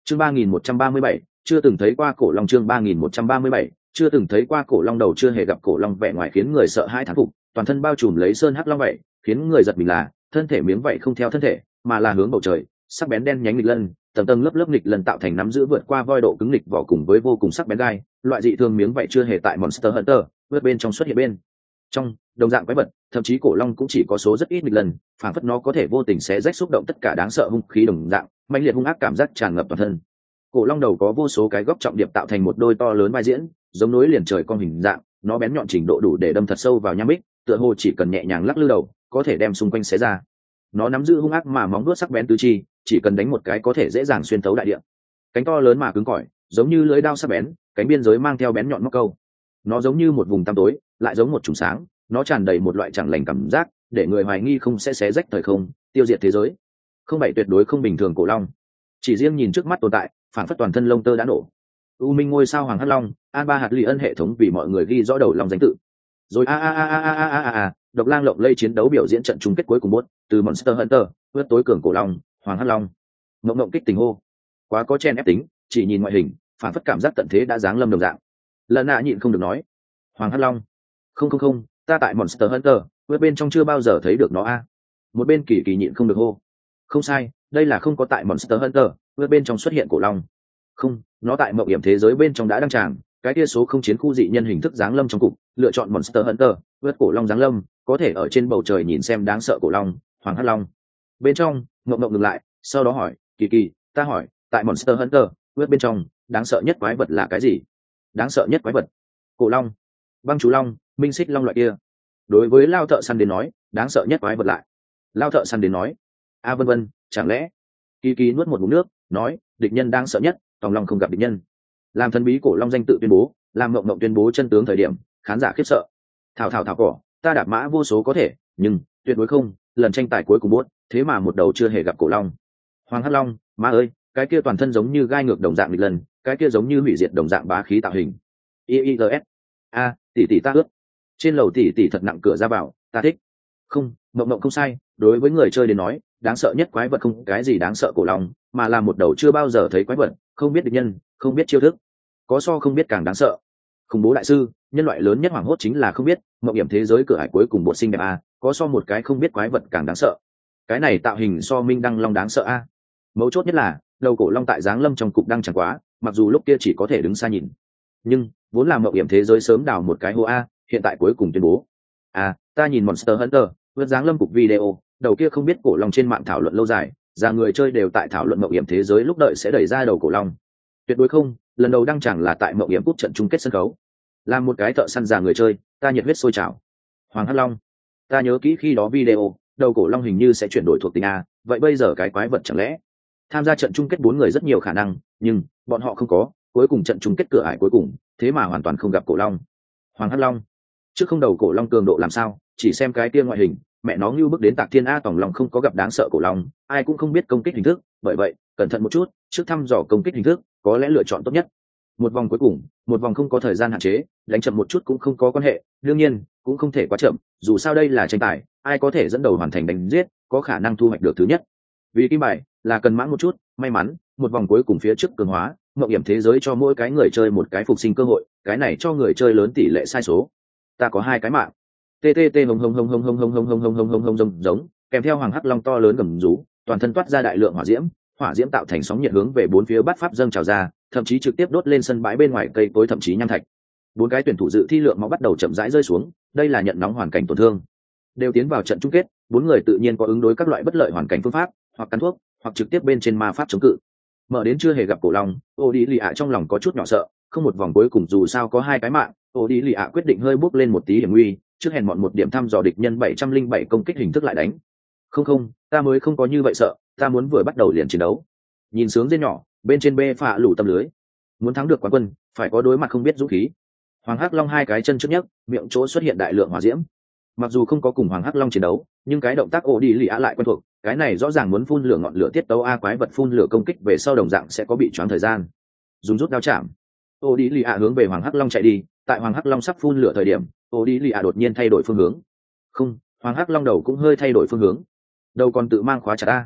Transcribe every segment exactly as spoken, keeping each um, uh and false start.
chương ba nghìn một trăm ba mươi bảy chưa từng thấy qua cổ long. Chương ba nghìn một trăm ba mươi bảy chưa từng thấy qua cổ long. Đầu chưa hề gặp cổ long vẻ ngoài khiến người sợ hãi thán phục, toàn thân bao trùm lấy sơn hắc long vậy, khiến người giật mình là thân thể miếng vậy không theo thân thể mà là hướng bầu trời, sắc bén đen nhánh nghịch lân, tầng tầng lớp lớp nghịch lân tạo thành nắm giữ vượt qua voi độ cứng nghịch vỏ cùng với vô cùng sắc bén gai. Loại dị thường miếng vậy chưa hề tại Monster Hunter vượt bên trong xuất hiện bên trong đồng dạng quái vật, thậm chí cổ long cũng chỉ có số rất ít nghịch lần, phản phất nó có thể vô tình xé rách xúc động tất cả đáng sợ hung khí đồng dạng, mãnh liệt hung ác cảm giác tràn ngập toàn thân. Cổ long đầu có vô số cái góc trọng điệp tạo thành một đôi to lớn vai diễn, giống nối liền trời con hình dạng, nó bén nhọn trình độ đủ để đâm thật sâu vào nham bích, tựa hồ chỉ cần nhẹ nhàng lắc lư đầu có thể đem xung quanh xé ra. Nó nắm giữ hung ác mà móng vuốt sắc bén tứ chi, chỉ cần đánh một cái có thể dễ dàng xuyên thấu đại địa. Cánh to lớn mà cứng cỏi, giống như lưỡi dao sắc bén, cánh biên giới mang theo bén nhọn móc câu. Nó giống như một vùng tăm tối, lại giống một chùm sáng, nó tràn đầy một loại chẳng lành cảm giác, để người hoài nghi không sẽ xé rách thời không, tiêu diệt thế giới. Không bảy tuyệt đối không bình thường cổ long. Chỉ riêng nhìn trước mắt tồn tại, phản phất toàn thân lông tơ đã nổ. U Minh ngôi sao hoàng hắc long, an ba hạt lì ân hệ thống vì mọi người ghi rõ đầu long danh tự. Rồi a a a a a a a a, độc lang lộng lây chiến đấu biểu diễn trận chung kết cuối cùng bốt, từ Monster Hunter, vượt tối cường cổ long, hoàng hắc long. Mộng mộng kích tình hô. Quá có chen ép tính, chỉ nhìn ngoại hình, phản phất cảm giác tận thế đã giáng lâm đồng dạng. Lần nạ nhịn không được nói, hoàng hắc long. Không không không, ta tại Monster Hunter, vượt bên trong chưa bao giờ thấy được nó a. Một bên kỳ kỳ nhịn không được hô. Không sai, đây là không có tại Monster Hunter, vượt bên trong xuất hiện cổ long. Không, nó tại mộng hiểm thế giới bên trong đã đăng tràng, cái kia số không chiến khu dị nhân hình thức giáng lâm trong cục, lựa chọn Monster Hunter, vượt cổ long giáng lâm, có thể ở trên bầu trời nhìn xem đáng sợ cổ long, hoàng hắc long. Bên trong, ngậm ngậm ngừng lại, sau đó hỏi, kỳ kỳ, ta hỏi, tại Monster Hunter, vượt bên trong, đáng sợ nhất quái vật là cái gì? Đáng sợ nhất quái vật? Cổ long, băng chú long, minh xích long loại kia. Đối với lao thợ săn đến nói, đáng sợ nhất quái vật lại. Lao thợ săn đến nói, a vân vân, chẳng lẽ? Kỳ kỳ nuốt một ngụm nước, nói, địch nhân đáng sợ nhất, tòng long không gặp địch nhân. Làm thần bí cổ long danh tự tuyên bố, làm mộng mộng tuyên bố chân tướng thời điểm, khán giả khiếp sợ. Thảo thảo thảo cỏ, ta đạp mã vô số có thể, nhưng tuyệt đối không, lần tranh tài cuối cùng bốt, thế mà một đầu chưa hề gặp cổ long. Hoàng hắc long, má ơi, cái kia toàn thân giống như gai ngược đồng dạng nghịch lần, cái kia giống như hủy diệt đồng dạng bá khí tạo hình. i i g s a tỷ tỷ ta ướt. Trên lầu tỷ tỷ thật nặng cửa ra vào, ta thích. Không, mộng mộng không sai, đối với người chơi đến nói, đáng sợ nhất quái vật không cái gì đáng sợ cổ long, mà là một đầu chưa bao giờ thấy quái vật, không biết địch nhân, không biết chiêu thức. Có so không biết càng đáng sợ. Khủng bố đại sư, nhân loại lớn nhất hoảng hốt chính là không biết, mộng hiểm thế giới cửa hải cuối cùng bộ sinh đẹp a, có so một cái không biết quái vật càng đáng sợ. Cái này tạo hình so minh đăng long đáng sợ a. Mấu chốt nhất là, đầu cổ long tại giáng lâm trong cục đăng chẳng quá, mặc dù lúc kia chỉ có thể đứng xa nhìn. Nhưng, vốn là mộng hiểm thế giới sớm đào một cái hố a, hiện tại cuối cùng tuyên bố. À, ta nhìn Monster Hunter, vượt giáng lâm cục video, đầu kia không biết cổ long trên mạng thảo luận lâu dài, ra người chơi đều tại thảo luận mộng hiểm thế giới lúc đợi sẽ đẩy ra đầu cổ long. Tuyệt đối không, lần đầu đăng chẳng là tại mộng hiểm cúp trận chung kết sân khấu. Làm một cái thợ săn già người chơi, ta nhiệt huyết sôi trào. Hoàng hắc long, ta nhớ kỹ khi đó video, đầu cổ long hình như sẽ chuyển đổi thuộc tính a, vậy bây giờ cái quái vật chẳng lẽ? Tham gia trận chung kết bốn người rất nhiều khả năng, nhưng bọn họ không có, cuối cùng trận chung kết cửa ải cuối cùng, thế mà hoàn toàn không gặp cổ long. Hoàng hắc long, trước không đầu cổ long cường độ làm sao, chỉ xem cái kia ngoại hình, mẹ nó như bước đến tạc thiên a tòng long không có gặp đáng sợ cổ long, ai cũng không biết công kích hình thức, bởi vậy cẩn thận một chút, trước thăm dò công kích hình thức, có lẽ lựa chọn tốt nhất. Một vòng cuối cùng, một vòng không có thời gian hạn chế, đánh chậm một chút cũng không có quan hệ, đương nhiên cũng không thể quá chậm, dù sao đây là tranh tài, ai có thể dẫn đầu hoàn thành đánh giết, có khả năng thu hoạch được thứ nhất. Vì kim bài là cần mãn một chút, may mắn, một vòng cuối cùng phía trước cường hóa, mộng hiểm thế giới cho mỗi cái người chơi một cái phục sinh cơ hội, cái này cho người chơi lớn tỷ lệ sai số. Ta có hai cái mạng. ttt hông hông hông hông hông hông hông hông hông hông hông hông hông giống, kèm theo hoàng hắc long to lớn gầm rú, toàn thân toát ra đại lượng hỏa diễm, hỏa diễm tạo thành sóng nhiệt hướng về bốn phía bát pháp dâng trào ra, thậm chí trực tiếp đốt lên sân bãi bên ngoài cây cối thậm chí nham thạch. Bốn cái tuyển thủ dự thi lượng máu bắt đầu chậm rãi rơi xuống, đây là nhận nóng hoàn cảnh tổn thương. Đều tiến vào trận chung kết, bốn người tự nhiên có ứng đối các loại bất lợi hoàn cảnh phương pháp, hoặc cắn thuốc, hoặc trực tiếp bên trên ma pháp chống cự. Mở đến chưa hề gặp cổ long, ô đi lì ạ trong lòng có chút nhỏ sợ, không một vòng cuối cùng dù sao có hai cái mạng, ô đi lì ạ quyết định hơi bước lên một tí hiểm nguy, trước hèn mọn một điểm thăm dò địch nhân bảy trăm linh bảy công kích hình thức lại đánh. Không không, ta mới không có như vậy sợ, ta muốn vừa bắt đầu liền chiến đấu. Nhìn sướng dên nhỏ, bên trên bê phạ lủ tâm lưới. Muốn thắng được quán quân, phải có đối mặt không biết dũng khí. Hoàng hắc long hai cái chân trước nhất, miệng chỗ xuất hiện đại lượng hỏa diễm. Mặc dù không có cùng hoàng hắc long chiến đấu, nhưng cái động tác ô đi lì ạ lại quen thuộc, cái này rõ ràng muốn phun lửa ngọn lửa tiết tấu a, quái vật phun lửa công kích về sau đồng dạng sẽ có bị choáng thời gian. Dùng rút đao chạm, ô đi lì ạ hướng về hoàng hắc long chạy đi, tại hoàng hắc long sắp phun lửa thời điểm, ô đi lì ạ đột nhiên thay đổi phương hướng. Không, hoàng hắc long đầu cũng hơi thay đổi phương hướng, đầu còn tự mang khóa chặt a.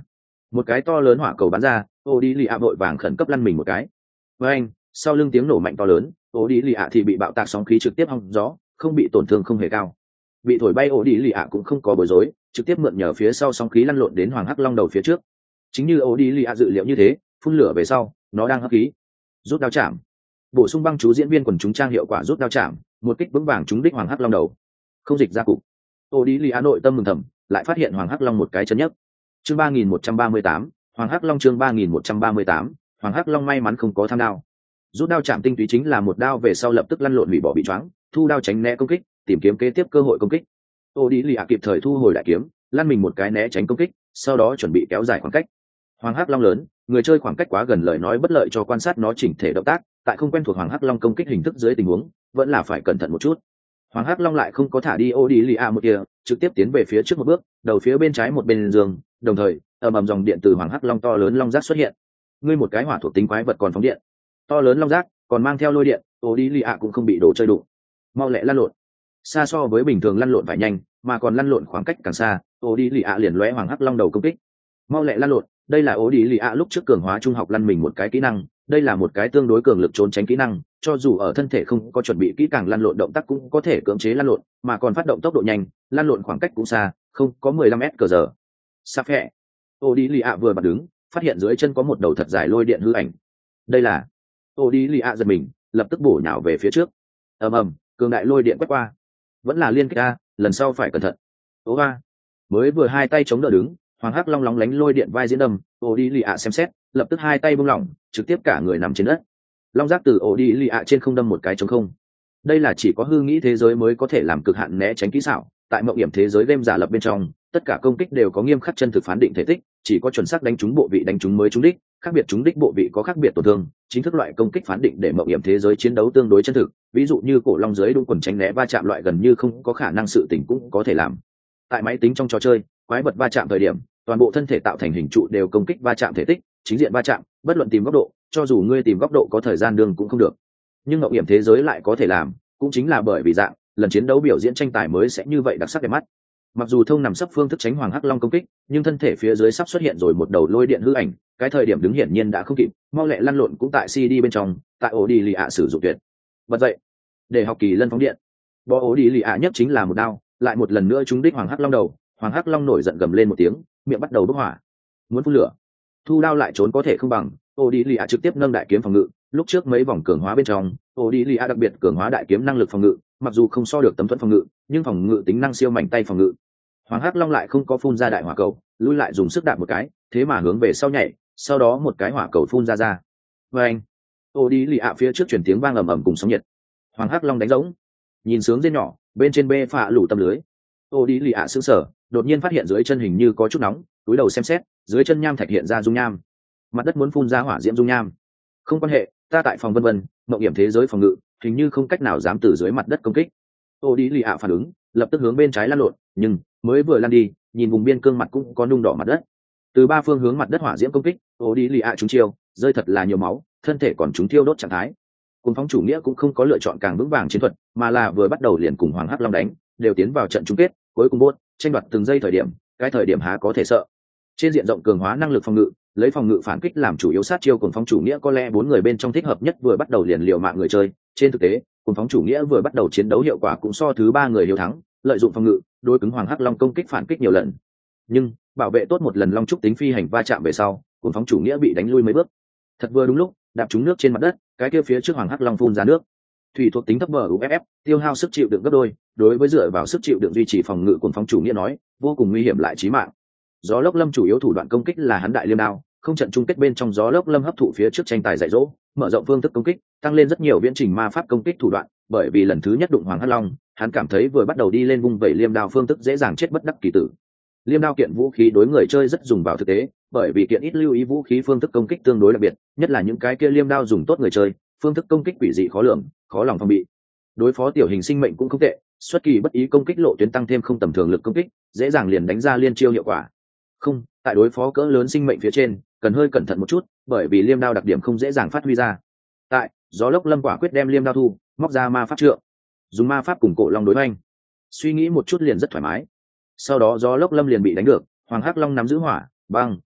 một cái to lớn hỏa cầu bắn ra, ô đi lì ạ vội vàng khẩn cấp lăn mình một cái. Với anh, sau lưng tiếng nổ mạnh to lớn, ô đi lì ạ thì bị bạo tạc sóng khí trực tiếp hong gió, không bị tổn thương không hề cao. Bị thổi bay ô đi lì ạ cũng không có bối rối, trực tiếp mượn nhờ phía sau sóng khí lăn lộn đến hoàng hắc long đầu phía trước. Chính như ô đi lì ạ dự liệu như thế, phun lửa về sau, nó đang hấp khí. Rút đao chạm, bổ sung băng chú diễn viên quần chúng trang hiệu quả rút đao chạm, một kích vững vàng trúng đích hoàng hắc long đầu, không dịch ra cục. Ô đi lì ạ nội tâm mừng thầm, lại phát hiện hoàng hắc long một cái chấn nhấc. Chương ba nghìn một trăm ba mươi tám, hoàng hắc long chương ba nghìn một trăm ba mươi tám, hoàng hắc long may mắn không có tham đao. Rút đao chạm tinh túy chính là một đao về sau lập tức lăn lộn hủy bỏ bị choáng, thu đao tránh né công kích, tìm kiếm kế tiếp cơ hội công kích. Ô đi lì ạ kịp thời thu hồi đại kiếm, lăn mình một cái né tránh công kích, sau đó chuẩn bị kéo dài khoảng cách. Hoàng hắc long lớn, người chơi khoảng cách quá gần lời nói bất lợi cho quan sát nó chỉnh thể động tác, tại không quen thuộc hoàng hắc long công kích hình thức dưới tình huống, vẫn là phải cẩn thận một chút. Hoàng hắc long lại không có thả đi ô đi lì ạ một kia, trực tiếp tiến về phía trước một bước, đầu phía bên trái một bên giường, đồng thời ầm ầm dòng điện từ hoàng hắc long to lớn long giác xuất hiện. Ngươi một cái hỏa thuộc tính quái vật còn phóng điện, to lớn long giác còn mang theo lôi điện, ô đi lì ạ cũng không bị đồ chơi đụng, mau lẹ lăn lộn. Xa so với bình thường lăn lộn phải nhanh, mà còn lăn lộn khoảng cách càng xa, ô đi lì ạ liền lóe hoàng hắc long đầu công kích. Mau lẹ lăn lộn, đây là ô đi lì ạ lúc trước cường hóa trung học lăn mình một cái kỹ năng, đây là một cái tương đối cường lực trốn tránh kỹ năng, cho dù ở thân thể không có chuẩn bị kỹ càng lăn lộn động tác cũng có thể cưỡng chế lăn lộn, mà còn phát động tốc độ nhanh, lăn lộn khoảng cách cũng xa, không có mười lăm mét cờ giờ. Sắp hẹ. Ô đi lì ạ vừa bật đứng, phát hiện dưới chân có một đầu thật dài lôi điện hư ảnh. Đây là ô đi lì ạ giật mình, lập tức bổ nhào về phía trước. Ầm ầm, cường đại lôi điện quét qua. Vẫn là liên kích a, lần sau phải cẩn thận. Ố ba. Mới vừa hai tay chống đỡ đứng, hoàng hắc long lóng lánh lôi điện vai diễn đâm, ô đi lì ạ xem xét, lập tức hai tay buông lỏng, trực tiếp cả người nằm trên đất. Long giác từ ô đi lì ạ trên không đâm một cái trống không. Đây là chỉ có hư nghĩ thế giới mới có thể làm cực hạn né tránh kỹ xảo, tại mộng hiểm thế giới game giả lập bên trong, tất cả công kích đều có nghiêm khắc chân thực phán định thể tích, chỉ có chuẩn xác đánh trúng bộ vị đánh trúng mới trúng đích, khác biệt trúng đích bộ vị có khác biệt tổn thương, chính thức loại công kích phán định để mộng hiểm thế giới chiến đấu tương đối chân thực, ví dụ như cổ long dưới đúng quần tránh né va chạm loại gần như không có khả năng sự tình cũng có thể làm. Tại máy tính trong trò chơi, quái vật va chạm thời điểm, toàn bộ thân thể tạo thành hình trụ đều công kích va chạm thể tích, chính diện va chạm, bất luận tìm góc độ, cho dù ngươi tìm góc độ có thời gian đường cũng không được. Nhưng mộng hiểm thế giới lại có thể làm, cũng chính là bởi vì dạng, lần chiến đấu biểu diễn tranh tài mới sẽ như vậy đặc sắc đẹp mắt. Mặc dù thông nằm sấp phương thức tránh hoàng hắc long công kích, nhưng thân thể phía dưới sắp xuất hiện rồi một đầu lôi điện hư ảnh, cái thời điểm đứng hiển nhiên đã không kịp, mau lẹ lăn lộn cũng tại xê đê bên trong, tại ổ đi lì ạ sử dụng tuyệt. Bật dậy, để học kỳ lân phóng điện. Bò ổ đi lì ạ nhất chính là một đao, lại một lần nữa trúng đích hoàng hắc long đầu, hoàng hắc long nổi giận gầm lên một tiếng, miệng bắt đầu bốc hỏa, muốn phun lửa. Thu đao lại trốn có thể không bằng, ổ đi lì ạ trực tiếp nâng đại kiếm phòng ngự, lúc trước mấy vòng cường hóa bên trong, ổ đi lì ạ đặc biệt cường hóa đại kiếm năng lực phòng ngự, mặc dù không so được tấm thuẫn phòng ngự, nhưng phòng ngự tính năng siêu mạnh tay phòng ngự. Hoàng hắc long lại không có phun ra đại hỏa cầu, lui lại dùng sức đạp một cái, thế mà hướng về sau nhảy, sau đó một cái hỏa cầu phun ra ra. Và anh, ô đi lì ạ phía trước chuyển tiếng vang ầm ầm cùng sóng nhiệt. Hoàng hắc long đánh rỗng, nhìn sướng dên nhỏ, bên trên bê phạ lủ tâm lưới. Ô đi lì ạ sững sờ, đột nhiên phát hiện dưới chân hình như có chút nóng, túi đầu xem xét, dưới chân nham thạch hiện ra dung nham, mặt đất muốn phun ra hỏa diễm dung nham. Không quan hệ, ta tại phòng vân vân, mộng hiểm thế giới phòng ngự, hình như không cách nào dám từ dưới mặt đất công kích. Ô đi lì ạ phản ứng, lập tức hướng bên trái lăn lộn, nhưng mới vừa lăn đi, nhìn vùng biên cương mặt cũng có nung đỏ mặt đất. Từ ba phương hướng mặt đất hỏa diễm công kích, ô đi lì ạ trúng chiêu, rơi thật là nhiều máu, thân thể còn trúng thiêu đốt trạng thái. Cùng phóng chủ nghĩa cũng không có lựa chọn càng vững vàng chiến thuật, mà là vừa bắt đầu liền cùng hoàng hắc long đánh, đều tiến vào trận chung kết, cuối cùng bốt tranh đoạt từng giây thời điểm, cái thời điểm há có thể sợ. Trên diện rộng cường hóa năng lực phòng ngự, lấy phòng ngự phản kích làm chủ yếu sát chiêu cùng phóng chủ nghĩa có lẽ bốn người bên trong thích hợp nhất vừa bắt đầu liền liều mạng người chơi. Trên thực tế, cùng phóng chủ nghĩa vừa bắt đầu chiến đấu hiệu quả cũng so thứ ba người hiếu thắng, lợi dụng phòng ngự, đối cứng hoàng hắc long công kích phản kích nhiều lần. Nhưng bảo vệ tốt một lần long trúc tính phi hành va chạm về sau, cùng phóng chủ nghĩa bị đánh lui mấy bước. Thật vừa đúng lúc, đạp trúng nước trên mặt đất, cái kia phía trước hoàng hắc long phun ra nước. Thủy thuộc tính thấp bờ u ép ép, tiêu hao sức chịu đựng gấp đôi, đối với dựa vào sức chịu đựng duy trì phòng ngự cùng phóng chủ nghĩa nói, vô cùng nguy hiểm lại chí mạng. Gió lốc lâm chủ yếu thủ đoạn công kích là hắn đại liêm đao, không trận chung kết bên trong gió lốc lâm hấp thụ phía trước tranh tài dạy dỗ, mở rộng phương thức công kích, tăng lên rất nhiều viễn trình ma pháp công kích thủ đoạn, bởi vì lần thứ nhất đụng hoàng hắc long, hắn cảm thấy vừa bắt đầu đi lên vung vẩy liêm đao phương thức dễ dàng chết bất đắc kỳ tử. Liêm đao kiện vũ khí đối người chơi rất dùng vào thực tế, bởi vì kiện ít lưu ý vũ khí phương thức công kích tương đối đặc biệt, nhất là những cái kia liêm đao dùng tốt người chơi, phương thức công kích quỷ dị khó lường, khó lòng phòng bị. Đối phó tiểu hình sinh mệnh cũng không tệ, xuất kỳ bất ý công kích lộ tuyến tăng thêm không tầm thường lực công kích, dễ dàng liền đánh ra liên chiêu hiệu quả. Không, tại đối phó cỡ lớn sinh mệnh phía trên, cần hơi cẩn thận một chút, bởi vì liêm đao đặc điểm không dễ dàng phát huy ra. Tại gió lốc lâm quả quyết đem liêm đao thu, móc ra ma pháp trượng, dùng ma pháp cùng cổ long đối oanh. Suy nghĩ một chút liền rất thoải mái. Sau đó gió lốc lâm liền bị đánh được, hoàng hắc long nắm giữ hỏa, băng, nước,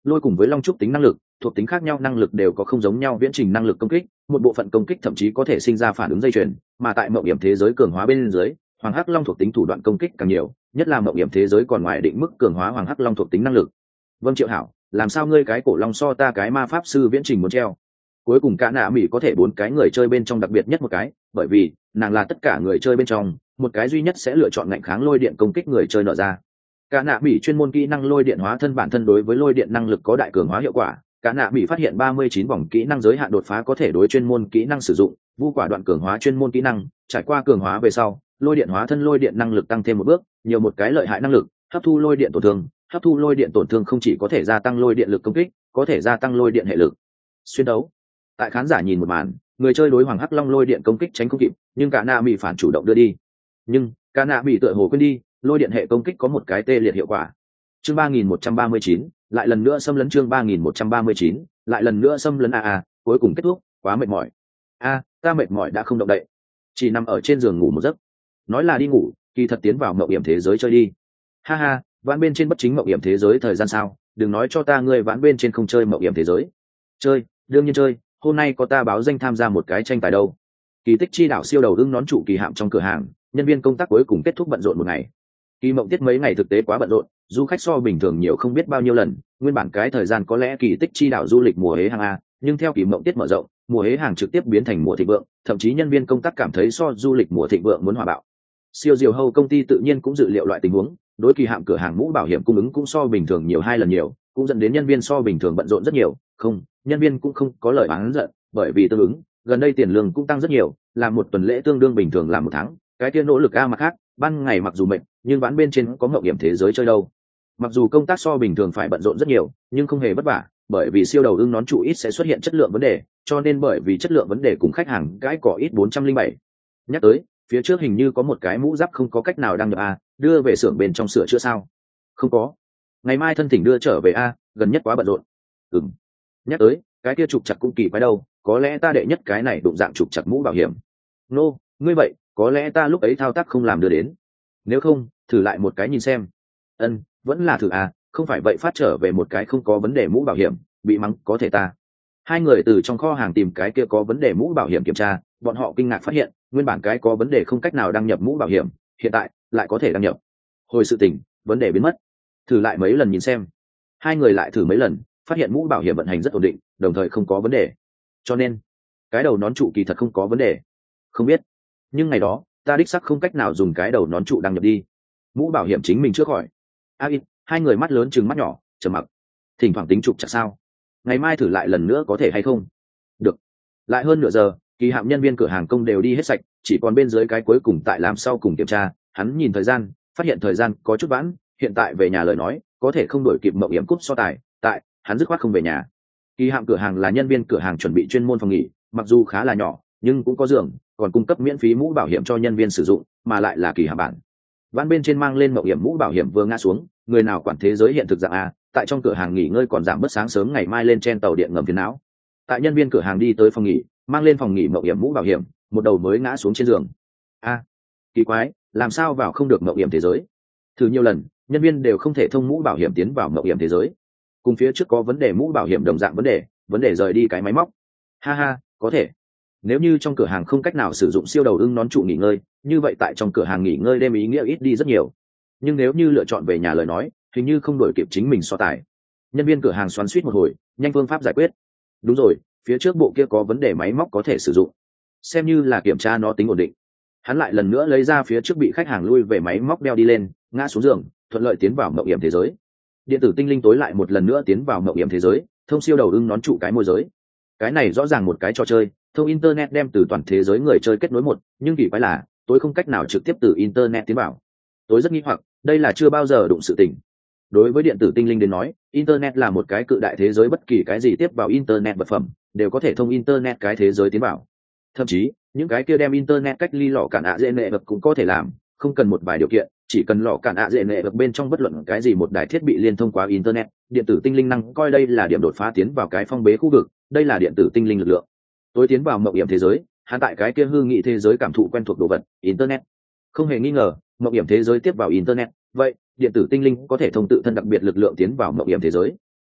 lôi cùng với long trúc tính năng lực thuộc tính khác nhau, năng lực đều có không giống nhau viễn trình năng lực công kích, một bộ phận công kích thậm chí có thể sinh ra phản ứng dây chuyền, mà tại mộng hiểm thế giới cường hóa bên dưới, hoàng hắc long thuộc tính thủ đoạn công kích càng nhiều, nhất là mộng hiểm thế giới còn ngoài định mức cường hóa hoàng hắc long thuộc tính năng lực. Vâng Triệu Hảo, làm sao ngươi cái cổ long so ta cái ma pháp sư viễn trình muốn treo? Cuối cùng cả nạ mỹ có thể bốn cái người chơi bên trong đặc biệt nhất một cái, bởi vì nàng là tất cả người chơi bên trong một cái duy nhất sẽ lựa chọn ngạnh kháng lôi điện công kích người chơi nở ra. Cả nạ mỹ chuyên môn kỹ năng lôi điện hóa thân bản thân đối với lôi điện năng lực có đại cường hóa hiệu quả. Cả nạ mỹ phát hiện ba mươi chín vòng kỹ năng giới hạn đột phá có thể đối chuyên môn kỹ năng sử dụng, vu quả đoạn cường hóa chuyên môn kỹ năng, trải qua cường hóa về sau, lôi điện hóa thân lôi điện năng lực tăng thêm một bước, nhiều một cái lợi hại năng lực, hấp thu lôi điện tổn thương. Hấp thu lôi điện tổn thương không chỉ có thể gia tăng lôi điện lực công kích, có thể gia tăng lôi điện hệ lực. Xuyên đấu. Tại khán giả nhìn một màn, người chơi đối hoàng hắc long lôi điện công kích tránh không kịp, nhưng cả nạ mỹ phản chủ động đưa đi. Nhưng cả nạ mỹ tựa hồ quên đi, lôi điện hệ công kích có một cái tê liệt hiệu quả. Chương ba nghìn một trăm ba mươi chín, lại lần nữa xâm lấn chương ba nghìn một trăm ba mươi chín, lại lần nữa xâm lấn a a, cuối cùng kết thúc, quá mệt mỏi. A, ta mệt mỏi đã không động đậy, chỉ nằm ở trên giường ngủ một giấc. Nói là đi ngủ, kỳ thật tiến vào mộng hiểm thế giới chơi đi. Ha ha, ván bên trên bất chính mộng hiểm thế giới thời gian sao? Đừng nói cho ta ngươi ván bên trên không chơi mộng hiểm thế giới. Chơi, đương nhiên chơi, hôm nay có ta báo danh tham gia một cái tranh tài đâu. Kỳ tích chi đảo siêu đầu ưng nón trụ kỳ hạm trong cửa hàng, nhân viên công tác cuối cùng kết thúc bận rộn một ngày. Kỳ mộng tiết mấy ngày thực tế quá bận rộn, du khách so bình thường nhiều không biết bao nhiêu lần, nguyên bản cái thời gian có lẽ kỳ tích chi đảo du lịch mùa hế hàng a, nhưng theo kỳ mộng tiết mở rộng, mùa hế hàng trực tiếp biến thành mùa thịnh vượng, thậm chí nhân viên công tác cảm thấy so du lịch mùa thịnh vượng muốn hòa bạo. Siêu diều hâu công ty tự nhiên cũng dự liệu loại tình huống, đối kỳ hạm cửa hàng mũ bảo hiểm cung ứng cũng so bình thường nhiều hai lần nhiều, cũng dẫn đến nhân viên so bình thường bận rộn rất nhiều. Không, nhân viên cũng không có lời oán giận, bởi vì tương ứng gần đây tiền lương cũng tăng rất nhiều, làm một tuần lễ tương đương bình thường làm một tháng, cái kia nỗ lực a mặt khác, ban ngày mặc dù mệt, nhưng ván bên trên có mộng hiểm thế giới chơi đâu. Mặc dù công tác so bình thường phải bận rộn rất nhiều, nhưng không hề vất vả, bởi vì siêu đầu ưng nón trụ ít sẽ xuất hiện chất lượng vấn đề, cho nên bởi vì chất lượng vấn đề cùng khách hàng gãi cỏ ít bốn trăm linh bảy. Nhắc tới, phía trước hình như có một cái mũ giáp không có cách nào đăng nhập a, đưa về xưởng bên trong sửa chữa sao? Không có. Ngày mai thân thỉnh đưa trở về a, gần nhất quá bận rộn. Ừm. Nhắc tới, cái kia trục chặt cũng kỳ quái đâu, có lẽ ta đệ nhất cái này đụng dạng trục chặt mũ bảo hiểm. Nô, ngươi vậy, có lẽ ta lúc ấy thao tác không làm đưa đến. Nếu không, thử lại một cái nhìn xem. Ân, vẫn là thử à, không phải vậy phát trở về một cái không có vấn đề mũ bảo hiểm, bị mắng có thể ta. Hai người từ trong kho hàng tìm cái kia có vấn đề mũ bảo hiểm kiểm tra, bọn họ kinh ngạc phát hiện, nguyên bản cái có vấn đề không cách nào đăng nhập mũ bảo hiểm, hiện tại lại có thể đăng nhập. Hồi sự tình, vấn đề biến mất. Thử lại mấy lần nhìn xem. Hai người lại thử mấy lần, phát hiện mũ bảo hiểm vận hành rất ổn định, đồng thời không có vấn đề. Cho nên, cái đầu nón trụ kỳ thật không có vấn đề. Không biết, nhưng ngày đó, ta đích xác không cách nào dùng cái đầu nón trụ đăng nhập đi. Mũ bảo hiểm chính mình trước khỏi. A à, hai người mắt lớn chừng mắt nhỏ, trầm mặc. Thỉnh thoảng tính trục chặt sao? Ngày mai thử lại lần nữa có thể hay không? Được. Lại hơn nửa giờ, kỳ hạm nhân viên cửa hàng công đều đi hết sạch, chỉ còn bên dưới cái cuối cùng tại làm sau cùng kiểm tra. Hắn nhìn thời gian, phát hiện thời gian có chút vãn, hiện tại về nhà lời nói, có thể không đổi kịp mộng hiểm cúp so tài. Tại, hắn dứt khoát không về nhà. Kỳ hạm cửa hàng là nhân viên cửa hàng chuẩn bị chuyên môn phòng nghỉ, mặc dù khá là nhỏ, nhưng cũng có giường, còn cung cấp miễn phí mũ bảo hiểm cho nhân viên sử dụng, mà lại là kỳ hạm bản. Ván bên trên mang lên mộng hiểm mũ bảo hiểm vừa ngã xuống, người nào quản thế giới hiện thực dạng a, tại trong cửa hàng nghỉ ngơi còn giảm bớt sáng sớm ngày mai lên trên tàu điện ngầm phiền não. Tại nhân viên cửa hàng đi tới phòng nghỉ, mang lên phòng nghỉ mộng hiểm mũ bảo hiểm, một đầu mới ngã xuống trên giường. A, kỳ quái, làm sao vào không được mộng hiểm thế giới? Thử nhiều lần, nhân viên đều không thể thông mũ bảo hiểm tiến vào mộng hiểm thế giới. Cùng phía trước có vấn đề mũ bảo hiểm đồng dạng vấn đề, vấn đề rời đi cái máy móc. Ha ha, có thể. Nếu như trong cửa hàng không cách nào sử dụng siêu đầu ưng nón trụ nghỉ ngơi, như vậy tại trong cửa hàng nghỉ ngơi đêm ý nghĩa ít đi rất nhiều. Nhưng nếu như lựa chọn về nhà lời nói, hình như không đổi kịp chính mình so tài. Nhân viên cửa hàng xoắn xuýt một hồi, nhanh phương pháp giải quyết. Đúng rồi, phía trước bộ kia có vấn đề máy móc có thể sử dụng, xem như là kiểm tra nó tính ổn định. Hắn lại lần nữa lấy ra phía trước bị khách hàng lui về máy móc đeo đi lên, ngã xuống giường, thuận lợi tiến vào mộng hiểm thế giới. Điện tử tinh linh tối lại một lần nữa tiến vào mộng hiểm thế giới, thông siêu đầu ưng nón trụ cái môi giới. Cái này rõ ràng một cái trò chơi, thông internet đem từ toàn thế giới người chơi kết nối một, nhưng kỳ quái là tôi không cách nào trực tiếp từ internet tiến vào. Tôi rất nghi hoặc, đây là chưa bao giờ đụng sự tình. Đối với điện tử tinh linh đến nói, internet là một cái cự đại thế giới, bất kỳ cái gì tiếp vào internet vật phẩm đều có thể thông internet cái thế giới tiến vào. Thậm chí những cái kia đem internet cách ly lọ cản ạ dễ nệ vật cũng có thể làm, không cần một vài điều kiện, chỉ cần lọ cản ạ dễ nệ vật bên trong bất luận cái gì một đài thiết bị liên thông qua internet, điện tử tinh linh năng coi đây là điểm đột phá tiến vào cái phong bế khu vực. Đây là điện tử tinh linh lực lượng. Tôi tiến vào mộng hiểm thế giới, hắn tại cái kia hư nghị thế giới cảm thụ quen thuộc đồ vật, internet. Không hề nghi ngờ, mộng hiểm thế giới tiếp vào internet, vậy điện tử tinh linh có thể thông tự thân đặc biệt lực lượng tiến vào mộng hiểm thế giới.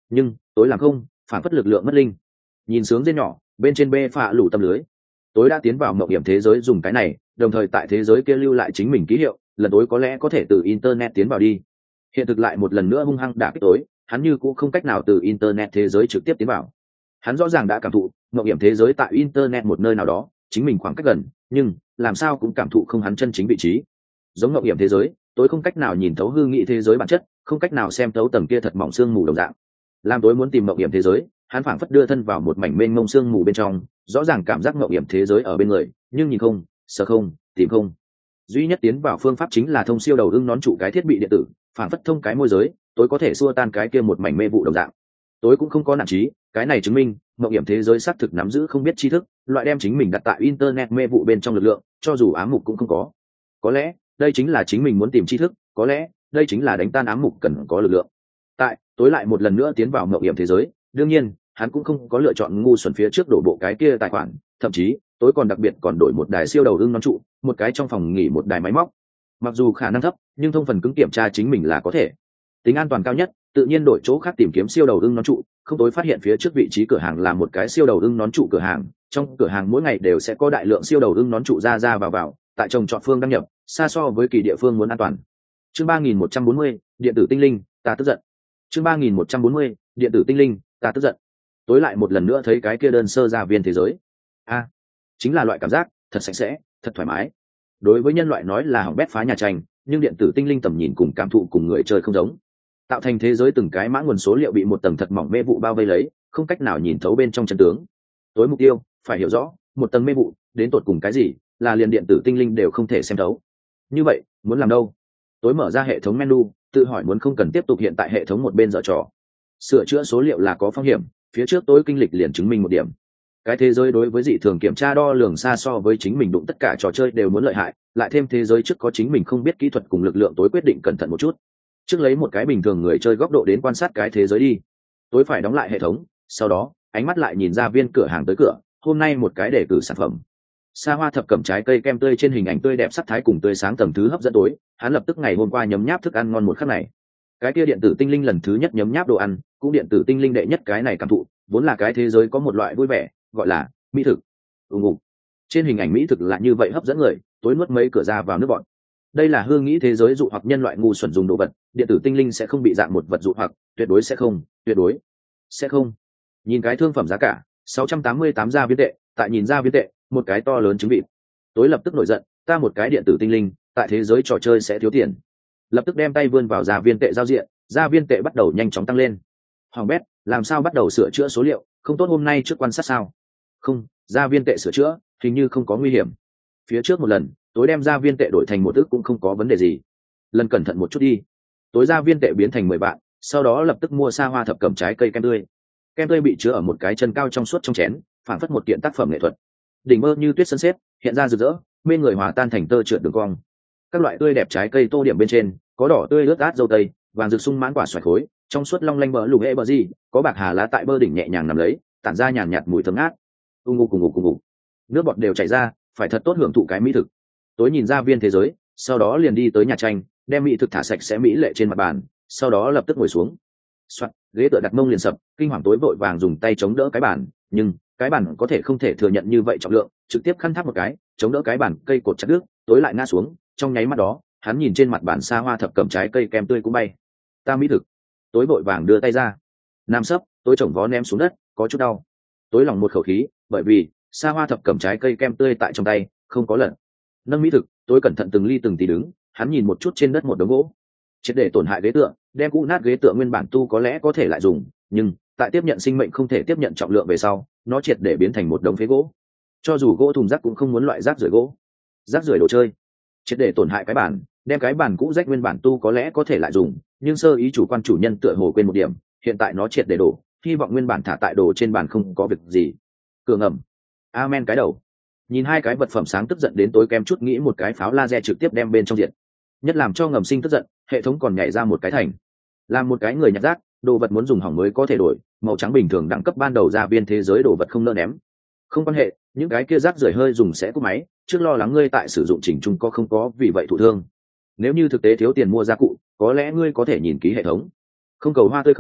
nhưng tối làm không phản phất lực lượng mất linh. Nhìn sướng dên nhỏ bên trên bê phạ lủ tâm lưới, tối đã tiến vào mộng hiểm thế giới dùng cái này, đồng thời tại thế giới kia lưu lại chính mình ký hiệu, lần tối có lẽ có thể từ internet tiến vào đi. Hiện thực lại một lần nữa hung hăng đả kích tối, hắn như cũng không cách nào từ internet thế giới trực tiếp tiến vào. Hắn rõ ràng đã cảm thụ mộng hiểm thế giới tại internet một nơi nào đó, chính mình khoảng cách gần, nhưng làm sao cũng cảm thụ không hắn chân chính vị trí. Giống mộng hiểm thế giới, tối không cách nào nhìn thấu hư nghị thế giới bản chất, không cách nào xem thấu tầng kia thật mỏng xương mù đồng dạng. Làm tối muốn tìm mộng hiểm thế giới, hắn phảng phất đưa thân vào một mảnh mênh mông xương mù bên trong, rõ ràng cảm giác mộng hiểm thế giới ở bên người, nhưng nhìn không, sợ không, tìm không. Duy nhất tiến vào phương pháp chính là thông siêu đầu ưng nón trụ cái thiết bị điện tử, phảng phất thông cái môi giới, tối có thể xua tan cái kia một mảnh mê vụ đồng dạng. Tối cũng không có nản chí, cái này chứng minh mộng hiểm thế giới xác thực nắm giữ không biết tri thức, loại đem chính mình đặt tại internet mê vụ bên trong lực lượng, cho dù ám mục cũng không có. Có lẽ đây chính là chính mình muốn tìm tri thức, có lẽ đây chính là đánh tan ám mục cần có lực lượng. Tại tối lại một lần nữa tiến vào mộng hiểm thế giới, đương nhiên hắn cũng không có lựa chọn ngu xuẩn phía trước đổ bộ cái kia tài khoản, thậm chí tối còn đặc biệt còn đổi một đài siêu đầu ưng nón trụ, một cái trong phòng nghỉ một đài máy móc. Mặc dù khả năng thấp, nhưng thông phần cứng kiểm tra chính mình là có thể. Tính an toàn cao nhất, tự nhiên đổi chỗ khác tìm kiếm siêu đầu ưng nón trụ, không tối phát hiện phía trước vị trí cửa hàng là một cái siêu đầu ưng nón trụ cửa hàng, trong cửa hàng mỗi ngày đều sẽ có đại lượng siêu đầu ưng nón trụ ra ra vào vào, tại trồng trọt phương đăng nhập, xa so với kỳ địa phương muốn an toàn. Chương ba nghìn một trăm bốn mươi, điện tử tinh linh, ta tức giận. Chương ba nghìn một trăm bốn mươi, điện tử tinh linh, ta tức giận. Tối lại một lần nữa thấy cái kia đơn sơ gia viên thế giới. A, à, chính là loại cảm giác thật sạch sẽ, thật thoải mái. Đối với nhân loại nói là hỏng bét phá nhà tranh, nhưng điện tử tinh linh tầm nhìn cùng cảm thụ cùng người chơi không giống, tạo thành thế giới từng cái mã nguồn số liệu bị một tầng thật mỏng mê vụ bao vây lấy, không cách nào nhìn thấu bên trong chân tướng. Tối mục tiêu phải hiểu rõ một tầng mê vụ đến tột cùng cái gì, là liền điện tử tinh linh đều không thể xem thấu. Như vậy muốn làm đâu? Tối mở ra hệ thống menu, tự hỏi muốn không cần tiếp tục hiện tại hệ thống một bên dở trò sửa chữa số liệu là có phong hiểm. Phía trước tối kinh lịch liền chứng minh một điểm, cái thế giới đối với dị thường kiểm tra đo lường xa so với chính mình đụng tất cả trò chơi đều muốn lợi hại, lại thêm thế giới trước có chính mình không biết kỹ thuật cùng lực lượng, tối quyết định cẩn thận một chút, trước lấy một cái bình thường người chơi góc độ đến quan sát cái thế giới đi. Tối phải đóng lại hệ thống, sau đó ánh mắt lại nhìn ra viên cửa hàng tới cửa, hôm nay một cái để cử sản phẩm xa hoa thập cẩm trái cây kem tươi, trên hình ảnh tươi đẹp sắc thái cùng tươi sáng tầm thứ hấp dẫn tối. Hắn lập tức ngày hôm qua nhấm nháp thức ăn ngon một khắc này, cái kia điện tử tinh linh lần thứ nhất nhấm nháp đồ ăn, cũng điện tử tinh linh đệ nhất cái này cảm thụ, vốn là cái thế giới có một loại vui vẻ gọi là mỹ thực. ù ngục trên hình ảnh mỹ thực là như vậy hấp dẫn người, tối nuốt mấy cửa ra vào nước bọn. Đây là hương nghĩ thế giới dụ hoặc nhân loại ngu xuẩn dùng đồ vật, điện tử tinh linh sẽ không bị dạng một vật dụ hoặc, tuyệt đối sẽ không, tuyệt đối sẽ không. Nhìn cái thương phẩm giá cả sáu trăm tám mươi tám gia viên tệ, tại nhìn gia viên tệ một cái to lớn trứng vịt, tối lập tức nổi giận, ta một cái điện tử tinh linh tại thế giới trò chơi sẽ thiếu tiền. Lập tức đem tay vươn vào gia viên tệ giao diện, gia viên tệ bắt đầu nhanh chóng tăng lên. Hoàng bét, làm sao bắt đầu sửa chữa số liệu, không tốt hôm nay trước quan sát sao? Không, gia viên tệ sửa chữa hình như không có nguy hiểm. Phía trước một lần tối đem gia viên tệ đổi thành một ức cũng không có vấn đề gì, lần cẩn thận một chút đi. Tối gia viên tệ biến thành mười vạn, sau đó lập tức mua xa hoa thập cẩm trái cây kem tươi. Kem tươi bị chứa ở một cái chân cao trong suốt trong chén, phảng phất một kiện tác phẩm nghệ thuật, đỉnh mơ như tuyết sân xếp hiện ra rực rỡ, mê người hòa tan thành tơ trượt đường cong. Các loại tươi đẹp trái cây tô điểm bên trên, có đỏ tươi ướt át dâu tây, vàng rực sung mãn quả xoài khối, trong suốt long lanh bờ lục hệ bờ gì, có bạc hà lá tại bơ đỉnh nhẹ nhàng nằm lấy, tản ra nhàn nhạt mùi thơm ngát. Ung ngục cùng ngục cùng ngục, nước bọt đều chảy ra, phải thật tốt hưởng thụ cái mỹ thực. Tối nhìn ra viên thế giới, sau đó liền đi tới nhà tranh, đem mỹ thực thả sạch sẽ mỹ lệ trên mặt bàn, sau đó lập tức ngồi xuống. Soạn, ghế tựa đặt mông liền sập, kinh hoàng tối vội vàng dùng tay chống đỡ cái bàn, nhưng cái bàn có thể không thể thừa nhận như vậy trọng lượng, trực tiếp khăn tháp một cái chống đỡ cái bàn, cây cột chặt đứt, tối lại ngã xuống. Trong nháy mắt đó, hắn nhìn trên mặt bàn xa hoa thập cẩm trái cây kem tươi cũng bay. Ta mỹ thực. Tối vội vàng đưa tay ra, nam sấp, tối chồng vó ném xuống đất, có chút đau. Tối lòng một khẩu khí, bởi vì xa hoa thập cẩm trái cây kem tươi tại trong tay không có lần nâng mỹ thực. Tối cẩn thận từng ly từng tí đứng, hắn nhìn một chút trên đất một đống gỗ, triệt để tổn hại ghế tựa, đem cũ nát ghế tựa nguyên bản tu có lẽ có thể lại dùng, nhưng tại tiếp nhận sinh mệnh không thể tiếp nhận trọng lượng về sau, nó triệt để biến thành một đống phế gỗ. Cho dù gỗ thùng rác cũng không muốn loại rác rưởi gỗ, rác rưởi đồ chơi, triệt để tổn hại cái bàn, đem cái bàn cũ rách nguyên bản tu có lẽ có thể lại dùng, nhưng sơ ý chủ quan chủ nhân tựa hồ quên một điểm, hiện tại nó triệt để đổ, hy vọng nguyên bản thả tại đồ trên bàn không có việc gì. Cường ẩm, amen cái đầu. Nhìn hai cái vật phẩm sáng tức giận đến tối kem chút nghĩ một cái pháo laser trực tiếp đem bên trong diện. Nhất làm cho ngầm sinh tức giận, hệ thống còn nhảy ra một cái thành, làm một cái người nhặt rác, đồ vật muốn dùng hỏng mới có thể đổi, màu trắng bình thường đẳng cấp ban đầu ra viên thế giới đồ vật không nỡ ném. Không quan hệ, những cái kia rác rưởi hơi dùng sẽ cúp máy, trước lo lắng ngươi tại sử dụng chỉnh trung có không có vì vậy thụ thương. Nếu như thực tế thiếu tiền mua gia cụ, có lẽ ngươi có thể nhìn ký hệ thống. Không cầu hoa tươi không,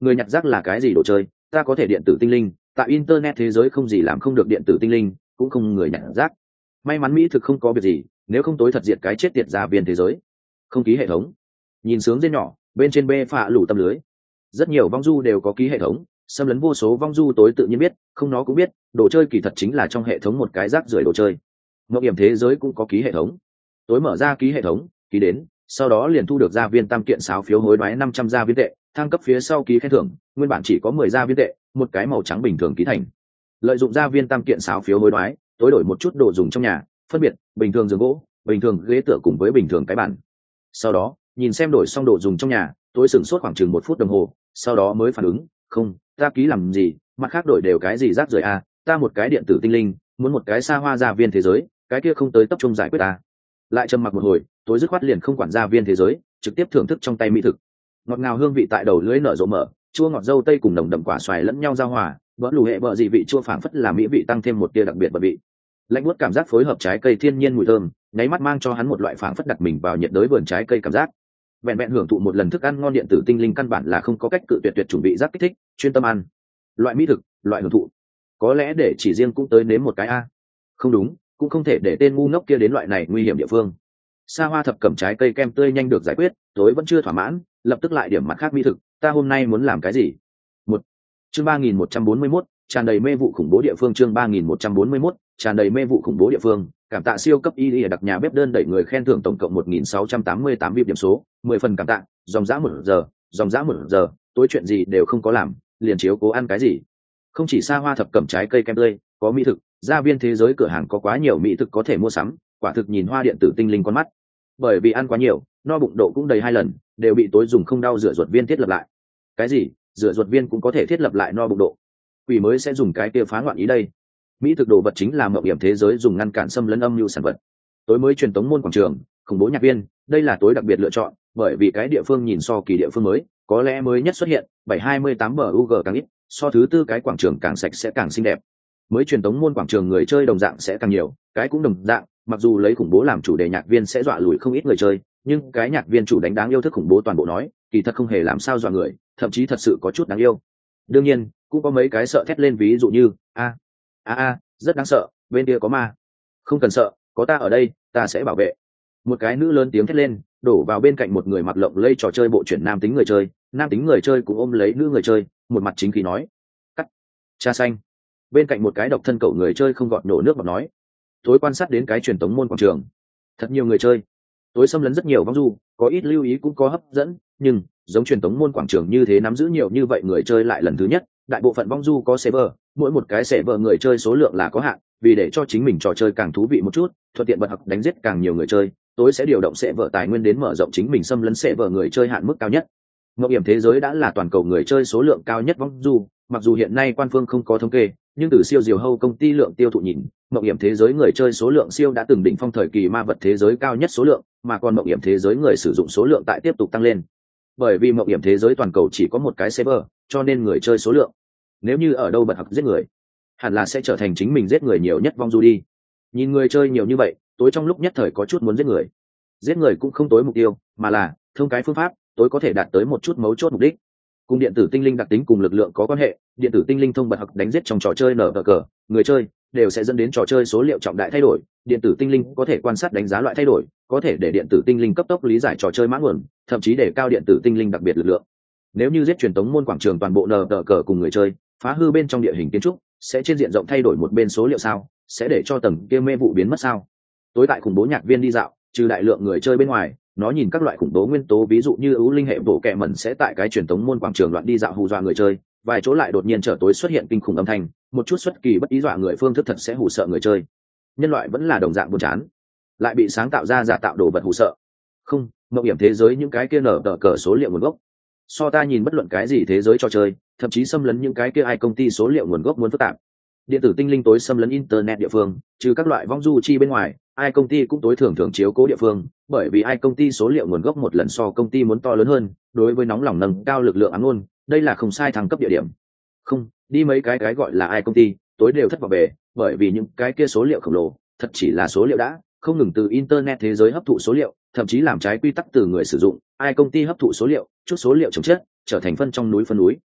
người nhặt rác là cái gì đồ chơi, ta có thể điện tử tinh linh, tại internet thế giới không gì làm không được điện tử tinh linh, cũng không người nhặt rác. May mắn mỹ thực không có việc gì, nếu không tối thật diệt cái chết tiệt gia viên thế giới. Không ký hệ thống. Nhìn sướng dên nhỏ bên trên bê phạ lủ tâm lưới, rất nhiều vong du đều có ký hệ thống, xâm lấn vô số vong du tối tự nhiên biết, không nó cũng biết đồ chơi kỳ thật chính là trong hệ thống một cái rác rưởi đồ chơi. Mộng hiểm thế giới cũng có ký hệ thống, tối mở ra ký hệ thống, ký đến sau đó liền thu được gia viên tam kiện sáo phiếu hối đoái năm trăm gia viên tệ, thăng cấp phía sau ký khen thưởng, nguyên bản chỉ có mười gia viên tệ, một cái màu trắng bình thường ký thành. Lợi dụng gia viên tam kiện sáo phiếu hối đoái, tối đổi một chút đồ dùng trong nhà, phân biệt bình thường giường gỗ, bình thường ghế tựa cùng với bình thường cái bàn. Sau đó nhìn xem đổi xong đồ dùng trong nhà, tối sửng sốt khoảng chừng một phút đồng hồ, sau đó mới phản ứng, không, ta ký làm gì, mặt khác đổi đều cái gì rác rưởi à, ta một cái điện tử tinh linh, muốn một cái xa hoa gia viên thế giới, cái kia không tới tập trung giải quyết ta. Lại trầm mặc một hồi, tối dứt khoát liền không quản gia viên thế giới, trực tiếp thưởng thức trong tay mỹ thực. Ngọt ngào hương vị tại đầu lưỡi nở rộ mở, chua ngọt dâu tây cùng nồng đậm quả xoài lẫn nhau giao hòa, bỡ lù hệ bợ dị vị chua phảng phất là mỹ vị tăng thêm một tia đặc biệt bật vị. Lạnh buốt cảm giác phối hợp trái cây thiên nhiên mùi thơm, nháy mắt mang cho hắn một loại phảng phất đặt mình vào nhiệt đới vườn trái cây cảm giác. Vẹn vẹn hưởng thụ một lần thức ăn ngon điện tử tinh linh căn bản là không có cách cự tuyệt tuyệt chuẩn bị giác kích thích, chuyên tâm ăn. Loại mỹ thực, loại hưởng thụ. Có lẽ để chỉ riêng cũng tới nếm một cái a. Không đúng, cũng không thể để tên ngu ngốc kia đến loại này nguy hiểm địa phương. Sa hoa thập cẩm trái cây kem tươi nhanh được giải quyết, tối vẫn chưa thỏa mãn, lập tức lại điểm mặt khác mỹ thực, ta hôm nay muốn làm cái gì? Một chương ba nghìn một trăm bốn mươi mốt, tràn đầy mê vụ khủng bố địa phương. Chương ba nghìn một trăm bốn mươi mốt, tràn đầy mê vụ khủng bố địa phương. Cảm tạ siêu cấp y đặc nhà bếp đơn đẩy người khen thưởng tổng cộng một nghìn sáu trăm tám mươi tám vip điểm số, mười phần cảm tạ, dòng dã một giờ, dòng dã một giờ, tối chuyện gì đều không có làm, liền chiếu cố ăn cái gì. Không chỉ xa hoa thập cẩm trái cây kem tươi, có mỹ thực, gia viên thế giới cửa hàng có quá nhiều mỹ thực có thể mua sắm, quả thực nhìn hoa điện tử tinh linh con mắt. Bởi vì ăn quá nhiều, no bụng độ cũng đầy hai lần, đều bị tối dùng không đau rửa ruột viên thiết lập lại. Cái gì? Rửa ruột viên cũng có thể thiết lập lại no bụng độ? Quỷ mới sẽ dùng cái kia phá loạn ý đây. Mỹ thực đồ vật chính là mộng hiểm thế giới dùng ngăn cản xâm lấn âm mưu sản vật. Tối mới truyền tống môn quảng trường, khủng bố nhạc viên, đây là tối đặc biệt lựa chọn, bởi vì cái địa phương nhìn so kỳ địa phương mới, có lẽ mới nhất xuất hiện, bảy hai mươi tám bờ u giê càng ít, so thứ tư cái quảng trường càng sạch sẽ càng xinh đẹp. Mới truyền tống môn quảng trường người chơi đồng dạng sẽ càng nhiều, cái cũng đồng dạng, mặc dù lấy khủng bố làm chủ đề nhạc viên sẽ dọa lùi không ít người chơi, nhưng cái nhạc viên chủ đánh đáng yêu thức khủng bố toàn bộ nói, kỳ thật không hề làm sao dọa người, thậm chí thật sự có chút đáng yêu. Đương nhiên, cũng có mấy cái sợ thét lên, ví dụ như a a a rất đáng sợ, bên kia có ma. Không cần sợ, có ta ở đây, ta sẽ bảo vệ. Một cái nữ lớn tiếng thét lên, đổ vào bên cạnh một người mặc lộng lây trò chơi bộ chuyển nam tính người chơi, nam tính người chơi cũng ôm lấy nữ người chơi, một mặt chính khí nói, cắt, cha xanh. Bên cạnh một cái độc thân cậu người chơi không gọt nổ nước mà nói, tối quan sát đến cái truyền tống môn quảng trường, thật nhiều người chơi, tối xâm lấn rất nhiều vong du, có ít lưu ý cũng có hấp dẫn, nhưng giống truyền tống môn quảng trường như thế nắm giữ nhiều như vậy người chơi lại lần thứ nhất. Đại bộ phận vong du có server, mỗi một cái server người chơi số lượng là có hạn, vì để cho chính mình trò chơi càng thú vị một chút, thuận tiện bật học đánh giết càng nhiều người chơi, tối sẽ điều động server tài nguyên đến mở rộng chính mình xâm lấn server người chơi hạn mức cao nhất. Ngộ hiểm thế giới đã là toàn cầu người chơi số lượng cao nhất vong du, mặc dù hiện nay quan phương không có thống kê, nhưng từ siêu diều hâu công ty lượng tiêu thụ nhìn, mộng hiểm thế giới người chơi số lượng siêu đã từng đỉnh phong thời kỳ ma vật thế giới cao nhất số lượng, mà còn mộng hiểm thế giới người sử dụng số lượng tại tiếp tục tăng lên. Bởi vì mộng hiểm thế giới toàn cầu chỉ có một cái server, cho nên người chơi số lượng, nếu như ở đâu bật học giết người, hẳn là sẽ trở thành chính mình giết người nhiều nhất vong du đi. Nhìn người chơi nhiều như vậy, tối trong lúc nhất thời có chút muốn giết người. Giết người cũng không tối mục tiêu, mà là thông cái phương pháp, tối có thể đạt tới một chút mấu chốt mục đích. Cùng điện tử tinh linh đặc tính cùng lực lượng có quan hệ, điện tử tinh linh thông bật học đánh giết trong trò chơi nở cờ, người chơi đều sẽ dẫn đến trò chơi số liệu trọng đại thay đổi. Điện tử tinh linh có thể quan sát đánh giá loại thay đổi, có thể để điện tử tinh linh cấp tốc lý giải trò chơi mã nguồn, thậm chí để cao điện tử tinh linh đặc biệt lực lượng. Nếu như giết truyền tống môn quảng trường toàn bộ nở cờ cùng người chơi, phá hư bên trong địa hình kiến trúc, sẽ trên diện rộng thay đổi một bên số liệu sao, sẽ để cho tầng kia mê vụ biến mất sao. Tối tại khủng bố nhạc viên đi dạo, trừ đại lượng người chơi bên ngoài, nó nhìn các loại khủng bố nguyên tố, ví dụ như ưu linh hệ bộ kẹ mẩn sẽ tại cái truyền tống môn quảng trường loạn đi dạo hù dọa người chơi, vài chỗ lại đột nhiên trở tối xuất hiện kinh khủng âm thanh, một chút xuất kỳ bất ý dọa người phương thức thật sẽ hù sợ người chơi. Nhân loại vẫn là đồng dạng buồn chán, lại bị sáng tạo ra giả tạo đồ vật hù sợ. Không, mộng hiểm thế giới những cái kia nở tờ cờ số liệu nguồn gốc, so ta nhìn bất luận cái gì thế giới trò chơi, thậm chí xâm lấn những cái kia ai công ty số liệu nguồn gốc muốn phức tạp. Điện tử tinh linh tối xâm lấn internet địa phương, trừ các loại vong du chi bên ngoài, ai công ty cũng tối thường thường chiếu cố địa phương, bởi vì ai công ty số liệu nguồn gốc một lần so công ty muốn to lớn hơn, đối với nóng lòng nâng cao lực lượng ám luôn, đây là không sai thăng cấp địa điểm. Không, đi mấy cái cái gọi là ai công ty, tối đều thất vọng về, bởi vì những cái kia số liệu khổng lồ, thật chỉ là số liệu đã, không ngừng từ internet thế giới hấp thụ số liệu, thậm chí làm trái quy tắc từ người sử dụng, ai công ty hấp thụ số liệu, chút số liệu chồng chết, trở thành phân trong núi phân núi,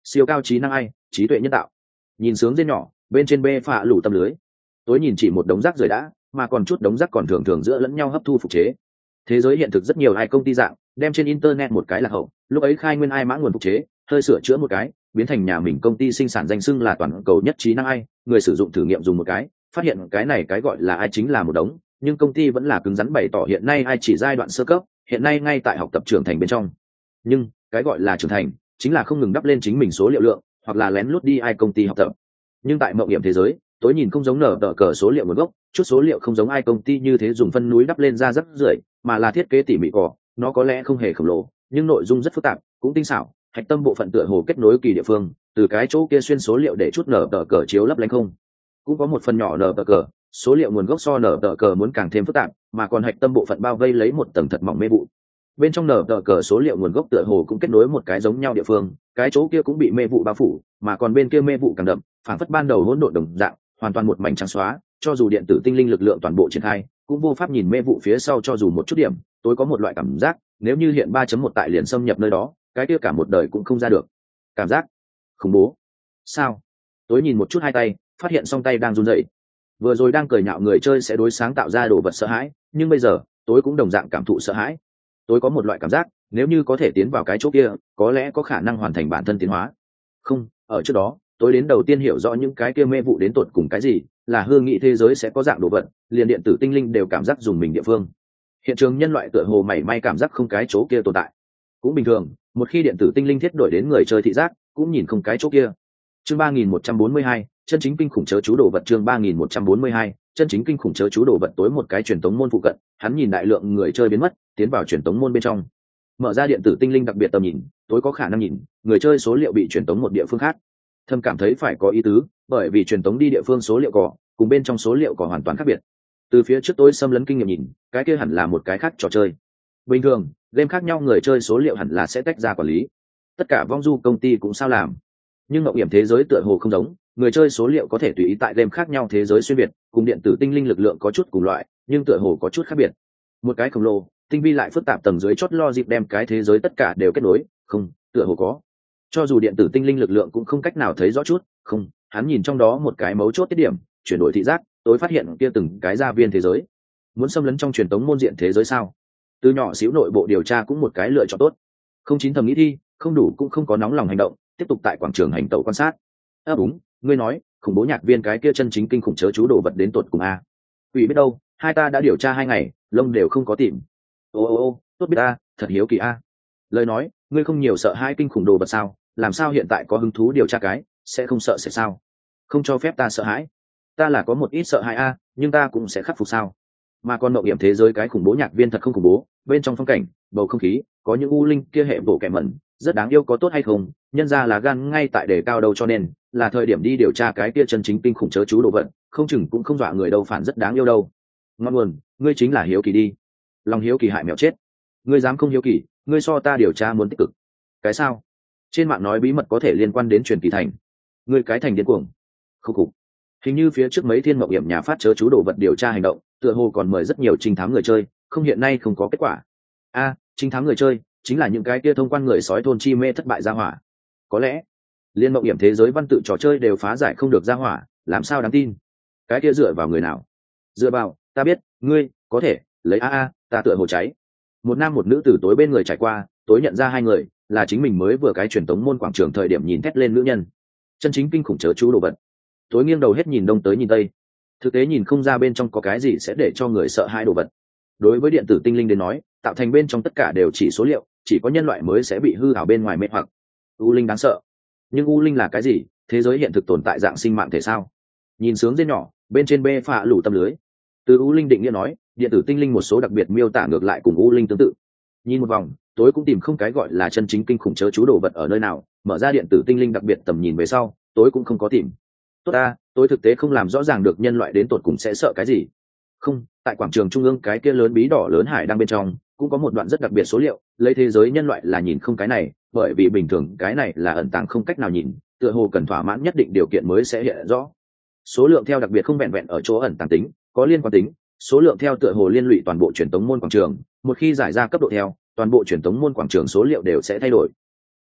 siêu cao trí năng ai, trí tuệ nhân tạo. Nhìn sướng dên nhỏ bên trên bê phạ lủ tâm lưới, tối nhìn chỉ một đống rác rời đã, mà còn chút đống rác còn thường thường giữa lẫn nhau hấp thu phục chế. Thế giới hiện thực rất nhiều ai công ty dạng đem trên internet một cái là hậu, lúc ấy khai nguyên ai mã nguồn phục chế, hơi sửa chữa một cái, biến thành nhà mình công ty sinh sản danh xưng là toàn cầu nhất trí năng ai, người sử dụng thử nghiệm dùng một cái, phát hiện cái này cái gọi là ai chính là một đống, nhưng công ty vẫn là cứng rắn bày tỏ hiện nay ai chỉ giai đoạn sơ cấp, hiện nay ngay tại học tập trưởng thành bên trong. Nhưng cái gọi là trưởng thành chính là không ngừng đắp lên chính mình số liệu lượng, hoặc là lén lút đi ai công ty học tập. Nhưng tại mộng hiểm thế giới, tối nhìn không giống nở tờ cờ số liệu nguồn gốc, chút số liệu không giống ai công ty như thế dùng phân núi đắp lên ra rất rưởi, mà là thiết kế tỉ mỉ cỏ, nó có lẽ không hề khổng lồ, nhưng nội dung rất phức tạp, cũng tinh xảo, hạch tâm bộ phận tựa hồ kết nối kỳ địa phương, từ cái chỗ kia xuyên số liệu để chút nở tờ cờ chiếu lấp lánh không. Cũng có một phần nhỏ nở tờ cờ, số liệu nguồn gốc so nở tờ cờ muốn càng thêm phức tạp, mà còn hạch tâm bộ phận bao vây lấy một tầng thật mỏng mê vụ. Bên trong nở tờ cờ số liệu nguồn gốc tựa hồ cũng kết nối một cái giống nhau địa phương, cái chỗ kia cũng bị mê vụ bao phủ, mà còn bên kia mê vụ càng đậm, phản phất ban đầu hỗn độn đồng dạng, hoàn toàn một mảnh trắng xóa, cho dù điện tử tinh linh lực lượng toàn bộ triển khai, cũng vô pháp nhìn mê vụ phía sau cho dù một chút điểm. Tôi có một loại cảm giác, nếu như hiện ba chấm một tại liền xâm nhập nơi đó, cái kia cả một đời cũng không ra được. Cảm giác khủng bố. Sao? Tôi nhìn một chút hai tay, phát hiện song tay đang run rẩy. Vừa rồi đang cười nhạo người chơi sẽ đối sáng tạo ra đồ vật sợ hãi, nhưng bây giờ, tôi cũng đồng dạng cảm thụ sợ hãi. Tôi có một loại cảm giác, nếu như có thể tiến vào cái chỗ kia, có lẽ có khả năng hoàn thành bản thân tiến hóa. Không, ở trước đó, tôi đến đầu tiên hiểu rõ những cái kia mê vụ đến tột cùng cái gì, là hương nghị thế giới sẽ có dạng đồ vật, liền điện tử tinh linh đều cảm giác dùng mình địa phương. Hiện trường nhân loại tựa hồ mảy may cảm giác không cái chỗ kia tồn tại. Cũng bình thường, một khi điện tử tinh linh thiết đổi đến người chơi thị giác, cũng nhìn không cái chỗ kia. Chương ba nghìn một trăm bốn mươi hai, chân chính kinh khủng chớ chú đồ vật. Chương ba nghìn một trăm bốn mươi hai, chân chính kinh khủng chớ chú đồ vật. Tối một cái truyền tống môn phụ cận, hắn nhìn đại lượng người chơi biến mất, tiến vào truyền tống môn bên trong. Mở ra điện tử tinh linh đặc biệt tầm nhìn, tối có khả năng nhìn người chơi số liệu bị truyền tống một địa phương khác. Thâm cảm thấy phải có ý tứ, bởi vì truyền tống đi địa phương số liệu cỏ cùng bên trong số liệu cỏ hoàn toàn khác biệt. Từ phía trước tối xâm lấn kinh nghiệm nhìn, cái kia hẳn là một cái khác trò chơi. Bình thường, game khác nhau người chơi số liệu hẳn là sẽ tách ra quản lý. Tất cả vong du công ty cũng sao làm. Nhưng ngọc hiểm thế giới tựa hồ không giống, người chơi số liệu có thể tùy ý tại game khác nhau thế giới xuyên biệt, cùng điện tử tinh linh lực lượng có chút cùng loại, nhưng tựa hồ có chút khác biệt. Một cái khổng lồ, tinh vi lại phức tạp tầng dưới chót logic đem cái thế giới tất cả đều kết nối, không, tựa hồ có. Cho dù điện tử tinh linh lực lượng cũng không cách nào thấy rõ chút, không, hắn nhìn trong đó một cái mấu chốt tiết điểm, chuyển đổi thị giác, tối phát hiện kia từng cái gia viên thế giới. Muốn xâm lấn trong truyền tống môn diện thế giới sao? Từ nhỏ xíu nội bộ điều tra cũng một cái lựa chọn tốt. Không chín thầm nghĩ thi, không đủ cũng không có nóng lòng hành động, tiếp tục tại quảng trường hành tẩu quan sát. À đúng, ngươi nói, khủng bố nhạc viên cái kia chân chính kinh khủng chớ chú đồ vật đến tột cùng a. Ủy biết đâu, hai ta đã điều tra hai ngày, lông đều không có tìm. Ô ô ô, tốt biết a, thật hiếu kỳ a. Lời nói, ngươi không nhiều sợ hai kinh khủng đồ vật sao? Làm sao hiện tại có hứng thú điều tra cái, sẽ không sợ sẽ sao? Không cho phép ta sợ hãi. Ta là có một ít sợ hãi a, nhưng ta cũng sẽ khắc phục sao? Mà còn mộng hiểm thế giới cái khủng bố nhạc viên thật không khủng bố, bên trong phong cảnh, bầu không khí, có những u linh kia hệ bổ kẻ mẩn, rất đáng yêu, có tốt hay không? Nhân ra là gan ngay tại đề cao đâu, cho nên là thời điểm đi điều tra cái kia chân chính kinh khủng chớ chú đồ vật, không chừng cũng không dọa người đâu, phản rất đáng yêu đâu. Ngon nguồn, ngươi chính là hiếu kỳ đi. Lòng hiếu kỳ hại mèo chết. Ngươi dám không hiếu kỳ, ngươi so ta điều tra muốn tích cực. Cái sao? Trên mạng nói bí mật có thể liên quan đến truyền kỳ thành. Ngươi cái thành điên cuồng. Khúc khục. Hình như phía trước mấy thiên mộng hiểm nhà phát chớ chú đồ vật điều tra hành động, tựa hồ còn mời rất nhiều trinh thám người chơi, không, hiện nay không có kết quả. A, à, trinh thám người chơi chính là những cái kia thông quan người sói thôn chi mê thất bại ra hỏa. Có lẽ liên mộng hiểm thế giới văn tự trò chơi đều phá giải không được ra hỏa, làm sao đáng tin? Cái kia dựa vào người nào? Dựa vào, ta biết, ngươi có thể lấy a a, ta tựa hồ cháy. Một nam một nữ từ tối bên người trải qua, tối nhận ra hai người là chính mình mới vừa cái truyền tống môn quảng trường thời điểm nhìn thét lên nữ nhân. Chân chính kinh khủng chớ chú đồ vật. Tối nghiêng đầu hết nhìn đông tới nhìn tây, thực tế nhìn không ra bên trong có cái gì sẽ để cho người sợ hãi đồ vật. Đối với điện tử tinh linh đến nói, tạo thành bên trong tất cả đều chỉ số liệu, chỉ có nhân loại mới sẽ bị hư ảo bên ngoài mê hoặc. U linh đáng sợ, nhưng u linh là cái gì? Thế giới hiện thực tồn tại dạng sinh mạng thể sao? Nhìn sướng dên nhỏ bên trên bê phạ lủ tâm lưới, từ u linh định nghĩa nói, điện tử tinh linh một số đặc biệt miêu tả ngược lại cùng u linh tương tự. Nhìn một vòng, tối cũng tìm không cái gọi là chân chính kinh khủng chớ chú đồ vật ở nơi nào. Mở ra điện tử tinh linh đặc biệt tầm nhìn về sau, tối cũng không có tìm. Tốt ta, tôi thực tế không làm rõ ràng được nhân loại đến tột cùng sẽ sợ cái gì. Không, tại quảng trường trung ương cái kia lớn bí đỏ lớn hải đang bên trong cũng có một đoạn rất đặc biệt số liệu, lấy thế giới nhân loại là nhìn không cái này, bởi vì bình thường cái này là ẩn tàng không cách nào nhìn, tựa hồ cần thỏa mãn nhất định điều kiện mới sẽ hiện rõ. Số lượng theo đặc biệt không vẹn vẹn ở chỗ ẩn tàng tính, có liên quan tính. Số lượng theo tựa hồ liên lụy toàn bộ truyền tống môn quảng trường, một khi giải ra cấp độ theo, toàn bộ truyền tống môn quảng trường số liệu đều sẽ thay đổi.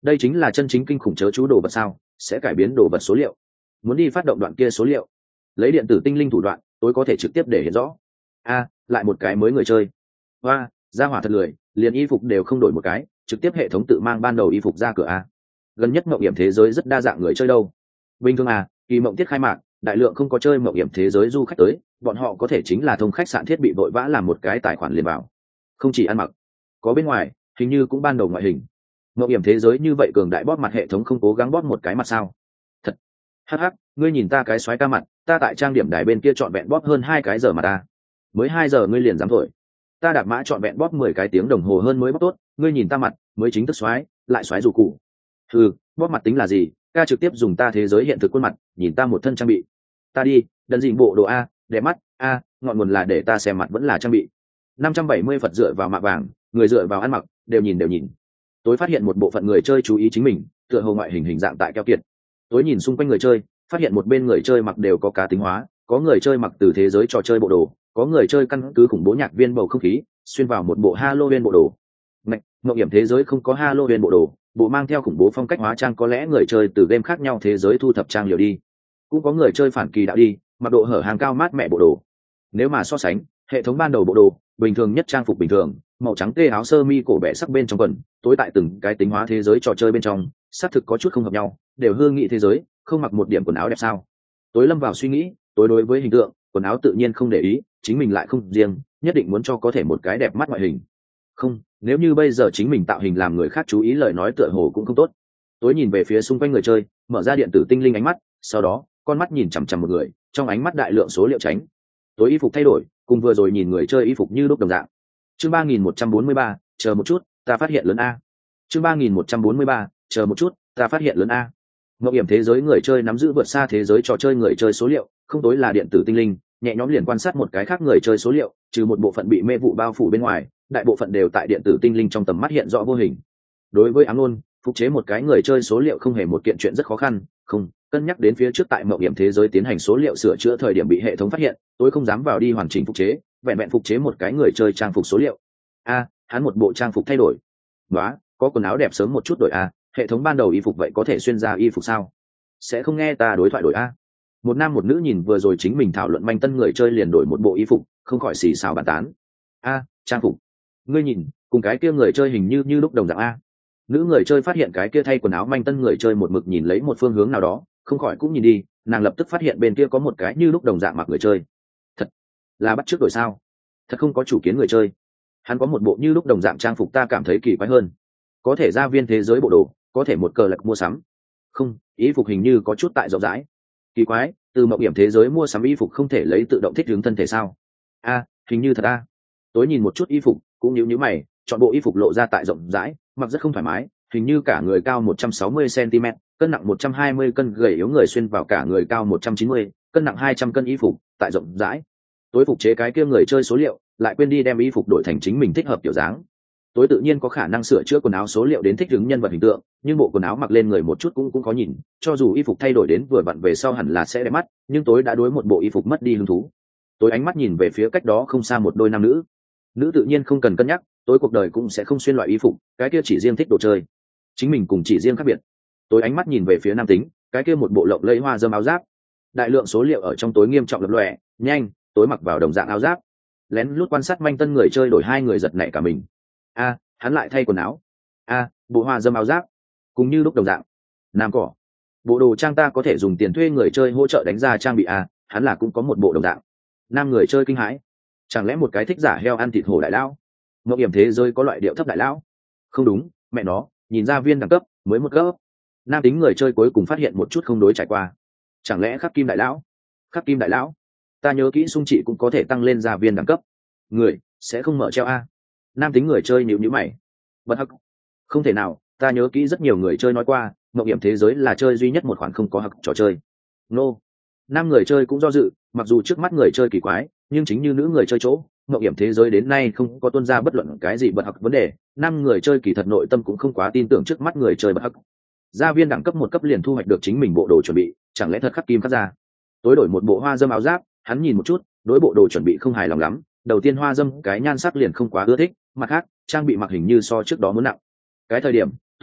đây chính là chân chính kinh khủng chớ chú đồ vật sao, sẽ cải biến đồ vật số liệu. Muốn đi phát động đoạn kia số liệu, lấy điện tử tinh linh thủ đoạn tôi có thể trực tiếp để hiện rõ. A, lại một cái mới người chơi. Hoa, ra hỏa thật lười, liền y phục đều không đổi một cái, trực tiếp hệ thống tự mang ban đầu y phục ra cửa. A, gần nhất mộng hiểm thế giới rất đa dạng người chơi đâu. Bình thường à, kỳ mộng tiết khai mạc, đại lượng không có chơi mộng hiểm thế giới du khách tới, bọn họ có thể chính là thông khách sạn thiết bị vội vã làm một cái tài khoản liền vào. Không chỉ ăn mặc, có bên ngoài hình như cũng ban đầu ngoại hình. Mộng hiểm thế giới như vậy cường đại bóp mặt hệ thống không cố gắng bóp một cái mặt sao? Thật. Hắc hắc, ngươi nhìn ta cái xoáy ca mặt, ta tại trang điểm đài bên kia trọn vẹn bóp hơn hai cái giờ mà ta. Mới hai giờ ngươi liền dám thổi. Ta đạp mã trọn vẹn bóp mười cái tiếng đồng hồ hơn mới bóp tốt, ngươi nhìn ta mặt, mới chính thức xoáy, lại xoáy dù cụ. Ừ, bóp mặt tính là gì, ca trực tiếp dùng ta thế giới hiện thực khuôn mặt, nhìn ta một thân trang bị. Ta đi, đần gì bộ đồ a, đẹp mắt, a, ngọn nguồn là để ta xem mặt vẫn là trang bị. năm trăm bảy mươi Phật dựa vào mạ vàng, người dựa vào ăn mặc, đều nhìn đều nhìn. Tối phát hiện một bộ phận người chơi chú ý chính mình, tựa hồ ngoại hình hình dạng tại keo kiệt. Tối nhìn xung quanh người chơi, phát hiện một bên người chơi mặc đều có cá tính hóa, có người chơi mặc từ thế giới trò chơi bộ đồ, có người chơi căn cứ khủng bố nhạc viên bầu không khí, xuyên vào một bộ Halloween bộ đồ. Ngạch, mộng hiểm thế giới không có Halloween bộ đồ, bộ mang theo khủng bố phong cách hóa trang có lẽ người chơi từ game khác nhau thế giới thu thập trang liều đi. Cũng có người chơi phản kỳ đạo đi, mặc độ hở hàng cao mát mẹ bộ đồ. Nếu mà so sánh, hệ thống ban đầu bộ đồ, bình thường nhất trang phục bình thường, màu trắng tê áo sơ mi cổ bẻ sắc bên trong quần, tối tại từng cái tính hóa thế giới trò chơi bên trong, xác thực có chút không hợp nhau, đều hương nghị thế giới, không mặc một điểm quần áo đẹp sao? Tối lâm vào suy nghĩ, tối đối với hình tượng, quần áo tự nhiên không để ý, chính mình lại không riêng, nhất định muốn cho có thể một cái đẹp mắt ngoại hình. Không, nếu như bây giờ chính mình tạo hình làm người khác chú ý lời nói tựa hồ cũng không tốt. Tối nhìn về phía xung quanh người chơi, mở ra điện tử tinh linh ánh mắt, sau đó, con mắt nhìn chằm chằm một người, trong ánh mắt đại lượng số liệu tránh. Tối y phục thay đổi, cùng vừa rồi nhìn người chơi y phục như lúc đồng dạng. Chương ba nghìn một trăm bốn mươi ba, chờ một chút, ta phát hiện lớn a. Chương ba nghìn một trăm bốn mươi ba, chờ một chút, ta phát hiện lớn a. Ngộng hiểm thế giới người chơi nắm giữ vượt xa thế giới trò chơi người chơi số liệu, không tối là điện tử tinh linh, nhẹ nhõm liền quan sát một cái khác người chơi số liệu, trừ một bộ phận bị mê vụ bao phủ bên ngoài, đại bộ phận đều tại điện tử tinh linh trong tầm mắt hiện rõ vô hình. Đối với ám ngôn, phục chế một cái người chơi số liệu không hề một kiện chuyện rất khó khăn, không cân nhắc đến phía trước tại mộng hiểm thế giới tiến hành số liệu sửa chữa thời điểm bị hệ thống phát hiện, tôi không dám vào đi hoàn chỉnh phục chế, vẹn vẹn phục chế một cái người chơi trang phục số liệu. A, hắn một bộ trang phục thay đổi. Đó, có quần áo đẹp sớm một chút đổi a, hệ thống ban đầu y phục vậy có thể xuyên ra y phục sao? Sẽ không nghe ta đối thoại đổi a. Một nam một nữ nhìn vừa rồi chính mình thảo luận manh tân người chơi liền đổi một bộ y phục, không khỏi xì xào bàn tán. A, trang phục. Ngươi nhìn, cùng cái kia người chơi hình như như lúc đồng dạng a. Nữ người chơi phát hiện cái kia thay quần áo manh tân người chơi một mực nhìn lấy một phương hướng nào đó, không khỏi cũng nhìn đi, nàng lập tức phát hiện bên kia có một cái như lúc đồng dạng mặc người chơi. Thật là bắt chước đổi sao? Thật không có chủ kiến người chơi. Hắn có một bộ như lúc đồng dạng trang phục ta cảm thấy kỳ quái hơn. Có thể ra viên thế giới bộ đồ, có thể một cờ lật mua sắm. Không, y phục hình như có chút tại rộng rãi. Kỳ quái, từ mộng hiểm thế giới mua sắm y phục không thể lấy tự động thích ứng thân thể sao? A, hình như thật a. Tối nhìn một chút y phục, cũng nhíu nhíu mày, chọn bộ y phục lộ ra tại rộng rãi, mặc rất không thoải mái, hình như cả người cao một trăm sáu mươi xăng-ti-mét, cân nặng một trăm hai mươi cân, gầy yếu người xuyên vào cả người cao một trăm chín mươi, cân nặng hai trăm cân y phục, tại rộng rãi. Tối phục chế cái kia người chơi số liệu, lại quên đi đem y phục đổi thành chính mình thích hợp kiểu dáng. Tối tự nhiên có khả năng sửa chữa quần áo số liệu đến thích ứng nhân vật hình tượng, nhưng bộ quần áo mặc lên người một chút cũng cũng có nhìn, cho dù y phục thay đổi đến vừa vặn về sau hẳn là sẽ đẹp mắt, nhưng tối đã đối một bộ y phục mất đi hứng thú. Tối ánh mắt nhìn về phía cách đó không xa một đôi nam nữ. Nữ tự nhiên không cần cân nhắc, tối cuộc đời cũng sẽ không xuyên loại y phục, cái kia chỉ riêng thích đồ chơi. Chính mình cùng chỉ riêng khác biệt. Tối ánh mắt nhìn về phía nam tính, cái kia một bộ lộng lẫy hoa dâm áo giáp. Đại lượng số liệu ở trong tối nghiêm trọng lập lòe, nhanh, tối mặc vào đồng dạng áo giáp. Lén lút quan sát manh tân người chơi đổi hai người giật nảy cả mình. A, hắn lại thay quần áo. A, bộ hoa dâm áo giáp, cùng như lúc đồng dạng. Nam cỏ, bộ đồ trang ta có thể dùng tiền thuê người chơi hỗ trợ đánh ra trang bị a, hắn là cũng có một bộ đồng dạng. Nam người chơi kinh hãi, chẳng lẽ một cái thích giả heo ăn thịt hổ đại lão? Ngọc hiểm thế giới có loại điệu thấp đại lão? Không đúng, mẹ nó, nhìn ra viên đẳng cấp mới một cấp. Nam tính người chơi cuối cùng phát hiện một chút không đối trải qua. Chẳng lẽ khắc kim đại lão? Khắc kim đại lão, ta nhớ kỹ sung trị cũng có thể tăng lên ra viên đẳng cấp. Người sẽ không mở treo a. Nam tính người chơi nhíu nhíu mày. Bất hắc, không thể nào, ta nhớ kỹ rất nhiều người chơi nói qua, mộng hiểm thế giới là chơi duy nhất một khoản không có hắc trò chơi. Nô. Nam người chơi cũng do dự, mặc dù trước mắt người chơi kỳ quái, nhưng chính như nữ người chơi chỗ, mộng hiểm thế giới đến nay không có tuân ra bất luận cái gì bật hắc vấn đề. Nam người chơi kỳ thật nội tâm cũng không quá tin tưởng trước mắt người chơi bật hắc. Gia viên đẳng cấp một cấp liền thu hoạch được chính mình bộ đồ chuẩn bị, chẳng lẽ thật khắc kim khắc ra? Tối đổi một bộ hoa dâm áo giáp, hắn nhìn một chút, đối bộ đồ chuẩn bị không hài lòng lắm. Đầu tiên hoa dâm cái nhan sắc liền không quá ưa thích, mặt khác trang bị mặc hình như so trước đó muốn nặng. Cái thời điểm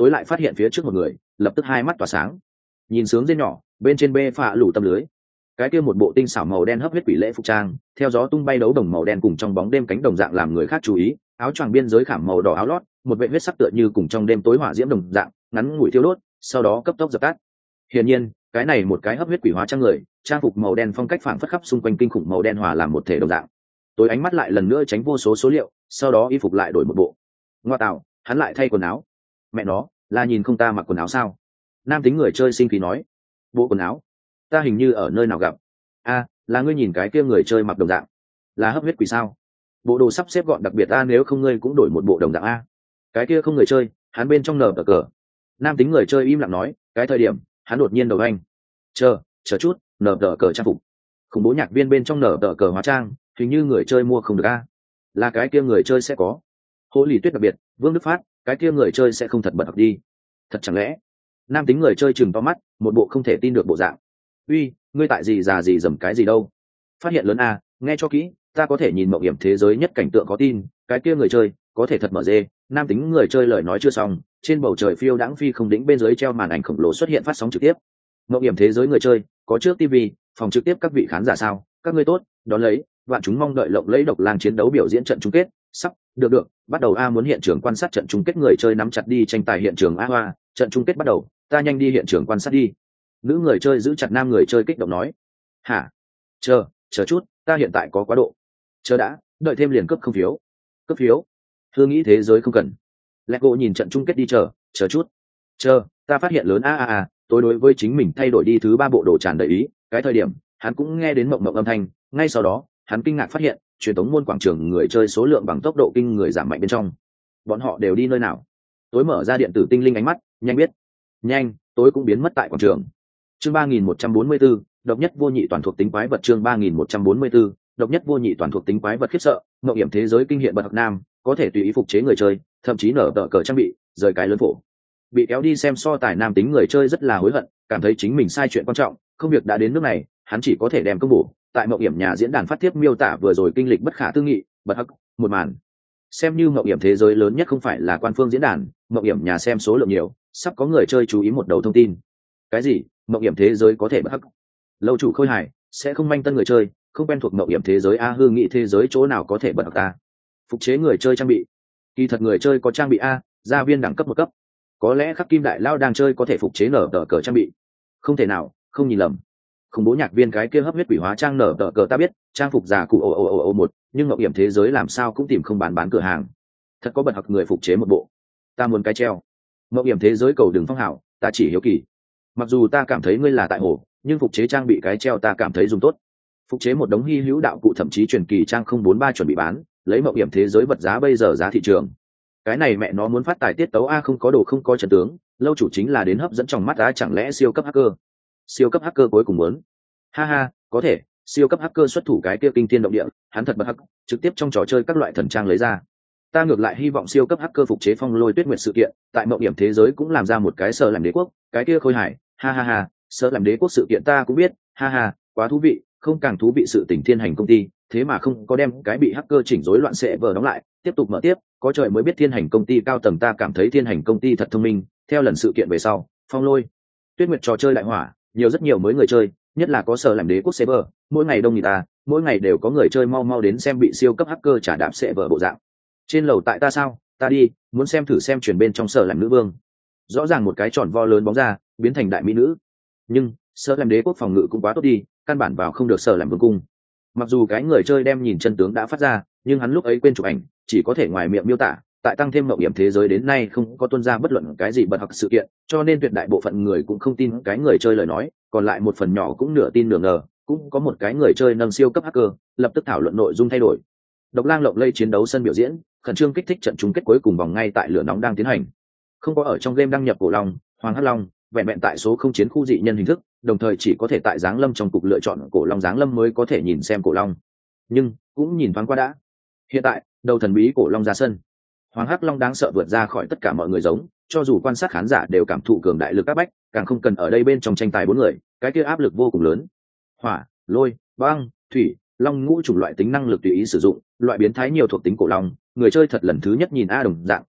tối lại phát hiện phía trước một người, lập tức hai mắt tỏa sáng. Nhìn sướng dên nhỏ, bên trên bê phạ lủ tâm lưới, cái kia một bộ tinh xảo màu đen hấp huyết quỷ lễ phục trang, theo gió tung bay đấu đồng màu đen cùng trong bóng đêm cánh đồng dạng làm người khác chú ý, áo choàng biên giới khảm màu đỏ áo lót, một vệ huyết sắc tựa như cùng trong đêm tối hỏa diễm đồng dạng, ngắn ngủi thiêu đốt, sau đó cấp tốc dập tắt. Hiển nhiên, cái này một cái hấp huyết quỷ hóa trang người, trang phục màu đen phong cách phảng phất khắp xung quanh kinh khủng màu đen hòa làm một thể đồng dạng. Tối ánh mắt lại lần nữa tránh vô số số liệu, sau đó y phục lại đổi một bộ. Ngoa tạo, hắn lại thay quần áo. Mẹ nó, là nhìn không ta mặc quần áo sao? Nam tính người chơi sinh khí nói. Bộ quần áo, ta hình như ở nơi nào gặp. A, là ngươi nhìn cái kia người chơi mặc đồng dạng, là hấp huyết quỷ sao? Bộ đồ sắp xếp gọn đặc biệt a, nếu không ngươi cũng đổi một bộ đồng dạng a. Cái kia không người chơi, hắn bên trong nở cờ. Nam tính người chơi im lặng nói, cái thời điểm hắn đột nhiên đầu anh, chờ chờ chút, nở tờ cờ trang phục, khủng bố nhạc viên bên trong nở tờ cờ hóa trang, hình như người chơi mua không được a. Là cái kia người chơi sẽ có. Hô lì tuyết đặc biệt, Vương Đức Phát, cái kia người chơi sẽ không thật bật học đi. Thật chẳng lẽ? Nam tính người chơi chừng to mắt, một bộ không thể tin được bộ dạng. Uy, ngươi tại gì già gì dầm cái gì đâu? Phát hiện lớn a, nghe cho kỹ, ta có thể nhìn mộng hiểm thế giới nhất cảnh tượng có tin, cái kia người chơi có thể thật mở dê. Nam tính người chơi lời nói chưa xong, trên bầu trời phiêu đãng phi không đỉnh bên dưới treo màn ảnh khổng lồ xuất hiện phát sóng trực tiếp. Mộng hiểm thế giới người chơi có trước tivi, phòng trực tiếp các vị khán giả sao? Các ngươi tốt, đón lấy, bạn chúng mong đợi lộng lẫy độc lang chiến đấu biểu diễn trận chung kết. Sắp, được được, bắt đầu a, muốn hiện trường quan sát trận chung kết, người chơi nắm chặt đi tranh tài hiện trường a hoa, trận chung kết bắt đầu, ta nhanh đi hiện trường quan sát đi. Nữ người chơi giữ chặt nam người chơi kích động nói. Hả? Chờ, chờ chút, ta hiện tại có quá độ. Chờ đã, đợi thêm liền cấp không phiếu. Cấp phiếu? Hương nghĩ thế giới không cần. Lego nhìn trận chung kết đi, chờ, chờ chút. Chờ, ta phát hiện lớn a a a, tôi đối với chính mình thay đổi đi thứ ba bộ đồ tràn đầy ý, cái thời điểm, hắn cũng nghe đến mộng mộng âm thanh, ngay sau đó, hắn kinh ngạc phát hiện, truyền thống môn quảng trường người chơi số lượng bằng tốc độ kinh người giảm mạnh bên trong. Bọn họ đều đi nơi nào? Tối mở ra điện tử tinh linh ánh mắt, nhanh biết. Nhanh, tối cũng biến mất tại quảng trường. Chương ba nghìn một trăm bốn mươi bốn, độc nhất vô nhị toàn thuộc tính quái vật. Chương ba nghìn một trăm bốn mươi bốn, độc nhất vô nhị toàn thuộc tính quái vật khiếp sợ, mộng hiểm thế giới kinh hiện bậc nam, có thể tùy ý phục chế người chơi, thậm chí nở tờ cờ trang bị, rời cái lớn phổ. Bị kéo đi xem so tài nam tính người chơi rất là hối hận, cảm thấy chính mình sai chuyện quan trọng, không việc đã đến nước này, hắn chỉ có thể đem công bổ. Tại mộng hiểm nhà diễn đàn phát tiếp miêu tả vừa rồi kinh lịch bất khả tư nghị, bật hắc, một màn. Xem như mộng hiểm thế giới lớn nhất không phải là quan phương diễn đàn, mộng hiểm nhà xem số lượng nhiều, sắp có người chơi chú ý một đầu thông tin. Cái gì? Mộng hiểm thế giới có thể bất hắc? Lâu chủ khôi hài sẽ không manh tân người chơi, không quen thuộc mộng hiểm thế giới a, hư nghị thế giới chỗ nào có thể bật hắc ta? Phục chế người chơi trang bị, kỳ thật người chơi có trang bị a, gia viên đẳng cấp một cấp, có lẽ khắc kim đại lao đang chơi có thể phục chế nở tờ cờ trang bị. Không thể nào, không nhìn lầm. Khủng bố nhạc viên cái kia hấp huyết quỷ hóa trang nở tờ cờ ta biết, trang phục giả cụ ồ ồ ồ ồ một, nhưng mộng hiểm thế giới làm sao cũng tìm không bán bán cửa hàng. Thật có bật hặc người phục chế một bộ, ta muốn cái treo. Mộng hiểm thế giới cầu đừng phong hảo, ta chỉ hiếu kỳ. Mặc dù ta cảm thấy ngươi là tại hồ, nhưng phục chế trang bị cái treo ta cảm thấy dùng tốt. Phục chế một đống hy hữu đạo cụ thậm chí truyền kỳ trang không bốn ba chuẩn bị bán, lấy mộng hiểm thế giới vật giá bây giờ giá thị trường. Cái này mẹ nó muốn phát tài tiết tấu a, không có đồ không có trận tướng, lâu chủ chính là đến hấp dẫn trong mắt a, chẳng lẽ siêu cấp hacker? Siêu cấp hacker cuối cùng muốn. Ha ha, có thể, siêu cấp hacker xuất thủ cái kia kinh thiên động địa, hắn thật bật hắc, trực tiếp trong trò chơi các loại thần trang lấy ra. Ta ngược lại hy vọng siêu cấp hacker phục chế phong lôi tuyết nguyệt sự kiện, tại mộng hiểm thế giới cũng làm ra một cái sơ làm đế quốc, cái kia khôi hài, ha ha ha, sơ làm đế quốc sự kiện ta cũng biết, ha ha, quá thú vị, không càng thú vị sự tình thiên hành công ty, thế mà không có đem cái bị hacker chỉnh rối loạn sẽ vờ đóng lại, tiếp tục mở tiếp, có trời mới biết thiên hành công ty cao tầng ta cảm thấy thiên hành công ty thật thông minh, theo lần sự kiện về sau, phong lôi tuyết nguyệt trò chơi đại hỏa, nhiều rất nhiều mới người chơi, nhất là có sở làm đế quốc server, mỗi ngày đông người ta, mỗi ngày đều có người chơi mau mau đến xem bị siêu cấp hacker trả đạp server bộ dạng. Trên lầu tại ta sao, ta đi, muốn xem thử xem chuyển bên trong sở làm nữ vương. Rõ ràng một cái tròn vo lớn bóng ra, biến thành đại mỹ nữ. Nhưng, sở làm đế quốc phòng ngự cũng quá tốt đi, căn bản vào không được sở làm vương cung. Mặc dù cái người chơi đem nhìn chân tướng đã phát ra, nhưng hắn lúc ấy quên chụp ảnh, chỉ có thể ngoài miệng miêu tả, tại tăng thêm mộng hiểm thế giới đến nay không có tuân ra bất luận cái gì bật học sự kiện, cho nên tuyệt đại bộ phận người cũng không tin cái người chơi lời nói, còn lại một phần nhỏ cũng nửa tin nửa ngờ, cũng có một cái người chơi nâng siêu cấp hacker, lập tức thảo luận nội dung thay đổi. Độc lang lộng lây chiến đấu sân biểu diễn, khẩn trương kích thích trận chung kết cuối cùng vòng ngay tại lửa nóng đang tiến hành. Không có ở trong game đăng nhập cổ long, hoàng hắc long, vẹn vẹn tại số không chiến khu dị nhân hình thức, đồng thời chỉ có thể tại giáng lâm trong cục lựa chọn cổ long giáng lâm mới có thể nhìn xem cổ long. Nhưng cũng nhìn thoáng qua đã. Hiện tại, đầu thần bí cổ long ra sân. Hoàng hắc long đáng sợ vượt ra khỏi tất cả mọi người giống, cho dù quan sát khán giả đều cảm thụ cường đại lực áp bách, càng không cần ở đây bên trong tranh tài bốn người, cái kia áp lực vô cùng lớn. Hỏa, lôi, băng, thủy, long ngũ chủng loại tính năng lực tùy ý sử dụng, loại biến thái nhiều thuộc tính cổ long, người chơi thật lần thứ nhất nhìn a đồng dạng,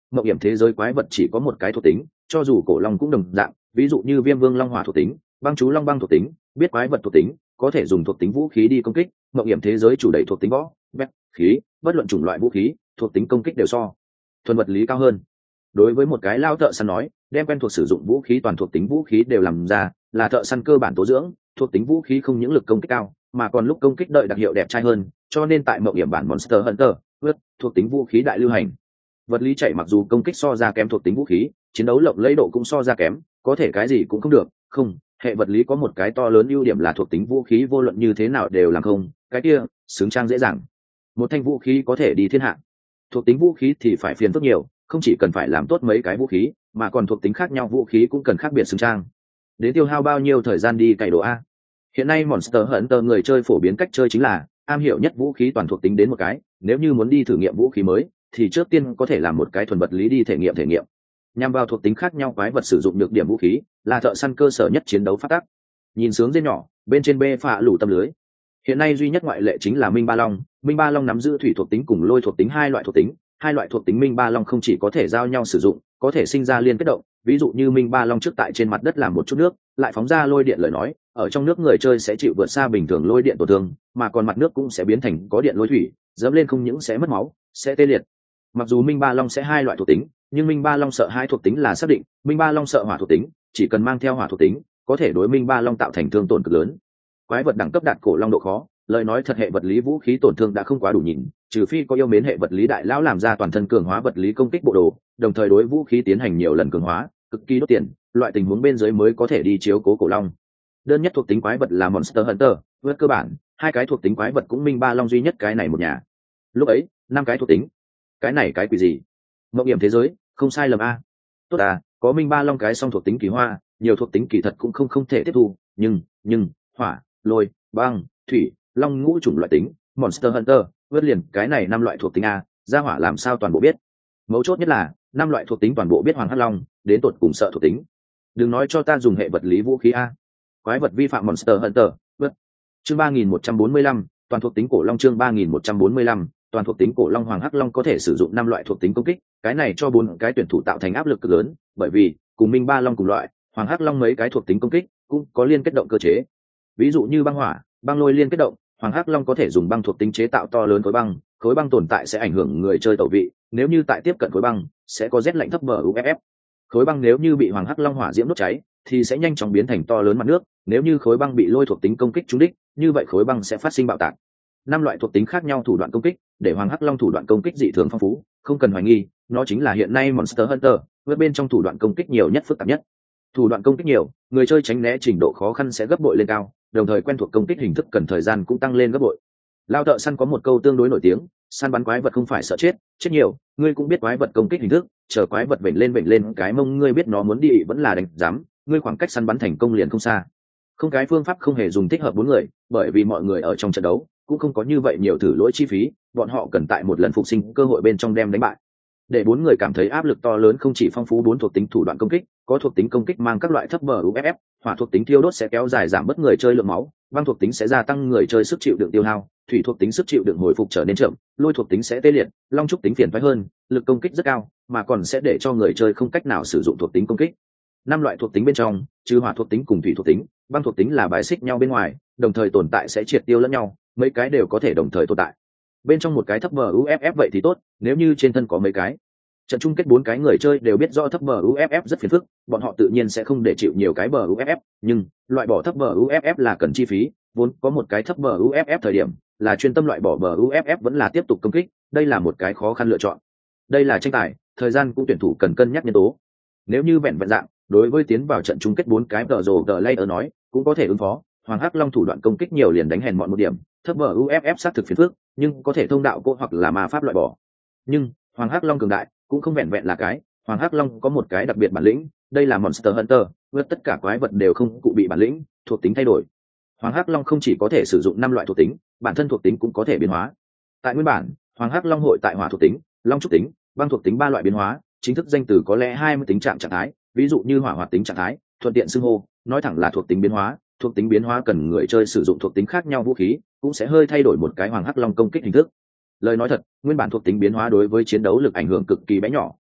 mộng hiểm thế giới quái vật chỉ có một cái thuộc tính, cho dù cổ long cũng đồng dạng, ví dụ như viêm vương long hỏa thuộc tính, băng chú long băng thuộc tính, biết quái vật thuộc tính, có thể dùng thuộc tính vũ khí đi công kích. Mộng hiểm thế giới chủ đẩy thuộc tính võ, bét, khí, bất luận chủng loại vũ khí, thuộc tính công kích đều so thuần vật lý cao hơn. Đối với một cái lao thợ săn nói, đem quen thuộc sử dụng vũ khí toàn thuộc tính vũ khí đều làm ra, là thợ săn cơ bản tố dưỡng. Thuộc tính vũ khí không những lực công kích cao, mà còn lúc công kích đợi đặc hiệu đẹp trai hơn, cho nên tại mộng hiểm bản Monster Hunter, vượt thuộc tính vũ khí đại lưu hành. Vật lý chạy mặc dù công kích so ra kém thuộc tính vũ khí, chiến đấu lộng lẫy độ cũng so ra kém, có thể cái gì cũng không được. Không, hệ vật lý có một cái to lớn ưu điểm là thuộc tính vũ khí vô luận như thế nào đều làm không, cái kia xứng trang dễ dàng. Một thanh vũ khí có thể đi thiên hạ. Thuộc tính vũ khí thì phải phiền phức nhiều, không chỉ cần phải làm tốt mấy cái vũ khí, mà còn thuộc tính khác nhau vũ khí cũng cần khác biệt xứng trang. Đến tiêu hao bao nhiêu thời gian đi cày đồ a? Hiện nay Monster Hunter người chơi phổ biến cách chơi chính là am hiểu nhất vũ khí toàn thuộc tính đến một cái, nếu như muốn đi thử nghiệm vũ khí mới thì trước tiên có thể làm một cái thuần vật lý đi thể nghiệm thể nghiệm. Nhằm vào thuộc tính khác nhau quái vật sử dụng được điểm vũ khí là thợ săn cơ sở nhất chiến đấu phát tắc. Nhìn sướng dê nhỏ bên trên bê phạ lủ tâm lưới. Hiện nay duy nhất ngoại lệ chính là Minh Ba Long. Minh Ba Long nắm giữ thủy thuộc tính cùng lôi thuộc tính hai loại thuộc tính, hai loại thuộc tính Minh Ba Long không chỉ có thể giao nhau sử dụng, có thể sinh ra liên kết động. Ví dụ như Minh Ba Long trước tại trên mặt đất làm một chút nước, lại phóng ra lôi điện lời nói, ở trong nước người chơi sẽ chịu vượt xa bình thường lôi điện tổn thương, mà còn mặt nước cũng sẽ biến thành có điện lôi thủy, dẫm lên không những sẽ mất máu, sẽ tê liệt. Mặc dù Minh Ba Long sẽ hai loại thuộc tính, nhưng Minh Ba Long sợ hai thuộc tính là xác định, Minh Ba Long sợ hỏa thuộc tính, chỉ cần mang theo hỏa thuộc tính, có thể đối Minh Ba Long tạo thành thương tổn cực lớn. Quái vật đẳng cấp đạt cổ long độ khó, lời nói thật hệ vật lý vũ khí tổn thương đã không quá đủ nhìn, trừ phi có yêu mến hệ vật lý đại lão làm ra toàn thân cường hóa vật lý công kích bộ đồ, đồng thời đối vũ khí tiến hành nhiều lần cường hóa, cực kỳ đốt tiền, loại tình huống bên dưới mới có thể đi chiếu cố cổ long. Đơn nhất thuộc tính quái vật là Monster Hunter, vượt cơ bản, hai cái thuộc tính quái vật cũng Minh Ba Long duy nhất cái này một nhà. Lúc ấy, năm cái thuộc tính. Cái này cái quỷ gì? Mộng hiểm thế giới, không sai lầm a. Tốt à, có Minh Ba Long cái song thuộc tính kỳ hoa, nhiều thuộc tính kỳ thật cũng không không thể tiếp thu, nhưng, nhưng, hỏa, lôi, băng, thủy, long ngũ chủng loại tính, Monster Hunter, vượt liền cái này năm loại thuộc tính a, gia hỏa làm sao toàn bộ biết. Mấu chốt nhất là, năm loại thuộc tính toàn bộ biết Hoàng Hắc Long, đến tột cùng sợ thuộc tính. Đừng nói cho ta dùng hệ vật lý vũ khí a. Quái vật vi phạm Monster Hunter, vượt. Chương ba nghìn một trăm bốn mươi lăm, toàn thuộc tính cổ long chương ba nghìn một trăm bốn mươi lăm, toàn thuộc tính cổ long Hoàng Hắc Long có thể sử dụng năm loại thuộc tính công kích, cái này cho bốn cái tuyển thủ tạo thành áp lực cực lớn, bởi vì cùng Minh Ba Long cùng loại, Hoàng Hắc Long mấy cái thuộc tính công kích cũng có liên kết động cơ chế. Ví dụ như băng hỏa, băng lôi liên kết động, Hoàng Hắc Long có thể dùng băng thuộc tính chế tạo to lớn khối băng, khối băng tồn tại sẽ ảnh hưởng người chơi tẩu vị, nếu như tại tiếp cận khối băng, sẽ có rét lạnh thấp bờ u ép ép. Khối băng nếu như bị Hoàng Hắc Long hỏa diễm đốt cháy, thì sẽ nhanh chóng biến thành to lớn mặt nước, nếu như khối băng bị lôi thuộc tính công kích trúng đích, như vậy khối băng sẽ phát sinh bạo tạc. Năm loại thuộc tính khác nhau thủ đoạn công kích, để Hoàng Hắc Long thủ đoạn công kích dị thường phong phú, không cần hoài nghi, nó chính là hiện nay Monster Hunter, với bên trong thủ đoạn công kích nhiều nhất phức tạp nhất. Thủ đoạn công kích nhiều, người chơi tránh né trình độ khó khăn sẽ gấp bội lên cao, đồng thời quen thuộc công kích hình thức cần thời gian cũng tăng lên gấp bội. Lao thợ săn có một câu tương đối nổi tiếng, săn bắn quái vật không phải sợ chết, chết nhiều, ngươi cũng biết quái vật công kích hình thức, chờ quái vật vểnh lên vểnh lên cái mông ngươi biết nó muốn đi vẫn là đánh dám, ngươi khoảng cách săn bắn thành công liền không xa. Không cái phương pháp không hề dùng thích hợp bốn người, bởi vì mọi người ở trong trận đấu cũng không có như vậy nhiều thử lỗi chi phí, bọn họ cần tại một lần phục sinh cơ hội bên trong đem đánh bại. Để bốn người cảm thấy áp lực to lớn không chỉ phong phú bốn thuộc tính thủ đoạn công kích, có thuộc tính công kích mang các loại thấp bờ u ép ép, hỏa thuộc tính thiêu đốt sẽ kéo dài giảm bớt người chơi lượng máu, băng thuộc tính sẽ gia tăng người chơi sức chịu đựng tiêu hao, thủy thuộc tính sức chịu đựng hồi phục trở nên chậm, lôi thuộc tính sẽ tê liệt, long trúc tính phiền phức hơn, lực công kích rất cao, mà còn sẽ để cho người chơi không cách nào sử dụng thuộc tính công kích. Năm loại thuộc tính bên trong, trừ hỏa thuộc tính cùng thủy thuộc tính, băng thuộc tính là bài xích nhau bên ngoài, đồng thời tồn tại sẽ triệt tiêu lẫn nhau, mấy cái đều có thể đồng thời tồn tại. Bên trong một cái thấp bờ u ép ép vậy thì tốt, nếu như trên thân có mấy cái. Trận chung kết bốn cái người chơi đều biết rõ thấp bờ u ép ép rất phiền phức, bọn họ tự nhiên sẽ không để chịu nhiều cái bờ u ép ép, nhưng loại bỏ thấp bờ u ép ép là cần chi phí, vốn có một cái thấp bờ u ép ép thời điểm, là chuyên tâm loại bỏ bờ u ép ép vẫn là tiếp tục công kích, đây là một cái khó khăn lựa chọn. Đây là tranh tài, thời gian cũng tuyển thủ cần cân nhắc nhân tố. Nếu như vẹn vẹn dạng, đối với tiến vào trận chung kết bốn cái tờ rồ tờ layer nói, cũng có thể ứng phó, Hoàng Hắc Long thủ đoạn công kích nhiều liền đánh hèn mọn một điểm, thấp bờ u ép ép sát thực phiền phức, nhưng có thể thông đạo cô hoặc là ma pháp loại bỏ. Nhưng Hoàng Hắc Long cường đại, cũng không vẹn vẹn là cái, Hoàng Hắc Long có một cái đặc biệt bản lĩnh, đây là Monster Hunter, vượt tất cả quái vật đều không cụ bị bản lĩnh, thuộc tính thay đổi. Hoàng Hắc Long không chỉ có thể sử dụng năm loại thuộc tính, bản thân thuộc tính cũng có thể biến hóa. Tại nguyên bản, Hoàng Hắc Long hội tại hỏa thuộc tính, long trúc tính, băng thuộc tính ba loại biến hóa, chính thức danh từ có lẽ hai mươi tính trạng trạng thái, ví dụ như hỏa hoạt tính trạng thái, thuận tiện xưng hô, nói thẳng là thuộc tính biến hóa, thuộc tính biến hóa cần người chơi sử dụng thuộc tính khác nhau vũ khí, cũng sẽ hơi thay đổi một cái Hoàng Hắc Long công kích hình thức. Lời nói thật, nguyên bản thuộc tính biến hóa đối với chiến đấu lực ảnh hưởng cực kỳ bé nhỏ,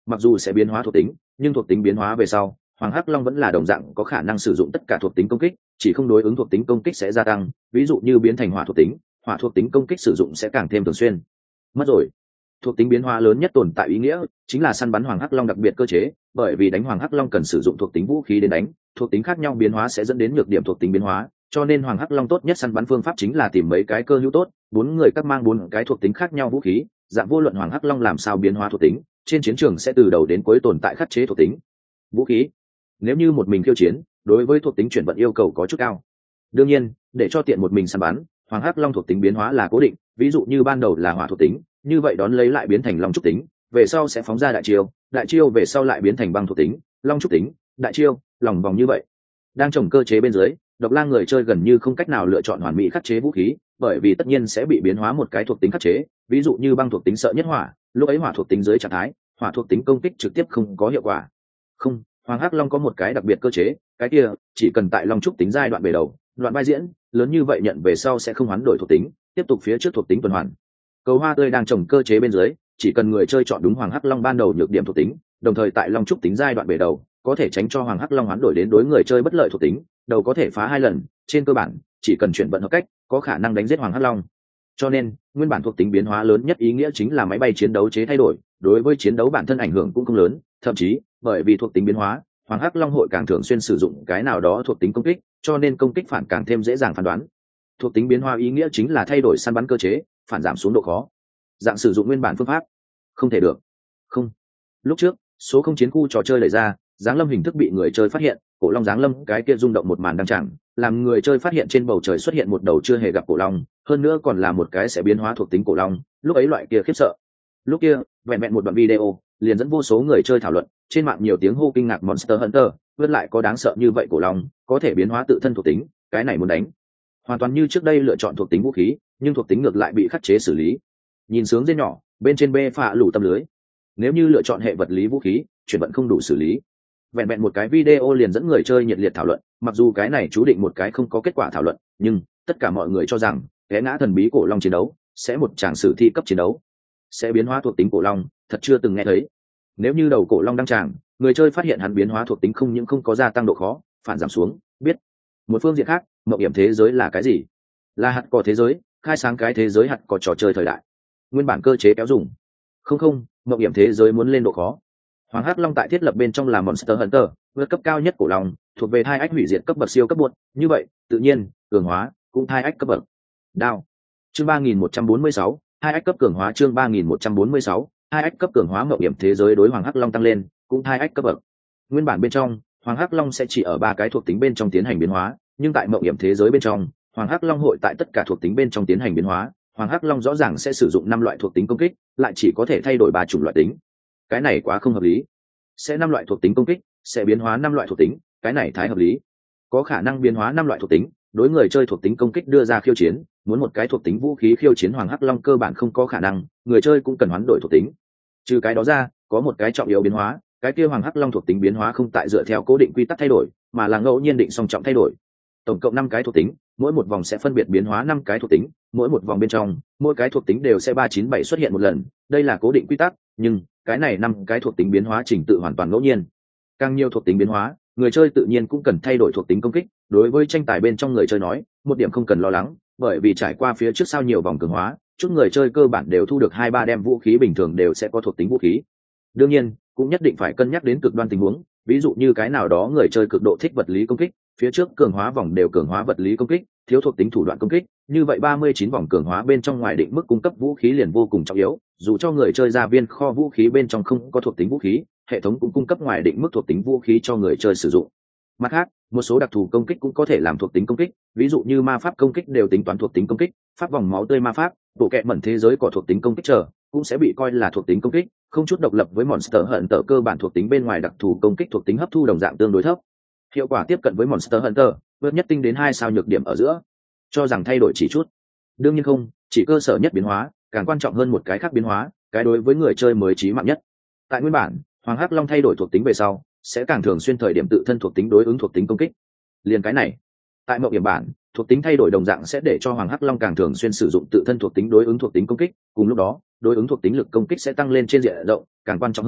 mặc dù sẽ biến hóa thuộc tính, nhưng thuộc tính biến hóa về sau Hoàng Hắc Long vẫn là đồng dạng có khả năng sử dụng tất cả thuộc tính công kích, chỉ không đối ứng thuộc tính công kích sẽ gia tăng, ví dụ như biến thành hỏa thuộc tính, hỏa thuộc tính công kích sử dụng sẽ càng thêm thường xuyên. Mất rồi. Thuộc tính biến hóa lớn nhất tồn tại ý nghĩa chính là săn bắn Hoàng Hắc Long đặc biệt cơ chế, bởi vì đánh Hoàng Hắc Long cần sử dụng thuộc tính vũ khí đến đánh, thuộc tính khác nhau biến hóa sẽ dẫn đến nhược điểm thuộc tính biến hóa, cho nên Hoàng Hắc Long tốt nhất săn bắn phương pháp chính là tìm mấy cái cơ hữu tốt, bốn người các mang bốn cái thuộc tính khác nhau vũ khí, dạng vô luận Hoàng Hắc Long làm sao biến hóa thuộc tính, trên chiến trường sẽ từ đầu đến cuối tồn tại khắc chế thuộc tính vũ khí. Nếu như một mình khiêu chiến, đối với thuộc tính chuyển vận yêu cầu có chút cao. Đương nhiên, để cho tiện một mình săn bắn, Hoàng Hắc Long thuộc tính biến hóa là cố định, ví dụ như ban đầu là hỏa thuộc tính, như vậy đón lấy lại biến thành long trúc tính, về sau sẽ phóng ra đại chiêu, đại chiêu về sau lại biến thành băng thuộc tính, long trúc tính, đại chiêu, lòng vòng như vậy. Đang trồng cơ chế bên dưới, Độc Lang người chơi gần như không cách nào lựa chọn hoàn mỹ khắc chế vũ khí, bởi vì tất nhiên sẽ bị biến hóa một cái thuộc tính khắc chế, ví dụ như băng thuộc tính sợ nhất hỏa, lúc ấy hỏa thuộc tính dưới trạng thái, hỏa thuộc tính công kích trực tiếp không có hiệu quả. Không, Hoàng Hắc Long có một cái đặc biệt cơ chế, cái kia chỉ cần tại long trúc tính giai đoạn bề đầu, đoạn vai diễn, lớn như vậy nhận về sau sẽ không hoán đổi thuộc tính, tiếp tục phía trước thuộc tính tuần hoàn. Cầu hoa tươi đang trồng cơ chế bên dưới, chỉ cần người chơi chọn đúng Hoàng Hắc Long ban đầu nhược điểm thuộc tính, đồng thời tại long trúc tính giai đoạn bề đầu, có thể tránh cho Hoàng Hắc Long hoán đổi đến đối người chơi bất lợi thuộc tính, đầu có thể phá hai lần, trên cơ bản chỉ cần chuyển vận hợp cách, có khả năng đánh giết Hoàng Hắc Long. Cho nên, nguyên bản thuộc tính biến hóa lớn nhất ý nghĩa chính là máy bay chiến đấu chế thay đổi, đối với chiến đấu bản thân ảnh hưởng cũng không lớn, thậm chí, bởi vì thuộc tính biến hóa, Hoàng Hắc Long hội càng thường xuyên sử dụng cái nào đó thuộc tính công kích, cho nên công kích phản càng thêm dễ dàng phán đoán. Thuộc tính biến hóa ý nghĩa chính là thay đổi săn bắn cơ chế, phản giảm xuống độ khó. Dạng sử dụng nguyên bản phương pháp, không thể được. Không. Lúc trước, số không chiến khu trò chơi đẩy ra, giáng lâm hình thức bị người chơi phát hiện, cổ long giáng lâm cái kia rung động một màn đăng chẳng, làm người chơi phát hiện trên bầu trời xuất hiện một đầu chưa hề gặp cổ long, hơn nữa còn là một cái sẽ biến hóa thuộc tính cổ long, lúc ấy loại kia khiếp sợ. Lúc kia, vẹn vẹn một đoạn video, liền dẫn vô số người chơi thảo luận, trên mạng nhiều tiếng hô kinh ngạc Monster Hunter, vươn lại có đáng sợ như vậy cổ long, có thể biến hóa tự thân thuộc tính, cái này muốn đánh. Hoàn toàn như trước đây lựa chọn thuộc tính vũ khí, nhưng thuộc tính ngược lại bị khắc chế xử lý. Nhìn sướng dê nhỏ, bên trên bê phạ lủ tâm lưới. Nếu như lựa chọn hệ vật lý vũ khí, chuyển vận không đủ xử lý. Vẹn vẹn một cái video liền dẫn người chơi nhiệt liệt thảo luận, mặc dù cái này chú định một cái không có kết quả thảo luận, nhưng tất cả mọi người cho rằng, té ngã thần bí cổ long chiến đấu sẽ một tràng sử thi cấp chiến đấu, sẽ biến hóa thuộc tính cổ long, thật chưa từng nghe thấy. Nếu như đầu cổ long đăng tràng, người chơi phát hiện hắn biến hóa thuộc tính không những không có gia tăng độ khó, phản giảm xuống, biết. Một phương diện khác, mộng hiểm thế giới là cái gì? Là hạt cỏ thế giới, khai sáng cái thế giới hạt cỏ trò chơi thời đại. Nguyên bản cơ chế kéo dùng. Không không, mộng hiểm thế giới muốn lên độ khó. Hoàng Hắc Long tại thiết lập bên trong là Monster Hunter, vượt cấp cao nhất cổ long, thuộc về thai ách hủy diệt cấp bậc siêu cấp buột, như vậy, tự nhiên, cường hóa cũng thai ách cấp bậc. Đao. Chương ba nghìn một trăm bốn mươi sáu, hai ách cấp cường hóa chương ba nghìn một trăm bốn mươi sáu, hai ách cấp cường hóa mộng hiểm thế giới đối Hoàng Hắc Long tăng lên, cũng hai ách cấp bậc. Nguyên bản bên trong, Hoàng Hắc Long sẽ chỉ ở ba cái thuộc tính bên trong tiến hành biến hóa, nhưng tại mộng hiểm thế giới bên trong, Hoàng Hắc Long hội tại tất cả thuộc tính bên trong tiến hành biến hóa, Hoàng Hắc Long rõ ràng sẽ sử dụng năm loại thuộc tính công kích, lại chỉ có thể thay đổi ba chủng loại tính. Cái này quá không hợp lý. Sẽ năm loại thuộc tính công kích, sẽ biến hóa năm loại thuộc tính, cái này thái hợp lý. Có khả năng biến hóa năm loại thuộc tính, đối người chơi thuộc tính công kích đưa ra khiêu chiến, muốn một cái thuộc tính vũ khí khiêu chiến Hoàng Hắc Long cơ bản không có khả năng, người chơi cũng cần hoán đổi thuộc tính. Trừ cái đó ra, có một cái trọng yếu biến hóa, cái kia Hoàng Hắc Long thuộc tính biến hóa không tại dựa theo cố định quy tắc thay đổi, mà là ngẫu nhiên định song trọng thay đổi. Tổng cộng năm cái thuộc tính, mỗi một vòng sẽ phân biệt biến hóa năm cái thuộc tính, mỗi một vòng bên trong, mỗi cái thuộc tính đều sẽ ba chín bảy xuất hiện một lần, đây là cố định quy tắc, nhưng cái này năm cái thuộc tính biến hóa trình tự hoàn toàn ngẫu nhiên. Càng nhiều thuộc tính biến hóa, người chơi tự nhiên cũng cần thay đổi thuộc tính công kích, đối với tranh tài bên trong người chơi nói, một điểm không cần lo lắng, bởi vì trải qua phía trước sau nhiều vòng cường hóa, chút người chơi cơ bản đều thu được hai ba đem vũ khí bình thường đều sẽ có thuộc tính vũ khí. Đương nhiên, cũng nhất định phải cân nhắc đến cực đoan tình huống, ví dụ như cái nào đó người chơi cực độ thích vật lý công kích, phía trước cường hóa vòng đều cường hóa vật lý công kích, thiếu thuộc tính thủ đoạn công kích, như vậy ba mươi chín vòng cường hóa bên trong ngoài định mức cung cấp vũ khí liền vô cùng trọng yếu, dù cho người chơi ra viên kho vũ khí bên trong không có thuộc tính vũ khí, hệ thống cũng cung cấp ngoài định mức thuộc tính vũ khí cho người chơi sử dụng. Mặt khác, một số đặc thù công kích cũng có thể làm thuộc tính công kích, ví dụ như ma pháp công kích đều tính toán thuộc tính công kích, pháp vòng máu tươi ma pháp, bộ kệ mẩn thế giới có thuộc tính công kích chờ, cũng sẽ bị coi là thuộc tính công kích, không chút độc lập với Monster Hunter cơ bản thuộc tính bên ngoài đặc thù công kích thuộc tính hấp thu đồng dạng tương đối thấp. Hiệu quả tiếp cận với Monster Hunter, vượt nhất tinh đến hai sao nhược điểm ở giữa. Cho rằng thay đổi chỉ chút. Đương nhiên không, chỉ cơ sở nhất biến hóa, càng quan trọng hơn một cái khác biến hóa, cái đối với người chơi mới chí mạng nhất. Tại nguyên bản, Hoàng Hắc Long thay đổi thuộc tính về sau, sẽ càng thường xuyên thời điểm tự thân thuộc tính đối ứng thuộc tính công kích. Liền cái này, tại mộng điểm bản, thuộc tính thay đổi đồng dạng sẽ để cho Hoàng Hắc Long càng thường xuyên sử dụng tự thân thuộc tính đối ứng thuộc tính công kích, cùng lúc đó, đối ứng thuộc tính lực công kích sẽ tăng lên trên diện rộng, càng quan trọng hơn,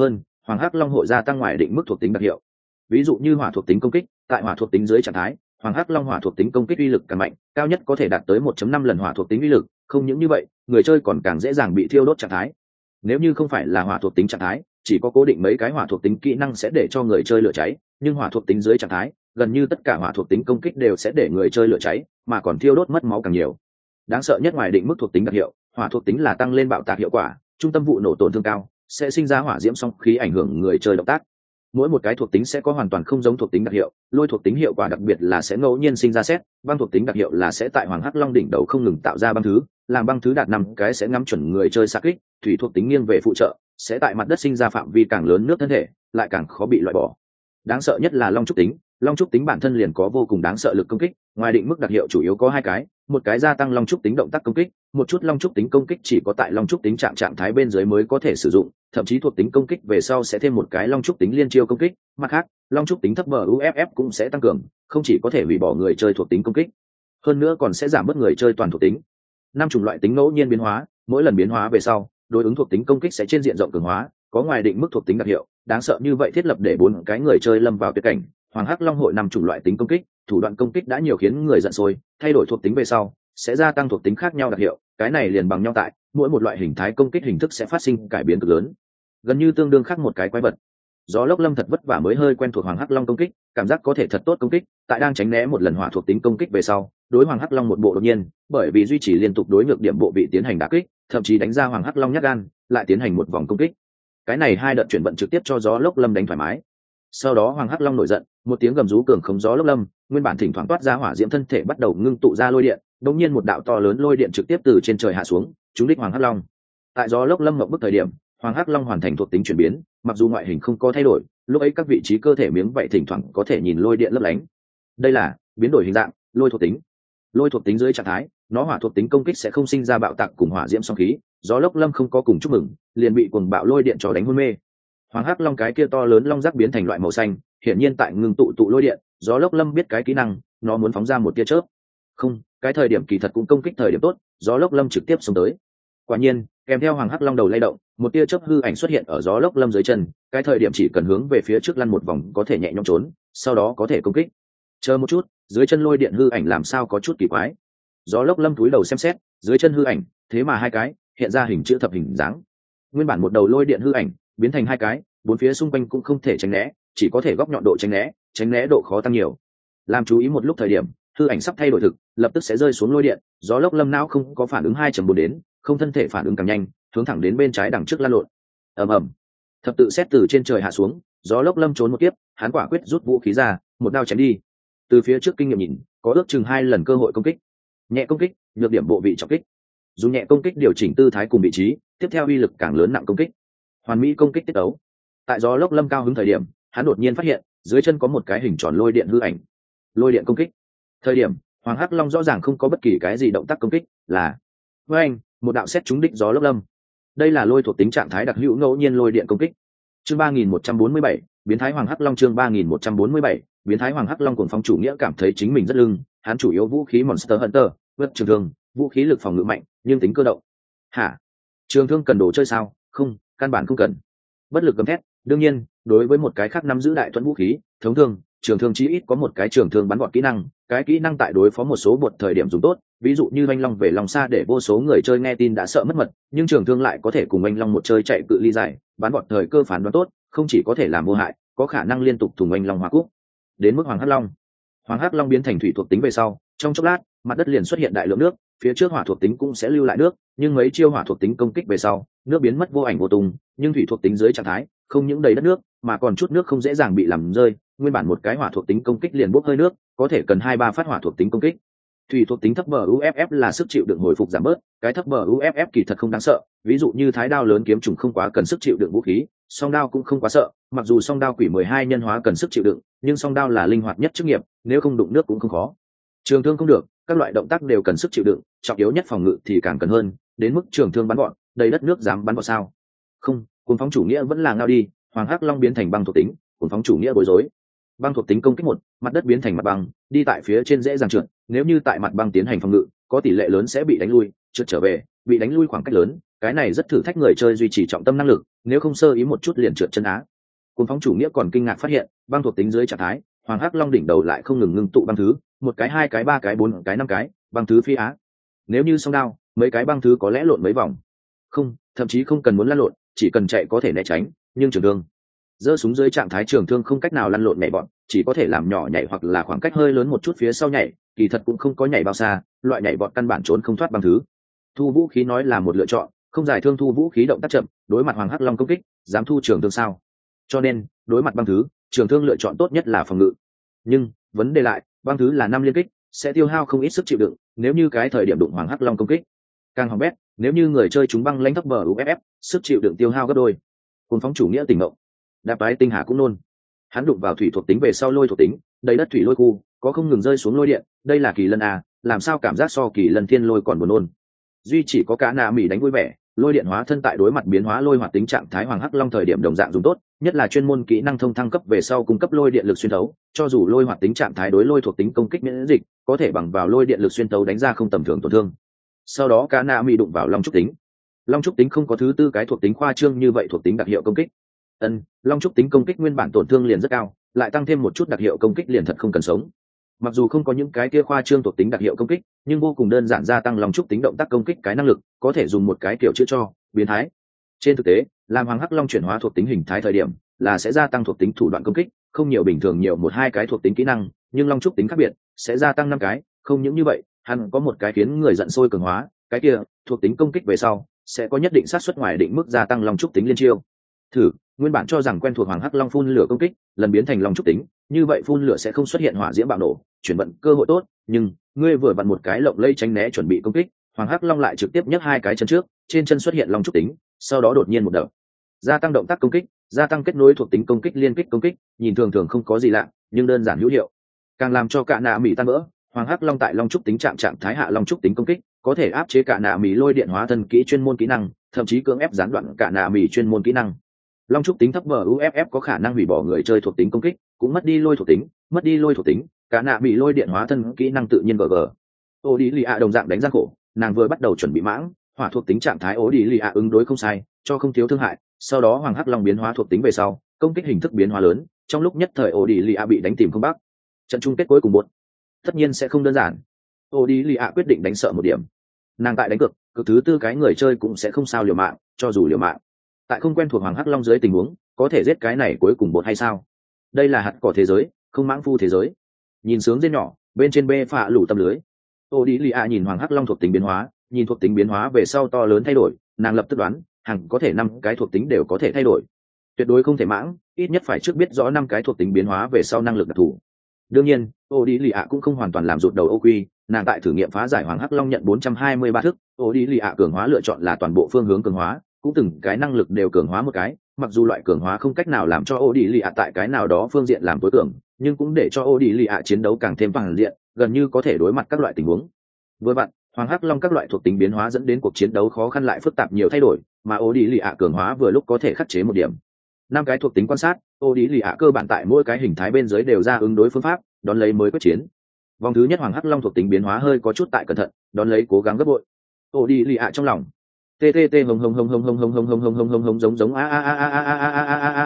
Hoàng Hắc Long hội gia tăng ngoài định mức thuộc tính đặc hiệu. Ví dụ như hỏa thuộc tính công kích, tại hỏa thuộc tính dưới trạng thái, Hoàng Hắc Long hỏa thuộc tính công kích uy lực càng mạnh, cao nhất có thể đạt tới một phẩy năm lần hỏa thuộc tính uy lực, không những như vậy, người chơi còn càng dễ dàng bị thiêu đốt trạng thái. Nếu như không phải là hỏa thuộc tính trạng thái, chỉ có cố định mấy cái hỏa thuộc tính kỹ năng sẽ để cho người chơi lửa cháy, nhưng hỏa thuộc tính dưới trạng thái, gần như tất cả hỏa thuộc tính công kích đều sẽ để người chơi lửa cháy, mà còn thiêu đốt mất máu càng nhiều. Đáng sợ nhất ngoài định mức thuộc tính đặc hiệu, hỏa thuộc tính là tăng lên bạo tạc hiệu quả, trung tâm vụ nổ tổn thương cao, sẽ sinh ra hỏa diễm song khí ảnh hưởng người chơi động tác. Mỗi một cái thuộc tính sẽ có hoàn toàn không giống thuộc tính đặc hiệu, lôi thuộc tính hiệu quả đặc biệt là sẽ ngẫu nhiên sinh ra xét, băng thuộc tính đặc hiệu là sẽ tại Hoàng Hắc Long đỉnh đầu không ngừng tạo ra băng thứ, làm băng thứ đạt năm cái sẽ ngắm chuẩn người chơi xạ kích, thủy thuộc tính nghiêng về phụ trợ, sẽ tại mặt đất sinh ra phạm vi càng lớn nước thân thể, lại càng khó bị loại bỏ. Đáng sợ nhất là long trúc tính, long trúc tính bản thân liền có vô cùng đáng sợ lực công kích, ngoài định mức đặc hiệu chủ yếu có hai cái, một cái gia tăng long trúc tính động tác công kích, một chút long trúc tính công kích chỉ có tại long trúc tính trạng trạng thái bên dưới mới có thể sử dụng, thậm chí thuộc tính công kích về sau sẽ thêm một cái long trúc tính liên chiêu công kích, mặt khác long trúc tính thấp bờ u ép ép cũng sẽ tăng cường, không chỉ có thể hủy bỏ người chơi thuộc tính công kích, hơn nữa còn sẽ giảm bớt người chơi toàn thuộc tính. Năm chủng loại tính ngẫu nhiên biến hóa, mỗi lần biến hóa về sau đối ứng thuộc tính công kích sẽ trên diện rộng cường hóa, có ngoài định mức thuộc tính đặc hiệu, đáng sợ như vậy thiết lập để bốn cái người chơi lâm vào tuyệt cảnh. Hoàng Hắc Long hội năm chủng loại tính công kích, thủ đoạn công kích đã nhiều khiến người giận sôi, thay đổi thuộc tính về sau sẽ gia tăng thuộc tính khác nhau đặc hiệu, cái này liền bằng nhau tại mỗi một loại hình thái công kích hình thức sẽ phát sinh cải biến cực lớn, gần như tương đương khác một cái quái vật. Gió Lốc Lâm thật vất vả mới hơi quen thuộc Hoàng Hắc Long công kích, cảm giác có thể thật tốt công kích, tại đang tránh né một lần hỏa thuộc tính công kích về sau, đối Hoàng Hắc Long một bộ đột nhiên, bởi vì duy trì liên tục đối ngược điểm bộ vị tiến hành đả kích, thậm chí đánh ra Hoàng Hắc Long nhát gan, lại tiến hành một vòng công kích. Cái này hai đợt chuyển vận trực tiếp cho Gió Lốc Lâm đánh thoải mái. Sau đó Hoàng Hắc Long nổi giận, một tiếng gầm rú cường khống Gió Lốc Lâm, nguyên bản thỉnh thoảng toát ra hỏa diễm thân thể bắt đầu ngưng tụ ra lôi điện, đột nhiên một đạo to lớn lôi điện trực tiếp từ trên trời hạ xuống, trúng đích Hoàng Hắc Long. Tại Gió Lốc Lâm ngậm bức thời điểm, Hoàng Hắc Long hoàn thành thuộc tính chuyển biến, mặc dù ngoại hình không có thay đổi, lúc ấy các vị trí cơ thể miếng vậy thỉnh thoảng có thể nhìn lôi điện lấp lánh. Đây là biến đổi hình dạng, lôi thuộc tính. Lôi thuộc tính dưới trạng thái, nó hỏa thuộc tính công kích sẽ không sinh ra bạo tạc cùng hỏa diễm song khí, Gió Lốc Lâm không có cùng chúc mừng, liền bị cuồng bạo lôi điện cho đánh hôn mê. Hoàng Hắc Long cái kia to lớn long giác biến thành loại màu xanh, hiển nhiên tại ngưng tụ tụ lôi điện, Gió Lốc Lâm biết cái kỹ năng, nó muốn phóng ra một tia chớp. Không, cái thời điểm kỳ thật cũng công kích thời điểm tốt, Gió Lốc Lâm trực tiếp xông tới. Quả nhiên, kèm theo Hoàng Hắc Long đầu lay động, một tia chớp hư ảnh xuất hiện ở Gió Lốc Lâm dưới chân, cái thời điểm chỉ cần hướng về phía trước lăn một vòng có thể nhẹ nhõm trốn, sau đó có thể công kích. Chờ một chút, dưới chân lôi điện hư ảnh làm sao có chút kỳ quái. Gió Lốc Lâm cúi đầu xem xét, dưới chân hư ảnh, thế mà hai cái, hiện ra hình chữ thập hình dáng. Nguyên bản một đầu lôi điện hư ảnh, biến thành hai cái, bốn phía xung quanh cũng không thể tránh né, chỉ có thể góc nhọn độ tránh né, tránh né độ khó tăng nhiều. Làm chú ý một lúc thời điểm, hư ảnh sắp thay đổi thực, lập tức sẽ rơi xuống lôi điện, Gió Lốc Lâm não không có phản ứng hai chấm bốn đến, không thân thể phản ứng càng nhanh, hướng thẳng đến bên trái đằng trước lăn lộn. Ầm ầm. Thập tự xét từ trên trời hạ xuống, Gió Lốc Lâm trốn một kiếp, hắn quả quyết rút vũ khí ra, một đao chém đi. Từ phía trước kinh nghiệm nhìn, có ước chừng hai lần cơ hội công kích. Nhẹ công kích, nhược điểm bộ vị trọng kích. Dùng nhẹ công kích điều chỉnh tư thái cùng vị trí, tiếp theo uy lực càng lớn nặng công kích. Hoàn mỹ công kích tiết tấu. Tại Gió Lốc Lâm cao hứng thời điểm, hắn đột nhiên phát hiện, dưới chân có một cái hình tròn lôi điện hư ảnh. Lôi điện công kích. Thời điểm, Hoàng Hắc Long rõ ràng không có bất kỳ cái gì động tác công kích, là với anh, một đạo xét trúng đích Gió Lốc Lâm. Đây là lôi thuộc tính trạng thái đặc hữu ngẫu nhiên lôi điện công kích. Chương ba nghìn một trăm bốn mươi bảy, biến thái Hoàng Hắc Long chương ba nghìn một trăm bốn mươi bảy, biến thái Hoàng Hắc Long cuồng phong chủ nghĩa cảm thấy chính mình rất lưng, hắn chủ yếu vũ khí Monster Hunter, vượt trường thương, vũ khí lực phòng ngự mạnh, nhưng tính cơ động. Hả? Trường thương cần đồ chơi sao? Không, căn bản không cần. Bất lực gầm thét, đương nhiên, đối với một cái khác nắm giữ đại thuẫn vũ khí, thống thương, trường thương chí ít có một cái trường thương bắn gọn kỹ năng, cái kỹ năng tại đối phó một số bột thời điểm dùng tốt, ví dụ như oanh long về lòng xa để vô số người chơi nghe tin đã sợ mất mật, nhưng trường thương lại có thể cùng oanh long một chơi chạy cự ly dài, bắn gọn thời cơ phán đoán tốt, không chỉ có thể làm vô hại, có khả năng liên tục thủng oanh long hóa cúc. Đến mức Hoàng Hắc Long, Hoàng Hắc Long biến thành thủy thuộc tính về sau, trong chốc lát, mặt đất liền xuất hiện đại lượng nước, phía trước hỏa thuộc tính cũng sẽ lưu lại nước, nhưng mấy chiêu hỏa thuộc tính công kích về sau, nước biến mất vô ảnh vô tung, nhưng thủy thuộc tính dưới trạng thái, không những đầy đất nước, mà còn chút nước không dễ dàng bị làm rơi, nguyên bản một cái hỏa thuộc tính công kích liền bốc hơi nước, có thể cần hai ba phát hỏa thuộc tính công kích. Thủy thuộc tính thấp bờ u ép ép là sức chịu đựng hồi phục giảm bớt, cái thấp bờ u ép ép kỳ thật không đáng sợ, ví dụ như thái đao lớn kiếm trùng không quá cần sức chịu đựng vũ khí, song đao cũng không quá sợ, mặc dù song đao quỷ mười hai nhân hóa cần sức chịu đựng, nhưng song đao là linh hoạt nhất chức nghiệp, nếu không đụng nước cũng không khó. Trường thương không được, các loại động tác đều cần sức chịu đựng, trọng yếu nhất phòng ngự thì càng cần hơn, đến mức trường thương bắn gọn, đầy đất nước dám bắn gọn sao? Không, cuồng phóng chủ nghĩa vẫn là ngao đi, Hoàng Hắc Long biến thành băng thuộc tính, cuồng phóng chủ nghĩa bối rối. Băng thuộc tính công kích một, mặt đất biến thành mặt băng, đi tại phía trên dễ dàng trượt, nếu như tại mặt băng tiến hành phòng ngự, có tỷ lệ lớn sẽ bị đánh lui, trượt trở về, bị đánh lui khoảng cách lớn, cái này rất thử thách người chơi duy trì trọng tâm năng lực, nếu không sơ ý một chút liền trượt chân á. Cuồng phóng chủ nghĩa còn kinh ngạc phát hiện băng thuộc tính dưới trạng thái hoàng hắc long đỉnh đầu lại không ngừng ngưng tụ băng thứ, một cái hai cái ba cái bốn cái năm cái băng thứ phi á. Nếu như song đao mấy cái băng thứ có lẽ lộn mấy vòng, không, thậm chí không cần muốn lăn lộn, chỉ cần chạy có thể né tránh, nhưng trường thương giơ súng dưới trạng thái trường thương không cách nào lăn lộn nhảy bọn, chỉ có thể làm nhỏ nhảy hoặc là khoảng cách hơi lớn một chút phía sau nhảy, kỳ thật cũng không có nhảy bao xa, loại nhảy bọn căn bản trốn không thoát băng thứ. Thu vũ khí nói là một lựa chọn, không giải thương thu vũ khí động tác chậm, đối mặt hoàng hắc long công kích dám thu trường thương sao? Cho nên đối mặt băng thứ, trường thương lựa chọn tốt nhất là phòng ngự. Nhưng vấn đề lại, băng thứ là năm liên kích, sẽ tiêu hao không ít sức chịu đựng, nếu như cái thời điểm đụng hoàng hắc long công kích càng hỏng bét, nếu như người chơi chúng băng lãnh thấp bờ u ép ép, sức chịu đựng tiêu hao gấp đôi. Cuồng phóng chủ nghĩa tỉnh ngộ, đạp tái tinh hà cũng nôn. Hắn đụng vào thủy thuộc tính về sau lôi thuộc tính, đầy đất thủy lôi khu có không ngừng rơi xuống lôi điện, đây là kỳ lân à, làm sao cảm giác so kỳ lân thiên lôi còn buồn nôn. Duy chỉ có cả nạ mỹ đánh vui vẻ, lôi điện hóa thân tại đối mặt biến hóa lôi hoạt tính trạng thái hoàng hắc long thời điểm đồng dạng dùng tốt, nhất là chuyên môn kỹ năng thông thăng cấp về sau cung cấp lôi điện lực xuyên thấu, cho dù lôi hoạt tính trạng thái đối lôi thuộc tính công kích miễn dịch, có thể bằng vào lôi điện lực xuyên thấu đánh ra không tầm thường tổn thương. Sau đó cả nạ mỹ đụng vào long trúc tính. Long trúc tính không có thứ tư cái thuộc tính khoa trương như vậy thuộc tính đặc hiệu công kích. Ân, long trúc tính công kích nguyên bản tổn thương liền rất cao, lại tăng thêm một chút đặc hiệu công kích liền thật không cần sống. Mặc dù không có những cái kia khoa trương thuộc tính đặc hiệu công kích, nhưng vô cùng đơn giản gia tăng long trúc tính động tác công kích cái năng lực, có thể dùng một cái kiểu chữa cho biến thái. Trên thực tế, làm hoàng hắc long chuyển hóa thuộc tính hình thái thời điểm, là sẽ gia tăng thuộc tính thủ đoạn công kích, không nhiều bình thường nhiều một hai cái thuộc tính kỹ năng, nhưng long trúc tính khác biệt, sẽ gia tăng năm cái, không những như vậy, hắn có một cái khiến người giận sôi cường hóa, cái kia thuộc tính công kích về sau sẽ có nhất định xác suất ngoài định mức gia tăng long trúc tính liên chiêu. Thử, nguyên bản cho rằng quen thuộc hoàng hắc long phun lửa công kích, lần biến thành long trúc tính, như vậy phun lửa sẽ không xuất hiện hỏa diễm bạo nổ, chuyển vận cơ hội tốt, nhưng ngươi vừa vặn một cái lộng lây tránh né chuẩn bị công kích, hoàng hắc long lại trực tiếp nhấc hai cái chân trước, trên chân xuất hiện long trúc tính, sau đó đột nhiên một đợt gia tăng động tác công kích, gia tăng kết nối thuộc tính công kích liên kích công kích, nhìn thường thường không có gì lạ, nhưng đơn giản hữu hiệu, càng làm cho cả nạ mỹ tan vỡ. Hoàng hắc long tại long trúc tính trạng trạng thái hạ long trúc tính công kích, có thể áp chế cả nạ mỹ lôi điện hóa thân kỹ chuyên môn kỹ năng, thậm chí cưỡng ép gián đoạn cả nạ mỹ chuyên môn kỹ năng. Long trúc tính thấp bờ u ép ép có khả năng hủy bỏ người chơi thuộc tính công kích, cũng mất đi lôi thuộc tính, mất đi lôi thuộc tính, cả nạ mỹ lôi điện hóa thân kỹ năng tự nhiên gg. Ô đi lì ạ đồng dạng đánh gian khổ, nàng vừa bắt đầu chuẩn bị mãng hỏa thuộc tính trạng thái ố đi lì ạ ứng đối không sai, cho không thiếu thương hại. Sau đó hoàng hắc long biến hóa thuộc tính về sau, công kích hình thức biến hóa lớn, trong lúc nhất thời ố đi lì ạ bị đánh tìm không bắc. Trận chung kết cuối cùng một tất nhiên sẽ không đơn giản. Ô đi lì ạ quyết định đánh sợ một điểm, nàng tại đánh cược cực thứ tư cái người chơi cũng sẽ không sao liều mạng, cho dù liều mạng tại không quen thuộc hoàng hắc long dưới tình huống, có thể giết cái này cuối cùng bột hay sao? Đây là hạt cỏ thế giới, không mãng phu thế giới. Nhìn sướng dên nhỏ bên trên bê phạ lủ tâm lưới. Ô đi lì ạ nhìn hoàng hắc long thuộc tính biến hóa, nhìn thuộc tính biến hóa về sau to lớn thay đổi, nàng lập tức đoán hẳn có thể năm cái thuộc tính đều có thể thay đổi, tuyệt đối không thể mãng, ít nhất phải trước biết rõ năm cái thuộc tính biến hóa về sau năng lực đặc thù. Đương nhiên ô đi lì ạ cũng không hoàn toàn làm rụt đầu ô quy, nàng tại thử nghiệm phá giải hoàng hắc long nhận bốn trăm hai mươi ba thức, ô đi lì ạ cường hóa lựa chọn là toàn bộ phương hướng cường hóa, cũng từng cái năng lực đều cường hóa một cái, mặc dù loại cường hóa không cách nào làm cho ô đi lì ạ tại cái nào đó phương diện làm tối cường, nhưng cũng để cho ô đi lì ạ chiến đấu càng thêm toàn diện, gần như có thể đối mặt các loại tình huống. Vừa vặn hoàng hắc long các loại thuộc tính biến hóa dẫn đến cuộc chiến đấu khó khăn lại phức tạp nhiều thay đổi, mà ô đi lì ạ cường hóa vừa lúc có thể khắc chế một điểm. Năm cái thuộc tính quan sát, ô đi lì ạ cơ bản tại mỗi cái hình thái bên dưới đều ra ứng đối phương pháp, đón lấy mới quyết chiến. Vòng thứ nhất hoàng hắc long thuộc tính biến hóa hơi có chút tại cẩn thận, đón lấy cố gắng gấp bội. Ô đi lì ạ trong lòng ttt hồng hồng hồng hồng hồng hồng hồng hồng hồng hồng hồng hồng giống giống a a a a a a a a a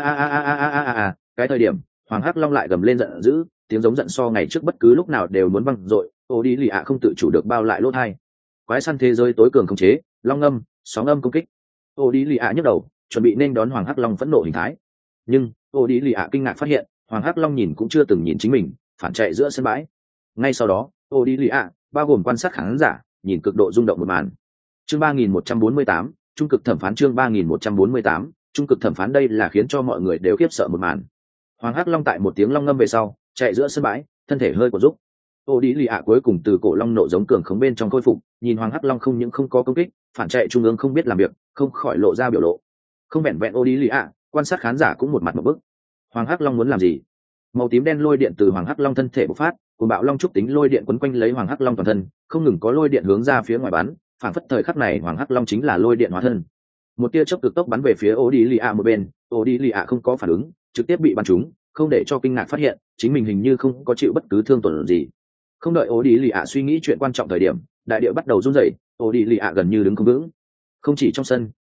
a a a. Cái thời điểm hoàng hắc long lại gầm lên giận dữ, tiếng giống giận so ngày trước bất cứ lúc nào đều muốn văng dội. Ô đi lì ạ không tự chủ được bao lại lỗ thai. Quái săn thế giới tối cường khống chế, long âm sóng âm công kích. Ô đi lì ạ nhấc đầu chuẩn bị nên đón hoàng hắc long phẫn nộ hình thái, nhưng ô đi lì ạ kinh ngạc phát hiện hoàng hắc long nhìn cũng chưa từng nhìn chính mình, phản chạy giữa sân bãi. Ngay sau đó ô đi lì ạ bao gồm quan sát khán giả nhìn cực độ rung động một màn. Chương ba nghìn một trăm bốn mươi tám, trung cực thẩm phán. Chương ba nghìn một trăm bốn mươi tám, trung cực thẩm phán. Đây là khiến cho mọi người đều khiếp sợ một màn. Hoàng hắc long tại một tiếng long ngâm về sau chạy giữa sân bãi, thân thể hơi của giúp. Ô đi lì ạ cuối cùng từ cổ long nộ giống cường khống bên trong khôi phục, nhìn hoàng hắc long không những không có công kích, phản chạy trung ương không biết làm việc, không khỏi lộ ra biểu lộ. Không vẹn vẹn ô đi lì ạ, quan sát khán giả cũng một mặt một bức. Hoàng hắc long muốn làm gì? Màu tím đen lôi điện từ hoàng hắc long thân thể bộc phát, cùng bạo long trúc tính lôi điện quấn quanh lấy hoàng hắc long toàn thân, không ngừng có lôi điện hướng ra phía ngoài bắn, phản phất thời khắc này hoàng hắc long chính là lôi điện hóa thân. Một tia chớp cực tốc bắn về phía ô đi lì ạ một bên, ô đi lì ạ không có phản ứng, trực tiếp bị bắn trúng, không để cho kinh ngạc phát hiện chính mình hình như không có chịu bất cứ thương tổn gì. Không đợi ô đi lì ạ suy nghĩ chuyện quan trọng thời điểm, đại địa bắt đầu run rẩy, ô đi lì ạ gần như đứng không vững. Không chỉ trong sân,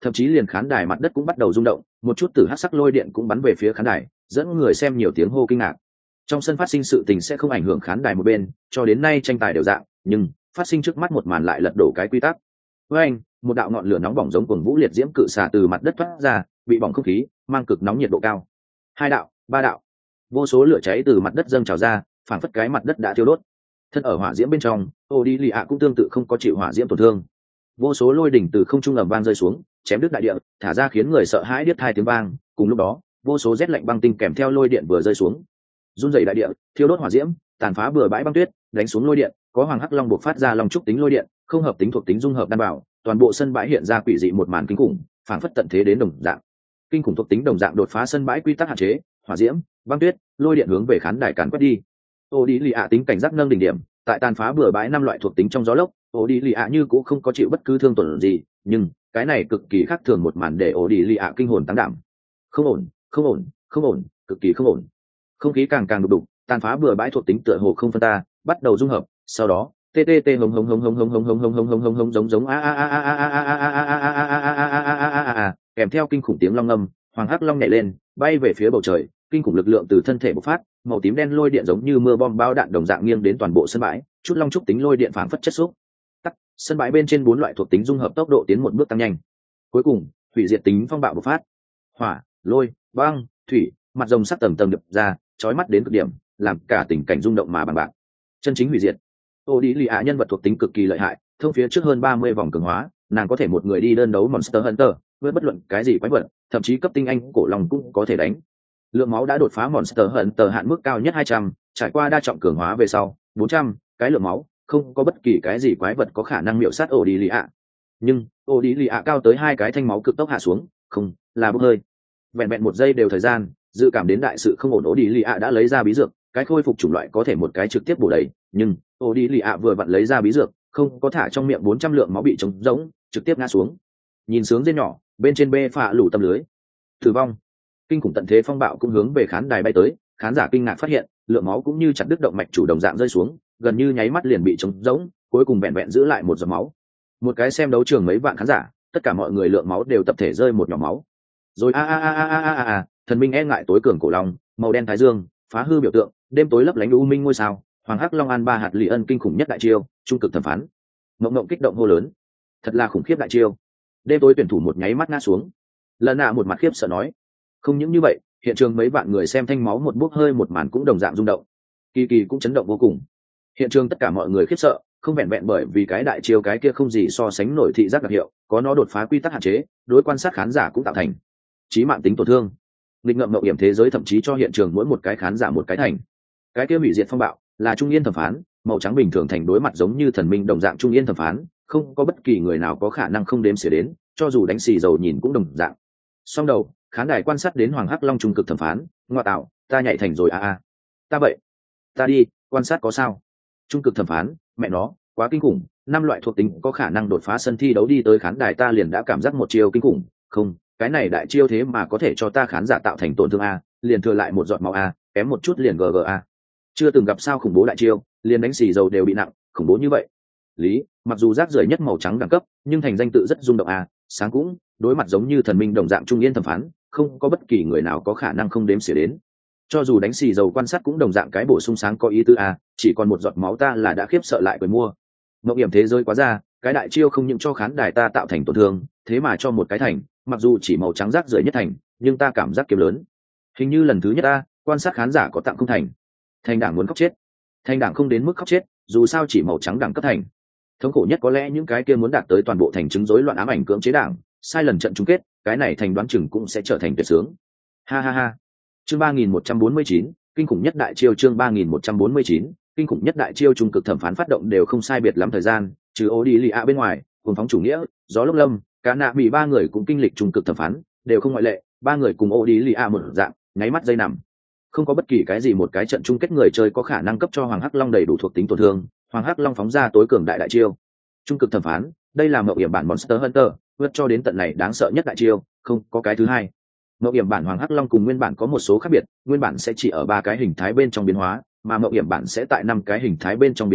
thậm chí liền khán đài mặt đất cũng bắt đầu rung động, một chút tử hắc sắc lôi điện cũng bắn về phía khán đài, dẫn người xem nhiều tiếng hô kinh ngạc. Trong sân phát sinh sự tình sẽ không ảnh hưởng khán đài một bên, cho đến nay tranh tài đều dạng, nhưng phát sinh trước mắt một màn lại lật đổ cái quy tắc. Với anh, một đạo ngọn lửa nóng bỏng giống cuồng vũ liệt diễm cự xả từ mặt đất thoát ra, bị bỏng không khí, mang cực nóng nhiệt độ cao. Hai đạo, ba đạo, vô số lửa cháy từ mặt đất dâng trào ra, phảng phất cái mặt đất đã thiêu đốt. Thân ở hỏa diễm bên trong, Odilia cũng tương tự không có chịu hỏa diễm tổn thương. Vô số lôi đỉnh từ không trung ầm vang rơi xuống, chém đứt đại địa, thả ra khiến người sợ hãi điếc tai tiếng vang. Cùng lúc đó, vô số rét lạnh băng tinh kèm theo lôi điện vừa rơi xuống, run rẩy đại địa, thiêu đốt hỏa diễm, tàn phá bừa bãi băng tuyết, đánh xuống lôi điện. Có hoàng hắc long buộc phát ra long trúc tính lôi điện, không hợp tính thuộc tính dung hợp đan bảo, toàn bộ sân bãi hiện ra quỷ dị một màn kinh khủng, phảng phất tận thế đến đồng dạng. Kinh khủng thuộc tính đồng dạng đột phá sân bãi quy tắc hạn chế, hỏa diễm, băng tuyết, lôi điện hướng về khán đài càn quét đi. Odilia tính cảnh giác nâng đỉnh điểm, tại tàn phá bừa bãi năm loại thuộc tính trong gió lốc, Odilia như cũng không có chịu bất cứ thương tổn gì, nhưng cái này cực kỳ khác thường một màn để Odilia kinh hồn tăng đảm. Không ổn, không ổn, không ổn, cực kỳ không ổn. Không khí càng càng đục đục, tàn phá bừa bãi thuộc tính tựa hồ không phân ta, bắt đầu dung hợp, sau đó, tê tê tê hống hống hống hống hống hống hống hống hống hống hống hống giống giống a a a a a a a a a a, kèm theo kinh khủng tiếng long ngâm, hoàng hắc long nhảy lên, bay về phía bầu trời, kinh khủng lực lượng từ thân thể bộc phát, màu tím đen lôi điện giống như mưa bom bao đạn đồng dạng nghiêng đến toàn bộ sân bãi, chút long trúc tính lôi điện phảng phất chất xúc. Tắc, sân bãi bên trên bốn loại thuộc tính dung hợp tốc độ tiến một bước tăng nhanh. Cuối cùng, hủy diệt tính phong bạo bộc phát. Hỏa, lôi, băng, thủy, mặt rồng sắc tầng tầng đập ra, chói mắt đến cực điểm, làm cả tình cảnh rung động mà bằng bạc. Chân chính hủy diệt. Odilia nhân vật thuộc tính cực kỳ lợi hại, thông phía trước hơn ba mươi vòng cường hóa, nàng có thể một người đi đơn đấu Monster Hunter, với bất luận cái gì quái vật, thậm chí cấp tinh anh cổ long cũng có thể đánh. Lượng máu đã đột phá Monster Hunter hạn mức cao nhất hai trăm, trải qua đa trọng cường hóa về sau, bốn trăm, cái lượng máu, không có bất kỳ cái gì quái vật có khả năng miểu sát Odilia. Nhưng, Odilia cao tới hai cái thanh máu cực tốc hạ xuống, không, là bốc hơi. Vẹn vẹn một giây đều thời gian, dự cảm đến đại sự không ổn, Odilia đã lấy ra bí dược, cái khôi phục chủng loại có thể một cái trực tiếp bổ đầy, nhưng Odilia vừa vặn lấy ra bí dược, không có thả trong miệng bốn trăm lượng máu bị trống rỗng, trực tiếp ngã xuống. Nhìn sướng dên nhỏ, bên trên bê phạ lủ tâm lưới. Tử vong. Kinh khủng tận thế phong bạo cũng hướng về khán đài bay tới, khán giả kinh ngạc phát hiện, lượng máu cũng như chặt đứt động mạch chủ đồng dạng rơi xuống, gần như nháy mắt liền bị trống rỗng, cuối cùng vẹn vẹn giữ lại một giọt máu. Một cái xem đấu trường mấy vạn khán giả, tất cả mọi người lượng máu đều tập thể rơi một nhỏ máu. Rồi a a a a a a a, thần minh e ngại tối cường cổ long, màu đen thái dương, phá hư biểu tượng, đêm tối lấp lánh u minh ngôi sao, hoàng hắc long an ba hạt lì ân kinh khủng nhất đại chiêu, trung cực thẩm phán. Mộng mộng kích động hô lớn, thật là khủng khiếp đại chiêu. Đêm tối tuyển thủ một nháy mắt ngã xuống. Lần nạ một mặt khiếp sợ nói, không những như vậy, hiện trường mấy vạn người xem thanh máu một bốc hơi một màn cũng đồng dạng rung động. Kỳ Kỳ cũng chấn động vô cùng. Hiện trường tất cả mọi người khiếp sợ, không vẹn vẹn bởi vì cái đại chiêu cái kia không gì so sánh nổi thị giác đặc hiệu, có nó đột phá quy tắc hạn chế, đối quan sát khán giả cũng tạo thành chí mạng tính tổn thương. Nghịch ngợm mộng hiểm thế giới thậm chí cho hiện trường mỗi một cái khán giả một cái thành. Cái kia hủy diệt phong bạo là trung yên thẩm phán, màu trắng bình thường thành đối mặt giống như thần minh đồng dạng trung yên thẩm phán, không có bất kỳ người nào có khả năng không đếm xỉa đến, cho dù đánh xì dầu nhìn cũng đồng dạng. Song đầu, khán đài quan sát đến hoàng hắc long trung cực thẩm phán, ngoa tạo, ta nhảy thành rồi a a. Ta vậy, ta đi, quan sát có sao? Trung cực thẩm phán, mẹ nó, quá kinh khủng, năm loại thuộc tính có khả năng đột phá sân thi đấu đi tới khán đài ta liền đã cảm giác một chiêu kinh khủng, không, cái này đại chiêu thế mà có thể cho ta khán giả tạo thành tổn thương a, liền thừa lại một giọt máu a, kém một chút liền gg a. Chưa từng gặp sao khủng bố đại chiêu, liền đánh xì dầu đều bị nặng, khủng bố như vậy. Lý, mặc dù rác rưởi nhất màu trắng đẳng cấp, nhưng thành danh tự rất rung động a, sáng cũng, đối mặt giống như thần minh đồng dạng trung yên thẩm phán, không có bất kỳ người nào có khả năng không đếm xỉa đến. Cho dù đánh xì dầu quan sát cũng đồng dạng cái bổ sung sáng có ý tứ a, chỉ còn một giọt máu ta là đã khiếp sợ lại cười mua. Mộng hiểm thế giới quá ra, cái đại chiêu không những cho khán đài ta tạo thành tổn thương, thế mà cho một cái thành, mặc dù chỉ màu trắng rác rưởi nhất thành, nhưng ta cảm giác kiếm lớn. Hình như lần thứ nhất ta quan sát khán giả có tặng không thành. Thành đảng muốn khóc chết. Thành đảng không đến mức khóc chết, dù sao chỉ màu trắng đẳng cấp thành. Thống khổ nhất có lẽ những cái kia muốn đạt tới toàn bộ thành chứng rối loạn ám ảnh cưỡng chế đảng, sai lần trận chung kết, cái này thành đoán chừng cũng sẽ trở thành tuyệt sướng. Ha ha ha. Chương ba nghìn một trăm bốn mươi chín, kinh khủng nhất đại chiêu chương ba nghìn một trăm bốn mươi chín, kinh khủng nhất đại chiêu trung cực thẩm phán phát động đều không sai biệt lắm thời gian, trừ Odilia bên ngoài, cùng phóng chủ nghĩa, gió lốc lâm, cả nạ bị ba người cũng kinh lịch trung cực thẩm phán, đều không ngoại lệ, ba người cùng Odilia một dạng, nháy mắt dây nằm. Không có bất kỳ cái gì một cái trận chung kết người chơi có khả năng cấp cho Hoàng Hắc Long đầy đủ thuộc tính tổn thương, Hoàng Hắc Long phóng ra tối cường đại đại chiêu. Trung cực thẩm phán, đây là mạo hiểm bản Monster Hunter, vượt cho đến tận này đáng sợ nhất đại chiêu, không có cái thứ hai. Mạo hiểm bản Hoàng Hắc Long cùng nguyên bản có một số khác biệt, nguyên bản sẽ chỉ ở ba cái hình thái bên trong biến hóa, mà mạo hiểm bản sẽ tại năm cái hình thái bên trong biến hóa,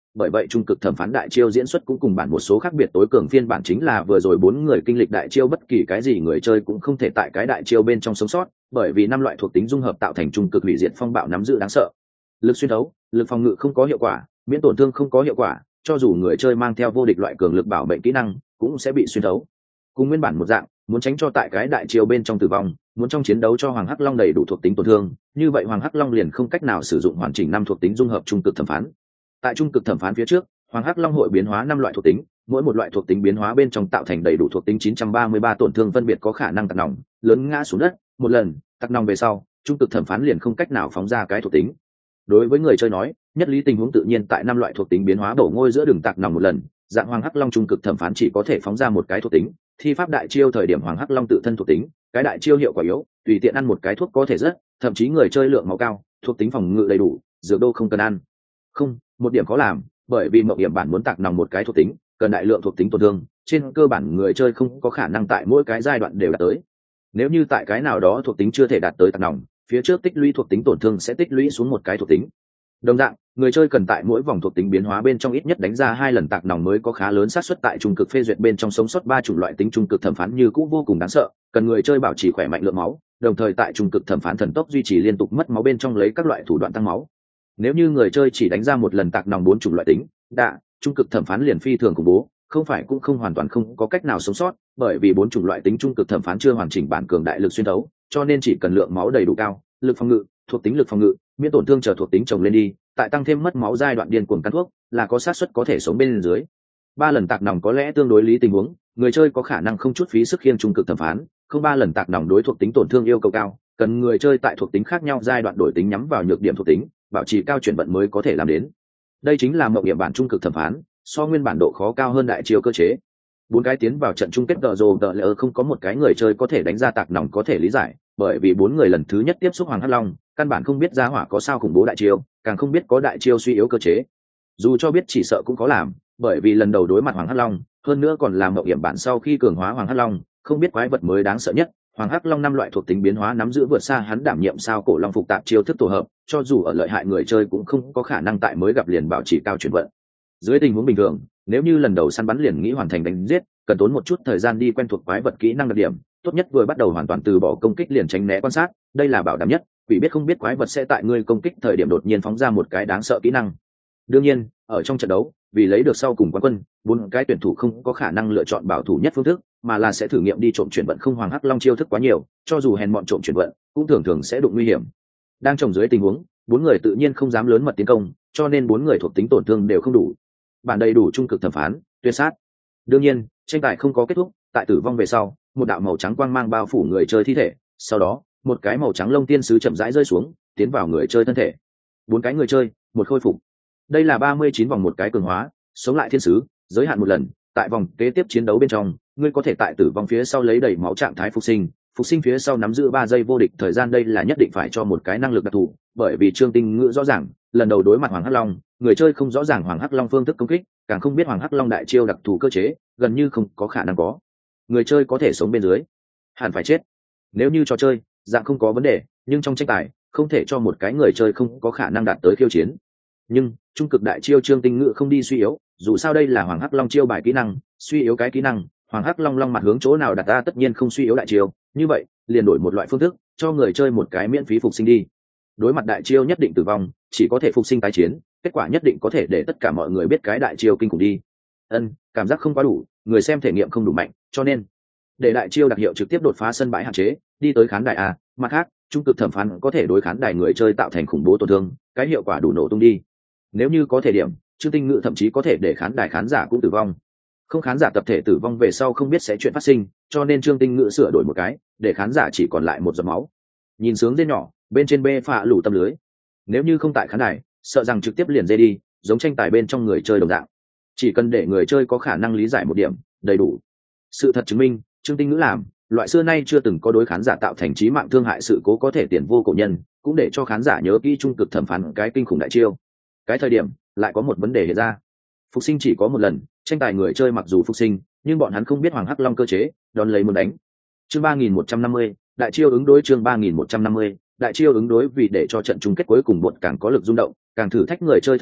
bởi vậy trung cực thẩm phán đại chiêu diễn xuất cũng cùng bản một số khác biệt tối cường phiên bản chính là vừa rồi bốn người kinh lịch đại chiêu bất kỳ cái gì người chơi cũng không thể tại cái đại chiêu bên trong sống sót, bởi vì năm loại thuộc tính dung hợp tạo thành trung cực hủy diệt phong bạo nắm giữ đáng sợ. Lực xuyên thấu, lực phòng ngự không có hiệu quả, miễn tổn thương không có hiệu quả, cho dù người chơi mang theo vô địch loại cường lực bảo mệnh kỹ năng cũng sẽ bị xuyên thấu. Cùng nguyên bản một dạng, muốn tránh cho tại cái đại chiêu bên trong tử vong, muốn trong chiến đấu cho Hoàng Hắc Long đầy đủ thuộc tính tổn thương, như vậy Hoàng Hắc Long liền không cách nào sử dụng hoàn chỉnh năm thuộc tính dung hợp trung cực thẩm phán. Tại trung cực thẩm phán phía trước, Hoàng Hắc Long hội biến hóa năm loại thuộc tính, mỗi một loại thuộc tính biến hóa bên trong tạo thành đầy đủ thuộc tính chín trăm ba mươi ba tổn thương phân biệt có khả năng tạt nòng, lớn ngã xuống đất, một lần, tạt nòng về sau, trung cực thẩm phán liền không cách nào phóng ra cái thuộc tính. Đối với người chơi nói, nhất lý tình huống tự nhiên tại năm loại thuộc tính biến hóa bổ ngôi giữa đường tạt nòng một lần, dạng Hoàng Hắc Long trung cực thẩm phán chỉ có thể phóng ra một cái thuộc tính, thi pháp đại chiêu thời điểm Hoàng Hắc Long tự thân thuộc tính, cái đại chiêu hiệu quả yếu, tùy tiện ăn một cái thuốc có thể rất, thậm chí người chơi lượng máu cao, thuộc tính phòng ngự đầy đủ, dược đô không cần ăn. Không, một điểm khó làm, bởi vì mộng hiểm bản muốn tạc nòng một cái thuộc tính, cần đại lượng thuộc tính tổn thương, trên cơ bản người chơi không có khả năng tại mỗi cái giai đoạn đều đạt tới. Nếu như tại cái nào đó thuộc tính chưa thể đạt tới tạc nòng, phía trước tích lũy thuộc tính tổn thương sẽ tích lũy xuống một cái thuộc tính. Đồng dạng, người chơi cần tại mỗi vòng thuộc tính biến hóa bên trong ít nhất đánh ra hai lần tạc nòng mới có khá lớn xác suất tại trung cực phê duyệt bên trong sống sót ba chủng loại tính trung cực thẩm phán như cũ vô cùng đáng sợ, cần người chơi bảo trì khỏe mạnh lượng máu, đồng thời tại trung cực thẩm phán thần tốc duy trì liên tục mất máu bên trong lấy các loại thủ đoạn tăng máu. Nếu như người chơi chỉ đánh ra một lần tạc nòng bốn chủng loại tính, đạ, trung cực thẩm phán liền phi thường khủng bố, không phải cũng không hoàn toàn không có cách nào sống sót, bởi vì bốn chủng loại tính trung cực thẩm phán chưa hoàn chỉnh bản cường đại lực xuyên thấu, cho nên chỉ cần lượng máu đầy đủ cao, lực phòng ngự, thuộc tính lực phòng ngự, miễn tổn thương chờ thuộc tính chồng lên đi, tại tăng thêm mất máu giai đoạn điên cuồng cắn thuốc, là có xác suất có thể sống bên dưới. Ba lần tạc nòng có lẽ tương đối lý tình huống, người chơi có khả năng không chút phí sức khiêng trung cực thẩm phán, không ba lần tạc nòng đối thuộc tính tổn thương yêu cầu cao, cần người chơi tại thuộc tính khác nhau giai đoạn đổi tính nhắm vào nhược điểm thuộc tính, bảo trì cao chuyển vận mới có thể làm đến. Đây chính là mộng điểm bản trung cực thẩm phán, so nguyên bản độ khó cao hơn đại chiêu cơ chế. Bốn cái tiến vào trận chung kết gờ rồ đờ lỡ không có một cái người chơi có thể đánh ra tạc nòng có thể lý giải, bởi vì bốn người lần thứ nhất tiếp xúc Hoàng Hắc Long, căn bản không biết giá hỏa có sao khủng bố đại chiêu, càng không biết có đại chiêu suy yếu cơ chế. Dù cho biết chỉ sợ cũng có làm, bởi vì lần đầu đối mặt Hoàng Hắc Long, hơn nữa còn làm mộng điểm bản sau khi cường hóa Hoàng Hắc Long, không biết quái vật mới đáng sợ nhất. Hoàng Hắc Long năm loại thuộc tính biến hóa nắm giữ vượt xa hắn đảm nhiệm sao cổ long phục tạp chiêu thức tổ hợp, cho dù ở lợi hại người chơi cũng không có khả năng tại mới gặp liền bảo trì cao chuyển vận. Dưới tình huống bình thường, nếu như lần đầu săn bắn liền nghĩ hoàn thành đánh giết, cần tốn một chút thời gian đi quen thuộc quái vật kỹ năng đặc điểm, tốt nhất vừa bắt đầu hoàn toàn từ bỏ công kích liền tránh né quan sát, đây là bảo đảm nhất, vì biết không biết quái vật sẽ tại ngươi công kích thời điểm đột nhiên phóng ra một cái đáng sợ kỹ năng. Đương nhiên, ở trong trận đấu, vì lấy được sau cùng quán quân, bốn cái tuyển thủ không có khả năng lựa chọn bảo thủ nhất phương thức, mà là sẽ thử nghiệm đi trộm chuyển vận không Hoàng Hắc Long chiêu thức quá nhiều, cho dù hèn mọn trộm chuyển vận, cũng thường thường sẽ đụng nguy hiểm. Đang trồng dưới tình huống, bốn người tự nhiên không dám lớn mật tiến công, cho nên bốn người thuộc tính tổn thương đều không đủ. Bản đầy đủ trung cực thẩm phán, tuyệt sát. Đương nhiên, tranh tài không có kết thúc, tại tử vong về sau, một đạo màu trắng quang mang bao phủ người chơi thi thể, sau đó, một cái màu trắng lông tiên sứ chậm rãi rơi xuống, tiến vào người chơi thân thể. Bốn cái người chơi, một khôi phục. Đây là ba mươi chín vòng một cái cường hóa, sống lại thiên sứ, giới hạn một lần, tại vòng kế tiếp chiến đấu bên trong, ngươi có thể tại tử vong phía sau lấy đầy máu trạng thái phục sinh, phục sinh phía sau nắm giữ ba giây vô địch thời gian, đây là nhất định phải cho một cái năng lực đặc thù, bởi vì Trương Tinh Ngữ rõ ràng, lần đầu đối mặt Hoàng Hắc Long, người chơi không rõ ràng Hoàng Hắc Long phương thức công kích, càng không biết Hoàng Hắc Long đại chiêu đặc thù cơ chế, gần như không có khả năng có. Người chơi có thể sống bên dưới, hẳn phải chết. Nếu như trò chơi, dạng không có vấn đề, nhưng trong tranh tài, không thể cho một cái người chơi không có khả năng đạt tới khiêu chiến. Nhưng, trung cực đại chiêu Trương Tinh Ngữ không đi suy yếu, dù sao đây là Hoàng Hắc Long chiêu bài kỹ năng, suy yếu cái kỹ năng, Hoàng Hắc Long long mặt hướng chỗ nào đặt ta tất nhiên không suy yếu đại chiêu, như vậy, liền đổi một loại phương thức, cho người chơi một cái miễn phí phục sinh đi. Đối mặt đại chiêu nhất định tử vong, chỉ có thể phục sinh tái chiến, kết quả nhất định có thể để tất cả mọi người biết cái đại chiêu kinh khủng đi. Ân, cảm giác không quá đủ, người xem thể nghiệm không đủ mạnh, cho nên để đại chiêu đặc hiệu trực tiếp đột phá sân bãi hạn chế, đi tới khán đài a, mặt khác, trung cực thẩm phán có thể đối khán đài người chơi tạo thành khủng bố tổn thương, cái hiệu quả đủ nổ tung đi. Nếu như có thể điểm, Trương Tinh Ngữ thậm chí có thể để khán đài khán giả cũng tử vong. Không khán giả tập thể tử vong về sau không biết sẽ chuyện phát sinh, cho nên Trương Tinh Ngữ sửa đổi một cái, để khán giả chỉ còn lại một giọt máu. Nhìn sướng dê nhỏ, bên trên bê phạ lủ tâm lưới. Nếu như không tại khán đài, sợ rằng trực tiếp liền dê đi, giống tranh tài bên trong người chơi đồng dạng. Chỉ cần để người chơi có khả năng lý giải một điểm, đầy đủ. Sự thật chứng minh, Trương Tinh Ngữ làm, loại xưa nay chưa từng có đối khán giả tạo thành chí mạng thương hại sự cố có thể tiền vô cổ nhân, cũng để cho khán giả nhớ kỹ trung cực thẩm phán cái kinh khủng đại chiêu. Cái thời điểm, lại có một vấn đề hiện ra. Phục sinh chỉ có một lần, tranh tài người chơi mặc dù phục sinh, nhưng bọn hắn không biết Hoàng Hắc Long cơ chế, đón lấy muốn đánh. Chương ba nghìn một trăm năm mươi, đại chiêu ứng đối chương ba nghìn một trăm năm mươi, đại chiêu ứng đối vì để cho trận chung kết cuối cùng bọn càng có lực rung động, càng thử thách người chơi thực lực,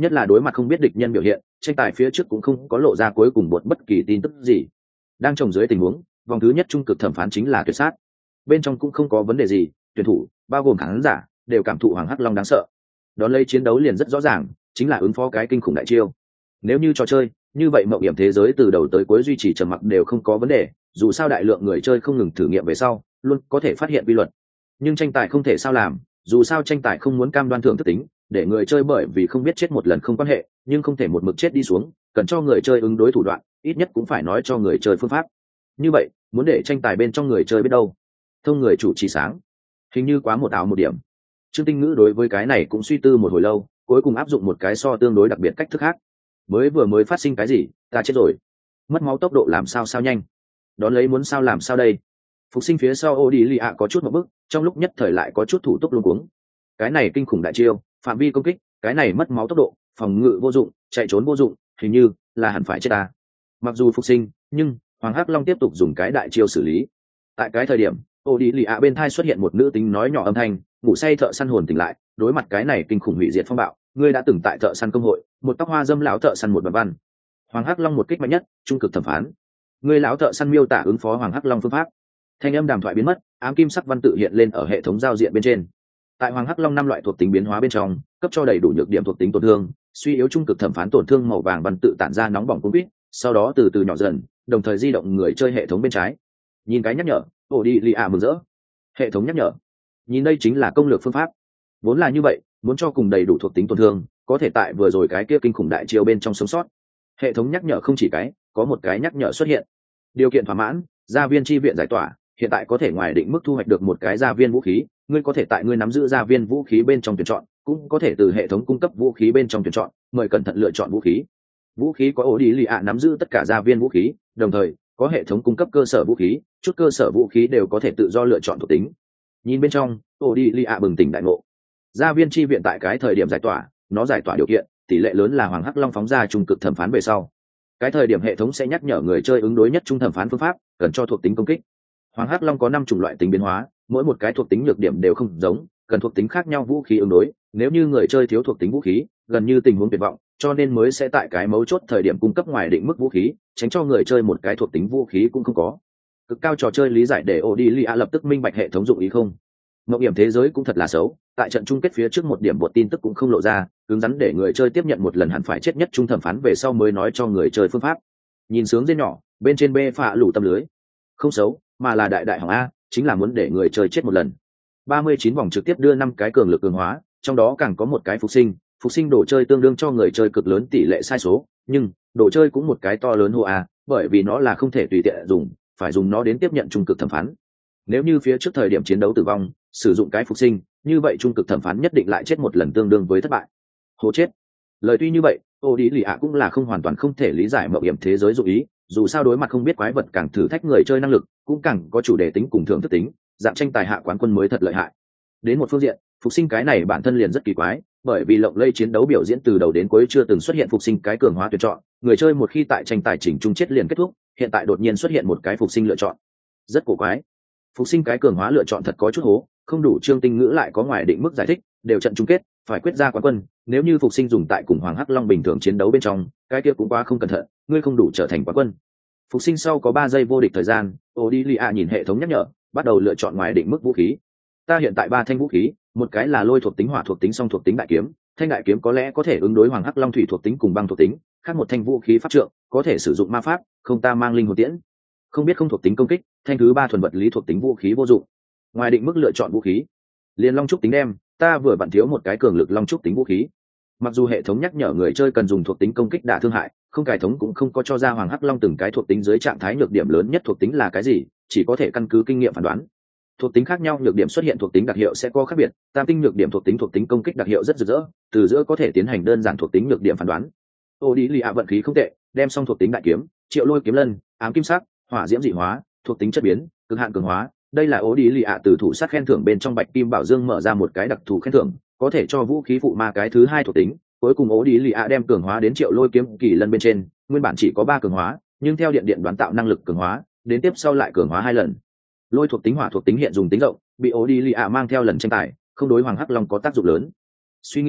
nhất là đối mặt không biết địch nhân biểu hiện, tranh tài phía trước cũng không có lộ ra cuối cùng một bất kỳ tin tức gì. Đang trồng dưới tình huống, vòng thứ nhất trung cực thẩm phán chính là tuyệt sát. Bên trong cũng không có vấn đề gì, tuyển thủ bao gồm khán giả đều cảm thụ Hoàng Hắc Long đáng sợ. Đón lấy chiến đấu liền rất rõ ràng, chính là ứng phó cái kinh khủng đại chiêu. Nếu như trò chơi, như vậy mộng hiểm thế giới từ đầu tới cuối duy trì trầm mặc đều không có vấn đề, dù sao đại lượng người chơi không ngừng thử nghiệm về sau, luôn có thể phát hiện quy luật. Nhưng tranh tài không thể sao làm, dù sao tranh tài không muốn cam đoan thưởng thức tính, để người chơi bởi vì không biết chết một lần không quan hệ, nhưng không thể một mực chết đi xuống, cần cho người chơi ứng đối thủ đoạn, ít nhất cũng phải nói cho người chơi phương pháp. Như vậy, muốn để tranh tài bên trong người chơi biết đâu, thông người chủ trì sáng, hình như quá một ảo một điểm. Trương Tinh Ngữ đối với cái này cũng suy tư một hồi lâu, cuối cùng áp dụng một cái so tương đối đặc biệt cách thức khác. Mới vừa mới phát sinh cái gì, ta chết rồi. Mất máu tốc độ làm sao sao nhanh. Đón lấy muốn sao làm sao đây. Phục sinh phía sau Odilia có chút một bước, trong lúc nhất thời lại có chút thủ tục luống cuống. Cái này kinh khủng đại chiêu, phạm vi công kích, cái này mất máu tốc độ, phòng ngự vô dụng, chạy trốn vô dụng, hình như là hẳn phải chết ta. Mặc dù phục sinh, nhưng Hoàng Hắc Long tiếp tục dùng cái đại chiêu xử lý. Tại cái thời điểm, Odilia bên thai xuất hiện một nữ tính nói nhỏ âm thanh, ngủ say thợ săn hồn tỉnh lại, đối mặt cái này kinh khủng hủy diệt phong bạo, ngươi đã từng tại thợ săn công hội, một tóc hoa dâm lão thợ săn một bản văn. Hoàng Hắc Long một kích mạnh nhất, trung cực thẩm phán. Ngươi lão thợ săn miêu tả ứng phó Hoàng Hắc Long phương pháp. Thanh âm đàm thoại biến mất, ám kim sắc văn tự hiện lên ở hệ thống giao diện bên trên. Tại Hoàng Hắc Long năm loại thuộc tính biến hóa bên trong, cấp cho đầy đủ nhược điểm thuộc tính tổn thương, suy yếu trung cực thẩm phán tổn thương màu vàng văn tự tản ra nóng bỏng cuốn quýt, sau đó từ từ nhỏ dần, đồng thời di động người chơi hệ thống bên trái. Nhìn cái nhắc nhở, Odilia mừng rỡ. Hệ thống nhắc nhở. Nhìn đây chính là công lược phương pháp. Vốn là như vậy, muốn cho cùng đầy đủ thuộc tính tổn thương, có thể tại vừa rồi cái kia kinh khủng đại chiêu bên trong sống sót. Hệ thống nhắc nhở không chỉ cái, có một cái nhắc nhở xuất hiện. Điều kiện thỏa mãn, gia viên chi viện giải tỏa, hiện tại có thể ngoài định mức thu hoạch được một cái gia viên vũ khí, ngươi có thể tại ngươi nắm giữ gia viên vũ khí bên trong tuyển chọn, cũng có thể từ hệ thống cung cấp vũ khí bên trong tuyển chọn, mời cẩn thận lựa chọn vũ khí. Vũ khí có Odilia nắm giữ tất cả gia viên vũ khí, đồng thời có hệ thống cung cấp cơ sở vũ khí, chút cơ sở vũ khí đều có thể tự do lựa chọn thuộc tính. Nhìn bên trong, Odilia bừng tỉnh đại ngộ. Gia viên chi viện tại cái thời điểm giải tỏa, nó giải tỏa điều kiện, tỷ lệ lớn là Hoàng Hắc Long phóng ra trung cực thẩm phán về sau. Cái thời điểm hệ thống sẽ nhắc nhở người chơi ứng đối nhất trung thẩm phán phương pháp, cần cho thuộc tính công kích. Hoàng Hắc Long có năm chủng loại tính biến hóa, mỗi một cái thuộc tính nhược điểm đều không giống, cần thuộc tính khác nhau vũ khí ứng đối. Nếu như người chơi thiếu thuộc tính vũ khí, gần như tình huống tuyệt vọng, cho nên mới sẽ tại cái mấu chốt thời điểm cung cấp ngoài định mức vũ khí, tránh cho người chơi một cái thuộc tính vũ khí cũng không có. Cực cao trò chơi lý giải để Odilia lập tức minh bạch hệ thống dụng ý không. Mộng hiểm thế giới cũng thật là xấu, tại trận chung kết phía trước một điểm bột tin tức cũng không lộ ra, cứng rắn để người chơi tiếp nhận một lần hẳn phải chết nhất trung thẩm phán về sau mới nói cho người chơi phương pháp. Nhìn sướng dên nhỏ, bên trên bê phạ lủ tâm lưới. Không xấu, mà là đại đại hỏng a, chính là muốn để người chơi chết một lần. ba mươi chín vòng trực tiếp đưa năm cái cường lực cường hóa, trong đó càng có một cái phục sinh, phục sinh đồ chơi tương đương cho người chơi cực lớn tỷ lệ sai số, nhưng đồ chơi cũng một cái to lớn hô a, bởi vì nó là không thể tùy tiện dùng, phải dùng nó đến tiếp nhận trung cực thẩm phán. Nếu như phía trước thời điểm chiến đấu tử vong, sử dụng cái phục sinh, như vậy trung cực thẩm phán nhất định lại chết một lần tương đương với thất bại. Hố chết. Lời tuy như vậy, Odilia cũng là không hoàn toàn không thể lý giải mộng hiểm thế giới dụng ý, dù sao đối mặt không biết quái vật càng thử thách người chơi năng lực, cũng càng có chủ đề tính cùng thưởng thức tính, dạng tranh tài hạ quán quân mới thật lợi hại. Đến một phương diện, phục sinh cái này bản thân liền rất kỳ quái, bởi vì lộng lây chiến đấu biểu diễn từ đầu đến cuối chưa từng xuất hiện phục sinh cái cường hóa tuyển chọn, người chơi một khi tại tranh tài chỉnh chung chết liền kết thúc, hiện tại đột nhiên xuất hiện một cái phục sinh lựa chọn, rất cổ quái. Phục sinh cái cường hóa lựa chọn thật có chút hố, không đủ Trương Tinh Ngữ lại có ngoài định mức giải thích, đều trận chung kết, phải quyết ra quán quân, nếu như phục sinh dùng tại cùng Hoàng Hắc Long bình thường chiến đấu bên trong, cái kia cũng quá không cẩn thận, ngươi không đủ trở thành quán quân. Phục sinh sau có ba giây vô địch thời gian, Odilia nhìn hệ thống nhắc nhở, bắt đầu lựa chọn ngoài định mức vũ khí. Ta hiện tại ba thanh vũ khí, một cái là lôi thuộc tính hỏa thuộc tính song thuộc tính đại kiếm, thanh đại kiếm có lẽ có thể ứng đối Hoàng Hắc Long thủy thuộc tính cùng băng thuộc tính, khác một thanh vũ khí pháp trượng, có thể sử dụng ma pháp, không ta mang linh hồn tiễn. Không biết không thuộc tính công kích, thanh thứ ba thuần vật lý thuộc tính vũ khí vô dụng. Ngoài định mức lựa chọn vũ khí, liền long trúc tính đem, ta vừa vặn thiếu một cái cường lực long trúc tính vũ khí. Mặc dù hệ thống nhắc nhở người chơi cần dùng thuộc tính công kích đả thương hại, không cải thống cũng không có cho ra Hoàng Hắc Long từng cái thuộc tính dưới trạng thái nhược điểm lớn nhất thuộc tính là cái gì, chỉ có thể căn cứ kinh nghiệm phán đoán. Thuộc tính khác nhau nhược điểm xuất hiện thuộc tính đặc hiệu sẽ có khác biệt, tam tinh nhược điểm thuộc tính thuộc tính công kích đặc hiệu rất rực rỡ, từ giữa có thể tiến hành đơn giản thuộc tính nhược điểm phán đoán. Odilia vận khí không tệ, đem xong thuộc tính đại kiếm, triệu lôi kiếm lân, ám kim sắc, hỏa diễm dị hóa, thuộc tính chất biến, cực hạn cường hóa. Đây là Odilia từ thủ sát khen thưởng bên trong Bạch Kim Bảo Dương mở ra một cái đặc thù khen thưởng, có thể cho vũ khí phụ ma cái thứ hai thuộc tính. Cuối cùng Odilia đem cường hóa đến triệu lôi kiếm kỳ lân bên trên, nguyên bản chỉ có ba cường hóa, nhưng theo điện điện đoán tạo năng lực cường hóa, đến tiếp sau lại cường hóa hai lần. Lôi thuộc tính hỏa thuộc tính hiện dùng tính rộng, bị Odilia mang theo lần tranh tài, không đối Hoàng Hắc Long có tác dụng lớn. Suy nghĩ,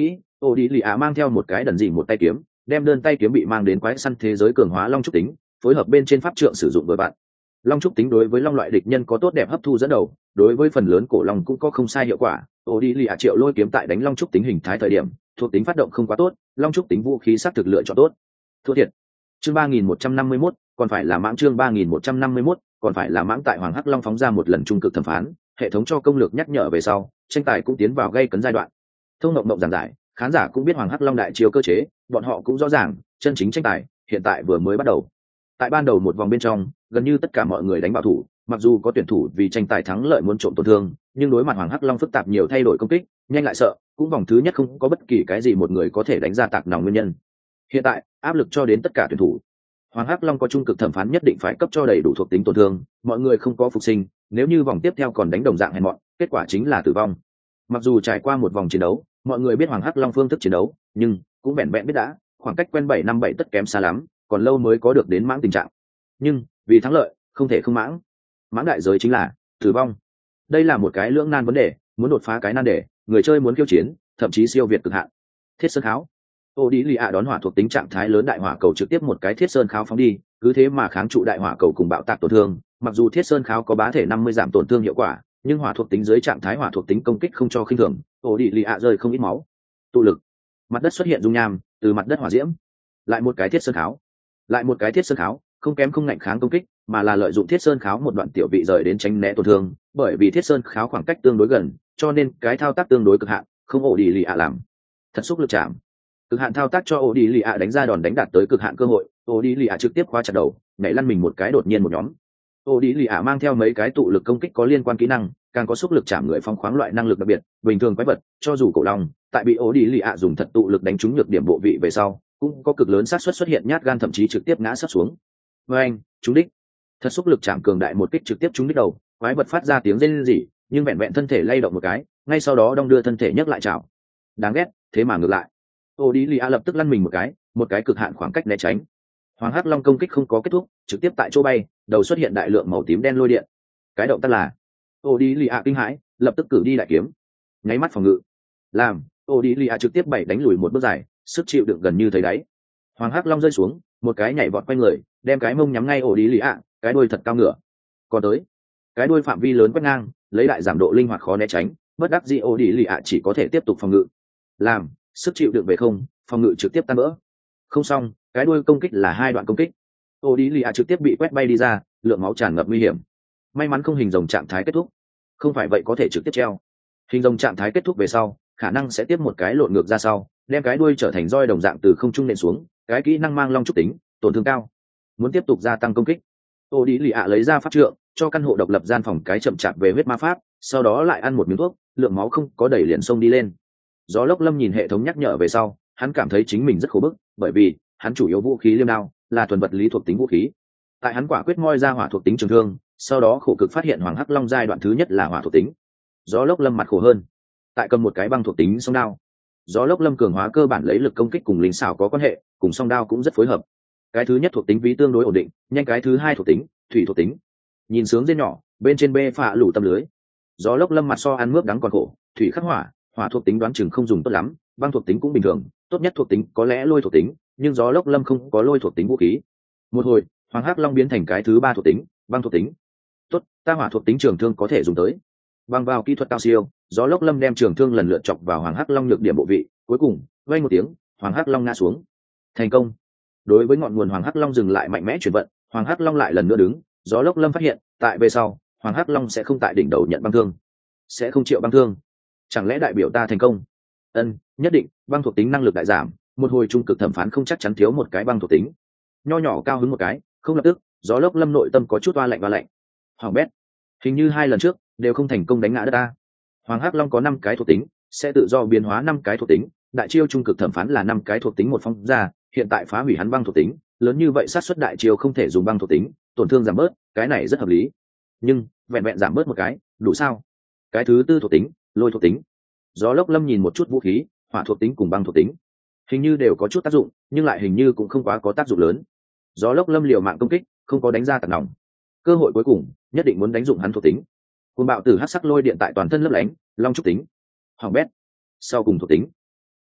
Ô đi lì ạ mang theo một cái đần dị một tay kiếm, đem đơn tay kiếm bị mang đến quái săn thế giới cường hóa long trúc tính, phối hợp bên trên pháp trượng sử dụng với bạn. Long trúc tính đối với long loại địch nhân có tốt đẹp hấp thu dẫn đầu, đối với phần lớn cổ long cũng có không sai hiệu quả. Ô đi lì ạ triệu lôi kiếm tại đánh long trúc tính hình thái thời điểm, thuộc tính phát động không quá tốt, long trúc tính vũ khí xác thực lựa chọn tốt. Thua thiệt. Chương ba nghìn một trăm năm mươi mốt, còn phải là mãng chương ba nghìn một trăm năm mươi mốt, còn phải là mãng tại Hoàng Hắc Long phóng ra một lần trung cực thẩm phán, hệ thống cho công lược nhắc nhở về sau, tranh tài cũng tiến vào gây cấn giai đoạn. Thông Ngộng Ngộng giảng giải, khán giả cũng biết Hoàng Hắc Long đại chiêu cơ chế, bọn họ cũng rõ ràng, chân chính tranh tài hiện tại vừa mới bắt đầu. Tại ban đầu một vòng bên trong, gần như tất cả mọi người đánh bảo thủ, mặc dù có tuyển thủ vì tranh tài thắng lợi muốn trộm tổn thương, nhưng đối mặt Hoàng Hắc Long phức tạp nhiều thay đổi công kích, nhanh lại sợ, cũng vòng thứ nhất không có bất kỳ cái gì một người có thể đánh ra tạc nòng nguyên nhân. Hiện tại, áp lực cho đến tất cả tuyển thủ. Hoàng Hắc Long có trung cực thẩm phán nhất định phải cấp cho đầy đủ thuộc tính tổn thương, mọi người không có phục sinh, nếu như vòng tiếp theo còn đánh đồng dạng hèn mọn, kết quả chính là tử vong. Mặc dù trải qua một vòng chiến đấu, mọi người biết Hoàng Hắc Long phương thức chiến đấu, nhưng cũng vẹn vẹn biết đã, khoảng cách quen bảy năm bảy tất kém xa lắm, còn lâu mới có được đến mãng tình trạng. Nhưng, vì thắng lợi, không thể không mãng. Mãng đại giới chính là tử vong. Đây là một cái lưỡng nan vấn đề, muốn đột phá cái nan đề, người chơi muốn khiêu chiến, thậm chí siêu việt cực hạn. Thiết sơn kháo. Ô đi lì ạ đón hỏa thuộc tính trạng thái lớn đại hỏa cầu trực tiếp một cái thiết sơn kháo phóng đi, cứ thế mà kháng trụ đại hỏa cầu cùng bạo tạc tổn thương. Mặc dù thiết sơn kháo có bá thể năm mươi giảm tổn thương hiệu quả, nhưng hỏa thuộc tính dưới trạng thái hỏa thuộc tính công kích không cho khinh thường. Ô đi lì ạ rơi không ít máu. Tụ lực. Mặt đất xuất hiện dung nham, từ mặt đất hỏa diễm. Lại một cái thiết sơn kháo. Lại một cái thiết sơn kháo, không kém không ngạnh kháng công kích, mà là lợi dụng thiết sơn kháo một đoạn tiểu vị rời đến tránh né tổn thương. Bởi vì thiết sơn kháo khoảng cách tương đối gần, cho nên cái thao tác tương đối cực hạn, không ổ đi lì ạ làm. Thật xúc lực chạm. Cực hạn thao tác cho ổ đi lì ạ đánh ra đòn đánh đạt tới cực hạn cơ hội, ổ đi lì ạ trực tiếp khóa chặt đầu, nhảy lăn mình một cái đột nhiên một nhóm. Ổ đi lì ạ mang theo mấy cái tụ lực công kích có liên quan kỹ năng, càng có xúc lực chạm người phong khoáng loại năng lực đặc biệt, bình thường quái vật, cho dù cổ long, tại bị ổ đi lì ạ dùng thật tụ lực đánh trúng nhược điểm bộ vị về sau, cũng có cực lớn xác suất xuất hiện nhát gan thậm chí trực tiếp ngã sấp xuống. Với anh, trúng đích. Thật xúc lực chạm cường đại một kích trực tiếp trúng đích đầu, quái vật phát ra tiếng rên rỉ, nhưng vẹn vẹn thân thể lay động một cái, ngay sau đó đong đưa thân thể nhấc lại chảo. Đáng ghét, thế mà ngược lại. Ô đi lì a lập tức lăn mình một cái, một cái cực hạn khoảng cách né tránh. Hoàng Hắc Long công kích không có kết thúc, trực tiếp tại chỗ bay, đầu xuất hiện đại lượng màu tím đen lôi điện. Cái động tác là, ô đi lì a kinh hãi, lập tức cử đi đại kiếm, nháy mắt phòng ngự. Làm, ô đi lì a trực tiếp bảy đánh lùi một bước dài, sức chịu đựng gần như thấy đáy. Hoàng Hắc Long rơi xuống, một cái nhảy vọt quay người, đem cái mông nhắm ngay ổ đi lì a, cái đuôi thật cao ngửa. Còn tới, cái đuôi phạm vi lớn quét ngang, lấy đại giảm độ linh hoạt khó né tránh, bất đắc dĩ ổ đi lì a chỉ có thể tiếp tục phòng ngự. Làm, sức chịu đựng về không, phòng ngự trực tiếp tan vỡ. Không xong, cái đuôi công kích là hai đoạn công kích. Ô đi lì a trực tiếp bị quét bay đi ra, lượng máu tràn ngập nguy hiểm. May mắn không hình rồng trạng thái kết thúc, không phải vậy có thể trực tiếp treo. Hình rồng trạng thái kết thúc về sau, khả năng sẽ tiếp một cái lộn ngược ra sau, đem cái đuôi trở thành roi đồng dạng từ không trung nện xuống. Cái kỹ năng mang long trúc tính, tổn thương cao, muốn tiếp tục gia tăng công kích. Ô đi lì a lấy ra pháp trượng, cho căn hộ độc lập gian phòng cái chậm chạp về huyết ma pháp, sau đó lại ăn một miếng thuốc, lượng máu không có đẩy liền xông đi lên. Gió Lốc Lâm nhìn hệ thống nhắc nhở về sau, hắn cảm thấy chính mình rất khổ bức, bởi vì hắn chủ yếu vũ khí liêm đao là thuần vật lý thuộc tính vũ khí. Tại hắn quả quyết moi ra hỏa thuộc tính trường thương, sau đó khổ cực phát hiện Hoàng Hắc Long giai đoạn thứ nhất là hỏa thuộc tính. Gió Lốc Lâm mặt khổ hơn, tại cầm một cái băng thuộc tính song đao. Gió Lốc Lâm cường hóa cơ bản lấy lực công kích cùng linh xảo có quan hệ, cùng song đao cũng rất phối hợp. Cái thứ nhất thuộc tính ví tương đối ổn định, nhanh cái thứ hai thuộc tính, thủy thuộc tính. Nhìn sướng dên nhỏ, bên trên bê phạ lủ tâm lưới. Gió Lốc Lâm mặt so ăn mướp đắng còn khổ, thủy khắc hỏa, hỏa thuộc tính đoán chừng không dùng tốt lắm, băng thuộc tính cũng bình thường, tốt nhất thuộc tính có lẽ lôi thuộc tính, nhưng Gió Lốc Lâm không có lôi thuộc tính vũ khí. Một hồi, Hoàng Hắc Long biến thành cái thứ ba thuộc tính, băng thuộc tính. Tốt, ta hỏa thuộc tính trường thương có thể dùng tới. Bằng vào kỹ thuật cao siêu, Gió Lốc Lâm đem trường thương lần lượt chọc vào Hoàng Hắc Long nhược điểm bộ vị, cuối cùng, vang một tiếng, Hoàng Hắc Long ngã xuống. Thành công. Đối với ngọn nguồn Hoàng Hắc Long dừng lại mạnh mẽ chuyển vận, Hoàng Hắc Long lại lần nữa đứng, Gió Lốc Lâm phát hiện, tại về sau, Hoàng Hắc Long sẽ không tại đỉnh đầu nhận băng thương, sẽ không chịu băng thương. Chẳng lẽ đại biểu ta thành công? Ân, nhất định, băng thuộc tính năng lực đại giảm, một hồi trung cực thẩm phán không chắc chắn thiếu một cái băng thuộc tính. Nho nhỏ cao hứng một cái, không lập tức, Gió Lốc Lâm nội tâm có chút oa lạnh oa lạnh. Hoàng bét, hình như hai lần trước đều không thành công đánh ngã đất ta. Hoàng Hắc Long có năm cái thuộc tính, sẽ tự do biến hóa năm cái thuộc tính, đại chiêu trung cực thẩm phán là năm cái thuộc tính một phong ra, hiện tại phá hủy hắn băng thuộc tính, lớn như vậy sát suất đại chiêu không thể dùng băng thuộc tính, tổn thương giảm bớt, cái này rất hợp lý. Nhưng, vẹn vẹn giảm bớt một cái, đủ sao? Cái thứ tư thuộc tính, lôi thuộc tính. Gió Lốc Lâm nhìn một chút vũ khí, hỏa thuộc tính cùng băng thuộc tính, hình như đều có chút tác dụng, nhưng lại hình như cũng không quá có tác dụng lớn. Gió Lốc Lâm liều mạng công kích, không có đánh ra tạt nòng. Cơ hội cuối cùng, nhất định muốn đánh dụng hắn thuộc tính. Cuồng bạo tử hắc sắc lôi điện tại toàn thân lấp lánh, long trúc tính. Hoàng bét. Sau cùng thuộc tính,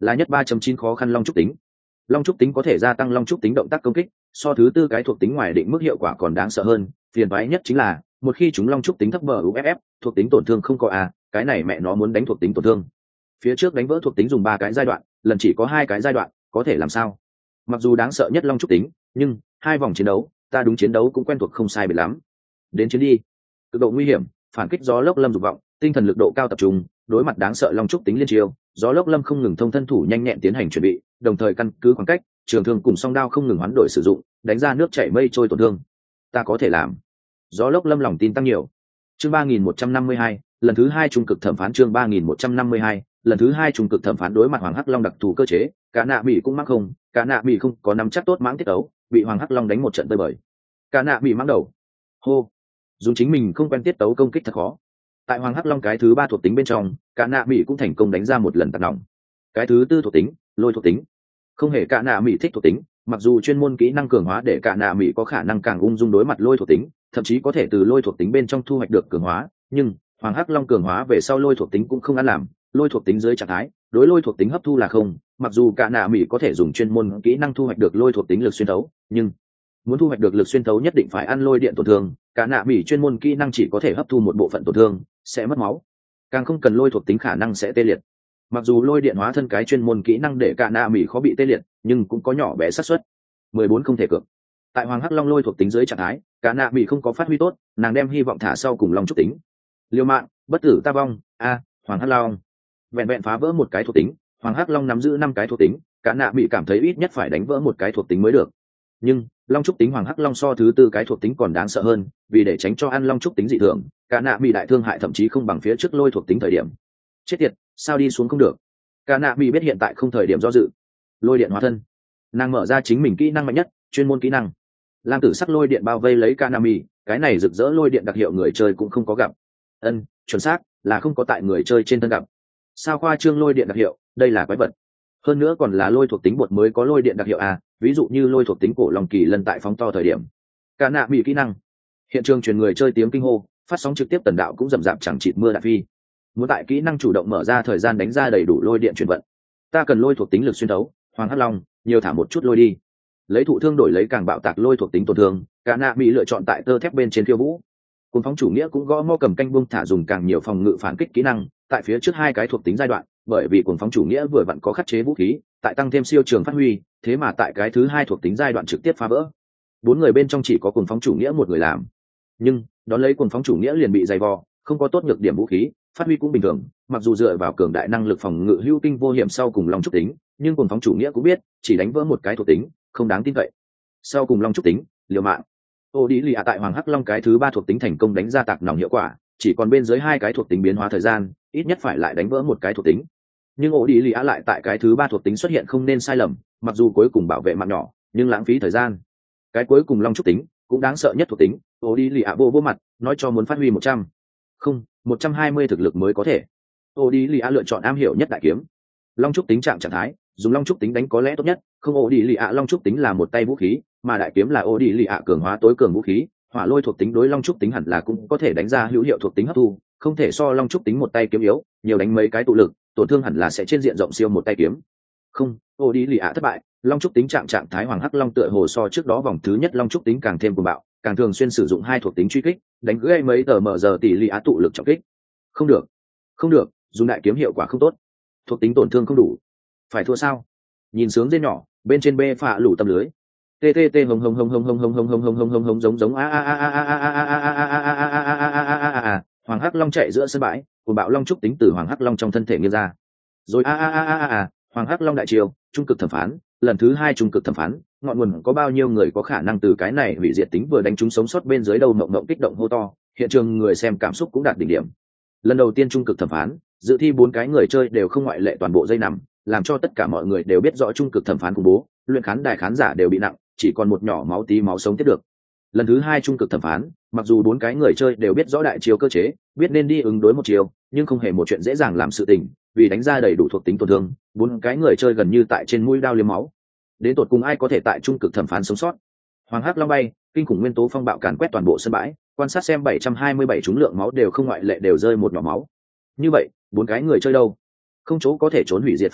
là nhất ba chín khó khăn long trúc tính. Long trúc tính có thể gia tăng long trúc tính động tác công kích, so thứ tư cái thuộc tính ngoài định mức hiệu quả còn đáng sợ hơn. Phiền toái nhất chính là một khi chúng long trúc tính thấp bờ uff, thuộc tính tổn thương không có a, cái này mẹ nó muốn đánh thuộc tính tổn thương. Phía trước đánh vỡ thuộc tính dùng ba cái giai đoạn, lần chỉ có hai cái giai đoạn, có thể làm sao? Mặc dù đáng sợ nhất long trúc tính, nhưng hai vòng chiến đấu, ta đúng chiến đấu cũng quen thuộc không sai biệt lắm. Đến chiến đi. Cực độ nguy hiểm, phản kích gió lốc lâm dục vọng, tinh thần lực độ cao tập trung, đối mặt đáng sợ long trúc tính liên chiêu, gió lốc lâm không ngừng thông thân thủ nhanh nhẹn tiến hành chuẩn bị, đồng thời căn cứ khoảng cách, trường thương cùng song đao không ngừng hoán đổi sử dụng, đánh ra nước chảy mây trôi tổn thương. Ta có thể làm. Gió lốc lâm lòng tin tăng nhiều. Chương ba nghìn một trăm năm mươi hai, lần thứ hai trung cực thẩm phán. Chương ba nghìn một trăm năm mươi hai, lần thứ hai trung cực thẩm phán. Đối mặt Hoàng Hắc Long đặc thù cơ chế, cả nạ bị cũng mắc không, cả nạ bị không có nắm chắc tốt mãng tiết đấu, bị Hoàng Hắc Long đánh một trận tơi bời. Cả nạ bị mắng đầu. Hô, dùng chính mình không quen tiết tấu công kích thật khó. Tại Hoàng Hắc Long cái thứ ba thuộc tính bên trong, cả nạ bị cũng thành công đánh ra một lần tạt nòng. Cái thứ tư thuộc tính, lôi thuộc tính. Không hề cả nạ bị thích thuộc tính, mặc dù chuyên môn kỹ năng cường hóa để cả nạ mỹ có khả năng càng ung dung đối mặt lôi thuộc tính, thậm chí có thể từ lôi thuộc tính bên trong thu hoạch được cường hóa, nhưng Hoàng Hắc Long cường hóa về sau lôi thuộc tính cũng không ăn làm, lôi thuộc tính dưới trạng thái, đối lôi thuộc tính hấp thu là không, mặc dù cả nạ mỹ có thể dùng chuyên môn kỹ năng thu hoạch được lôi thuộc tính lực xuyên thấu, nhưng muốn thu hoạch được lực xuyên thấu nhất định phải ăn lôi điện tổn thương, cả nạ mỹ chuyên môn kỹ năng chỉ có thể hấp thu một bộ phận tổn thương, sẽ mất máu, càng không cần lôi thuộc tính khả năng sẽ tê liệt. Mặc dù lôi điện hóa thân cái chuyên môn kỹ năng để cả nạ mỹ khó bị tê liệt, nhưng cũng có nhỏ bé xác suất mười bốn không thể cược. Tại Hoàng Hắc Long lôi thuộc tính dưới trạng thái, cả nạ mỹ không có phát huy tốt, nàng đem hy vọng thả sau cùng long trúc tính. Liêu mạng, bất tử ta vong, a, Hoàng Hắc Long vẹn vẹn phá vỡ một cái thuộc tính, Hoàng Hắc Long nắm giữ năm cái thuộc tính, cả nạ mỹ cảm thấy ít nhất phải đánh vỡ một cái thuộc tính mới được. Nhưng long trúc tính Hoàng Hắc Long so thứ tư cái thuộc tính còn đáng sợ hơn, vì để tránh cho ăn long trúc tính dị thường, cả nạ mỹ đại thương hại thậm chí không bằng phía trước lôi thuộc tính thời điểm. Chết tiệt, sao đi xuống không được? Cả nạ mỹ biết hiện tại không thời điểm do dự, lôi điện hóa thân. Nàng mở ra chính mình kỹ năng mạnh nhất, chuyên môn kỹ năng lam tử sắc lôi điện bao vây lấy Kanami, cái này rực rỡ lôi điện đặc hiệu người chơi cũng không có gặp. Ân, chuẩn xác là không có tại người chơi trên thân gặp. Sao khoa trương lôi điện đặc hiệu, đây là quái vật. Hơn nữa còn là lôi thuộc tính bột mới có lôi điện đặc hiệu à, ví dụ như lôi thuộc tính cổ long kỳ lân tại phóng to thời điểm. Kanami kỹ năng. Hiện trường truyền người chơi tiếng kinh hô, phát sóng trực tiếp tần đạo cũng rầm rạp chẳng chịt mưa đạn phi. Muốn tại kỹ năng chủ động mở ra thời gian đánh ra đầy đủ lôi điện truyền vận. Ta cần lôi thuộc tính lực xuyên thấu, Hoàng Hắc Long, nhiều thả một chút lôi đi. Lấy thụ thương đổi lấy càng bạo tạc lôi thuộc tính tổn thương, cả nạ bị lựa chọn tại tơ thép bên trên khiêu vũ. Cuồng phóng chủ nghĩa cũng gõ mõ cầm canh bung thả dùng càng nhiều phòng ngự phản kích kỹ năng, tại phía trước hai cái thuộc tính giai đoạn, bởi vì cuồng phóng chủ nghĩa vừa vặn có khắc chế vũ khí, tại tăng thêm siêu trường phát huy, thế mà tại cái thứ hai thuộc tính giai đoạn trực tiếp phá vỡ. Bốn người bên trong chỉ có cuồng phóng chủ nghĩa một người làm, nhưng đón lấy cuồng phóng chủ nghĩa liền bị dày vò, không có tốt nhược điểm vũ khí, phát huy cũng bình thường, mặc dù dựa vào cường đại năng lực phòng ngự hữu kinh vô hiểm sau cùng long trúc tính, nhưng cuồng phóng chủ nghĩa cũng biết, chỉ đánh vỡ một cái thuộc tính, không đáng tin cậy. Sau cùng long trúc tính, liều mạng. Ô đi lì ạ tại Hoàng Hắc Long cái thứ ba thuộc tính thành công đánh ra tạc nòng hiệu quả, chỉ còn bên dưới hai cái thuộc tính biến hóa thời gian, ít nhất phải lại đánh vỡ một cái thuộc tính. Nhưng ô đi lì ạ lại tại cái thứ ba thuộc tính xuất hiện không nên sai lầm, mặc dù cuối cùng bảo vệ mạng nhỏ, nhưng lãng phí thời gian. Cái cuối cùng long trúc tính cũng đáng sợ nhất thuộc tính, ô đi lì ạ vô vô mặt, nói cho muốn phát huy một trăm, không, một trăm hai mươi thực lực mới có thể. Ô đi lì ạ lựa chọn am hiểu nhất đại kiếm. Long trúc tính trạng trạng thái, dùng long trúc tính đánh có lẽ tốt nhất, không ô đi lì ạ long trúc tính là một tay vũ khí, mà đại kiếm là ô đi lì ạ cường hóa tối cường vũ khí, hỏa lôi thuộc tính đối long trúc tính hẳn là cũng có thể đánh ra hữu hiệu thuộc tính hấp thu, không thể so long trúc tính một tay kiếm yếu, nhiều đánh mấy cái tụ lực, tổn thương hẳn là sẽ trên diện rộng siêu một tay kiếm. Không, ô đi lì ạ thất bại, long trúc tính trạng trạng thái Hoàng Hắc Long tựa hồ so trước đó vòng thứ nhất long trúc tính càng thêm cuồng bạo, càng thường xuyên sử dụng hai thuộc tính truy kích, đánh gãy mấy tờ mở giờ tỷ lì á tụ lực trọng kích. Không được, không được, dùng đại kiếm hiệu quả không tốt, thuộc tính tổn thương không đủ, phải thua sao? Nhìn sướng dê nhỏ, bên trên bê phạ lủ tầm lưới. Ttt hồng hồng hồng hồng hồng hồng hồng hồng hồng hồng hồng hồng giống giống a a a a a a a a a a a. Hoàng Hắc Long chạy giữa sân bãi, của bạo long trúc tính từ Hoàng Hắc Long trong thân thể nghiêng ra. Rồi a a a a a, Hoàng Hắc Long đại triều, trung cực thẩm phán, lần thứ hai trung cực thẩm phán, ngọn nguồn có bao nhiêu người có khả năng từ cái này hủy diệt tính vừa đánh chúng sống sót bên dưới đầu mộng mộng kích động hô to, hiện trường người xem cảm xúc cũng đạt đỉnh điểm. Lần đầu tiên trung cực thẩm phán, dự thi bốn cái người chơi đều không ngoại lệ toàn bộ dây nằm, làm cho tất cả mọi người đều biết rõ trung cực thẩm phán khủng bố, luyện khán đài khán giả đều bị nặng, chỉ còn một nhỏ máu tí máu sống tiếp được. Lần thứ hai trung cực thẩm phán, mặc dù bốn cái người chơi đều biết rõ đại chiêu cơ chế, biết nên đi ứng đối một chiêu, nhưng không hề một chuyện dễ dàng làm sự tình, vì đánh ra đầy đủ thuộc tính tổn thương, bốn cái người chơi gần như tại trên mũi đao liếm máu. Đến tột cùng ai có thể tại trung cực thẩm phán sống sót? Hoàng Hắc Long bay, kinh khủng nguyên tố phong bạo càn quét toàn bộ sân bãi, quan sát xem bảy trăm hai mươi bảy chúng lượng máu đều không ngoại lệ đều rơi một nhỏ máu. Như vậy, bốn cái người chơi đâu? Không chỗ có thể trốn hủy diệt phong bạo,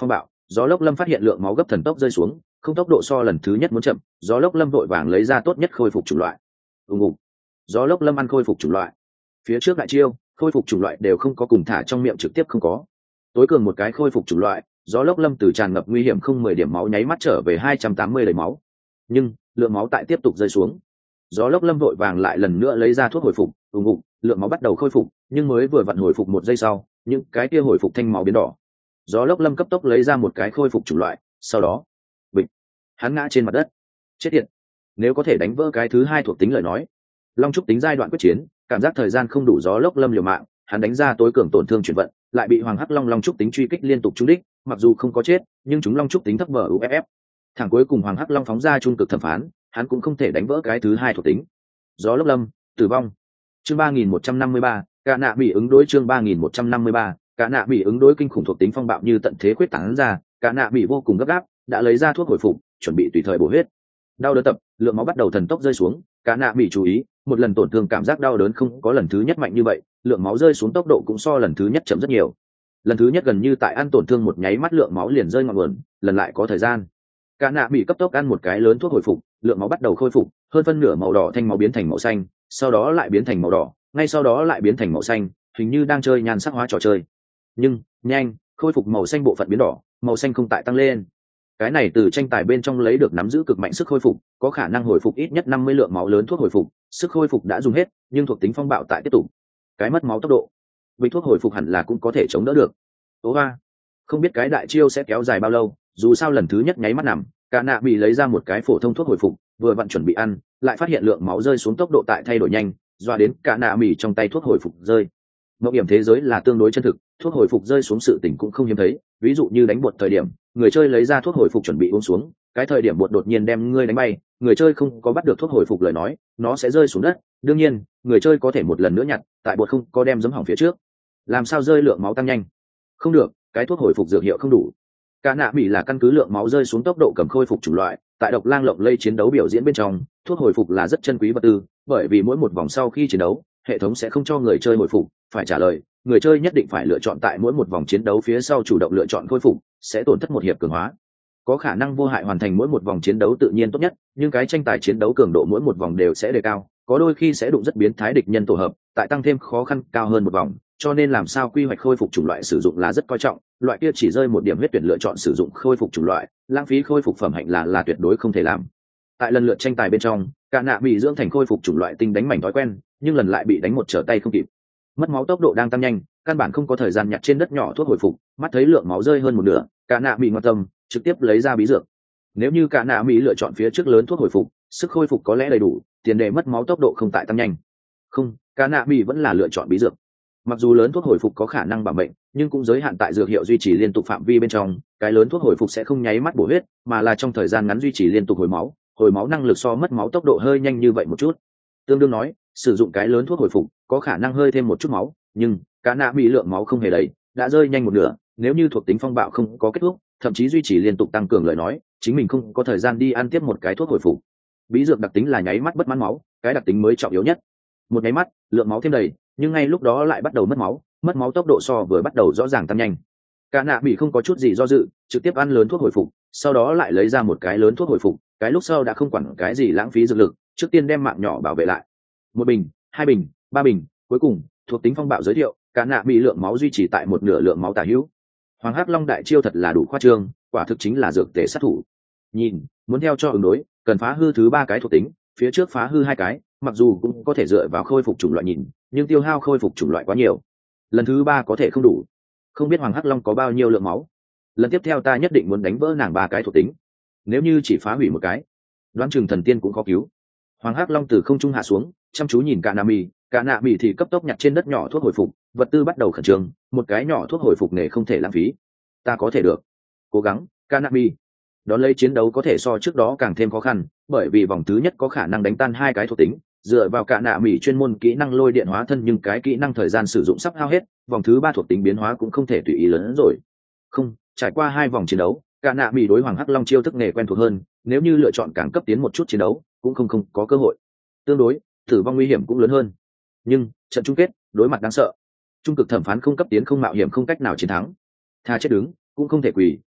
Gió lốc lâm phát hiện lượng máu gấp thần tốc rơi xuống, không tốc độ so lần thứ nhất muốn chậm, gió lốc lâm vội vàng lấy ra tốt nhất khôi phục chủng loại. Ùng ùng. Gió lốc lâm ăn khôi phục chủng loại. Phía trước đại chiêu, khôi phục chủng loại đều không có cùng thả trong miệng trực tiếp không có. Tối cường một cái khôi phục chủng loại, gió lốc lâm từ tràn ngập nguy hiểm không mười điểm máu nháy mắt trở về hai trăm tám mươi đầy máu. Nhưng lượng máu tại tiếp tục rơi xuống. Gió lốc lâm vội vàng lại lần nữa lấy ra thuốc hồi phục, ùng ùng, lượng máu bắt đầu khôi phục, nhưng mới vừa vặn hồi phục một giây sau, những cái kia hồi phục thanh máu biến đỏ. Gió lốc lâm cấp tốc lấy ra một cái khôi phục chủng loại, sau đó, bịch, hắn ngã trên mặt đất. Chết tiệt, nếu có thể đánh vỡ cái thứ hai thuộc tính lời nói. Long trúc tính giai đoạn quyết chiến, cảm giác thời gian không đủ, gió lốc lâm liều mạng, hắn đánh ra tối cường tổn thương chuyển vận, lại bị hoàng hắc long long trúc tính truy kích liên tục trúng đích, mặc dù không có chết, nhưng chúng long trúc tính thấp vờ uff. Thẳng cuối cùng hoàng hắc long phóng ra trung cực thẩm phán, hắn cũng không thể đánh vỡ cái thứ hai thuộc tính. Gió lốc lâm tử vong. Chương ba nghìn một trăm năm mươi ba, cả nạ bị ứng đối. Chương ba nghìn một trăm năm mươi ba, cả nạ bị ứng đối. Kinh khủng thuộc tính phong bạo như tận thế quyết tán ra, cả nạ bị vô cùng gấp gáp, đã lấy ra thuốc hồi phục, chuẩn bị tùy thời bổ huyết. Đau đớn tập, lượng máu bắt đầu thần tốc rơi xuống, cả nạ bị chú ý, một lần tổn thương cảm giác đau đớn không có lần thứ nhất mạnh như vậy, lượng máu rơi xuống tốc độ cũng so lần thứ nhất chậm rất nhiều. Lần thứ nhất gần như tại ăn tổn thương một nháy mắt lượng máu liền rơi ngọn nguồn, lần lại có thời gian. Cả nạ bị cấp tốc ăn một cái lớn thuốc hồi phục, lượng máu bắt đầu khôi phục, hơn phân nửa màu đỏ thanh máu biến thành màu xanh, sau đó lại biến thành màu đỏ, ngay sau đó lại biến thành màu xanh, hình như đang chơi nhan sắc hóa trò chơi. Nhưng nhanh, khôi phục màu xanh bộ phận biến đỏ, màu xanh không tại tăng lên. Cái này từ tranh tài bên trong lấy được nắm giữ cực mạnh sức khôi phục, có khả năng hồi phục ít nhất năm mươi lượng máu lớn thuốc hồi phục, sức khôi phục đã dùng hết, nhưng thuộc tính phong bạo tại tiếp tục. Cái mất máu tốc độ, vì thuốc hồi phục hẳn là cũng có thể chống đỡ được. Tố hoa, không biết cái đại chiêu sẽ kéo dài bao lâu, dù sao lần thứ nhất nháy mắt nằm, cả nạ bị lấy ra một cái phổ thông thuốc hồi phục, vừa vặn chuẩn bị ăn, lại phát hiện lượng máu rơi xuống tốc độ tại thay đổi nhanh, doa đến cả nạ mì trong tay thuốc hồi phục rơi. Mộng hiểm thế giới là tương đối chân thực, thuốc hồi phục rơi xuống sự tình cũng không hiếm thấy, ví dụ như đánh bột thời điểm, người chơi lấy ra thuốc hồi phục chuẩn bị uống xuống, cái thời điểm bột đột nhiên đem ngươi đánh bay, người chơi không có bắt được thuốc hồi phục lời nói, nó sẽ rơi xuống đất, đương nhiên, người chơi có thể một lần nữa nhặt, tại bột không có đem giấm hỏng phía trước. Làm sao rơi lượng máu tăng nhanh? Không được, cái thuốc hồi phục dược hiệu không đủ. Cả nạ bị là căn cứ lượng máu rơi xuống tốc độ cầm khôi phục chủng loại, tại độc lang lộng lây chiến đấu biểu diễn bên trong, thuốc hồi phục là rất chân quý vật tư, bởi vì mỗi một vòng sau khi chiến đấu, hệ thống sẽ không cho người chơi hồi phục, phải trả lời, người chơi nhất định phải lựa chọn tại mỗi một vòng chiến đấu phía sau chủ động lựa chọn khôi phục, sẽ tổn thất một hiệp cường hóa. Có khả năng vô hại hoàn thành mỗi một vòng chiến đấu tự nhiên tốt nhất, nhưng cái tranh tài chiến đấu cường độ mỗi một vòng đều sẽ đề cao, có đôi khi sẽ đụng rất biến thái địch nhân tổ hợp, tại tăng thêm khó khăn cao hơn một vòng, cho nên làm sao quy hoạch khôi phục chủng loại sử dụng là rất coi trọng, loại kia chỉ rơi một điểm huyết tuyển lựa chọn sử dụng khôi phục chủng loại, lãng phí khôi phục phẩm hạnh là là tuyệt đối không thể làm. Tại lần lượt tranh tài bên trong, cả nạ bị dưỡng thành khôi phục chủng loại tinh đánh mảnh thói quen, nhưng lần lại bị đánh một trở tay không kịp. Mất máu tốc độ đang tăng nhanh, căn bản không có thời gian nhặt trên đất nhỏ thuốc hồi phục, mắt thấy lượng máu rơi hơn một nửa, cả nạ bị ngoan tâm, trực tiếp lấy ra bí dược. Nếu như cả nạ bị lựa chọn phía trước lớn thuốc hồi phục, sức khôi phục có lẽ đầy đủ, tiền đề mất máu tốc độ không tại tăng nhanh. Không, cả nạ bị vẫn là lựa chọn bí dược. Mặc dù lớn thuốc hồi phục có khả năng bảo mệnh, nhưng cũng giới hạn tại dược hiệu duy trì liên tục phạm vi bên trong, cái lớn thuốc hồi phục sẽ không nháy mắt bổ huyết, mà là trong thời gian ngắn duy trì liên tục hồi máu, hồi máu năng lực so mất máu tốc độ hơi nhanh như vậy một chút. Tương đương nói, sử dụng cái lớn thuốc hồi phục có khả năng hơi thêm một chút máu, nhưng cả nạ bị lượng máu không hề đầy, đã rơi nhanh một nửa, nếu như thuộc tính phong bạo không có kết thúc, thậm chí duy trì liên tục tăng cường lời nói, chính mình không có thời gian đi ăn tiếp một cái thuốc hồi phục. Bí dược đặc tính là nháy mắt bất mãn máu, cái đặc tính mới trọng yếu nhất. Một nháy mắt, lượng máu thêm đầy, nhưng ngay lúc đó lại bắt đầu mất máu, mất máu tốc độ so vừa bắt đầu rõ ràng tăng nhanh. Cả nạ bị không có chút gì do dự, trực tiếp ăn lớn thuốc hồi phục, sau đó lại lấy ra một cái lớn thuốc hồi phục, cái lúc sau đã không quản cái gì lãng phí dược lực, trước tiên đem mạng nhỏ bảo vệ lại. Một bình, hai bình, ba bình, cuối cùng thuộc tính phong bạo giới thiệu, cả nạ bị lượng máu duy trì tại một nửa lượng máu tả hữu. Hoàng hắc long đại chiêu thật là đủ khoa trương, quả thực chính là dược tề sát thủ. Nhìn, muốn theo cho ứng đối, cần phá hư thứ ba cái thuộc tính, phía trước phá hư hai cái, mặc dù cũng có thể dựa vào khôi phục chủng loại nhìn, nhưng tiêu hao khôi phục chủng loại quá nhiều, lần thứ ba có thể không đủ. Không biết hoàng hắc long có bao nhiêu lượng máu, lần tiếp theo ta nhất định muốn đánh vỡ nàng ba cái thuộc tính, nếu như chỉ phá hủy một cái, đoán chừng thần tiên cũng khó cứu. Hoàng hắc long từ không trung hạ xuống, chăm chú nhìn cả nạ mì, cả nạ mì thì cấp tốc nhặt trên đất nhỏ thuốc hồi phục, vật tư bắt đầu khẩn trương, một cái nhỏ thuốc hồi phục này không thể lãng phí. Ta có thể được, cố gắng, cả nạ mì. Đón lấy chiến đấu có thể so trước đó càng thêm khó khăn, bởi vì vòng thứ nhất có khả năng đánh tan hai cái thuộc tính, dựa vào cả nạ mì chuyên môn kỹ năng lôi điện hóa thân, nhưng cái kỹ năng thời gian sử dụng sắp hao hết, vòng thứ ba thuộc tính biến hóa cũng không thể tùy ý lớn hơn rồi. Không, trải qua hai vòng chiến đấu, cả nạ mì đối hoàng hắc long chiêu thức nghề quen thuộc hơn, nếu như lựa chọn càng cấp tiến một chút chiến đấu, cũng không không có cơ hội. Tương đối, tử vong nguy hiểm cũng lớn hơn. Nhưng trận chung kết, đối mặt đáng sợ, trung cực thẩm phán không cấp tiến không mạo hiểm không cách nào chiến thắng. Tha chết đứng, cũng không thể quỳ,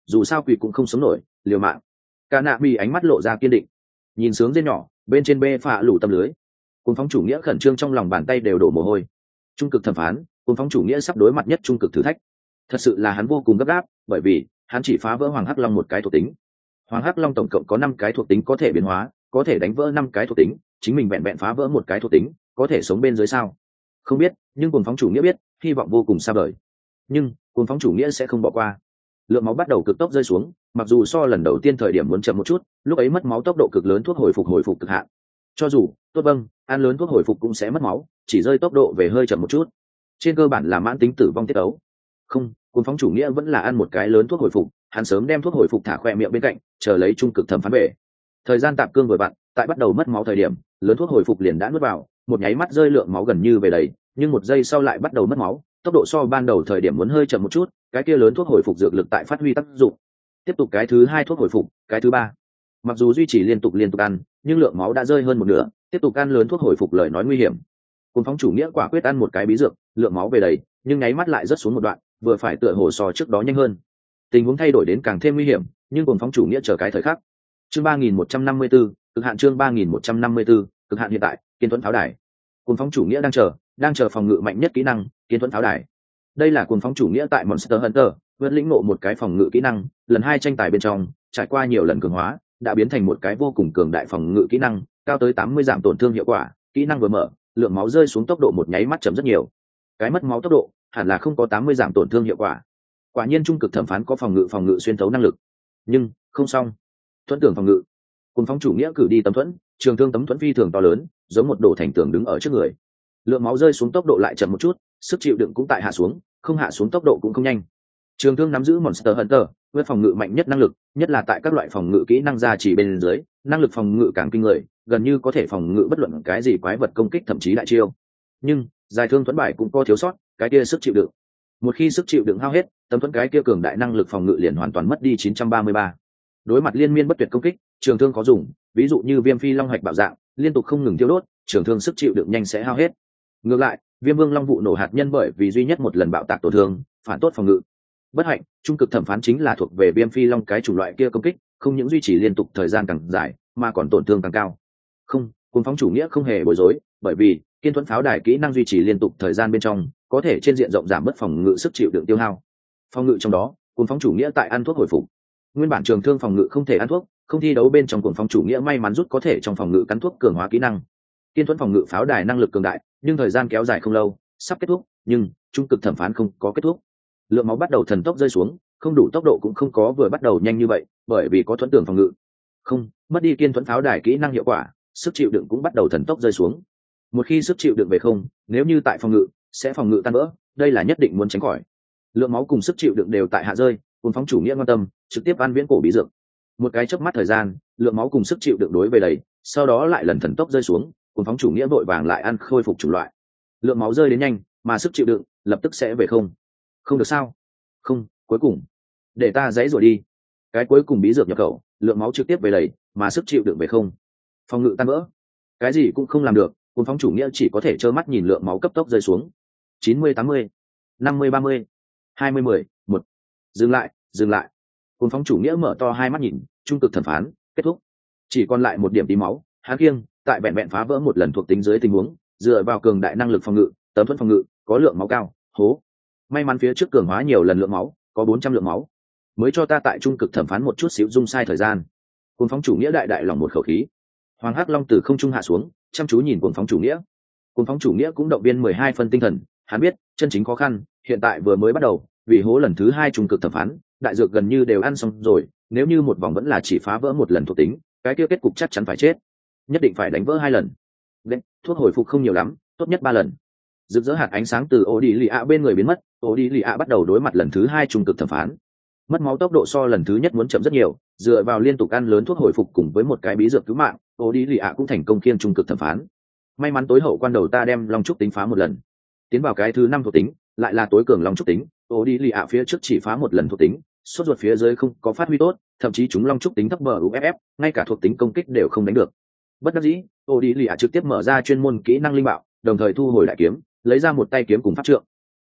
dù sao quỷ cũng không sống nổi, liều mạng. Cả nạ bị ánh mắt lộ ra kiên định, nhìn sướng dên nhỏ bên trên bê phạ lủ tâm lưới. Cùng phóng chủ nghĩa khẩn trương trong lòng bàn tay đều đổ mồ hôi. Trung cực thẩm phán, cùng phóng chủ nghĩa sắp đối mặt nhất trung cực thử thách. Thật sự là hắn vô cùng gấp gáp, bởi vì hắn chỉ phá vỡ hoàng hắc long một cái thuộc tính. Hoàng hắc long tổng cộng có năm cái thuộc tính có thể biến hóa, có thể đánh vỡ năm cái thuộc tính, chính mình vẹn vẹn phá vỡ một cái thuộc tính, có thể sống bên dưới sao? Không biết, nhưng cùng phóng chủ nghĩa biết, hy vọng vô cùng xa vời. Nhưng cùng phóng chủ nghĩa sẽ không bỏ qua. Lượng máu bắt đầu cực tốc rơi xuống, mặc dù so lần đầu tiên thời điểm muốn chậm một chút, lúc ấy mất máu tốc độ cực lớn, thuốc hồi phục hồi phục cực hạn. Cho dù tốt vâng, ăn lớn thuốc hồi phục cũng sẽ mất máu, chỉ rơi tốc độ về hơi chậm một chút. Trên cơ bản là mãn tính tử vong tiết ấu. Không, cùng phóng chủ nghĩa vẫn là ăn một cái lớn thuốc hồi phục, hắn sớm đem thuốc hồi phục thả khoe miệng bên cạnh, chờ lấy trung cực thẩm phán về. Thời gian tạm cương vừa vặn, tại bắt đầu mất máu thời điểm, lớn thuốc hồi phục liền đã nuốt vào, một nháy mắt rơi lượng máu gần như về đầy, nhưng một giây sau lại bắt đầu mất máu, tốc độ so ban đầu thời điểm muốn hơi chậm một chút, cái kia lớn thuốc hồi phục dược lực tại phát huy tác dụng. Tiếp tục cái thứ hai thuốc hồi phục, cái thứ ba. Mặc dù duy trì liên tục liên tục ăn, nhưng lượng máu đã rơi hơn một nửa, tiếp tục ăn lớn thuốc hồi phục lời nói nguy hiểm. Cùng phóng chủ nghĩa quả quyết ăn một cái bí dược, lượng máu về đầy, nhưng nháy mắt lại rất xuống một đoạn, vừa phải tựa hồ so trước đó nhanh hơn. Tình huống thay đổi đến càng thêm nguy hiểm, nhưng cùng phóng chủ nghĩa chờ cái thời khắc. Chương ba nghìn một trăm năm mươi tư, cực hạn chương ba nghìn một trăm năm mươi tư, cực hạn hiện tại, Kiên Thuẫn pháo đài. Cùng phóng chủ nghĩa đang chờ, đang chờ phòng ngự mạnh nhất kỹ năng, Kiên Thuẫn pháo đài. Đây là cuồng phóng chủ nghĩa tại Monster Hunter, vượt lĩnh ngộ một cái phòng ngự kỹ năng, lần hai tranh tài bên trong, trải qua nhiều lần cường hóa, đã biến thành một cái vô cùng cường đại phòng ngự kỹ năng, cao tới tám mươi giảm tổn thương hiệu quả, kỹ năng vừa mở, lượng máu rơi xuống tốc độ một nháy mắt chậm rất nhiều. Cái mất máu tốc độ, hẳn là không có tám mươi giảm tổn thương hiệu quả. Quả nhiên trung cực thẩm phán có phòng ngự phòng ngự xuyên thấu năng lực. Nhưng, không xong. Thuẫn tưởng phòng ngự. Cuồng phóng chủ nghĩa cử đi tấm thuẫn, trường thương tấm thuẫn phi thường to lớn, giống một đổ thành tường đứng ở trước người. Lượng máu rơi xuống tốc độ lại chậm một chút, sức chịu đựng cũng tại hạ xuống, không hạ xuống tốc độ cũng không nhanh. Trường thương nắm giữ Monster Hunter, với phòng ngự mạnh nhất năng lực, nhất là tại các loại phòng ngự kỹ năng gia trì bên dưới, năng lực phòng ngự càng kinh người, gần như có thể phòng ngự bất luận cái gì quái vật công kích thậm chí đại chiêu. Nhưng, dài thương thuẫn bài cũng có thiếu sót, cái kia sức chịu đựng. Một khi sức chịu đựng hao hết, tấm thuẫn cái kia cường đại năng lực phòng ngự liền hoàn toàn mất đi chín trăm ba mươi ba. Đối mặt liên miên bất tuyệt công kích, trường thương có dùng, ví dụ như Viêm Phi Long hạch bạo dạng, liên tục không ngừng tiêu đốt, trường thương sức chịu đựng nhanh sẽ hao hết. Ngược lại, Viêm Vương Long vụ nổ hạt nhân bởi vì duy nhất một lần bạo tạc tổn thương, phản tốt phòng ngự. Bất hạnh, trung cực thẩm phán chính là thuộc về Viêm Phi Long cái chủng loại kia công kích, không những duy trì liên tục thời gian càng dài, mà còn tổn thương càng cao. Không, cuồng phóng chủ nghĩa không hề bối rối, bởi vì Kiên Thuẫn pháo đài kỹ năng duy trì liên tục thời gian bên trong, có thể trên diện rộng giảm bớt phòng ngự sức chịu đựng tiêu hao. Phòng ngự trong đó, cuồng phóng chủ nghĩa tại ăn thuốc hồi phục. Nguyên bản trường thương phòng ngự không thể ăn thuốc, không thi đấu bên trong cuồng phóng chủ nghĩa may mắn rút có thể trong phòng ngự cắn thuốc cường hóa kỹ năng. Kiên Thuẫn phòng ngự pháo đài năng lực cường đại, nhưng thời gian kéo dài không lâu, sắp kết thúc, nhưng trung cực thẩm phán không có kết thúc. Lượng máu bắt đầu thần tốc rơi xuống, không đủ tốc độ cũng không có vừa bắt đầu nhanh như vậy, bởi vì có thuẫn tường phòng ngự. Không, mất đi Kiên Thuẫn pháo đài kỹ năng hiệu quả, sức chịu đựng cũng bắt đầu thần tốc rơi xuống. Một khi sức chịu đựng về không, nếu như tại phòng ngự, sẽ phòng ngự tan vỡ, đây là nhất định muốn tránh khỏi. Lượng máu cùng sức chịu đựng đều tại hạ rơi, cuồng phóng chủ nghĩa quan tâm, trực tiếp ăn viễn cổ bí dược. Một cái chớp mắt thời gian, lượng máu cùng sức chịu đựng đối về đầy, sau đó lại lần thần tốc rơi xuống, cuồng phóng chủ nghĩa vội vàng lại ăn khôi phục chủng loại. Lượng máu rơi đến nhanh, mà sức chịu đựng lập tức sẽ về không. Không được sao? Không, cuối cùng, để ta dãy rồi đi. Cái cuối cùng bí dược nhập khẩu, lượng máu trực tiếp về đầy, mà sức chịu đựng về không. Phòng ngự tan vỡ, cái gì cũng không làm được, cuồng phóng chủ nghĩa chỉ có thể trơ mắt nhìn lượng máu cấp tốc rơi xuống. chín mươi tám mươi, năm mươi ba mươi, hai mươi mười, một. Dừng lại, dừng lại. Cuồng phóng chủ nghĩa mở to hai mắt nhìn, trung cực thẩm phán kết thúc. Chỉ còn lại một điểm tí máu, hắn kiêng, tại vẹn vẹn phá vỡ một lần thuộc tính dưới tình huống, dựa vào cường đại năng lực phòng ngự, tấm thuẫn phòng ngự, có lượng máu cao, hố. May mắn phía trước cường hóa nhiều lần lượng máu, có bốn trăm lượng máu, mới cho ta tại trung cực thẩm phán một chút xíu dung sai thời gian. Cuồng phóng chủ nghĩa đại đại lòng một khẩu khí. Hoàng Hắc Long từ không trung hạ xuống, chăm chú nhìn cuồng phóng chủ nghĩa. Cuồng phóng chủ nghĩa cũng động viên mười hai phân tinh thần, hắn biết, chân chính khó khăn, hiện tại vừa mới bắt đầu, vì hố lần thứ hai trung cực thẩm phán, đại dược gần như đều ăn xong rồi, nếu như một vòng vẫn là chỉ phá vỡ một lần thuộc tính, cái kia kết cục chắc chắn phải chết. Nhất định phải đánh vỡ hai lần. Đấy, thuốc hồi phục không nhiều lắm, tốt nhất ba lần. Rực rỡ hạt ánh sáng từ ổ đi lì ạ bên người biến mất, ổ đi lì ạ bắt đầu đối mặt lần thứ hai trung cực thẩm phán. Mất máu tốc độ so lần thứ nhất muốn chậm rất nhiều, dựa vào liên tục ăn lớn thuốc hồi phục cùng với một cái bí dược cứu mạng, ổ đi lì ạ cũng thành công khiêng trung cực thẩm phán. May mắn tối hậu quan đầu ta đem long trúc tính phá một lần, tiến vào cái thứ năm thuộc tính, lại là tối cường long trúc tính, ổ đi lì ạ phía trước chỉ phá một lần thuộc tính, sốt ruột phía dưới không có phát huy tốt, thậm chí chúng long trúc tính thấp bờ u ép ép, ngay cả thuộc tính công kích đều không đánh được. Bất đắc dĩ, ổ đi lì ạ trực tiếp mở ra chuyên môn kỹ năng linh bạo, đồng thời thu hồi đại kiếm, lấy ra một tay kiếm cùng pháp trượng.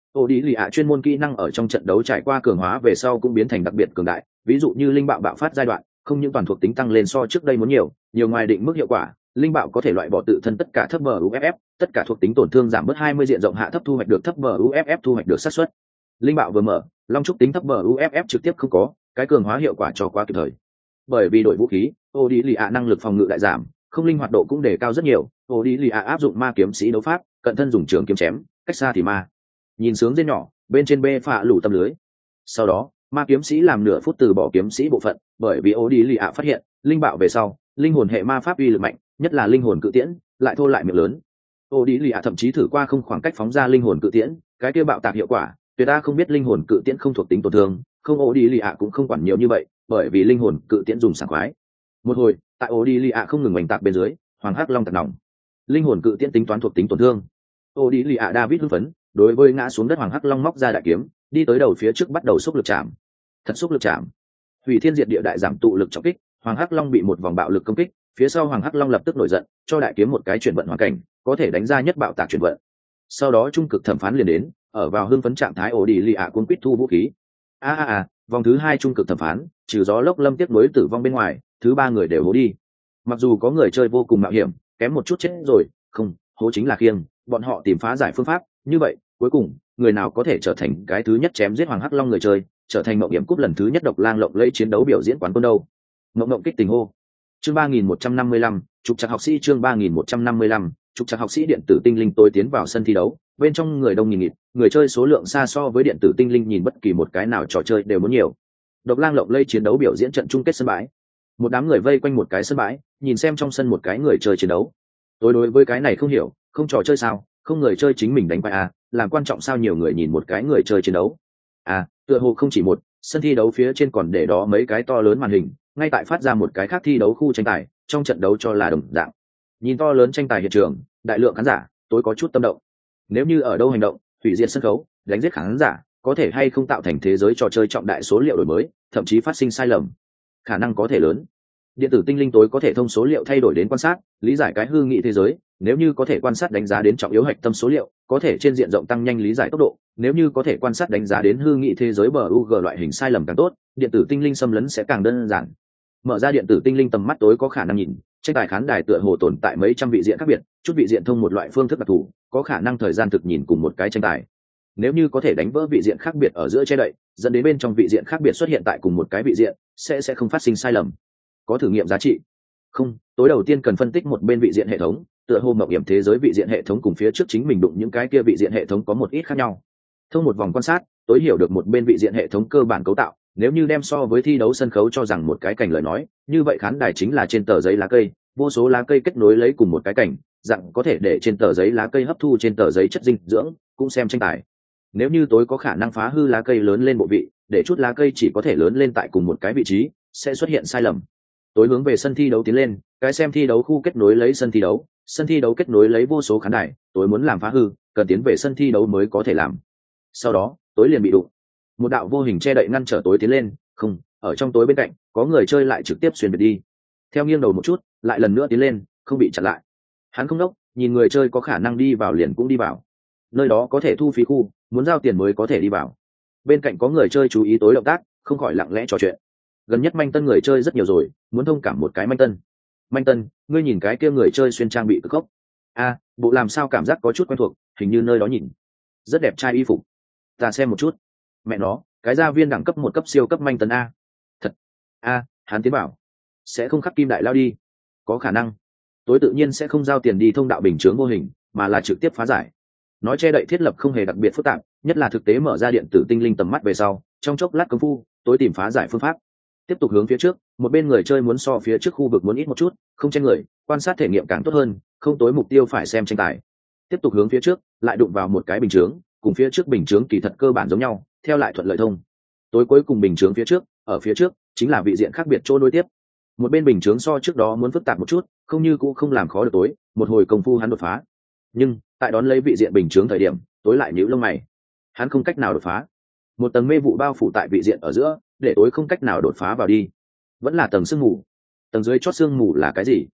ô đi lì ạ chuyên môn kỹ năng ở trong trận đấu trải qua cường hóa về sau cũng biến thành đặc biệt cường đại, ví dụ như linh bạo bạo phát giai đoạn không những toàn thuộc tính tăng lên so trước đây muốn nhiều nhiều ngoài định mức hiệu quả, linh bạo có thể loại bỏ tự thân tất cả thấp buff, tất cả thuộc tính tổn thương giảm bớt hai mươi diện rộng hạ thấp thu hoạch được thấp buff thu hoạch được xác suất. Linh bạo vừa mở, long trúc tính thấp buff trực tiếp không có, cái cường hóa hiệu quả cho quá kịp thời. Bởi vì đổi vũ khí, ô đi lì ạ năng lực phòng ngự đại giảm, không linh hoạt độ cũng đề cao rất nhiều. Ô đi lì ạ áp dụng ma kiếm sĩ đấu pháp, cận thân dùng trường kiếm chém, cách xa thì ma. Nhìn sướng dên nhỏ, bên trên bê phạ lủ tâm lưới. Sau đó, ma kiếm sĩ làm nửa phút từ bỏ kiếm sĩ bộ phận, bởi vì ô đi lì ạ phát hiện linh bạo về sau, linh hồn hệ ma pháp uy lực mạnh, nhất là linh hồn cự tiễn, lại thô lại miệng lớn. Ô đi lì ạ thậm chí thử qua không khoảng cách phóng ra linh hồn cự tiễn, cái kia bạo tạc hiệu quả, người ta không biết linh hồn cự tiễn không thuộc tính tổn thương, không ô đi lì ạ cũng không quản nhiều như vậy, bởi vì linh hồn cự tiễn dùng sảng khoái. Một hồi, tại ô đi lì ạ không ngừng oanh tạc bên dưới, hoàng hắc long tạc nòng, linh hồn cự tiễn tính toán thuộc tính tổn thương. Ô đi lì ạ David hưng phấn, đối với ngã xuống đất hoàng hắc long móc ra đại kiếm, đi tới đầu phía trước bắt đầu xúc lực chạm. Thật xúc lực chạm, hủy thiên diệt địa đại giảm tụ lực trọng kích, hoàng hắc long bị một vòng bạo lực công kích, phía sau hoàng hắc long lập tức nổi giận, cho đại kiếm một cái chuyển vận hoàn cảnh, có thể đánh ra nhất bạo tạc chuyển vận. Sau đó trung cực thẩm phán liền đến, ở vào hưng phấn trạng thái ổ đi lì ạ cuốn quýt thu vũ khí. a a a vòng thứ hai trung cực thẩm phán, trừ gió lốc lâm tiếp nối tử vong bên ngoài, thứ ba người đều hố đi. Mặc dù có người chơi vô cùng mạo hiểm, kém một chút chết rồi, không, hố chính là khiêng, bọn họ tìm phá giải phương pháp, như vậy, cuối cùng, người nào có thể trở thành cái thứ nhất chém giết hoàng hắc long người chơi, trở thành mộng hiểm cúp lần thứ nhất độc lang lộng lẫy chiến đấu biểu diễn quán quân đâu. Mộng mộng kích tình hô. Chương ba nghìn một trăm năm mươi lăm, trục trặc học sĩ chương ba nghìn một trăm năm mươi lăm, trục trặc học sĩ điện tử tinh linh tôi tiến vào sân thi đấu, bên trong người đông nghìn nghịt, người chơi số lượng xa so với điện tử tinh linh nhìn bất kỳ một cái nào trò chơi đều muốn nhiều. Độc lang lộng lẫy chiến đấu biểu diễn trận chung kết sân bãi. Một đám người vây quanh một cái sân bãi, nhìn xem trong sân một cái người chơi chiến đấu. Tôi đối với cái này không hiểu, không trò chơi sao, không người chơi chính mình đánh quay à, làm quan trọng sao nhiều người nhìn một cái người chơi chiến đấu. À, tựa hồ không chỉ một, sân thi đấu phía trên còn để đó mấy cái to lớn màn hình, ngay tại phát ra một cái khác thi đấu khu tranh tài, trong trận đấu cho là đồng dạng. Nhìn to lớn tranh tài hiện trường, đại lượng khán giả, tôi có chút tâm động. Nếu như ở đâu hành động, hủy diệt sân khấu, đánh giết khán giả, có thể hay không tạo thành thế giới trò chơi trọng đại số liệu đổi mới, thậm chí phát sinh sai lầm. Khả năng có thể lớn. Điện tử tinh linh tối có thể thông số liệu thay đổi đến quan sát, lý giải cái hư nghị thế giới, nếu như có thể quan sát đánh giá đến trọng yếu hạch tâm số liệu, có thể trên diện rộng tăng nhanh lý giải tốc độ, nếu như có thể quan sát đánh giá đến hư nghị thế giới bờ u giê loại hình sai lầm càng tốt, điện tử tinh linh xâm lấn sẽ càng đơn giản. Mở ra điện tử tinh linh tầm mắt tối có khả năng nhìn, tranh tài khán đài tựa hồ tồn tại mấy trăm vị diện khác biệt, chút vị diện thông một loại phương thức đặc thù, có khả năng thời gian thực nhìn cùng một cái tranh tài. Nếu như có thể đánh vỡ vị diện khác biệt ở giữa che đậy, dẫn đến bên trong vị diện khác biệt xuất hiện tại cùng một cái vị diện, sẽ sẽ không phát sinh sai lầm. Có thử nghiệm giá trị không? Tối đầu tiên cần phân tích một bên vị diện hệ thống, tựa hồ mộng hiểm thế giới vị diện hệ thống cùng phía trước chính mình đụng những cái kia vị diện hệ thống có một ít khác nhau. Thông một vòng quan sát, tối hiểu được một bên vị diện hệ thống cơ bản cấu tạo. Nếu như đem so với thi đấu sân khấu cho rằng một cái cảnh lời nói, như vậy khán đài chính là trên tờ giấy lá cây, vô số lá cây kết nối lấy cùng một cái cảnh, dạng có thể để trên tờ giấy lá cây hấp thu trên tờ giấy chất dinh dưỡng, cũng xem tranh tài. Nếu như tối có khả năng phá hư lá cây lớn lên bộ vị, để chút lá cây chỉ có thể lớn lên tại cùng một cái vị trí, sẽ xuất hiện sai lầm. Tối hướng về sân thi đấu tiến lên, cái xem thi đấu khu kết nối lấy sân thi đấu, sân thi đấu kết nối lấy vô số khán đài, tối muốn làm phá hư, cần tiến về sân thi đấu mới có thể làm. Sau đó, tối liền bị đụng. Một đạo vô hình che đậy ngăn trở tối tiến lên, không, ở trong tối bên cạnh, có người chơi lại trực tiếp xuyên biệt đi. Theo nghiêng đầu một chút, lại lần nữa tiến lên, không bị chặn lại. Hắn không đốc, nhìn người chơi có khả năng đi vào liền cũng đi vào. Nơi đó có thể thu phí khu, muốn giao tiền mới có thể đi vào. Bên cạnh có người chơi chú ý tối động tác, không khỏi lặng lẽ trò chuyện. Gần nhất manh tân người chơi rất nhiều rồi, muốn thông cảm một cái manh tân. Manh tân, ngươi nhìn cái kia người chơi xuyên trang bị cực gốc. A, bộ làm sao cảm giác có chút quen thuộc, hình như nơi đó nhìn. Rất đẹp trai y phục. Ta xem một chút. Mẹ nó, cái gia viên đẳng cấp một cấp siêu cấp manh tân a. Thật. A, hắn tiến bảo. Sẽ không khắc kim đại lao đi. Có khả năng. Tối tự nhiên sẽ không giao tiền đi thông đạo bình chướng vô hình, mà là trực tiếp phá giải. Nói che đậy thiết lập không hề đặc biệt phức tạp, nhất là thực tế mở ra điện tử tinh linh tầm mắt về sau, trong chốc lát công phu, tối tìm phá giải phương pháp. Tiếp tục hướng phía trước, một bên người chơi muốn so phía trước khu vực muốn ít một chút, không chen người, quan sát thể nghiệm càng tốt hơn, không tối mục tiêu phải xem tranh tài. Tiếp tục hướng phía trước, lại đụng vào một cái bình chướng, cùng phía trước bình chướng kỳ thật cơ bản giống nhau, theo lại thuận lợi thông. Tối cuối cùng bình chướng phía trước, ở phía trước chính là vị diện khác biệt chỗ nối tiếp. Một bên bình chướng so trước đó muốn phức tạp một chút, không như cũng không làm khó được tối, một hồi công phu hắn đột phá. Nhưng, tại đón lấy vị diện bình chướng thời điểm, tối lại nhíu lông mày. Hắn không cách nào đột phá. Một tầng mê vụ bao phủ tại vị diện ở giữa, để tối không cách nào đột phá vào đi. Vẫn là tầng sương mù. Tầng dưới chót sương mù là cái gì?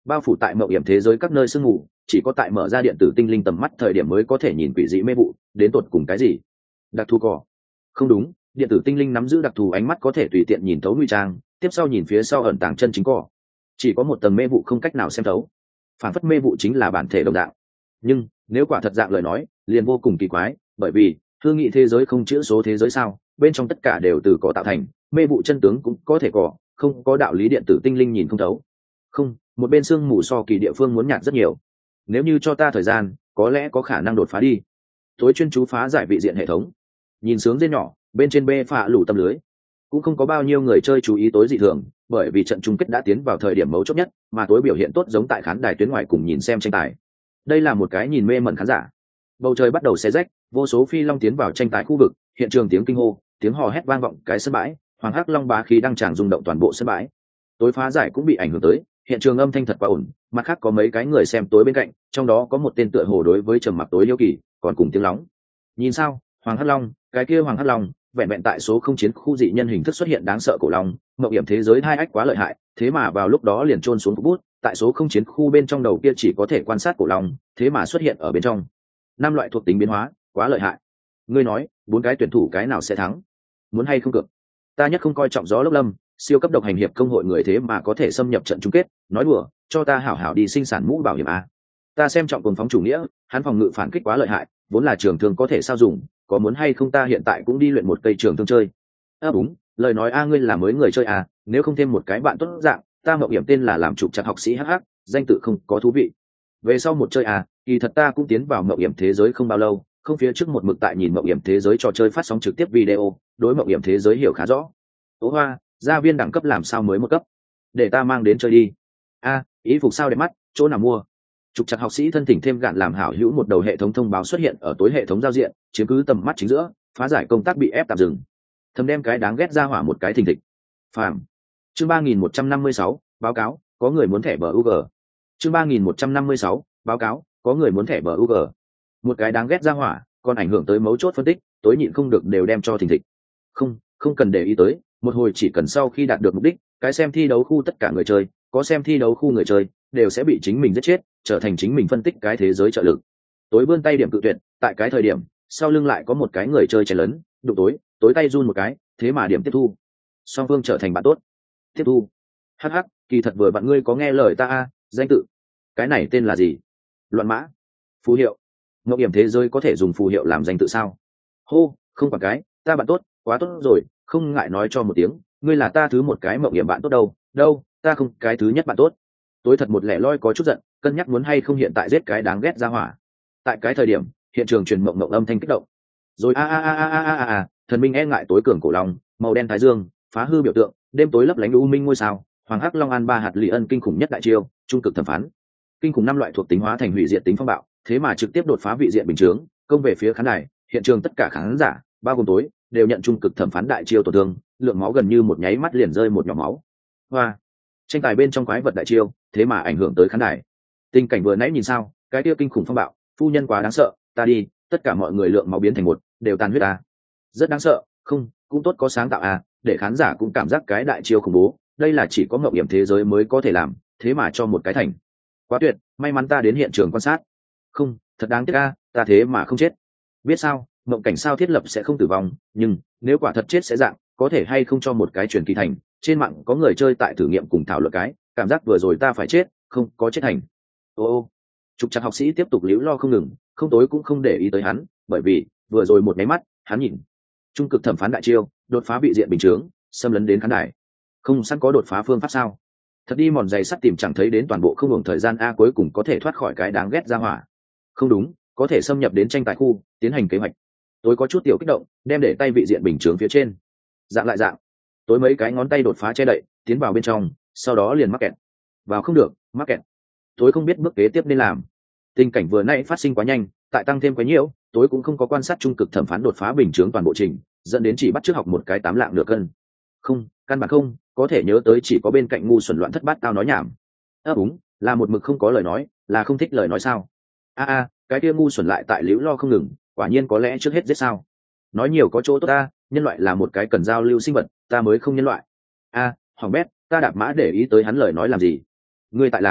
bao phủ tại mậu hiểm thế giới các nơi sương mù, chỉ có tại mở ra điện tử tinh linh tầm mắt thời điểm mới có thể nhìn quỷ dị mê vụ đến tột cùng cái gì. Đặc thù cỏ. Không đúng, điện tử tinh linh nắm giữ đặc thù ánh mắt có thể tùy tiện nhìn thấu nguy trang, tiếp sau nhìn phía sau ẩn tàng chân chính cỏ, chỉ có một tầng mê vụ không cách nào xem thấu, phản phất mê vụ chính là bản thể đồng dạng. Nhưng nếu quả thật dạng lời nói liền vô cùng kỳ quái, bởi vì hương nghị thế giới không chữ số thế giới sao, bên trong tất cả đều từ cỏ tạo thành, mê vụ chân tướng cũng có thể cỏ, không có đạo lý điện tử tinh linh nhìn không thấu. Không, một bên sương mù so kỳ địa phương muốn nhạt rất nhiều. Nếu như cho ta thời gian, có lẽ có khả năng đột phá đi. Tối chuyên chú phá giải vị diện hệ thống, nhìn sướng dê nhỏ bên trên bê phạ lủ tâm lưới, cũng không có bao nhiêu người chơi chú ý tối dị thường, bởi vì trận chung kết đã tiến vào thời điểm mấu chốt nhất, mà tối biểu hiện tốt giống tại khán đài tuyến ngoài cùng nhìn xem tranh tài. Đây là một cái nhìn mê mẩn khán giả. Bầu trời bắt đầu xé rách, vô số phi long tiến vào tranh tài khu vực, hiện trường tiếng kinh hô, tiếng hò hét vang vọng cái sân bãi, hoàng hắc long bá khí đang tràn rung động toàn bộ sân bãi. Tối phá giải cũng bị ảnh hưởng tới, hiện trường âm thanh thật quá ổn, mặt khác có mấy cái người xem tối bên cạnh, trong đó có một tên tựa hồ đối với trầm mặc tối yêu kỳ, còn cùng tiếng lóng. Nhìn sao, hoàng hắc long, cái kia hoàng hắc long, vẹn vẹn tại số không chiến khu dị nhân hình thức xuất hiện đáng sợ cổ long, mộng hiểm thế giới hai ách quá lợi hại, thế mà vào lúc đó liền trôn xuống phục bút, tại số không chiến khu bên trong đầu kia chỉ có thể quan sát cổ long, thế mà xuất hiện ở bên trong. Năm loại thuộc tính biến hóa, quá lợi hại. Ngươi nói, bốn cái tuyển thủ cái nào sẽ thắng? Muốn hay không cược? Ta nhất không coi trọng gió lốc lâm, siêu cấp độc hành hiệp công hội người thế mà có thể xâm nhập trận chung kết, nói đùa, cho ta hảo hảo đi sinh sản mũ bảo hiểm a. Ta xem trọng cuồng phóng chủ nghĩa, hắn phòng ngự phản kích quá lợi hại, vốn là trường thương có thể sao dùng, có muốn hay không ta hiện tại cũng đi luyện một cây trường thương chơi. À đúng, lời nói a ngươi là mới người chơi à, nếu không thêm một cái bạn tốt dạng, ta mạo hiểm tên là làm trục chặt học sĩ hh, danh tự không có thú vị. Về sau một chơi à, kỳ thật ta cũng tiến vào mạo hiểm thế giới không bao lâu, không phía trước một mực tại nhìn mạo hiểm thế giới trò chơi phát sóng trực tiếp video, đối mạo hiểm thế giới hiểu khá rõ. Tố Hoa, gia viên đẳng cấp làm sao mới một cấp? Để ta mang đến chơi đi. A, ý phục sao đẹp mắt, chỗ nào mua? Trục chặt học sĩ thân thỉnh thêm gạn làm hảo hữu một đầu hệ thống thông báo xuất hiện ở tối hệ thống giao diện, chiếm cứ tầm mắt chính giữa, phá giải công tác bị ép tạm dừng. Thầm đem cái đáng ghét ra hỏa một cái thình thịch. Phàm. Chương ba nghìn một trăm năm mươi sáu, báo cáo, có người muốn thẻ bờ u giê. Chương ba nghìn một trăm năm mươi sáu, báo cáo, có người muốn thẻ bờ u giê. Một cái đáng ghét ra hỏa, còn ảnh hưởng tới mấu chốt phân tích, tối nhịn không được đều đem cho thình thịch. Không, không cần để ý tới, một hồi chỉ cần sau khi đạt được mục đích, cái xem thi đấu khu tất cả người chơi, có xem thi đấu khu người chơi, đều sẽ bị chính mình giết chết, trở thành chính mình phân tích cái thế giới trợ lực. Tối vươn tay điểm cự tuyệt, tại cái thời điểm sau lưng lại có một cái người chơi chén lớn, đụng tối, tối tay run một cái, thế mà điểm tiếp thu, song phương trở thành bạn tốt. Tiếp thu. Hắc hắc, kỳ thật vừa bạn ngươi có nghe lời ta a, danh tự, cái này tên là gì? Loạn mã. Phù hiệu. Ngọc hiểm thế giới có thể dùng phù hiệu làm danh tự sao? Hô, không phải cái, ta bạn tốt, quá tốt rồi, không ngại nói cho một tiếng, ngươi là ta thứ một cái mộng hiểm bạn tốt đâu, đâu, ta không cái thứ nhất bạn tốt. Tối thật một lẻ loi có chút giận, cân nhắc muốn hay không hiện tại giết cái đáng ghét ra hỏa. Tại cái thời điểm hiện trường truyền mộng mộng âm thanh kích động, rồi a a a a a a a, thần minh e ngại tối cường cổ long, màu đen thái dương, phá hư biểu tượng, đêm tối lấp lánh u minh ngôi sao, hoàng hắc long an ba hạt lì ân kinh khủng nhất đại chiêu, trung cực thẩm phán, kinh khủng năm loại thuộc tính hóa thành hủy diệt tính phong bạo, thế mà trực tiếp đột phá vị diện bình chướng, công về phía khán đài, hiện trường tất cả khán giả, bao gồm tối, đều nhận trung cực thẩm phán đại chiêu tổn thương, lượng máu gần như một nháy mắt liền rơi một nhỏ máu. Hoa, tranh tài bên trong quái vật đại chiêu, thế mà ảnh hưởng tới khán đài. Tình cảnh vừa nãy nhìn sao, cái kia kinh khủng phong bạo, phu nhân quá đáng sợ, ta đi, tất cả mọi người lượng máu biến thành một, đều tan huyết à. Rất đáng sợ, không, cũng tốt có sáng tạo à, để khán giả cũng cảm giác cái đại chiêu khủng bố, đây là chỉ có ngọc hiểm thế giới mới có thể làm, thế mà cho một cái thành. Quá tuyệt, may mắn ta đến hiện trường quan sát. Không, thật đáng tiếc a, ta thế mà không chết. Biết sao, mộng cảnh sao thiết lập sẽ không tử vong, nhưng nếu quả thật chết sẽ dạng, có thể hay không cho một cái truyền kỳ thành. Trên mạng có người chơi tại thử nghiệm cùng thảo luận cái, cảm giác vừa rồi ta phải chết, không có chết thành. Ô ô, trục chặt học sĩ tiếp tục líu lo không ngừng, không tối cũng không để ý tới hắn, bởi vì vừa rồi một máy mắt, hắn nhìn trung cực thẩm phán đại chiêu, đột phá vị diện bình chướng, xâm lấn đến khán đài. Không sẵn có đột phá phương pháp sao? Thật đi mòn giày sắt tìm chẳng thấy đến toàn bộ không hưởng thời gian a, cuối cùng có thể thoát khỏi cái đáng ghét ra hỏa. Không đúng, có thể xâm nhập đến tranh tài khu, tiến hành kế hoạch. Tối có chút tiểu kích động, đem để tay vị diện bình chướng phía trên. Dạng lại dạng. Tối mấy cái ngón tay đột phá che đậy, tiến vào bên trong, sau đó liền mắc kẹt. Vào không được, mắc kẹt. Tối không biết bước kế tiếp nên làm. Tình cảnh vừa nãy phát sinh quá nhanh, tại tăng thêm quá nhiều, tối cũng không có quan sát trung cực thẩm phán đột phá bình chướng toàn bộ trình, dẫn đến chỉ bắt trước học một cái tám lạng nửa cân. Không, căn bản không, có thể nhớ tới chỉ có bên cạnh ngu xuẩn loạn thất bát tao nói nhảm. Ơ à, đúng, là một mực không có lời nói, là không thích lời nói sao? A a, cái kia ngu xuẩn lại tại liễu lo không ngừng, quả nhiên có lẽ trước hết giết sao? Nói nhiều có chỗ tốt ta, nhân loại là một cái cần giao lưu sinh vật, ta mới không nhân loại. A, hoàng bét, ta đạp mã để ý tới hắn lời nói làm gì? Ngươi tại làm,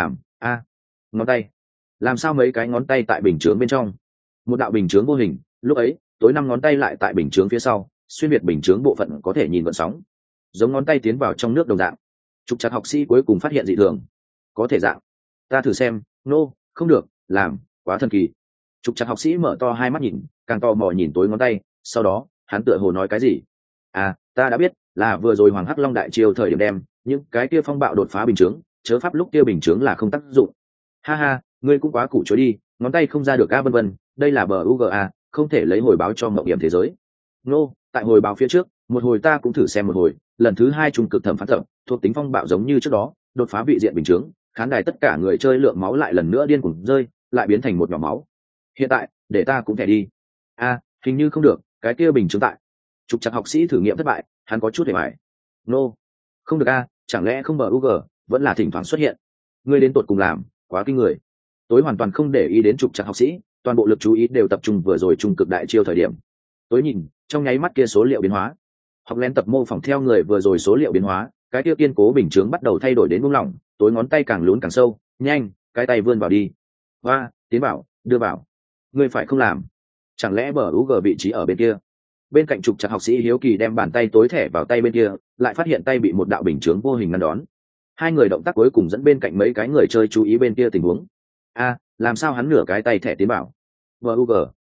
a ngón tay, làm sao mấy cái ngón tay tại bình chướng bên trong? Một đạo bình chướng vô hình, lúc ấy tối năm ngón tay lại tại bình chướng phía sau, xuyên việt bình chướng bộ phận có thể nhìn gợn sóng, giống ngón tay tiến vào trong nước đồng dạng. Trục chặt học sĩ cuối cùng phát hiện dị thường. Có thể dạng, ta thử xem. Nô, không được, làm quá thần kỳ. Trục chặt học sĩ mở to hai mắt nhìn, càng to mò nhìn tối ngón tay, sau đó hắn tựa hồ nói cái gì. À, ta đã biết, là vừa rồi Hoàng Hắc Long đại chiêu thời điểm đem những cái kia phong bạo đột phá bình chướng, chớ pháp lúc kia bình chướng là không tác dụng. Ha ha, ngươi cũng quá củ chối đi, ngón tay không ra được a vân vân, đây là bờ u g a, không thể lấy hồi báo cho mộng hiểm thế giới. Nô, tại hồi báo phía trước, một hồi ta cũng thử xem một hồi, lần thứ hai trung cực thẩm phán thẩm, thuộc tính phong bạo giống như trước đó, đột phá vị diện bình chướng, khán đài tất cả người chơi lượng máu lại lần nữa điên cuồng rơi, lại biến thành một nhỏ máu. Hiện tại, để ta cũng thẻ đi. A, hình như không được, cái kia bình chướng tại. Trục chặt học sĩ thử nghiệm thất bại, hắn có chút hề bại. Nô, không được a, chẳng lẽ không bờ u g, vẫn là thỉnh thoảng xuất hiện. Ngươi đến tột cùng làm, quá kinh người. Tối hoàn toàn không để ý đến trục chặt học sĩ, toàn bộ lực chú ý đều tập trung vừa rồi trung cực đại chiêu thời điểm. Tối nhìn, trong nháy mắt kia số liệu biến hóa. Học lén tập mô phỏng theo người vừa rồi số liệu biến hóa, cái kia kiên cố bình chướng bắt đầu thay đổi đến buông lỏng, tối ngón tay càng lún càng sâu, nhanh, cái tay vươn vào đi. Và, tiến vào, đưa vào. Ngươi phải không làm. Chẳng lẽ bờ u g vị trí ở bên kia? Bên cạnh trục chặt học sĩ hiếu kỳ đem bàn tay tối thẻ vào tay bên kia, lại phát hiện tay bị một đạo bình chướng vô hình ngăn đón. Hai người động tác cuối cùng dẫn bên cạnh mấy cái người chơi chú ý bên kia tình huống. A, làm sao hắn nửa cái tay thẻ tiến bảo? bờ u g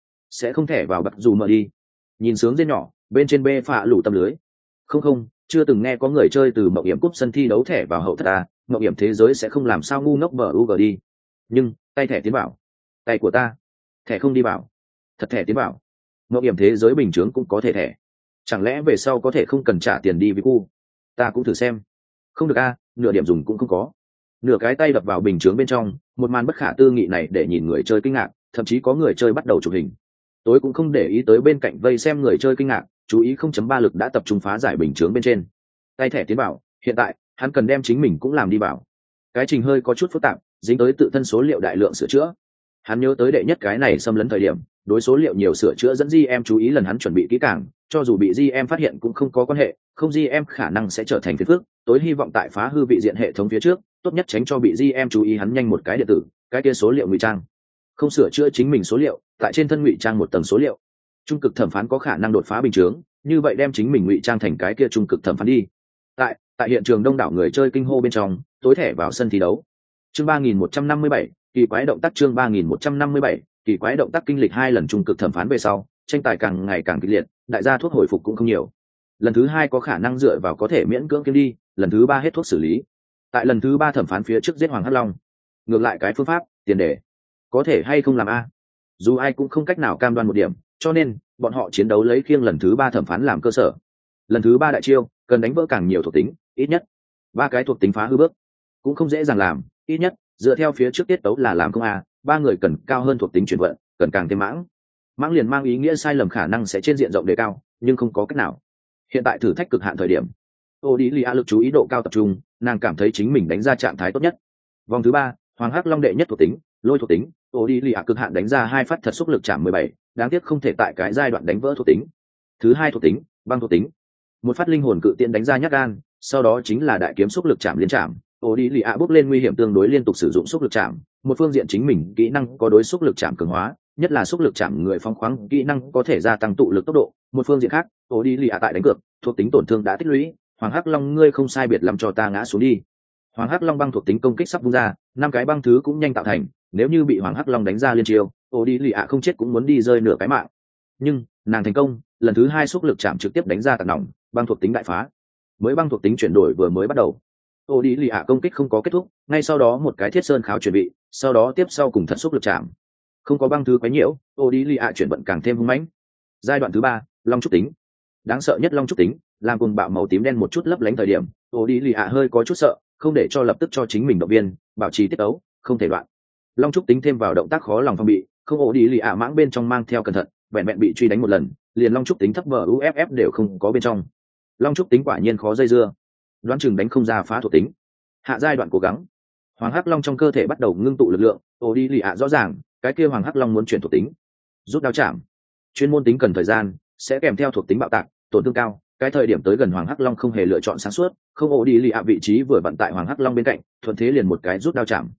sẽ không thẻ vào bật dù mở đi. Nhìn sướng dên nhỏ, bên trên bê phạ lủ tâm lưới. Không không, chưa từng nghe có người chơi từ mộng hiểm cúp sân thi đấu thẻ vào hậu thất ta, mộng hiểm thế giới sẽ không làm sao ngu ngốc bờ u g đi. Nhưng tay thẻ tiến bảo, tay của ta, thẻ không đi bảo, thật thẻ tiến bảo. Mộng hiểm thế giới bình chướng cũng có thể thẻ, chẳng lẽ về sau có thể không cần trả tiền đi với cu? Ta cũng thử xem. Không được a, nửa điểm dùng cũng không có. Nửa cái tay đập vào bình chướng bên trong, một màn bất khả tư nghị này để nhìn người chơi kinh ngạc, thậm chí có người chơi bắt đầu chụp hình. Tối cũng không để ý tới bên cạnh vây xem người chơi kinh ngạc, chú ý không chấm ba lực đã tập trung phá giải bình chướng bên trên. Tay thẻ tiến bảo, hiện tại hắn cần đem chính mình cũng làm đi bảo. Cái trình hơi có chút phức tạp, dính tới tự thân số liệu đại lượng sửa chữa. Hắn nhớ tới đệ nhất cái này xâm lấn thời điểm, đối số liệu nhiều sửa chữa dẫn giê em chú ý lần hắn chuẩn bị kỹ càng, cho dù bị giê em phát hiện cũng không có quan hệ, không giê em khả năng sẽ trở thành phiền phức. Tối hy vọng tại phá hư vị diện hệ thống phía trước, tốt nhất tránh cho bị giê em chú ý hắn nhanh một cái điện tử, cái kia số liệu ngụy trang. Không sửa chữa chính mình số liệu, tại trên thân ngụy trang một tầng số liệu. Trung cực thẩm phán có khả năng đột phá bình chướng, như vậy đem chính mình ngụy trang thành cái kia trung cực thẩm phán đi. Tại tại hiện trường đông đảo người chơi kinh hô bên trong, tối thẻ vào sân thi đấu. Chương ba nghìn một trăm năm mươi bảy, kỳ quái động tác chương ba nghìn một trăm năm mươi bảy, kỳ quái động tác kinh lịch hai lần trung cực thẩm phán về sau, tranh tài càng ngày càng kịch liệt, đại gia thuốc hồi phục cũng không nhiều. Lần thứ hai có khả năng dựa vào có thể miễn cưỡng kiếm đi, lần thứ ba hết thuốc xử lý. Tại lần thứ ba thẩm phán phía trước giết Hoàng Hắc Long. Ngược lại cái phương pháp, tiền đề, có thể hay không làm a? Dù ai cũng không cách nào cam đoan một điểm, cho nên bọn họ chiến đấu lấy khiêng lần thứ ba thẩm phán làm cơ sở. Lần thứ ba đại chiêu, cần đánh vỡ càng nhiều thuộc tính, ít nhất ba cái thuộc tính phá hư bước, cũng không dễ dàng làm, ít nhất dựa theo phía trước tiết tấu là làm không a, ba người cần cao hơn thuộc tính chuyển vận, cần càng thêm mãng. Mãng liền mang ý nghĩa sai lầm khả năng sẽ trên diện rộng đề cao, nhưng không có cách nào. Hiện tại thử thách cực hạn thời điểm, Odilia lực chú ý độ cao tập trung, nàng cảm thấy chính mình đánh ra trạng thái tốt nhất. Vòng thứ ba, Hoàng Hắc Long đệ nhất thuộc tính, lôi thuộc tính, Odilia cực hạn đánh ra hai phát thật xúc lực chạm mười bảy, đáng tiếc không thể tại cái giai đoạn đánh vỡ thuộc tính. Thứ hai thuộc tính, băng thuộc tính, một phát linh hồn cự tiễn đánh ra nhát gan, sau đó chính là đại kiếm xúc lực chạm liên chạm. Odilia bước lên nguy hiểm tương đối liên tục sử dụng xúc lực chạm, một phương diện chính mình kỹ năng có đối xúc lực chạm cường hóa, nhất là xúc lực chạm người phóng khoáng kỹ năng có thể gia tăng tụ lực tốc độ. Một phương diện khác, Odilia tại đánh cược, thuộc tính tổn thương đã tích lũy, Hoàng Hắc Long ngươi không sai biệt làm cho ta ngã xuống đi. Hoàng Hắc Long băng thuộc tính công kích sắp vung ra, năm cái băng thứ cũng nhanh tạo thành, nếu như bị Hoàng Hắc Long đánh ra liên chiêu, Odilia không chết cũng muốn đi rơi nửa cái mạng. Nhưng nàng thành công, lần thứ hai xúc lực chạm trực tiếp đánh ra tạt nòng, băng thuộc tính đại phá. Mới băng thuộc tính chuyển đổi vừa mới bắt đầu, Odilia công kích không có kết thúc, ngay sau đó một cái thiết sơn kháo chuẩn bị, sau đó tiếp sau cùng thật xúc lực chạm. Không có băng thứ quấy nhiễu, Odilia chuyển vận càng thêm hung mãnh. Giai đoạn thứ ba, Long trúc tính. Đáng sợ nhất Long trúc tính, làm cùng bạo màu tím đen một chút lấp lánh thời điểm, Odilia hơi có chút sợ, không để cho lập tức cho chính mình động viên, bảo trì tiết tấu, không thể đoạn. Long trúc tính thêm vào động tác khó lòng phòng bị, không Odilia mãng bên trong mang theo cẩn thận, vẹn vẹn bị truy đánh một lần, liền Long trúc tính thấp vờ u ép ép đều không có bên trong. Long trúc tính quả nhiên khó dây dưa, đoán chừng đánh không ra phá thuộc tính. Hạ giai đoạn cố gắng, Hoàng Hắc Long trong cơ thể bắt đầu ngưng tụ lực lượng, Odilia rõ ràng, cái kia Hoàng Hắc Long muốn chuyển thuộc tính. Rút đao chạm, chuyên môn tính cần thời gian, sẽ kèm theo thuộc tính bạo tạc, tổn thương cao. Cái thời điểm tới gần Hoàng Hắc Long không hề lựa chọn sáng suốt, không Odilia vị trí vừa vặn tại Hoàng Hắc Long bên cạnh, thuận thế liền một cái rút đao chạm.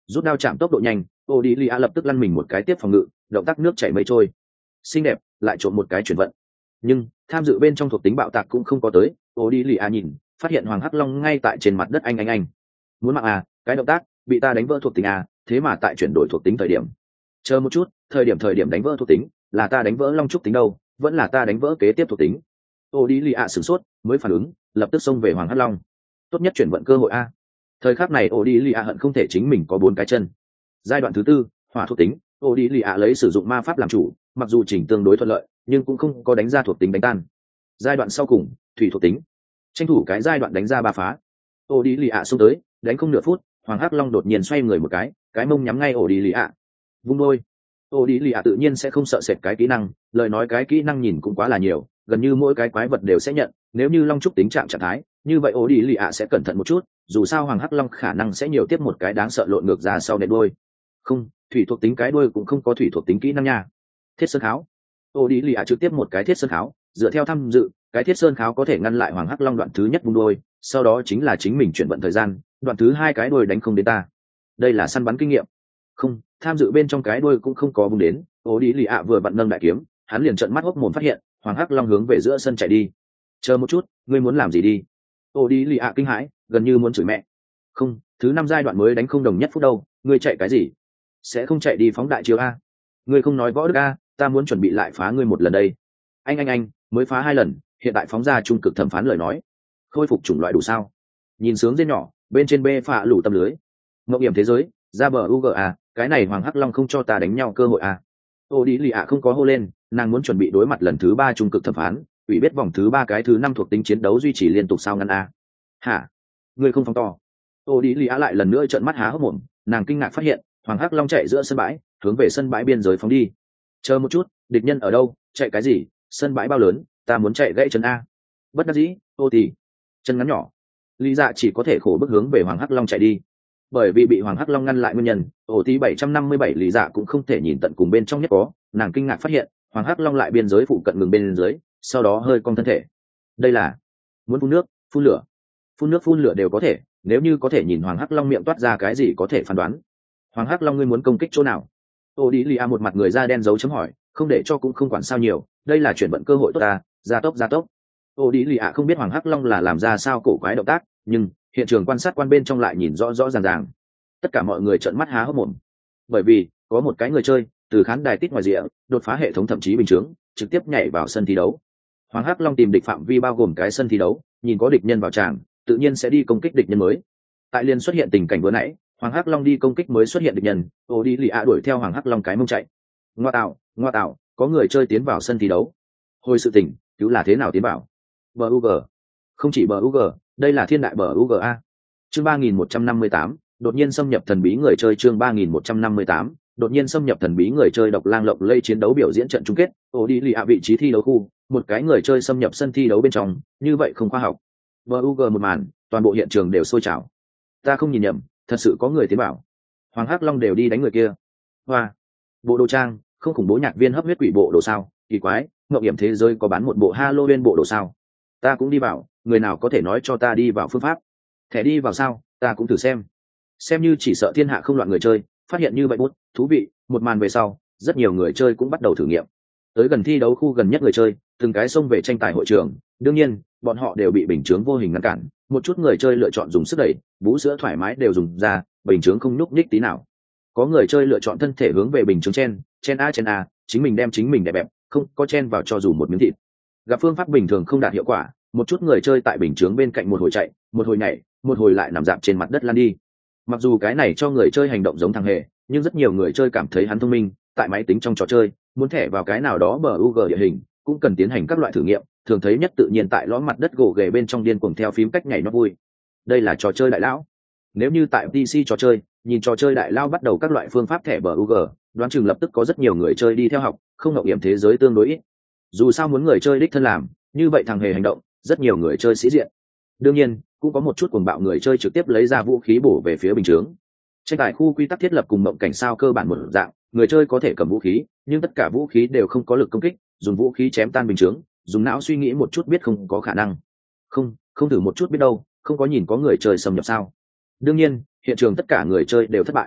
rút đao chạm tốc độ nhanh, ô đi lì ạ lập tức lăn mình một cái tiếp phòng ngự, động tác nước chảy mây trôi, xinh đẹp, lại trộn một cái chuyển vận. Nhưng tham dự bên trong thuộc tính bạo tạc cũng không có tới, ô đi lì ạ nhìn phát hiện hoàng hắc long ngay tại trên mặt đất. Anh anh anh muốn mạng à, cái động tác bị ta đánh vỡ thuộc tính à, thế mà tại chuyển đổi thuộc tính thời điểm, chờ một chút, thời điểm thời điểm đánh vỡ thuộc tính là ta đánh vỡ long trúc tính đâu, vẫn là ta đánh vỡ kế tiếp thuộc tính. ô đi lì ạ sửng sốt mới phản ứng, lập tức xông về hoàng hắc long. Tốt nhất chuyển vận cơ hội a. Thời khắc này ô đi lì ạ hận không thể chính mình có bốn cái chân. Giai đoạn thứ tư, hỏa thuộc tính, ô đi lì ạ lấy sử dụng ma pháp làm chủ, mặc dù chỉnh tương đối thuận lợi nhưng cũng không có đánh ra thuộc tính đánh tan. Giai đoạn sau cùng, thủy thuộc tính, tranh thủ cái giai đoạn đánh ra ba phá. ô đi lì ạ xông tới, đánh không nửa phút, hoàng hắc long đột nhiên xoay người một cái, cái mông nhắm ngay ô đi lì ạ, vung đôi. ô đi lì ạ tự nhiên sẽ không sợ sệt cái kỹ năng, lời nói cái kỹ năng nhìn cũng quá là nhiều, gần như mỗi cái quái vật đều sẽ nhận. Nếu như long trúc tính trạng trạng thái như vậy, ô đi lì ạ sẽ cẩn thận một chút, dù sao hoàng hắc long khả năng sẽ nhiều tiếp một cái đáng sợ lộn ngược ra sau nệm đôi. Không, thủy thuộc tính cái đuôi cũng không có thủy thuộc tính kỹ năng nha. Thiết sơn kháo, ô đi lì ạ trực tiếp một cái thiết sơn kháo, dựa theo tham dự, cái thiết sơn kháo có thể ngăn lại hoàng hắc long đoạn thứ nhất vung đôi, sau đó chính là chính mình chuyển vận thời gian, đoạn thứ hai cái đuôi đánh không đến ta. Đây là săn bắn kinh nghiệm. Không, tham dự bên trong cái đuôi cũng không có vung đến, ô đi lì ạ vừa vặn nâng đại kiếm, hắn liền trợn mắt hốc mồm phát hiện hoàng hắc long hướng về giữa sân chạy đi. Chờ một chút, ngươi muốn làm gì đi? ô đi lì ạ kinh hãi, gần như muốn chửi mẹ. Không, thứ năm giai đoạn mới đánh không đồng nhất phút đâu, ngươi chạy cái gì? Sẽ không chạy đi phóng đại chiếu a? Ngươi không nói võ đức a, ta muốn chuẩn bị lại phá ngươi một lần đây. Anh anh anh, mới phá hai lần, hiện tại phóng ra trung cực thẩm phán lời nói, khôi phục chủng loại đủ sao? Nhìn sướng dên nhỏ, bên trên bê phạ lủ tâm lưới. Ngọc hiểm thế giới, ra bờ u g a, cái này hoàng hắc long không cho ta đánh nhau cơ hội a. ô đi lì ạ không có hô lên, nàng muốn chuẩn bị đối mặt lần thứ ba trung cực thẩm phán, ủy biết vòng thứ ba cái thứ năm thuộc tính chiến đấu duy trì liên tục sao ngăn a. Hả? Ngươi không phóng to? ô đi lì ạ lại lần nữa trợn mắt há hốc mồm, nàng kinh ngạc phát hiện hoàng hắc long chạy giữa sân bãi, hướng về sân bãi biên giới phóng đi. Chờ một chút, địch nhân ở đâu? Chạy cái gì? Sân bãi bao lớn, ta muốn chạy gãy chân a. Bất đắc dĩ, ô thì chân ngắn nhỏ, lý dạ chỉ có thể khổ bước hướng về hoàng hắc long chạy đi. Bởi vì bị hoàng hắc long ngăn lại nguyên nhân, ổ tí bảy trăm năm mươi bảy lý dạ cũng không thể nhìn tận cùng bên trong nhất có, nàng kinh ngạc phát hiện hoàng hắc long lại biên giới phụ cận ngừng bên dưới, sau đó hơi cong thân thể. Đây là muốn phun nước, phun lửa, phun nước phun lửa đều có thể, nếu như có thể nhìn hoàng hắc long miệng toát ra cái gì có thể phán đoán. Hoàng hắc long ngươi muốn công kích chỗ nào? ô đi lì a một mặt người da đen dấu chấm hỏi, không để cho cũng không quản sao nhiều, đây là chuyển vận cơ hội tốt ta, gia tốc gia tốc. ô đi lì a không biết hoàng hắc long là làm ra sao cổ quái động tác, nhưng hiện trường quan sát quan bên trong lại nhìn rõ rõ ràng ràng. Tất cả mọi người trợn mắt há hốc mồm, bởi vì có một cái người chơi từ khán đài tít ngoài rìa đột phá hệ thống thậm chí bình chướng, trực tiếp nhảy vào sân thi đấu. Hoàng hắc long tìm địch phạm vi bao gồm cái sân thi đấu, nhìn có địch nhân vào tràng tự nhiên sẽ đi công kích địch nhân mới. Tại liên xuất hiện tình cảnh vừa nãy, hoàng hắc long đi công kích mới xuất hiện địch nhân, ô đi lì ạ đuổi theo hoàng hắc long cái mông chạy. Ngoa tạo, ngoa tạo, có người chơi tiến vào sân thi đấu. Hồi sự tình cứu là thế nào tiến vào? bờ u giê, không chỉ bờ u giê, đây là thiên đại bờ u giê a. Chương ba nghìn một trăm năm mươi tám, đột nhiên xâm nhập thần bí người chơi. Chương ba nghìn một trăm năm mươi tám, đột nhiên xâm nhập thần bí người chơi. Độc lang lộng lây chiến đấu biểu diễn trận chung kết, ô đi lì ạ vị trí thi đấu khu, một cái người chơi xâm nhập sân thi đấu bên trong, như vậy không khoa học. bờ u giê một màn, toàn bộ hiện trường đều sôi trào. Ta không nhìn nhầm, thật sự có người tiến bảo. Hoàng hắc long đều đi đánh người kia. Hoa, bộ đồ trang, không khủng bố nhạc viên hấp huyết quỷ bộ đồ sao? Kỳ quái, ngọc hiểm thế giới có bán một bộ Halloween bộ đồ sao? Ta cũng đi vào, người nào có thể nói cho ta đi vào phương pháp? Thẻ đi vào sao? Ta cũng thử xem. Xem như chỉ sợ thiên hạ không loạn người chơi, phát hiện như vậy bút thú vị. Một màn về sau, rất nhiều người chơi cũng bắt đầu thử nghiệm. Tới gần thi đấu khu gần nhất người chơi, từng cái xông về tranh tài hội trường. Đương nhiên, bọn họ đều bị bình chướng vô hình ngăn cản. Một chút người chơi lựa chọn dùng sức đẩy, bú sữa thoải mái đều dùng ra, bình chướng không nhúc nhích tí nào. Có người chơi lựa chọn thân thể hướng về bình chướng chen, chen a chen a, chính mình đem chính mình đè bẹp, không có chen vào cho dù một miếng thịt. Gặp phương pháp bình thường không đạt hiệu quả, một chút người chơi tại bình chướng bên cạnh một hồi chạy, một hồi nhảy, một hồi lại nằm dạp trên mặt đất lăn đi. Mặc dù cái này cho người chơi hành động giống thằng hề, nhưng rất nhiều người chơi cảm thấy hắn thông minh, tại máy tính trong trò chơi, muốn thẻ vào cái nào đó bờ u giê địa hình, cũng cần tiến hành các loại thử nghiệm, thường thấy nhất tự nhiên tại lõm mặt đất gỗ ghề bên trong điên cuồng theo phím cách nhảy nó vui. Đây là trò chơi đại lão. Nếu như tại pê xê trò chơi, nhìn trò chơi đại lao bắt đầu các loại phương pháp thẻ bờ u giê, đoán chừng lập tức có rất nhiều người chơi đi theo học, không ngậu hiểm thế giới tương đối ít. Dù sao muốn người chơi đích thân làm, như vậy thằng hề hành động, rất nhiều người chơi sĩ diện. Đương nhiên, cũng có một chút cuồng bạo người chơi trực tiếp lấy ra vũ khí bổ về phía bình chướng. Tranh tài khu quy tắc thiết lập cùng mộng cảnh sao cơ bản một dạng, người chơi có thể cầm vũ khí, nhưng tất cả vũ khí đều không có lực công kích, dùng vũ khí chém tan bình chướng, dùng não suy nghĩ một chút biết không có khả năng. Không, không thử một chút biết đâu, không có nhìn có người chơi xâm nhập sao? Đương nhiên, hiện trường tất cả người chơi đều thất bại.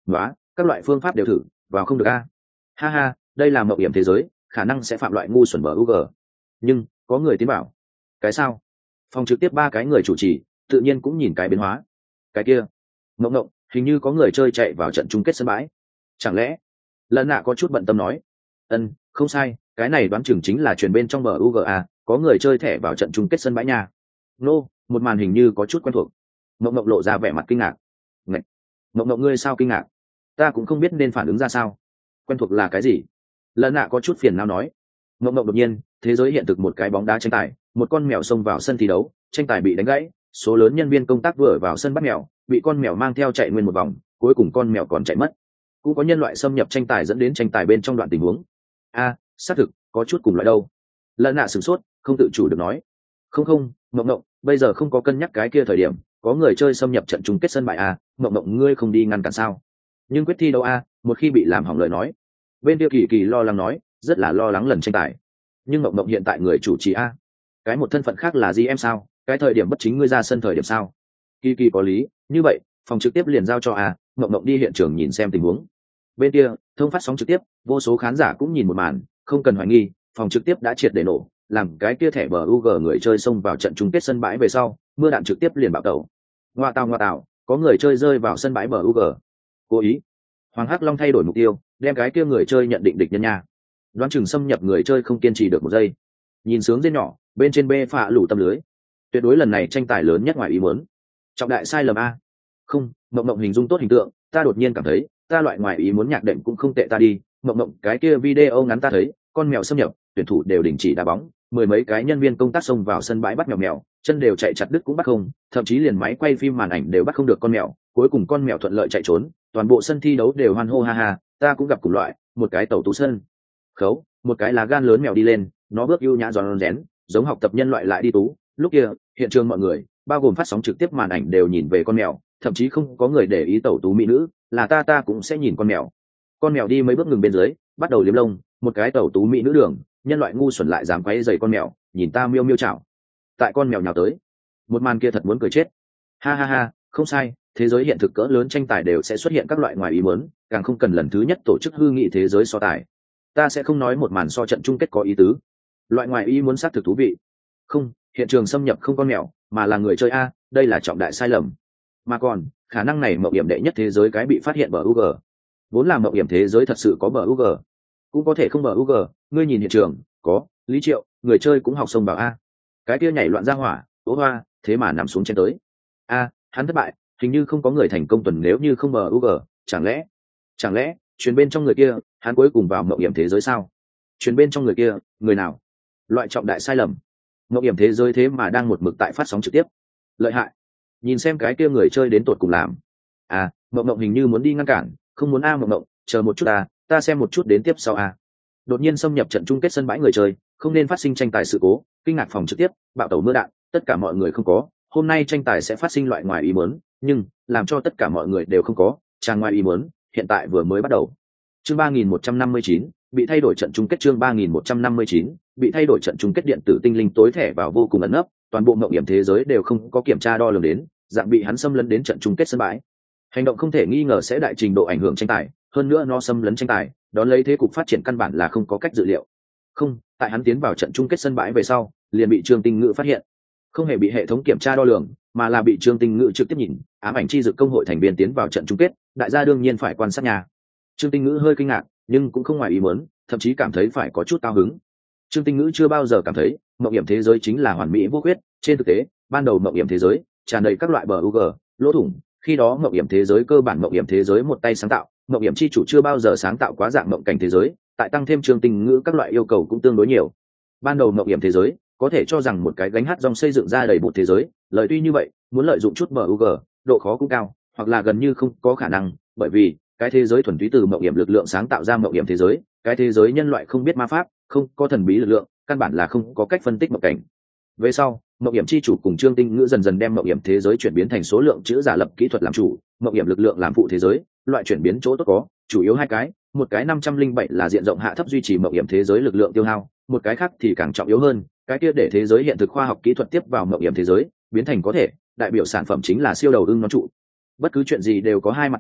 nói các loại phương pháp đều thử vào không được a. Ha ha, đây là mộng hiểm thế giới, khả năng sẽ phạm loại ngu xuẩn bờ u g. Nhưng có người tiến bảo cái sao? Phòng trực tiếp ba cái người chủ trì tự nhiên cũng nhìn cái biến hóa. Cái kia mộng mộng hình như có người chơi chạy vào trận chung kết sân bãi, chẳng lẽ? Lần nạ có chút bận tâm nói. Ân, không sai, cái này đoán chừng chính là truyền bên trong bờ u g a, có người chơi thẻ vào trận chung kết sân bãi nha. Nô, một màn hình như có chút quen thuộc. Mộng mộng lộ ra vẻ mặt kinh ngạc. Ngạch, mộng mộng ngươi sao kinh ngạc? Ta cũng không biết nên phản ứng ra sao. Quen thuộc là cái gì? Lần nạ có chút phiền não nói. Mộng mộng đột nhiên, thế giới hiện thực một cái bóng đá tranh tài, một con mèo xông vào sân thi đấu, tranh tài bị đánh gãy, số lớn nhân viên công tác vừa vào sân bắt mèo, bị con mèo mang theo chạy nguyên một vòng, cuối cùng con mèo còn chạy mất. Cũng có nhân loại xâm nhập tranh tài dẫn đến tranh tài bên trong đoạn tình huống. A, xác thực, có chút cùng loại đâu. Lần nạ sửng sốt, không tự chủ được nói. Không không, mộng mộng, bây giờ không có cân nhắc cái kia thời điểm, có người chơi xâm nhập trận chung kết sân bãi a, mộng mộng ngươi không đi ngăn cản sao? Nhưng quyết thi đấu a, một khi bị làm hỏng lời nói. Bên kia Kỳ Kỳ lo lắng nói, rất là lo lắng lần tranh tài. Nhưng mộng mộng hiện tại người chủ trì a, cái một thân phận khác là gì em sao? Cái thời điểm bất chính ngươi ra sân thời điểm sao? Kỳ Kỳ có lý, như vậy, phòng trực tiếp liền giao cho a, mộng mộng đi hiện trường nhìn xem tình huống. Bên kia, thông phát sóng trực tiếp, vô số khán giả cũng nhìn một màn, không cần hoài nghi, phòng trực tiếp đã triệt để nổ, làm cái kia thẻ bờ u g người chơi xông vào trận chung kết sân bãi về sau, mưa đạn trực tiếp liền bạo tẩu. Ngoa tào ngoa tào, có người chơi rơi vào sân bãi bờ u g. Cố ý. Hoàng Hắc Long thay đổi mục tiêu, đem cái kia người chơi nhận định địch nhân nha. Đoán chừng xâm nhập người chơi không kiên trì được một giây. Nhìn sướng dên nhỏ, bên trên bê phạ lủ tâm lưới. Tuyệt đối lần này tranh tài lớn nhất ngoài ý muốn. Trọng đại sai lầm a. Không, mộng mộng hình dung tốt hình tượng, ta đột nhiên cảm thấy, ta loại ngoài ý muốn nhạc đệm cũng không tệ ta đi. Mộng mộng cái kia video ngắn ta thấy, con mèo xâm nhập, tuyển thủ đều đình chỉ đá bóng, mười mấy cái nhân viên công tác xông vào sân bãi bắt mèo mèo, chân đều chạy chặt đứt cũng bắt không, thậm chí liền máy quay phim màn ảnh đều bắt không được con mèo, cuối cùng con mèo thuận lợi chạy trốn, toàn bộ sân thi đấu đều hoan hô ha ha, ta cũng gặp cùng loại, một cái tàu tú sân khấu, một cái lá gan lớn mèo đi lên, nó bước ưu nhã giòn rén, giống học tập nhân loại lại đi tú. Lúc kia, hiện trường mọi người, bao gồm phát sóng trực tiếp màn ảnh đều nhìn về con mèo, thậm chí không có người để ý tẩu tú mỹ nữ, là ta ta cũng sẽ nhìn con mèo. Con mèo đi mấy bước ngừng bên dưới, bắt đầu liếm lông, một cái tẩu tú mỹ nữ đường, nhân loại ngu xuẩn lại dám quấy rầy con mèo, nhìn ta miêu miêu chảo. Tại con mèo nhào tới, một màn kia thật muốn cười chết. Ha ha ha, không sai, thế giới hiện thực cỡ lớn tranh tài đều sẽ xuất hiện các loại ngoài ý muốn, càng không cần lần thứ nhất tổ chức hư nghị thế giới so tài. Ta sẽ không nói một màn so trận chung kết có ý tứ. Loại ngoài ý muốn xác thực thú vị. Không, hiện trường xâm nhập không con mèo, mà là người chơi a, đây là trọng đại sai lầm. Mà còn, khả năng này mộng hiểm đệ nhất thế giới cái bị phát hiện bờ u g. Vốn là mộng hiểm thế giới thật sự có bờ u g, cũng có thể không bờ u g, ngươi nhìn hiện trường, có, Lý Triệu, người chơi cũng học sông bảo a. Cái kia nhảy loạn ra hỏa, ố hoa, thế mà nằm xuống trên tới. A, hắn thất bại, hình như không có người thành công tuần nếu như không bờ u g, chẳng lẽ, chẳng lẽ, truyền bên trong người kia, hắn cuối cùng vào mộng hiểm thế giới sao? Truyền bên trong người kia, người nào? Loại trọng đại sai lầm. Mộng hiểm thế giới thế mà đang một mực tại phát sóng trực tiếp. Lợi hại. Nhìn xem cái kia người chơi đến tột cùng làm. À, mộng mộng hình như muốn đi ngăn cản, không muốn a mộng mộng, chờ một chút a, ta xem một chút đến tiếp sau a. Đột nhiên xâm nhập trận chung kết sân bãi người chơi, không nên phát sinh tranh tài sự cố, kinh ngạc phòng trực tiếp, bạo tẩu mưa đạn, tất cả mọi người không có. Hôm nay tranh tài sẽ phát sinh loại ngoài ý muốn, nhưng làm cho tất cả mọi người đều không có, tràn ngoài ý muốn, hiện tại vừa mới bắt đầu. Chương ba nghìn một trăm năm mươi chín, bị thay đổi trận chung kết chương ba nghìn một trăm năm mươi chín, bị thay đổi trận chung kết điện tử tinh linh tối thẻ vào vô cùng ẩn nấp, toàn bộ mộng hiểm thế giới đều không có kiểm tra đo lường đến, dạng bị hắn xâm lấn đến trận chung kết sân bãi. Hành động không thể nghi ngờ sẽ đại trình độ ảnh hưởng tranh tài, hơn nữa nó xâm lấn tranh tài, đón lấy thế cục phát triển căn bản là không có cách dự liệu. Không, tại hắn tiến vào trận chung kết sân bãi về sau, liền bị Trương Tinh Ngữ phát hiện. Không hề bị hệ thống kiểm tra đo lường, mà là bị Trương Tinh Ngữ trực tiếp nhìn, ám ảnh chi dực công hội thành viên tiến vào trận chung kết, đại gia đương nhiên phải quan sát nhà. Trương Tinh Ngữ hơi kinh ngạc, nhưng cũng không ngoài ý muốn, thậm chí cảm thấy phải có chút cao hứng. Trương Tinh Ngữ chưa bao giờ cảm thấy mộng hiểm thế giới chính là hoàn mỹ vô khuyết, trên thực tế, ban đầu mộng hiểm thế giới tràn đầy các loại bờ u g, lỗ thủng, khi đó mộng hiểm thế giới cơ bản mộng hiểm thế giới một tay sáng tạo, mộng hiểm chi chủ chưa bao giờ sáng tạo quá dạng mộng cảnh thế giới, tại tăng thêm Trương Tinh Ngữ các loại yêu cầu cũng tương đối nhiều. Ban đầu mộng hiểm thế giới có thể cho rằng một cái gánh hát dòng xây dựng ra đầy một thế giới, lời tuy như vậy, muốn lợi dụng chút bờ u g, độ khó cũng cao, hoặc là gần như không có khả năng, bởi vì cái thế giới thuần túy từ mộng hiểm lực lượng sáng tạo ra mộng hiểm thế giới, cái thế giới nhân loại không biết ma pháp, không có thần bí lực lượng, căn bản là không có cách phân tích mộng cảnh. Về sau, mộng hiểm chi chủ cùng Trương Tinh Ngữ dần dần đem mộng hiểm thế giới chuyển biến thành số lượng chữ giả lập kỹ thuật làm chủ, mộng hiểm lực lượng làm phụ thế giới, loại chuyển biến chỗ tốt có chủ yếu hai cái, một cái năm trăm linh bảy là diện rộng hạ thấp duy trì mộng hiểm thế giới lực lượng tiêu hao, một cái khác thì càng trọng yếu hơn, cái kia để thế giới hiện thực khoa học kỹ thuật tiếp vào mộng hiểm thế giới, biến thành có thể, đại biểu sản phẩm chính là siêu đầu ưng nó trụ. Bất cứ chuyện gì đều có hai mặt tính,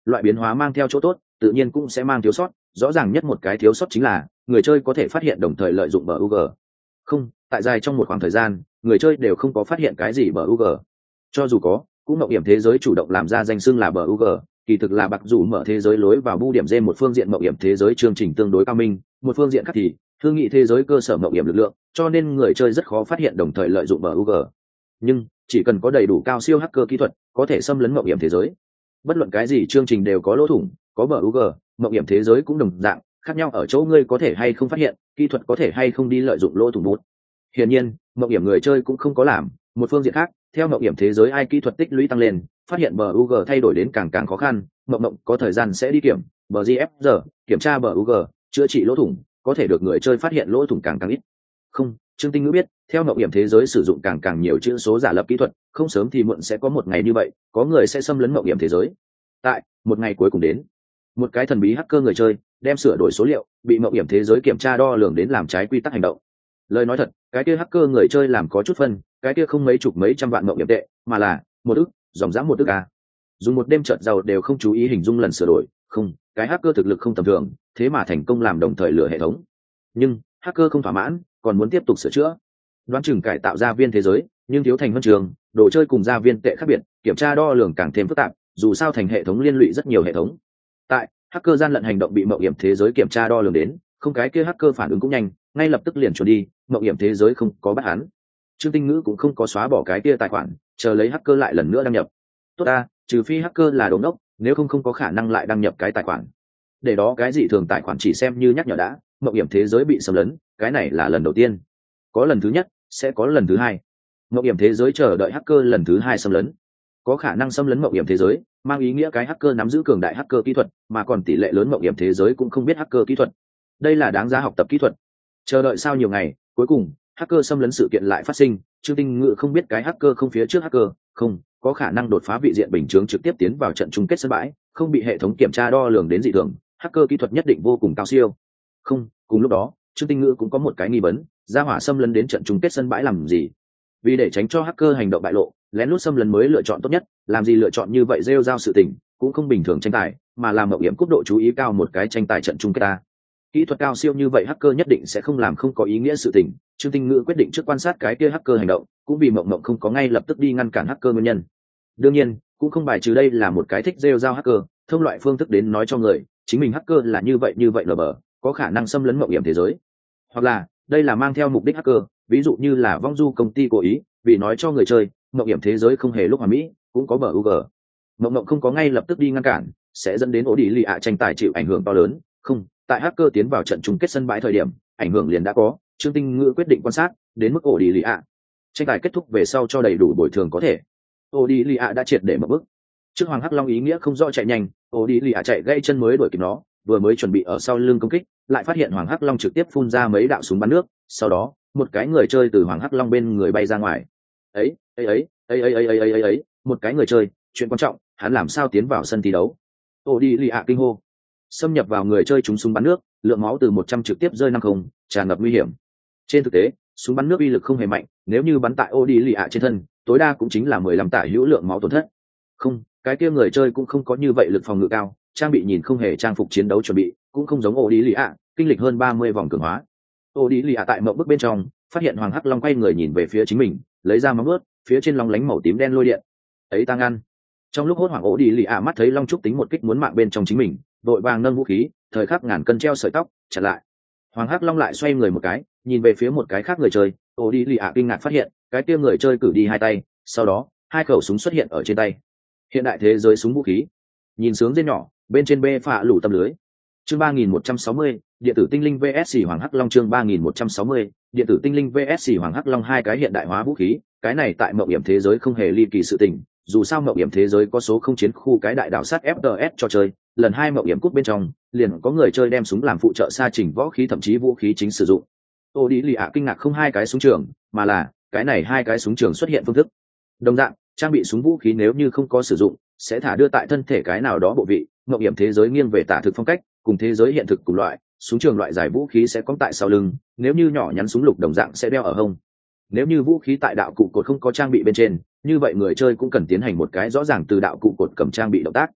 loại biến hóa mang theo chỗ tốt tự nhiên cũng sẽ mang thiếu sót, rõ ràng nhất một cái thiếu sót chính là người chơi có thể phát hiện đồng thời lợi dụng bờ u giê. Không, tại dài trong một khoảng thời gian người chơi đều không có phát hiện cái gì bờ u giê, cho dù có cũng mạo hiểm thế giới chủ động làm ra danh xưng là bờ u giê, kỳ thực là bạc dù mở thế giới lối vào bu điểm dê một phương diện mạo hiểm thế giới chương trình tương đối cao minh, một phương diện khác thì thương nghị thế giới cơ sở mạo hiểm lực lượng, cho nên người chơi rất khó phát hiện đồng thời lợi dụng bờ u giê. Nhưng chỉ cần có đầy đủ cao siêu hacker kỹ thuật có thể xâm lấn mạo hiểm thế giới. Bất luận cái gì chương trình đều có lỗ thủng, có bờ u giê, mạo hiểm thế giới cũng đồng dạng, khác nhau ở chỗ ngươi có thể hay không phát hiện, kỹ thuật có thể hay không đi lợi dụng lỗ thủng bút. Hiển nhiên mạo hiểm người chơi cũng không có làm. Một phương diện khác, theo mạo hiểm thế giới ai kỹ thuật tích lũy tăng lên, phát hiện bờ u giê thay đổi đến càng càng khó khăn, mộng mộng có thời gian sẽ đi kiểm bờ giê ép giờ kiểm tra bờ u giê, chữa trị lỗ thủng, có thể được người chơi phát hiện lỗ thủng càng càng ít. Không, Trương Tinh Ngữ biết theo mạo hiểm thế giới sử dụng càng càng nhiều chữ số giả lập kỹ thuật, không sớm thì muộn sẽ có một ngày như vậy có người sẽ xâm lấn mạo hiểm thế giới. Tại một ngày cuối cùng đến, một cái thần bí hacker người chơi đem sửa đổi số liệu bị mạo hiểm thế giới kiểm tra đo lường đến làm trái quy tắc hành động. Lời nói thật, cái kia hacker người chơi làm có chút phân, cái kia không mấy chục mấy trăm vạn mạo hiểm tệ, mà là một ức, dòng dã một ức à. Dùng một đêm chợt giàu đều không chú ý hình dung lần sửa đổi, không, cái hacker thực lực không tầm thường, thế mà thành công làm đồng thời lừa hệ thống. Nhưng hacker không thỏa mãn, còn muốn tiếp tục sửa chữa. Đoán chừng cải tạo gia viên thế giới, nhưng thiếu thành huân trường, đồ chơi cùng gia viên tệ khác biệt, kiểm tra đo lường càng thêm phức tạp, dù sao thành hệ thống liên lụy rất nhiều hệ thống. Tại hacker gian lận hành động bị mạo hiểm thế giới kiểm tra đo lường đến, không cái kia hacker phản ứng cũng nhanh, ngay lập tức liền chuồn đi, mạo hiểm thế giới không có bắt hắn. Trương Tinh Ngữ cũng không có xóa bỏ cái kia tài khoản, chờ lấy hacker lại lần nữa đăng nhập. Tốt ta, trừ phi hacker là đồ ngốc, nếu không không có khả năng lại đăng nhập cái tài khoản. Để đó cái gì thường tài khoản chỉ xem như nhắc nhở đã, mạo hiểm thế giới bị xâm lấn, cái này là lần đầu tiên. Có lần thứ nhất, sẽ có lần thứ hai. Mạo hiểm thế giới chờ đợi hacker lần thứ hai xâm lấn. Có khả năng xâm lấn mạo hiểm thế giới, mang ý nghĩa cái hacker nắm giữ cường đại hacker kỹ thuật, mà còn tỷ lệ lớn mạo hiểm thế giới cũng không biết hacker kỹ thuật. Đây là đáng giá học tập kỹ thuật. Chờ đợi sau nhiều ngày, cuối cùng hacker xâm lấn sự kiện lại phát sinh. Trương Tinh Ngữ không biết cái hacker không phía trước hacker, không có khả năng đột phá vị diện bình chướng trực tiếp tiến vào trận chung kết sân bãi, không bị hệ thống kiểm tra đo lường đến dị thường, hacker kỹ thuật nhất định vô cùng cao siêu. Không, cùng lúc đó Trương Tinh Ngữ cũng có một cái nghi vấn, gia hỏa xâm lấn đến trận chung kết sân bãi làm gì? Vì để tránh cho hacker hành động bại lộ, lén lút xâm lấn mới lựa chọn tốt nhất, làm gì lựa chọn như vậy rêu rao sự tình, cũng không bình thường tranh tài, mà làm mạo hiểm cúp độ chú ý cao một cái tranh tài trận chung kết ta. Kỹ thuật cao siêu như vậy hacker nhất định sẽ không làm không có ý nghĩa sự tình. Trương Tinh Ngữ quyết định trước quan sát cái kia hacker hành động, cũng vì mộng mộng không có ngay lập tức đi ngăn cản hacker nguyên nhân. Đương nhiên cũng không bài trừ đây là một cái thích rêu rao hacker, thông loại phương thức đến nói cho người chính mình hacker là như vậy như vậy lờ bờ, có khả năng xâm lấn mạo hiểm thế giới. Hoặc là đây là mang theo mục đích hacker, ví dụ như là vong du công ty cố ý vì nói cho người chơi mạo hiểm thế giới không hề lúc hoàn mỹ, cũng có bờ u giê. Mộng mộng không có ngay lập tức đi ngăn cản, sẽ dẫn đến ổ đi lì ạ tranh tài chịu ảnh hưởng to lớn. Không, tại hacker tiến vào trận chung kết sân bãi thời điểm, ảnh hưởng liền đã có. Trương Tinh Ngữ quyết định quan sát đến mức ổ đi lì ạ tranh tài kết thúc về sau cho đầy đủ bồi thường có thể. Ổ đi lì ạ đã triệt để mở bước. Trước Hoàng Hắc Long ý nghĩa không rõ chạy nhanh, ổ đi lì ạ chạy gãy chân mới đuổi kịp nó, vừa mới chuẩn bị ở sau lưng công kích, lại phát hiện Hoàng Hắc Long trực tiếp phun ra mấy đạo súng bắn nước, sau đó một cái người chơi từ Hoàng Hắc Long bên người bay ra ngoài. Ấy, ấy ấy, ấy ấy ấy ấy ấy ấy ấy, một cái người chơi, chuyện quan trọng, hắn làm sao tiến vào sân thi đấu? Ổ đi lì ạ kinh hô. Xâm nhập vào người chơi trúng súng bắn nước, lượng máu từ một trăm trực tiếp rơi năm không, tràn ngập nguy hiểm. Trên thực tế, súng bắn nước uy lực không hề mạnh, nếu như bắn tại ổ đi lì ạ trên thân, tối đa cũng chính là mười lăm tả hữu lượng máu tổn thất. Không, cái kia người chơi cũng không có như vậy lực phòng ngự cao, trang bị nhìn không hề trang phục chiến đấu chuẩn bị, cũng không giống ổ đi lì ạ, kinh lịch hơn ba mươi vòng cường hóa. Ổ đi lì ạ tại mộng bức bên trong, phát hiện Hoàng Hắc Long quay người nhìn về phía chính mình, lấy ra móng vuốt, phía trên long lánh màu tím đen lôi điện. Ấy tăng ăn. Trong lúc hốt hoảng ổ đi lì ạ mắt thấy Long Trúc tính một kích muốn mạng bên trong chính mình, vội vàng nâng vũ khí, thời khắc ngàn cân treo sợi tóc, chặn lại. Hoàng Hắc Long lại xoay người một cái, nhìn về phía một cái khác người chơi, ổ đi lì ạ kinh ngạc phát hiện, cái kia người chơi cử đi hai tay, sau đó hai khẩu súng xuất hiện ở trên tay. Hiện đại thế giới súng vũ khí. Nhìn sướng dên nhỏ, bên trên bê phạ lủ tâm lưới. Chương ba nghìn một trăm sáu mươi, điện tử tinh linh vs Hoàng Hắc Long. Chương ba nghìn một trăm sáu mươi, điện tử tinh linh vs Hoàng Hắc Long, hai cái hiện đại hóa vũ khí, cái này tại mạo hiểm thế giới không hề ly kỳ sự tình, dù sao mạo hiểm thế giới có số không chiến khu cái đại đảo sát ép tê ét cho chơi, lần hai mạo hiểm cút bên trong, liền có người chơi đem súng làm phụ trợ xa trình võ khí thậm chí vũ khí chính sử dụng. Ô đi lì ạ kinh ngạc không hai cái súng trường, mà là cái này hai cái súng trường xuất hiện phương thức đồng dạng, trang bị súng vũ khí nếu như không có sử dụng sẽ thả đưa tại thân thể cái nào đó bộ vị. Mạo hiểm thế giới nghiêng về tả thực phong cách, cùng thế giới hiện thực cùng loại, súng trường loại dài vũ khí sẽ có tại sau lưng, nếu như nhỏ nhắn súng lục đồng dạng sẽ đeo ở hông. Nếu như vũ khí tại đạo cụ cột không có trang bị bên trên, như vậy người chơi cũng cần tiến hành một cái rõ ràng từ đạo cụ cột cầm trang bị động tác.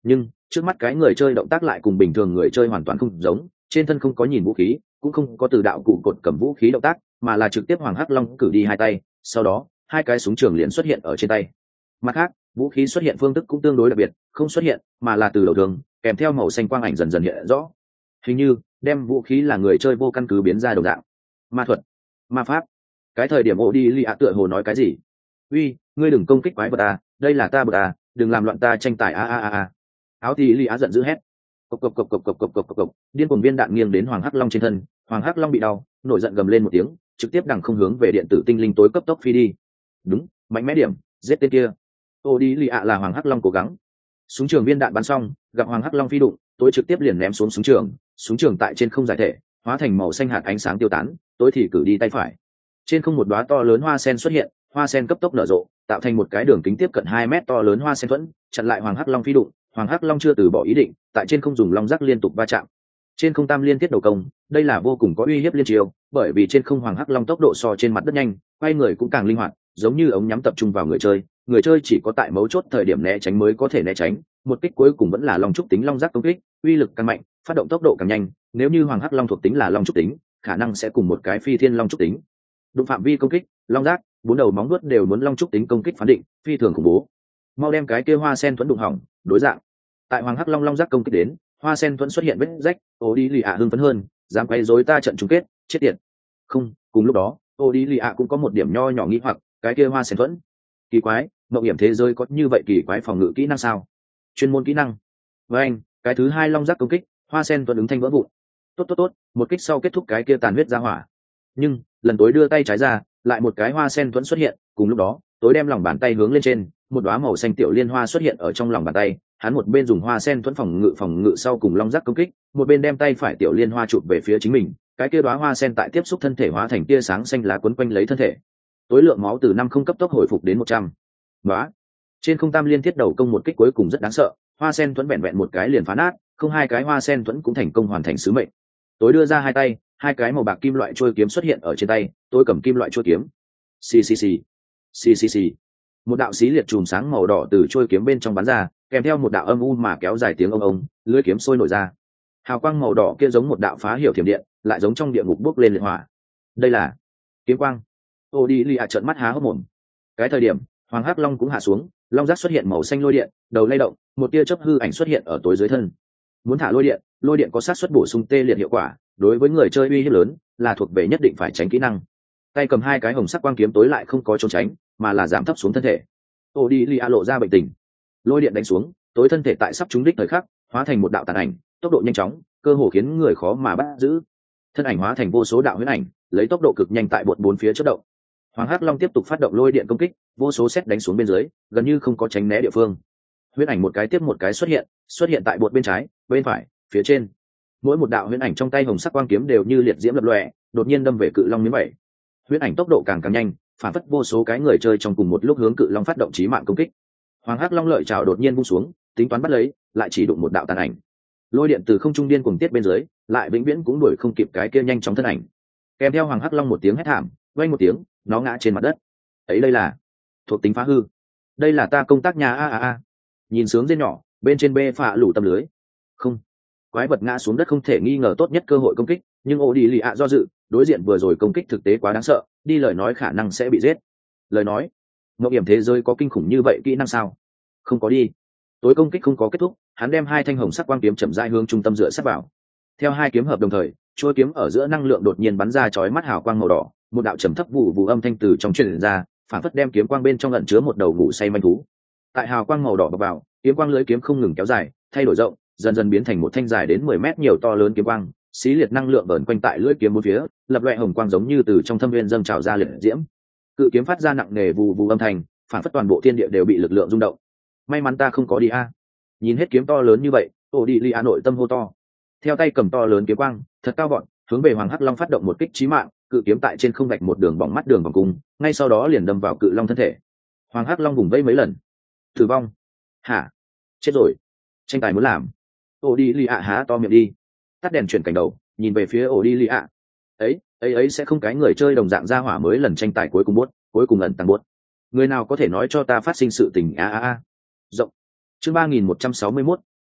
nhưng trước mắt cái người chơi động tác lại cùng bình thường người chơi hoàn toàn không giống, trên thân không có nhìn vũ khí, cũng không có từ đạo cụ cột cầm vũ khí động tác, mà là trực tiếp Hoàng Hắc Long cử đi hai tay, sau đó hai cái súng trường liền xuất hiện ở trên tay. Mặt khác, vũ khí xuất hiện phương thức cũng tương đối đặc biệt, không xuất hiện mà là từ đầu thường, kèm theo màu xanh quang ảnh dần dần hiện rõ, hình như đem vũ khí là người chơi vô căn cứ biến ra đồng dạng. Ma thuật, ma pháp. Cái thời điểm ổ đi lì ạ tựa hồ nói cái gì, uy, ngươi đừng công kích quái vật à, đây là ta bật à, đừng làm loạn ta tranh tài a a a a. Áo thì lì ạ giận dữ hét. Cộc cộc cộc cộc cộc cộc cộc cộc cộc, điên cuồng viên đạn nghiêng đến Hoàng Hắc Long trên thân, Hoàng Hắc Long bị đau, nổi giận gầm lên một tiếng, trực tiếp đằng không hướng về điện tử tinh linh tối cấp tốc phi đi. Đúng, mạnh mẽ điểm, giết tên kia. Ô đi lì ạ là Hoàng Hắc Long cố gắng. Súng trường viên đạn bắn xong, gặp Hoàng Hắc Long phi đụng, tối trực tiếp liền ném xuống súng trường, súng trường tại trên không giải thể, hóa thành màu xanh hạt ánh sáng tiêu tán, tối thì cử đi tay phải. Trên không một đóa to lớn hoa sen xuất hiện, hoa sen cấp tốc nở rộ, tạo thành một cái đường kính tiếp cận hai mét to lớn hoa sen thuẫn, chặn lại Hoàng Hắc Long phi đụng. Hoàng Hắc Long chưa từ bỏ ý định, tại trên không dùng long giác liên tục va chạm. Trên không tam liên tiếp đầu công, đây là vô cùng có uy hiếp liên chiêu, bởi vì trên không Hoàng Hắc Long tốc độ so trên mặt đất nhanh, quay người cũng càng linh hoạt, giống như ống nhắm tập trung vào người chơi, người chơi chỉ có tại mấu chốt thời điểm né tránh mới có thể né tránh, một kích cuối cùng vẫn là long trúc tính long giác công kích, uy lực càng mạnh, phát động tốc độ càng nhanh, nếu như Hoàng Hắc Long thuộc tính là long trúc tính, khả năng sẽ cùng một cái phi thiên long trúc tính. Đụng phạm vi công kích, long giác, bốn đầu móng vuốt đều muốn long trúc tính công kích phán định, phi thường khủng bố. Mau đem cái kia hoa sen thuẫn đụng hỏng, đối dạng. Tại Hoàng Hắc Long long giác công kích đến, hoa sen thuẫn xuất hiện vết rách, ô đi lì ạ hưng phấn hơn, dám quay rối ta trận chung kết, chết tiệt. Không, cùng lúc đó, ô đi lì ạ cũng có một điểm nho nhỏ nghi hoặc, cái kia hoa sen thuẫn, kỳ quái, mộng hiểm thế giới có như vậy kỳ quái phòng ngự kỹ năng sao? Chuyên môn kỹ năng. Với anh, cái thứ hai long giác công kích, hoa sen thuẫn ứng thanh vỡ vụn. Tốt tốt tốt, một kích sau kết thúc cái kia tàn huyết ra hỏa. Nhưng lần tối đưa tay trái ra, lại một cái hoa sen thuẫn xuất hiện, cùng lúc đó, tối đem lòng bàn tay hướng lên trên, một đóa màu xanh tiểu liên hoa xuất hiện ở trong lòng bàn tay, hắn một bên dùng hoa sen thuẫn phòng ngự phòng ngự sau cùng long giác công kích, một bên đem tay phải tiểu liên hoa chụp về phía chính mình, cái kia đóa hoa sen tại tiếp xúc thân thể hóa thành tia sáng xanh lá quấn quanh lấy thân thể. Tối lượng máu từ năm không cấp tốc hồi phục đến một trăm. Đóa. Trên không tam liên thiết đầu công một kích cuối cùng rất đáng sợ, hoa sen thuẫn vẹn vẹn một cái liền phá nát, không hai cái hoa sen thuẫn cũng thành công hoàn thành sứ mệnh. Tối đưa ra hai tay, hai cái màu bạc kim loại trôi kiếm xuất hiện ở trên tay, tôi cầm kim loại trôi kiếm. Xì xì xì. Xì xì xì. Một đạo xí liệt chùm sáng màu đỏ từ trôi kiếm bên trong bắn ra, kèm theo một đạo âm u mà kéo dài tiếng ông ông, lưỡi kiếm sôi nổi ra. Hào quang màu đỏ kia giống một đạo phá hiểu thiểm điện, lại giống trong địa ngục bốc lên liệt hỏa. Đây là kiếm quang. Ô đi lì ạ trợn mắt há hốc mồm. Cái thời điểm, Hoàng Hắc Long cũng hạ xuống, long giác xuất hiện màu xanh lôi điện, đầu lay động, một tia chớp hư ảnh xuất hiện ở tối dưới thân. Muốn thả lôi điện, lôi điện có sát suất bổ sung tê liệt hiệu quả, đối với người chơi uy hiếp lớn, là thuộc về nhất định phải tránh kỹ năng. Tay cầm hai cái hồng sắc quang kiếm tối lại không có trốn tránh, mà là giảm thấp xuống thân thể. Ô đi lì ạ lộ ra bệnh tình. Lôi điện đánh xuống, tối thân thể tại sắp trúng đích thời khắc, hóa thành một đạo tàn ảnh, tốc độ nhanh chóng, cơ hồ khiến người khó mà bắt giữ. Thân ảnh hóa thành vô số đạo huyễn ảnh, lấy tốc độ cực nhanh tại bột bốn phía chớp động. Hoàng Hắc Long tiếp tục phát động lôi điện công kích, vô số sét đánh xuống bên dưới, gần như không có tránh né địa phương. Huyễn ảnh một cái tiếp một cái xuất hiện, xuất hiện tại bột bên trái, bên phải, phía trên. Mỗi một đạo huyễn ảnh trong tay hồng sắc quang kiếm đều như liệt diễm lập lòe, đột nhiên đâm về cự long miếng bảy. Huyễn ảnh tốc độ càng càng nhanh, phản phất vô số cái người chơi trong cùng một lúc hướng cự long phát động chí mạng công kích. Hoàng Hắc Long lợi chảo đột nhiên buông xuống, tính toán bắt lấy, lại chỉ đụng một đạo tàn ảnh. Lôi điện từ không trung điên cuồng tiết bên dưới, lại vĩnh viễn cũng đuổi không kịp cái kia nhanh chóng thân ảnh. Kèm theo Hoàng Hắc Long một tiếng hét thảm, vang một tiếng, nó ngã trên mặt đất. Ấy đây là thuộc tính phá hư. Đây là ta công tác nhà a a a. Nhìn sướng dên nhỏ, bên trên bê phạ lủ tầm lưới. Không. Quái vật ngã xuống đất không thể nghi ngờ tốt nhất cơ hội công kích, nhưng ô đi lì ạ do dự, đối diện vừa rồi công kích thực tế quá đáng sợ, đi lời nói khả năng sẽ bị giết. Lời nói, ngọc hiểm thế giới có kinh khủng như vậy kỹ năng sao? Không có đi. Tối công kích không có kết thúc, hắn đem hai thanh hồng sắc quang kiếm chậm rãi hướng trung tâm dựa sát vào. Theo hai kiếm hợp đồng thời, chuôi kiếm ở giữa năng lượng đột nhiên bắn ra chói mắt hào quang màu đỏ, một đạo trầm thấp vụ vụ âm thanh từ trong truyền ra, phản phất đem kiếm quang bên trong ẩn chứa một đầu ngủ say manh thú. Tại hào quang màu đỏ bập vào, kiếm quang lưới kiếm không ngừng kéo dài, thay đổi rộng, dần dần biến thành một thanh dài đến mười mét nhiều to lớn kiếm quang, xí liệt năng lượng vờn quanh tại lưỡi kiếm bốn phía, lập loè hồng quang giống như từ trong thâm viên dâng trào ra liệt diễm. Cự kiếm phát ra nặng nề vù vù âm thanh, phản phất toàn bộ thiên địa đều bị lực lượng rung động. May mắn ta không có đi a. Nhìn hết kiếm to lớn như vậy, Ô đi Li A nội tâm hô to. Theo tay cầm to lớn kiếm quang, thật cao vọt, hướng về Hoàng Hắc Long phát động một kích chí mạng, cự kiếm tại trên không vạch một đường bỏng mắt đường vòng cung, ngay sau đó liền đâm vào cự long thân thể. Hoàng Hắc Long vùng vẫy mấy lần, tử vong. Hả? Chết rồi. Tranh tài muốn làm. Ô đi Li A há to miệng đi, tắt đèn chuyển cảnh đầu, nhìn về phía Ô đi Li A. Ấy, ấy ấy sẽ không cái người chơi đồng dạng ra hỏa mới lần tranh tài cuối cùng buốt, cuối cùng ẩn tăng buốt. Người nào có thể nói cho ta phát sinh sự tình a a a. Rộng. Chương ba nghìn một trăm sáu mươi mốt,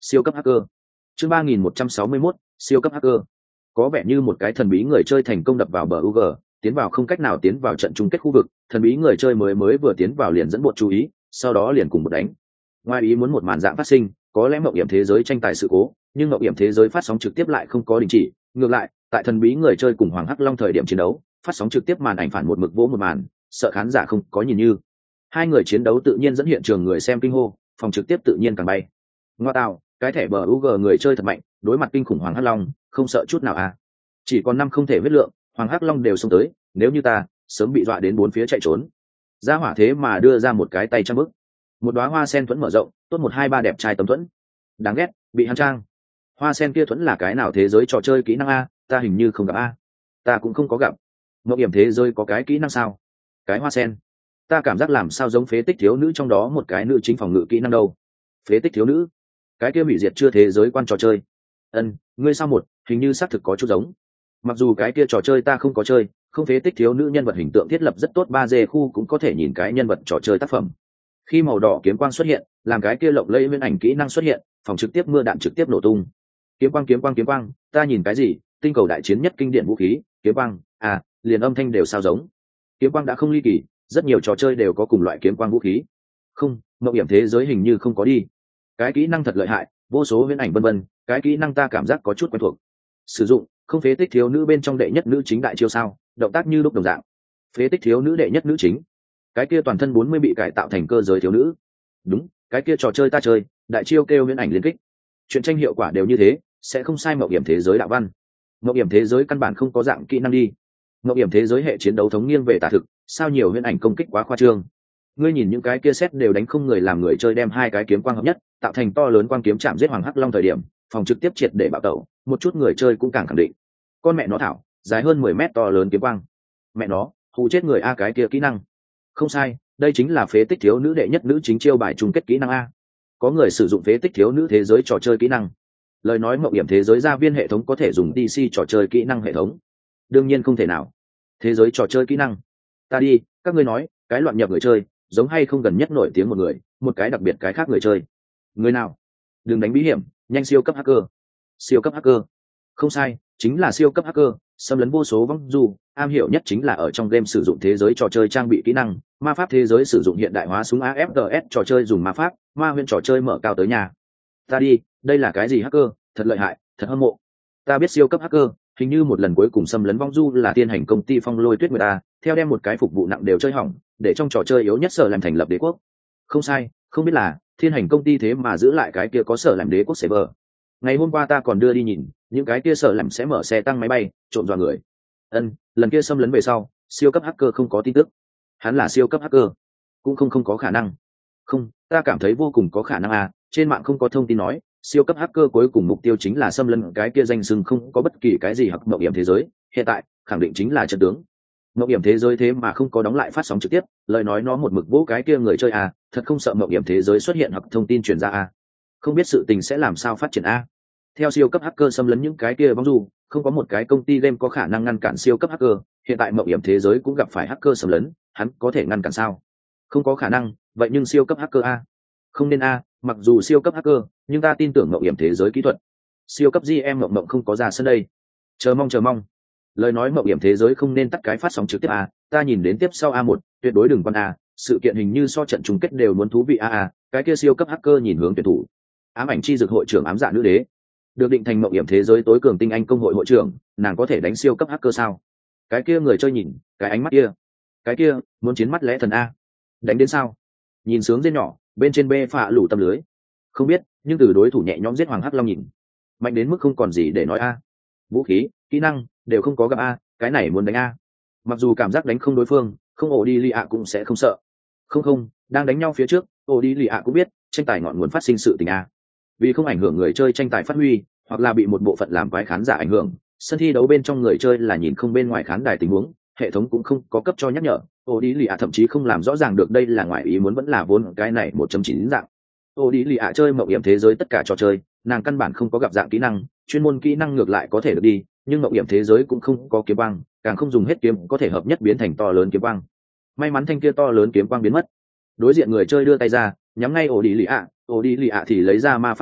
siêu cấp hacker. Chương ba nghìn một trăm sáu mươi mốt, siêu cấp hacker. Có vẻ như một cái thần bí người chơi thành công đập vào bờ u giê, tiến vào không cách nào tiến vào trận chung kết khu vực, thần bí người chơi mới mới vừa tiến vào liền dẫn bộ chú ý, sau đó liền cùng một đánh. Ngoài ý muốn một màn dạng phát sinh, có lẽ mộng hiểm thế giới tranh tài sự cố, nhưng mộng hiểm thế giới phát sóng trực tiếp lại không có đình chỉ, ngược lại, tại thần bí người chơi cùng Hoàng Hắc Long thời điểm chiến đấu, phát sóng trực tiếp màn ảnh phản một mực vỗ một màn, sợ khán giả không có nhìn như. Hai người chiến đấu tự nhiên dẫn hiện trường người xem kinh hô, phòng trực tiếp tự nhiên càng bay. Ngoa tạo, cái thẻ bờ u giê người chơi thật mạnh, đối mặt kinh khủng Hoàng Hắc Long, không sợ chút nào à? Chỉ còn năm không thể huyết lượng, Hoàng Hắc Long đều xông tới, nếu như ta, sớm bị dọa đến bốn phía chạy trốn. Gia hỏa thế mà đưa ra một cái tay trăm bức. Một đóa hoa sen thuẫn mở rộng, tốt một hai ba đẹp trai tấm thuẫn. Đáng ghét, bị hắn trang. Hoa sen kia thuẫn là cái nào thế giới trò chơi kỹ năng a, ta hình như không gặp a. Ta cũng không có gặp. Ngộ hiểm thế giới có cái kỹ năng sao? Cái hoa sen. Ta cảm giác làm sao giống phế tích thiếu nữ trong đó một cái nữ chính phòng ngự kỹ năng đâu. Phế tích thiếu nữ? Cái kia hủy diệt chưa thế giới quan trò chơi. Ân, ngươi sao một, hình như xác thực có chút giống. Mặc dù cái kia trò chơi ta không có chơi, không phế tích thiếu nữ nhân vật hình tượng thiết lập rất tốt, ba D khu cũng có thể nhìn cái nhân vật trò chơi tác phẩm. Khi màu đỏ kiếm quang xuất hiện, làm cái kia lộng lẫy nguyên ảnh kỹ năng xuất hiện, phòng trực tiếp mưa đạn trực tiếp nổ tung. Kiếm quang kiếm quang kiếm quang, ta nhìn cái gì? Tinh cầu đại chiến nhất kinh điển vũ khí, kiếm quang, à, liền âm thanh đều sao giống. Kiếm quang đã không ly kỳ, rất nhiều trò chơi đều có cùng loại kiếm quang vũ khí. Không, mộng hiểm thế giới hình như không có đi. Cái kỹ năng thật lợi hại, vô số viễn ảnh vân vân, cái kỹ năng ta cảm giác có chút quen thuộc. Sử dụng, không phế tích thiếu nữ bên trong đệ nhất nữ chính đại chiêu sao? Động tác như lúc đồng dạng. Phế tích thiếu nữ đệ nhất nữ chính. Cái kia toàn thân bốn mươi bị cải tạo thành cơ giới thiếu nữ. Đúng, cái kia trò chơi ta chơi, đại chiêu kêu viễn ảnh liên kích. Chuyện tranh hiệu quả đều như thế, sẽ không sai mộng hiểm thế giới đạo văn. Mộng hiểm thế giới căn bản không có dạng kỹ năng đi. Mộng hiểm thế giới hệ chiến đấu thống nghiêng về tả thực, sao nhiều viễn ảnh công kích quá khoa trương. Ngươi nhìn những cái kia xét đều đánh không người, làm người chơi đem hai cái kiếm quang hợp nhất, tạo thành to lớn quang kiếm chạm giết Hoàng Hắc Long thời điểm, phòng trực tiếp triệt để bạo tẩu, một chút người chơi cũng càng khẳng định. Con mẹ nó thảo, dài hơn mười mét to lớn kiếm quang. Mẹ nó, hù chết người a, cái kia kỹ năng. Không sai, đây chính là phế tích thiếu nữ đệ nhất nữ chính chiêu bài chung kết kỹ năng a. Có người sử dụng phế tích thiếu nữ thế giới trò chơi kỹ năng. Lời nói mộng hiểm thế giới gia viên hệ thống có thể dùng đê xê trò chơi kỹ năng hệ thống. Đương nhiên không thể nào. Thế giới trò chơi kỹ năng. Ta đi, các ngươi nói, cái loạn nhập người chơi, giống hay không gần nhất nổi tiếng một người, một cái đặc biệt cái khác người chơi. Người nào? Đừng đánh bí hiểm, nhanh siêu cấp hacker. Siêu cấp hacker. Không sai, chính là siêu cấp hacker, xâm lấn vô số vong du, am hiểu nhất chính là ở trong game sử dụng thế giới trò chơi trang bị kỹ năng, ma pháp thế giới sử dụng hiện đại hóa súng a ép giê ét, trò chơi dùng ma pháp, ma huyễn trò chơi mở cao tới nhà. Ta đi, đây là cái gì hacker, thật lợi hại, thật hâm mộ. Ta biết siêu cấp hacker, hình như một lần cuối cùng xâm lấn vong du là tiên hành công ty Phong Lôi Tuyết người ta, theo đem một cái phục vụ nặng đều chơi hỏng, để trong trò chơi yếu nhất sở làm thành lập đế quốc. Không sai, không biết là thiên hành công ty thế mà giữ lại cái kia có sở làm đế quốc server. Ngày hôm qua ta còn đưa đi nhìn, những cái kia sở làm sẽ mở xe tăng máy bay, trộm dọa người. Ân, lần kia xâm lấn về sau, siêu cấp hacker không có tin tức. Hắn là siêu cấp hacker, cũng không không có khả năng. Không, ta cảm thấy vô cùng có khả năng à, trên mạng không có thông tin nói, siêu cấp hacker cuối cùng mục tiêu chính là xâm lấn cái kia danh xưng không có bất kỳ cái gì hoặc mộng hiểm thế giới, hiện tại, khẳng định chính là trận tướng. Mộng hiểm thế giới thế mà không có đóng lại phát sóng trực tiếp, lời nói nó một mực vỗ cái kia người chơi à, thật không sợ mộng hiểm thế giới xuất hiện hoặc thông tin truyền ra à. Không biết sự tình sẽ làm sao phát triển a. Theo siêu cấp hacker xâm lấn những cái kia bóng dù, không có một cái công ty game có khả năng ngăn cản siêu cấp hacker, hiện tại mộng hiểm thế giới cũng gặp phải hacker xâm lấn, hắn có thể ngăn cản sao? Không có khả năng, vậy nhưng siêu cấp hacker a? Không nên a, mặc dù siêu cấp hacker, nhưng ta tin tưởng mộng hiểm thế giới kỹ thuật. Siêu cấp giê em mộng mộng không có ra sân đây. Chờ mong chờ mong. Lời nói mộng hiểm thế giới không nên tắt cái phát sóng trực tiếp a, ta nhìn đến tiếp sau a một, tuyệt đối đừng quan a, sự kiện hình như so trận chung kết đều muốn thú vị a a, cái kia siêu cấp hacker nhìn hướng tuyển thủ. Ám ảnh chi dược hội trưởng ám dạ nữ đế được định thành mộng hiểm thế giới tối cường tinh anh công hội hội trưởng, nàng có thể đánh siêu cấp hacker sao? Cái kia người chơi nhìn, cái ánh mắt kia, cái kia muốn chiến mắt lẽ thần a, đánh đến sao? Nhìn sướng dên nhỏ, bên trên bê phạ lủ tầm lưới, không biết, nhưng từ đối thủ nhẹ nhõm giết Hoàng Hắc Long nhìn, mạnh đến mức không còn gì để nói a. Vũ khí, kỹ năng đều không có gặp a, cái này muốn đánh a. Mặc dù cảm giác đánh không đối phương, không ổ đi lì ạ cũng sẽ không sợ. Không không, đang đánh nhau phía trước, ổ đi lì ạ cũng biết, tranh tài ngọn nguồn phát sinh sự tình a. Vì không ảnh hưởng người chơi tranh tài phát huy, hoặc là bị một bộ phận làm quái khán giả ảnh hưởng, sân thi đấu bên trong người chơi là nhìn không bên ngoài khán đài tình huống, hệ thống cũng không có cấp cho nhắc nhở. Ô đi lì ạ thậm chí không làm rõ ràng được đây là ngoại ý muốn vẫn là vốn cái này một chấm chín dạng. Ô đi lì ạ chơi mộng hiểm thế giới tất cả trò chơi, nàng căn bản không có gặp dạng kỹ năng, chuyên môn kỹ năng ngược lại có thể được đi, nhưng mộng hiểm thế giới cũng không có kiếm quang, càng không dùng hết kiếm có thể hợp nhất biến thành to lớn kiếm quang. May mắn thanh kia to lớn kiếm quang biến mất. Đối diện người chơi đưa tay ra, nhắm ngay ổ đi lì ạ, ổ đi lì ạ thì lấy ra ma pháp trượng,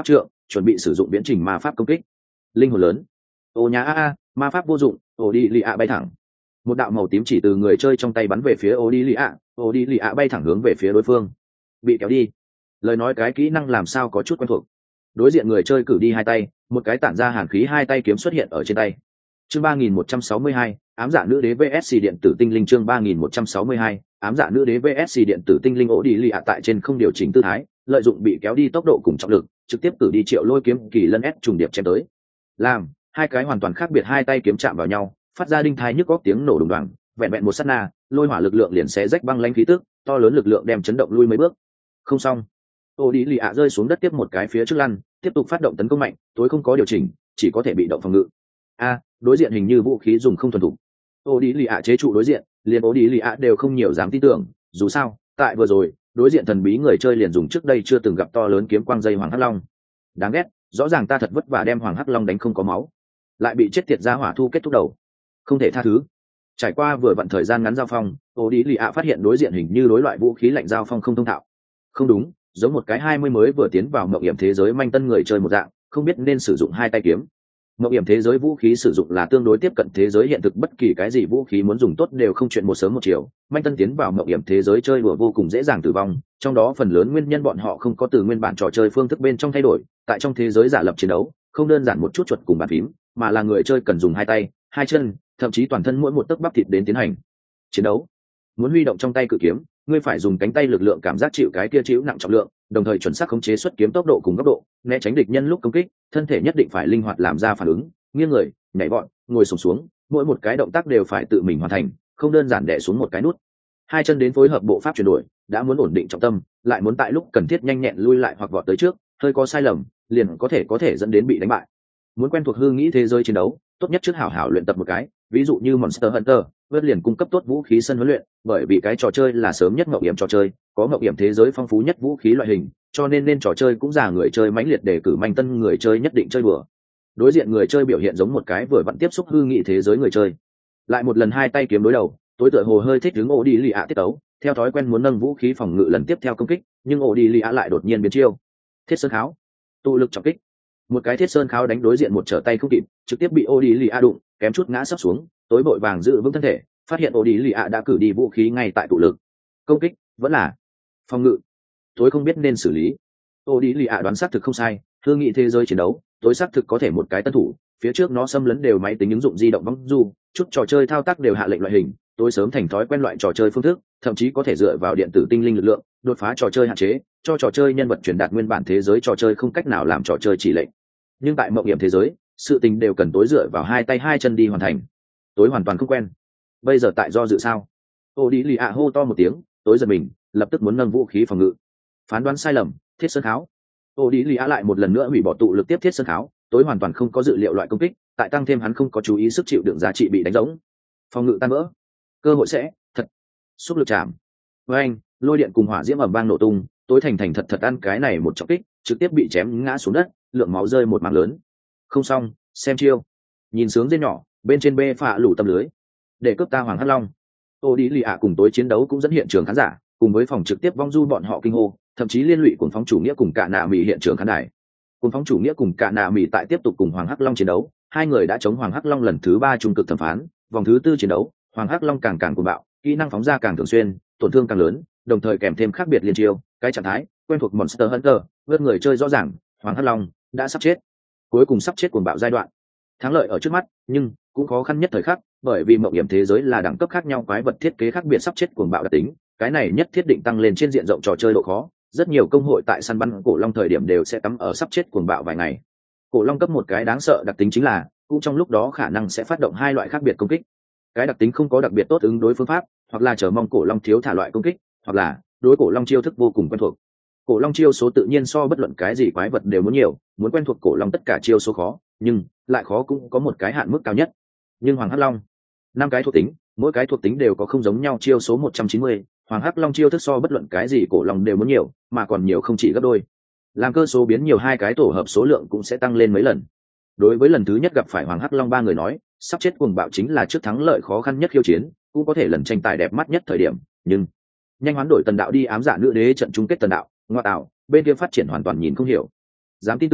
chuẩn bị sử dụng viễn trình ma pháp công kích. Linh hồn lớn. Ô nhà a a, ma pháp vô dụng. Ô đi lì ạ bay thẳng. Một đạo màu tím chỉ từ người chơi trong tay bắn về phía ô đi lì ạ. Ô đi lì ạ bay thẳng hướng về phía đối phương. Bị kéo đi. Lời nói cái kỹ năng làm sao có chút quen thuộc. Đối diện người chơi cử đi hai tay, một cái tản ra hàn khí hai tay kiếm xuất hiện ở trên tay. Chương ba nghìn một trăm sáu mươi hai, ám dạ nữ đế vs điện tử tinh linh. Chương ba nghìn một trăm sáu mươi hai, ám dạ nữ đế vs điện tử tinh linh. Ổ đi lì ạ tại trên không điều chỉnh tư thái, lợi dụng bị kéo đi tốc độ cùng trọng lực, trực tiếp cử đi triệu lôi kiếm kỳ lân ép trùng điệp chém tới. Làm hai cái hoàn toàn khác biệt hai tay kiếm chạm vào nhau, phát ra đinh thai nhức góc tiếng nổ đùng đoàng, vẹn vẹn một sát na, lôi hỏa lực lượng liền xé rách băng lãnh khí tức, to lớn lực lượng đem chấn động lui mấy bước. Không xong, Ổ đi lì ạ rơi xuống đất tiếp một cái phía trước lăn, tiếp tục phát động tấn công mạnh, tối không có điều chỉnh, chỉ có thể bị động phòng ngự. A, đối diện hình như vũ khí dùng không thuần thục. Ổ đi lì ạ chế trụ đối diện, liền Ổ đi lì ạ đều không nhiều dám tin tưởng, dù sao, tại vừa rồi, đối diện thần bí người chơi liền dùng trước đây chưa từng gặp to lớn kiếm quang dây hoàng hắc long. Đáng ghét, rõ ràng ta thật vất vả đem hoàng hắc long đánh không có máu, lại bị chết tiệt ra hỏa thu kết thúc đầu, không thể tha thứ. Trải qua vừa vặn thời gian ngắn giao phong, Ổ đi lì ạ phát hiện đối diện hình như đối loại vũ khí lạnh giao phong không thông thạo. Không đúng, giống một cái hai mươi mới vừa tiến vào mộng hiểm thế giới manh tân người chơi một dạng, không biết nên sử dụng hai tay kiếm. Mộng hiểm thế giới vũ khí sử dụng là tương đối tiếp cận thế giới hiện thực, bất kỳ cái gì vũ khí muốn dùng tốt đều không chuyện một sớm một chiều. Manh tân tiến vào mộng hiểm thế giới chơi đùa vô cùng dễ dàng tử vong, trong đó phần lớn nguyên nhân bọn họ không có từ nguyên bản trò chơi phương thức bên trong thay đổi, tại trong thế giới giả lập chiến đấu không đơn giản một chút chuột cùng bàn phím, mà là người chơi cần dùng hai tay, hai chân, thậm chí toàn thân mỗi một tấc bắp thịt đến tiến hành chiến đấu. Muốn huy động trong tay cự kiếm, ngươi phải dùng cánh tay lực lượng cảm giác chịu cái kia chịu nặng trọng lượng, đồng thời chuẩn xác khống chế xuất kiếm tốc độ cùng góc độ, né tránh địch nhân lúc công kích, thân thể nhất định phải linh hoạt làm ra phản ứng, nghiêng người, nhảy vọt, ngồi xổm xuống, mỗi một cái động tác đều phải tự mình hoàn thành, không đơn giản đè xuống một cái nút. Hai chân đến phối hợp bộ pháp chuyển đổi, đã muốn ổn định trọng tâm, lại muốn tại lúc cần thiết nhanh nhẹn lui lại hoặc vọt tới trước, hơi có sai lầm, liền có thể có thể dẫn đến bị đánh bại. Muốn quen thuộc hư nghĩ thế giới chiến đấu, tốt nhất trước hảo hảo luyện tập một cái, ví dụ như Monster Hunter, vớt liền cung cấp tốt vũ khí sân huấn luyện, bởi vì cái trò chơi là sớm nhất ngạo hiểm trò chơi, có ngạo hiểm thế giới phong phú nhất vũ khí loại hình, cho nên nên trò chơi cũng già người chơi mãnh liệt để cử manh tân người chơi nhất định chơi bừa. Đối diện người chơi biểu hiện giống một cái vừa vặn tiếp xúc hư nghị thế giới người chơi, lại một lần hai tay kiếm đối đầu, tối tựa hồ hơi thích đứng Ổ đi lì ạ tiết tấu, theo thói quen muốn nâng vũ khí phòng ngự lần tiếp theo công kích, nhưng Ổ đi lì ạ lại đột nhiên biến chiêu, thiết sơn kháo, tụ lực trọng kích, một cái thiết sơn kháo đánh đối diện một trở tay không kịp, trực tiếp bị Ổ đi lì ạ đụng, kém chút ngã sấp xuống, tối vội vàng giữ vững thân thể, phát hiện Ổ đi lì ạ đã cử đi vũ khí ngay tại tụ lực công kích, vẫn là phòng ngự, tối không biết nên xử lý. Ổ đi lì ạ đoán xác thực không sai, hư nghị thế giới chiến đấu, tối xác thực có thể một cái tân thủ, phía trước nó xâm lấn đều máy tính ứng dụng di động vong du, chút trò chơi thao tác đều hạ lệnh loại hình, tối sớm thành thói quen loại trò chơi phương thức, thậm chí có thể dựa vào điện tử tinh linh lực lượng đột phá trò chơi hạn chế, cho trò chơi nhân vật truyền đạt nguyên bản thế giới trò chơi không cách nào làm trò chơi chỉ lệnh. Nhưng tại mộng hiểm thế giới, sự tình đều cần tối dựa vào hai tay hai chân đi hoàn thành, tối hoàn toàn không quen. Bây giờ tại do dự sao? Ô đi lì ạ hô to một tiếng, tối giật mình, lập tức muốn nâng vũ khí phòng ngự. Phán đoán sai lầm, thiết sơn kháo. Ô đi lì ạ lại một lần nữa hủy bỏ tụ lực tiếp thiết sơn kháo, tối hoàn toàn không có dự liệu loại công kích, tại tăng thêm hắn không có chú ý sức chịu đựng giá trị bị đánh rỗng, phòng ngự tan vỡ, cơ hội sẽ thật xúc lực chạm với anh, lôi điện cùng hỏa diễm ầm vang nổ tung, tối thành thành thật thật ăn cái này một trọng kích, trực tiếp bị chém ngã xuống đất, lượng máu rơi một mảng lớn. Không xong, xem chiêu, nhìn sướng dê nhỏ bên trên bê phạ lủ tâm lưới để cướp ta hoàng hắc long. Ô đi lì ạ cùng tối chiến đấu cũng dẫn hiện trường khán giả, cùng với phòng trực tiếp vong du bọn họ kinh hô, thậm chí liên lụy cuồng phóng chủ nghĩa cùng cả nạ mỹ hiện trường khán đài. Cuồng phóng chủ nghĩa cùng cả nạ mỹ tại tiếp tục cùng hoàng hắc long chiến đấu, hai người đã chống hoàng hắc long lần thứ ba trung cực thẩm phán, vòng thứ tư chiến đấu, hoàng hắc long càng càng cuồng bạo, kỹ năng phóng ra càng thường xuyên, tổn thương càng lớn, đồng thời kèm thêm khác biệt liên chiêu, cái trạng thái quen thuộc Monster Hunter, vớt người chơi rõ ràng, hoàng hắc long đã sắp chết, cuối cùng sắp chết cuồng bạo giai đoạn. Thắng lợi ở trước mắt, nhưng cũng khó khăn nhất thời khắc, bởi vì mộng hiểm thế giới là đẳng cấp khác nhau, quái vật thiết kế khác biệt, sắp chết cuồng bạo đặc tính, cái này nhất thiết định tăng lên trên diện rộng trò chơi độ khó. Rất nhiều công hội tại săn bắn cổ long thời điểm đều sẽ cắm ở sắp chết cuồng bạo vài ngày. Cổ long cấp một cái đáng sợ đặc tính chính là, cũng trong lúc đó khả năng sẽ phát động hai loại khác biệt công kích. Cái đặc tính không có đặc biệt tốt ứng đối phương pháp, hoặc là chờ mong cổ long thiếu thả loại công kích, hoặc là đối cổ long chiêu thức vô cùng quen thuộc. Cổ long chiêu số tự nhiên so bất luận cái gì quái vật đều muốn nhiều, muốn quen thuộc cổ long tất cả chiêu số khó, nhưng lại khó cũng có một cái hạn mức cao nhất. Nhưng hoàng hắc long, năm cái thuộc tính, mỗi cái thuộc tính đều có không giống nhau chiêu số một trăm chín mươi, hoàng hắc long chiêu thức so bất luận cái gì cổ long đều muốn nhiều, mà còn nhiều không chỉ gấp đôi. Làm cơ số biến nhiều, hai cái tổ hợp số lượng cũng sẽ tăng lên mấy lần. Đối với lần thứ nhất gặp phải hoàng hắc long ba người nói, sắp chết cuồng bạo chính là trước thắng lợi khó khăn nhất khiêu chiến, cũng có thể lần tranh tài đẹp mắt nhất thời điểm, nhưng nhanh hoán đổi tần đạo đi ám dạ nữ đế trận chung kết tần đạo, ngoa tạo, bên kia phát triển hoàn toàn nhìn không hiểu. Dám tin tưởng,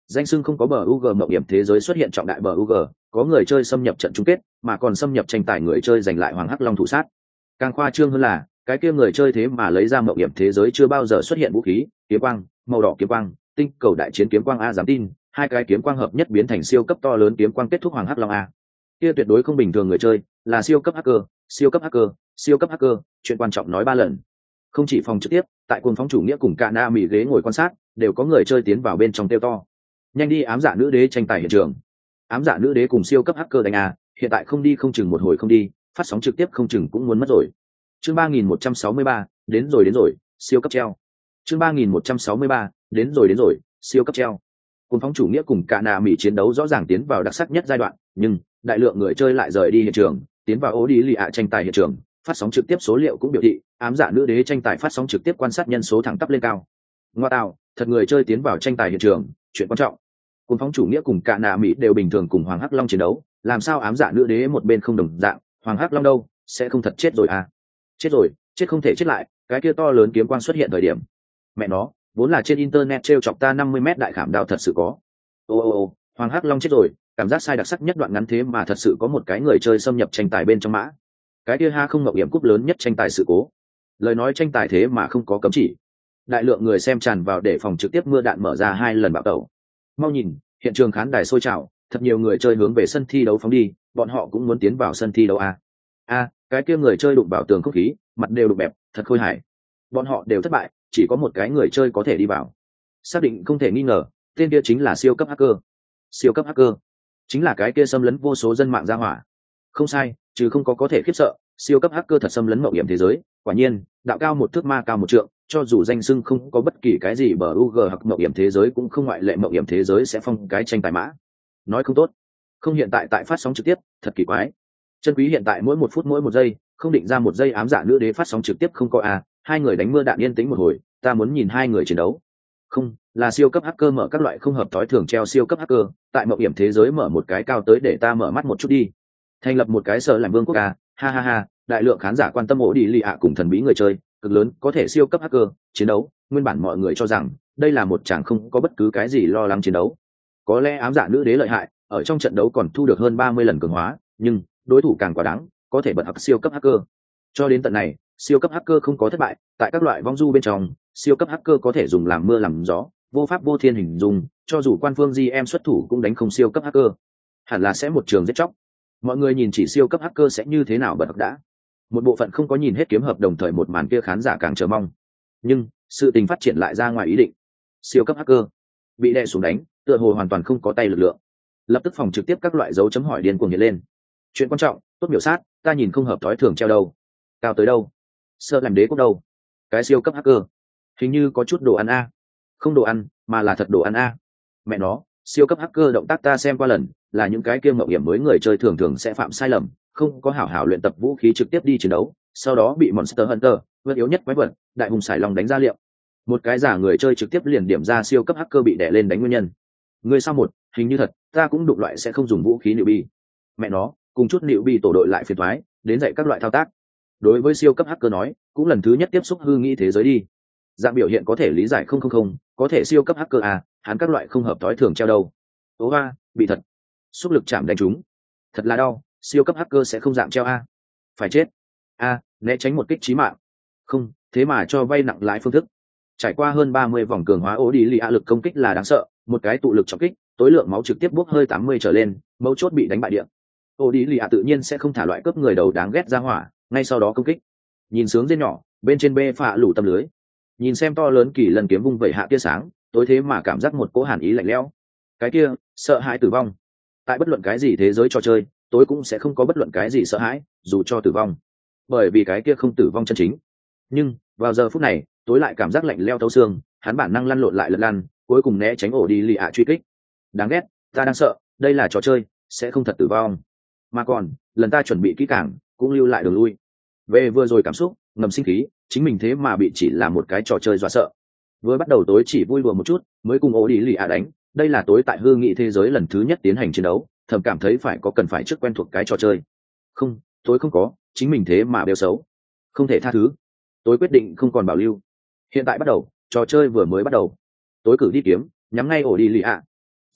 Danh xưng không có bờ u giê mộng hiểm thế giới xuất hiện trọng đại bờ u giê, có người chơi xâm nhập trận chung kết, mà còn xâm nhập tranh tài người chơi giành lại Hoàng Hắc Long thủ sát. Càng khoa trương hơn là, cái kia người chơi thế mà lấy ra mộng hiểm thế giới chưa bao giờ xuất hiện vũ khí, kiếm quang, màu đỏ kiếm quang, tinh cầu đại chiến kiếm quang a dám tin, hai cái kiếm quang hợp nhất biến thành siêu cấp to lớn kiếm quang kết thúc Hoàng Hắc Long a. Kia tuyệt đối không bình thường người chơi, là siêu cấp hacker, siêu cấp hacker, siêu cấp hacker, chuyện quan trọng nói ba lần. Không chỉ phòng trực tiếp, tại cuồng phóng chủ nghĩa cùng cả na mỹ ghế ngồi quan sát, đều có người chơi tiến vào bên trong tiêu to. Nhanh đi ám dạ nữ đế tranh tài hiện trường. Ám dạ nữ đế cùng siêu cấp hacker đánh a, hiện tại không đi không chừng một hồi không đi, phát sóng trực tiếp không chừng cũng muốn mất rồi. Chương ba nghìn một trăm sáu mươi ba, đến rồi đến rồi, siêu cấp treo. Chương ba nghìn một trăm sáu mươi ba, đến rồi đến rồi, siêu cấp treo. Cuồng phóng chủ nghĩa cùng cả nà mỹ chiến đấu rõ ràng tiến vào đặc sắc nhất giai đoạn, nhưng đại lượng người chơi lại rời đi hiện trường, tiến vào ố đi lì ạ tranh tài hiện trường, phát sóng trực tiếp số liệu cũng biểu thị, ám dạ nữ đế tranh tài phát sóng trực tiếp quan sát nhân số thẳng tắp lên cao. Ngoa tạo, thật người chơi tiến vào tranh tài hiện trường, chuyện quan trọng. Cuồng phóng chủ nghĩa cùng cả nà mỹ đều bình thường cùng Hoàng Hắc Long chiến đấu, làm sao ám dạ nữ đế một bên không đồng dạng, Hoàng Hắc Long đâu, sẽ không thật chết rồi à? Chết rồi, chết không thể chết lại, cái kia to lớn kiếm quang xuất hiện thời điểm. Mẹ nó, vốn là trên internet trêu chọc ta năm mươi mét đại khảm đao thật sự có. Ô ô ô, Hoàng Hắc Long chết rồi, cảm giác sai đặc sắc nhất đoạn ngắn thế mà thật sự có một cái người chơi xâm nhập tranh tài bên trong mã. Cái kia ha không ngọc hiểm cúp lớn nhất tranh tài sự cố. Lời nói tranh tài thế mà không có cấm chỉ. Đại lượng người xem tràn vào để phòng trực tiếp mưa đạn mở ra hai lần bạo tẩu. Mau nhìn, hiện trường khán đài sôi trào, thật nhiều người chơi hướng về sân thi đấu phóng đi, bọn họ cũng muốn tiến vào sân thi đấu a. A, cái kia người chơi đụng vào tường không khí, mặt đều đục bẹp, thật khôi hài. Bọn họ đều thất bại, chỉ có một cái người chơi có thể đi vào. Xác định không thể nghi ngờ, tên kia chính là siêu cấp hacker. Siêu cấp hacker chính là cái kia xâm lấn vô số dân mạng ra hỏa. Không sai, chứ không có có thể khiếp sợ, siêu cấp hacker thật xâm lấn mạo hiểm thế giới. Quả nhiên, đạo cao một thước ma cao một trượng, cho dù danh xưng không có bất kỳ cái gì bờ u giê hoặc mạo hiểm thế giới cũng không ngoại lệ, mạo hiểm thế giới sẽ phong cái tranh tài mã. Nói không tốt, không hiện tại tại phát sóng trực tiếp, thật kỳ quái. Chân quý hiện tại mỗi một phút mỗi một giây, không định ra một giây ám dạ nữ đế phát sóng trực tiếp không có à, hai người đánh mưa đạn yên tĩnh một hồi, ta muốn nhìn hai người chiến đấu. Không, là siêu cấp hacker mở các loại không hợp thói thường treo siêu cấp hacker, tại mạo hiểm thế giới mở một cái cao tới để ta mở mắt một chút đi. Thành lập một cái sở làm vương quốc à, ha ha ha, đại lượng khán giả quan tâm ổ đi lì ạ cùng thần bí người chơi, cực lớn, có thể siêu cấp hacker, chiến đấu, nguyên bản mọi người cho rằng, đây là một chàng không có bất cứ cái gì lo lắng chiến đấu. Có lẽ ám dạ nữ đế lợi hại, ở trong trận đấu còn thu được hơn ba mươi lần cường hóa, nhưng đối thủ càng quá đáng, có thể bật học siêu cấp hacker. Cho đến tận này, siêu cấp hacker không có thất bại, tại các loại vong du bên trong, siêu cấp hacker có thể dùng làm mưa làm gió, vô pháp vô thiên hình dung, cho dù quan phương giê em xuất thủ cũng đánh không siêu cấp hacker. Hẳn là sẽ một trường giết chóc. Mọi người nhìn chỉ siêu cấp hacker sẽ như thế nào bật học đã. Một bộ phận không có nhìn hết kiếm hợp đồng thời một màn kia khán giả càng chờ mong. Nhưng, sự tình phát triển lại ra ngoài ý định. Siêu cấp hacker bị đè xuống đánh, tựa hồ hoàn toàn không có tay lực lượng. Lập tức phòng trực tiếp các loại dấu chấm hỏi điên cuồng hiện lên. Chuyện quan trọng, tốt biểu sát, ta nhìn không hợp thói thường treo đâu. Cao tới đâu? Sợ làm đế quốc đâu? Cái siêu cấp hacker hình như có chút đồ ăn a. Không đồ ăn, mà là thật đồ ăn a. Mẹ nó, siêu cấp hacker động tác ta xem qua lần, là những cái kia mạo hiểm mới người chơi thường thường sẽ phạm sai lầm, không có hảo hảo luyện tập vũ khí trực tiếp đi chiến đấu, sau đó bị Monster Hunter, vượt yếu nhất quái vật, đại hùng sải long đánh ra liệu. Một cái giả người chơi trực tiếp liền điểm ra siêu cấp hacker bị đè lên đánh nguyên nhân. Người sao một, hình như thật, ta cũng đụng loại sẽ không dùng vũ khí nịu bi. Mẹ nó, cùng chút nịu bi tổ đội lại phiền toái, đến dạy các loại thao tác. Đối với siêu cấp hacker nói, cũng lần thứ nhất tiếp xúc hư nghĩ thế giới đi. Dạng biểu hiện có thể lý giải không không không, có thể siêu cấp hacker à, hắn các loại không hợp thói thường treo đâu. Ố ba, bị thật. Xúc lực chạm đánh trúng. Thật là đau, siêu cấp hacker sẽ không dạng treo a. Phải chết. A, né tránh một kích chí mạng. Không, thế mà cho vay nặng lãi phương thức. Trải qua hơn ba mươi vòng cường hóa ố đi lì a lực công kích là đáng sợ, một cái tụ lực trọng kích, tối lượng máu trực tiếp bốc hơi tám mươi trở lên, mấu chốt bị đánh bại địa. Ố đi lì a tự nhiên sẽ không thả loại cướp người đầu đáng ghét ra hỏa, ngay sau đó công kích. Nhìn sướng dên nhỏ, bên trên bê phạ lủ tâm lưới. Nhìn xem to lớn kỳ lần kiếm vung vẩy hạ tia sáng, tối thế mà cảm giác một cỗ hàn ý lạnh lẽo. Cái kia, sợ hãi tử vong. Tại bất luận cái gì thế giới trò chơi, tối cũng sẽ không có bất luận cái gì sợ hãi, dù cho tử vong. Bởi vì cái kia không tử vong chân chính. Nhưng, vào giờ phút này, tối lại cảm giác lạnh lẽo thấu xương, hắn bản năng lăn lộn lại lật lăn, cuối cùng né tránh ổ đi lì ạ truy kích. Đáng ghét, ta đang sợ, đây là trò chơi, sẽ không thật tử vong. Mà còn, lần ta chuẩn bị kỹ càng, cũng lưu lại đường lui. Về vừa rồi cảm xúc, ngầm sinh khí, chính mình thế mà bị chỉ là một cái trò chơi dọa sợ. Vừa bắt đầu tối chỉ vui đùa một chút, mới cùng ổ đi lì ạ đánh, đây là tối tại hư nghị thế giới lần thứ nhất tiến hành chiến đấu, thầm cảm thấy phải có cần phải trước quen thuộc cái trò chơi. Không, tối không có, chính mình thế mà bêu xấu. Không thể tha thứ. Tối quyết định không còn bảo lưu. Hiện tại bắt đầu, trò chơi vừa mới bắt đầu. Tối cử đi kiếm, nhắm ngay ổ đi lì ạ.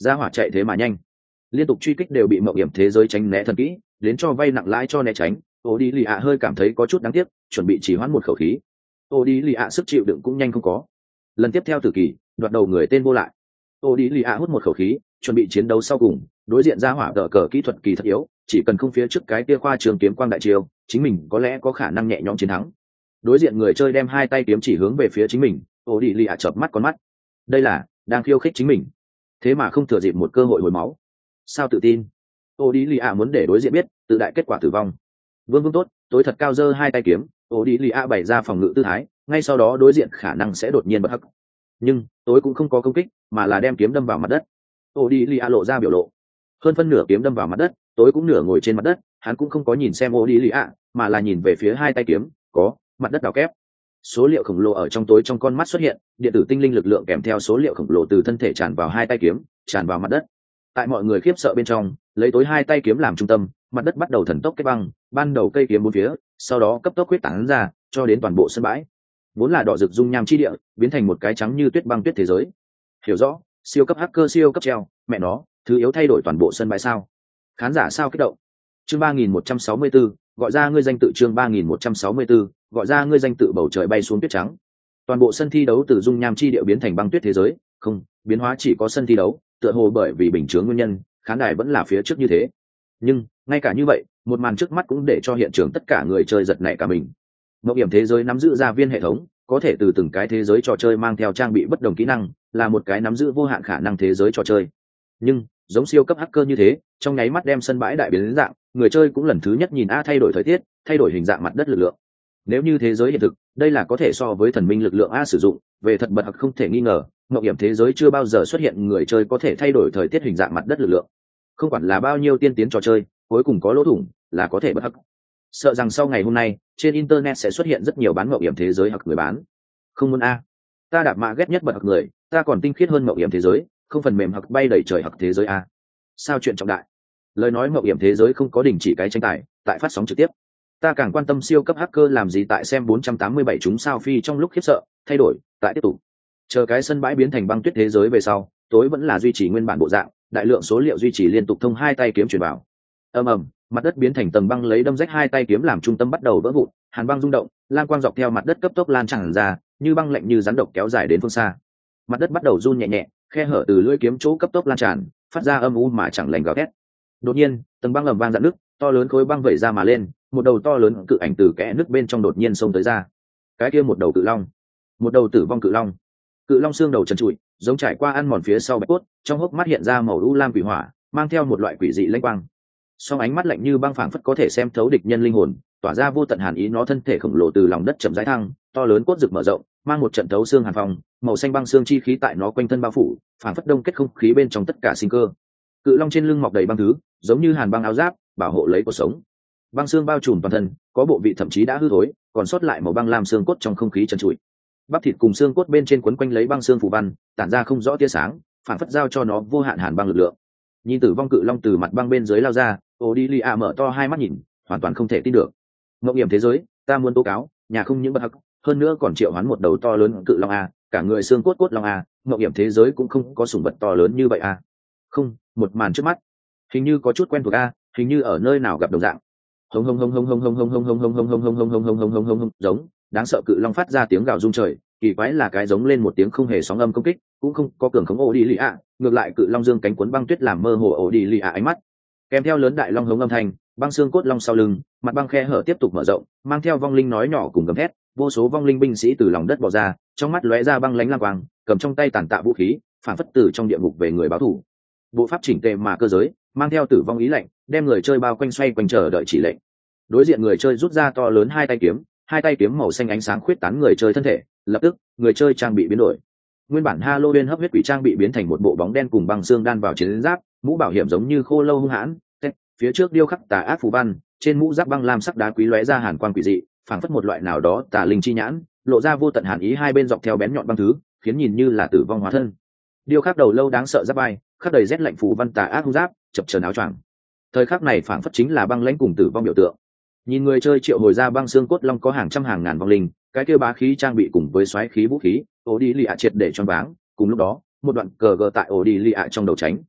Gia hỏa chạy thế mà nhanh, liên tục truy kích đều bị mậu hiểm thế giới tránh né thần kỹ, đến cho vay nặng lãi cho né tránh. Ô đi lì ạ hơi cảm thấy có chút đáng tiếc, chuẩn bị chỉ hoãn một khẩu khí. Ô đi lì ạ sức chịu đựng cũng nhanh không có. Lần tiếp theo tử kỳ, đoạt đầu người tên vô lại. Ô đi lì ạ hút một khẩu khí, chuẩn bị chiến đấu sau cùng. Đối diện gia hỏa đỡ cờ kỹ thuật kỳ thật yếu, chỉ cần không phía trước cái kia khoa trường kiếm quang đại chiêu, chính mình có lẽ có khả năng nhẹ nhõm chiến thắng. Đối diện người chơi đem hai tay kiếm chỉ hướng về phía chính mình, ô đi lì ạ chợp mắt con mắt. Đây là đang khiêu khích chính mình, thế mà không thừa dịp một cơ hội hồi máu. Sao tự tin? Ô đi lì ạ muốn để đối diện biết tự đại kết quả tử vong. Vương vương tốt, tối thật cao giơ hai tay kiếm, ô đi lì ạ bày ra phòng ngự tư thái, ngay sau đó đối diện khả năng sẽ đột nhiên bật hắc. Nhưng tối cũng không có công kích, mà là đem kiếm đâm vào mặt đất. Ô đi lì ạ lộ ra biểu lộ, hơn phân nửa kiếm đâm vào mặt đất, tối cũng nửa ngồi trên mặt đất, hắn cũng không có nhìn xem ô đi lì ạ, mà là nhìn về phía hai tay kiếm, có mặt đất đào kép. Số liệu khổng lồ ở trong tối trong con mắt xuất hiện, điện tử tinh linh lực lượng kèm theo số liệu khổng lồ từ thân thể tràn vào hai tay kiếm, tràn vào mặt đất. Tại mọi người khiếp sợ bên trong, lấy tối hai tay kiếm làm trung tâm, mặt đất bắt đầu thần tốc kết băng, ban đầu cây kiếm bốn phía, sau đó cấp tốc huyết tán ra, cho đến toàn bộ sân bãi. Vốn là đỏ rực dung nham chi địa, biến thành một cái trắng như tuyết băng tuyết thế giới. Hiểu rõ, siêu cấp hacker siêu cấp treo, mẹ nó, thứ yếu thay đổi toàn bộ sân bãi sao? Khán giả sao kích động? Chương ba nghìn một trăm sáu mươi tư, gọi ra ngươi danh tự chương ba nghìn một trăm sáu mươi tư, gọi ra ngươi danh tự bầu trời bay xuống tuyết trắng. Toàn bộ sân thi đấu từ dung nham chi địa biến thành băng tuyết thế giới, không, biến hóa chỉ có sân thi đấu, tựa hồ bởi vì bình chướng nguyên nhân, khán đài vẫn là phía trước như thế. Nhưng ngay cả như vậy, một màn trước mắt cũng để cho hiện trường tất cả người chơi giật nảy cả mình. Mộng hiểm thế giới nắm giữ ra viên hệ thống, có thể từ từng cái thế giới trò chơi mang theo trang bị bất đồng kỹ năng, là một cái nắm giữ vô hạn khả năng thế giới trò chơi. Nhưng giống siêu cấp hacker như thế, trong nháy mắt đem sân bãi đại biến đến dạng, người chơi cũng lần thứ nhất nhìn a thay đổi thời tiết, thay đổi hình dạng mặt đất lực lượng. Nếu như thế giới hiện thực, đây là có thể so với thần minh lực lượng a sử dụng, về thật bật học không thể nghi ngờ, mộng hiểm thế giới chưa bao giờ xuất hiện người chơi có thể thay đổi thời tiết hình dạng mặt đất lực lượng. Không quản là bao nhiêu tiên tiến trò chơi, cuối cùng có lỗ thủng là có thể bất hắc. Sợ rằng sau ngày hôm nay trên internet sẽ xuất hiện rất nhiều bán mộng hiểm thế giới hoặc người bán. Không muốn a, ta đạp mạ ghét nhất bật hắc người, ta còn tinh khiết hơn mộng hiểm thế giới, không phần mềm hắc bay đầy trời hắc thế giới a. Sao chuyện trọng đại? Lời nói mộng hiểm thế giới không có đình chỉ cái tranh tài, tại phát sóng trực tiếp. Ta càng quan tâm siêu cấp hacker làm gì tại xem bốn trăm tám mươi bảy chúng sao phi trong lúc khiếp sợ, thay đổi, tại tiếp tục. Chờ cái sân bãi biến thành băng tuyết thế giới về sau, tối vẫn là duy trì nguyên bản bộ dạng, đại lượng số liệu duy trì liên tục thông hai tay kiếm truyền vào. Ầm ầm, mặt đất biến thành tầng băng lấy đâm rách hai tay kiếm làm trung tâm bắt đầu vỡ vụn, hàn băng rung động, lam quang dọc theo mặt đất cấp tốc lan tràn ra, như băng lạnh như rắn độc kéo dài đến phương xa. Mặt đất bắt đầu run nhẹ nhẹ, khe hở từ lưỡi kiếm chỗ cấp tốc lan tràn, phát ra âm u mà chẳng lành gào thét. Đột nhiên, tầng băng ầm vang dạn nước, to lớn khối băng vẩy ra mà lên, một đầu to lớn cự ảnh từ kẽ nước bên trong đột nhiên xông tới ra. Cái kia một đầu cự long, một đầu tử vong cự long. Cự long xương đầu trần trụi, giống trải qua ăn mòn phía sau bạch cốt, trong hốc mắt hiện ra màu u lam quỷ hỏa, mang theo một loại quỷ dị lênh quang. Song ánh mắt lạnh như băng phảng phất có thể xem thấu địch nhân linh hồn, tỏa ra vô tận hàn ý. Nó thân thể khổng lồ từ lòng đất chậm rãi thăng, to lớn cốt rực mở rộng, mang một trận thấu xương hàn phong, màu xanh băng xương chi khí tại nó quanh thân bao phủ, phảng phất đông kết không khí bên trong tất cả sinh cơ. Cự long trên lưng mọc đầy băng thứ, giống như hàn băng áo giáp, bảo hộ lấy cuộc sống. Băng xương bao trùm toàn thân, có bộ vị thậm chí đã hư thối, còn sót lại màu băng lam xương cốt trong không khí trần trụi. Bắp thịt cùng xương cốt bên trên quấn quanh lấy băng xương phù văn, tản ra không rõ tia sáng, phản phất giao cho nó vô hạn hàn băng lực lượng. Nhìn tử vong cự long từ mặt băng bên dưới lao ra, Odilia mở to hai mắt nhìn, hoàn toàn không thể tin được. Mộng hiểm thế giới, ta muốn tố cáo, nhà không những bất hắc, hơn nữa còn triệu hoán một đầu to lớn cự long a, cả người xương cốt cốt long a, mộng hiểm thế giới cũng không có sủng vật to lớn như vậy a. Không, một màn trước mắt, hình như có chút quen thuộc a, hình như ở nơi nào gặp đồng dạng. Hông hông hông hông hông hông hông hông hông hông hông hông hông hông hông hông hông hông hông hông giống, đáng sợ cự long phát ra tiếng gào rung trời, kỳ quái là cái giống lên một tiếng không hề sóng âm công kích, cũng không có cường khống Odilia, ngược lại cự long dương cánh cuốn băng tuyết làm mơ hồ Odilia ánh mắt. Kèm theo lớn đại long hống âm thanh, băng xương cốt long sau lưng, mặt băng khe hở tiếp tục mở rộng, mang theo vong linh nói nhỏ cùng gầm thét, vô số vong linh binh sĩ từ lòng đất bò ra, trong mắt lóe ra băng lánh lam quang, cầm trong tay tàn tạ vũ khí, phản phất từ trong địa ngục về người báo thù. Bộ pháp chỉnh tề mà cơ giới, mang theo tử vong ý lệnh, đem người chơi bao quanh xoay quanh chờ đợi chỉ lệnh. Đối diện người chơi rút ra to lớn hai tay kiếm, hai tay kiếm màu xanh ánh sáng khuyết tán người chơi thân thể, lập tức người chơi trang bị biến đổi. Nguyên bản Halloween hấp huyết quỷ trang bị biến thành một bộ bóng đen cùng băng xương đan vào chiến giáp, mũ bảo hiểm giống như khô lâu hung hãn, phía trước điêu khắc tà ác phù văn, trên mũ giáp băng lam sắc đá quý lóe ra hàn quang quỷ dị, phảng phất một loại nào đó tà linh chi nhãn, lộ ra vô tận hàn ý hai bên dọc theo bén nhọn băng thứ, khiến nhìn như là tử vong hóa thân. Điêu khắc đầu lâu đáng sợ giáp bay, khắc đầy rét lạnh phù văn tà ác hung giáp, chập chờn áo choàng. Thời khắc này phảng phất chính là băng lãnh cùng tử vong biểu tượng. Nhìn người chơi triệu hồi ra băng xương cốt long có hàng trăm hàng ngàn vong linh, cái kia bá khí trang bị cùng với xoáy khí vũ khí, Odilia triệt để choáng váng. Cùng lúc đó, một đoạn cờ gờ tại Odilia trong đầu tránh,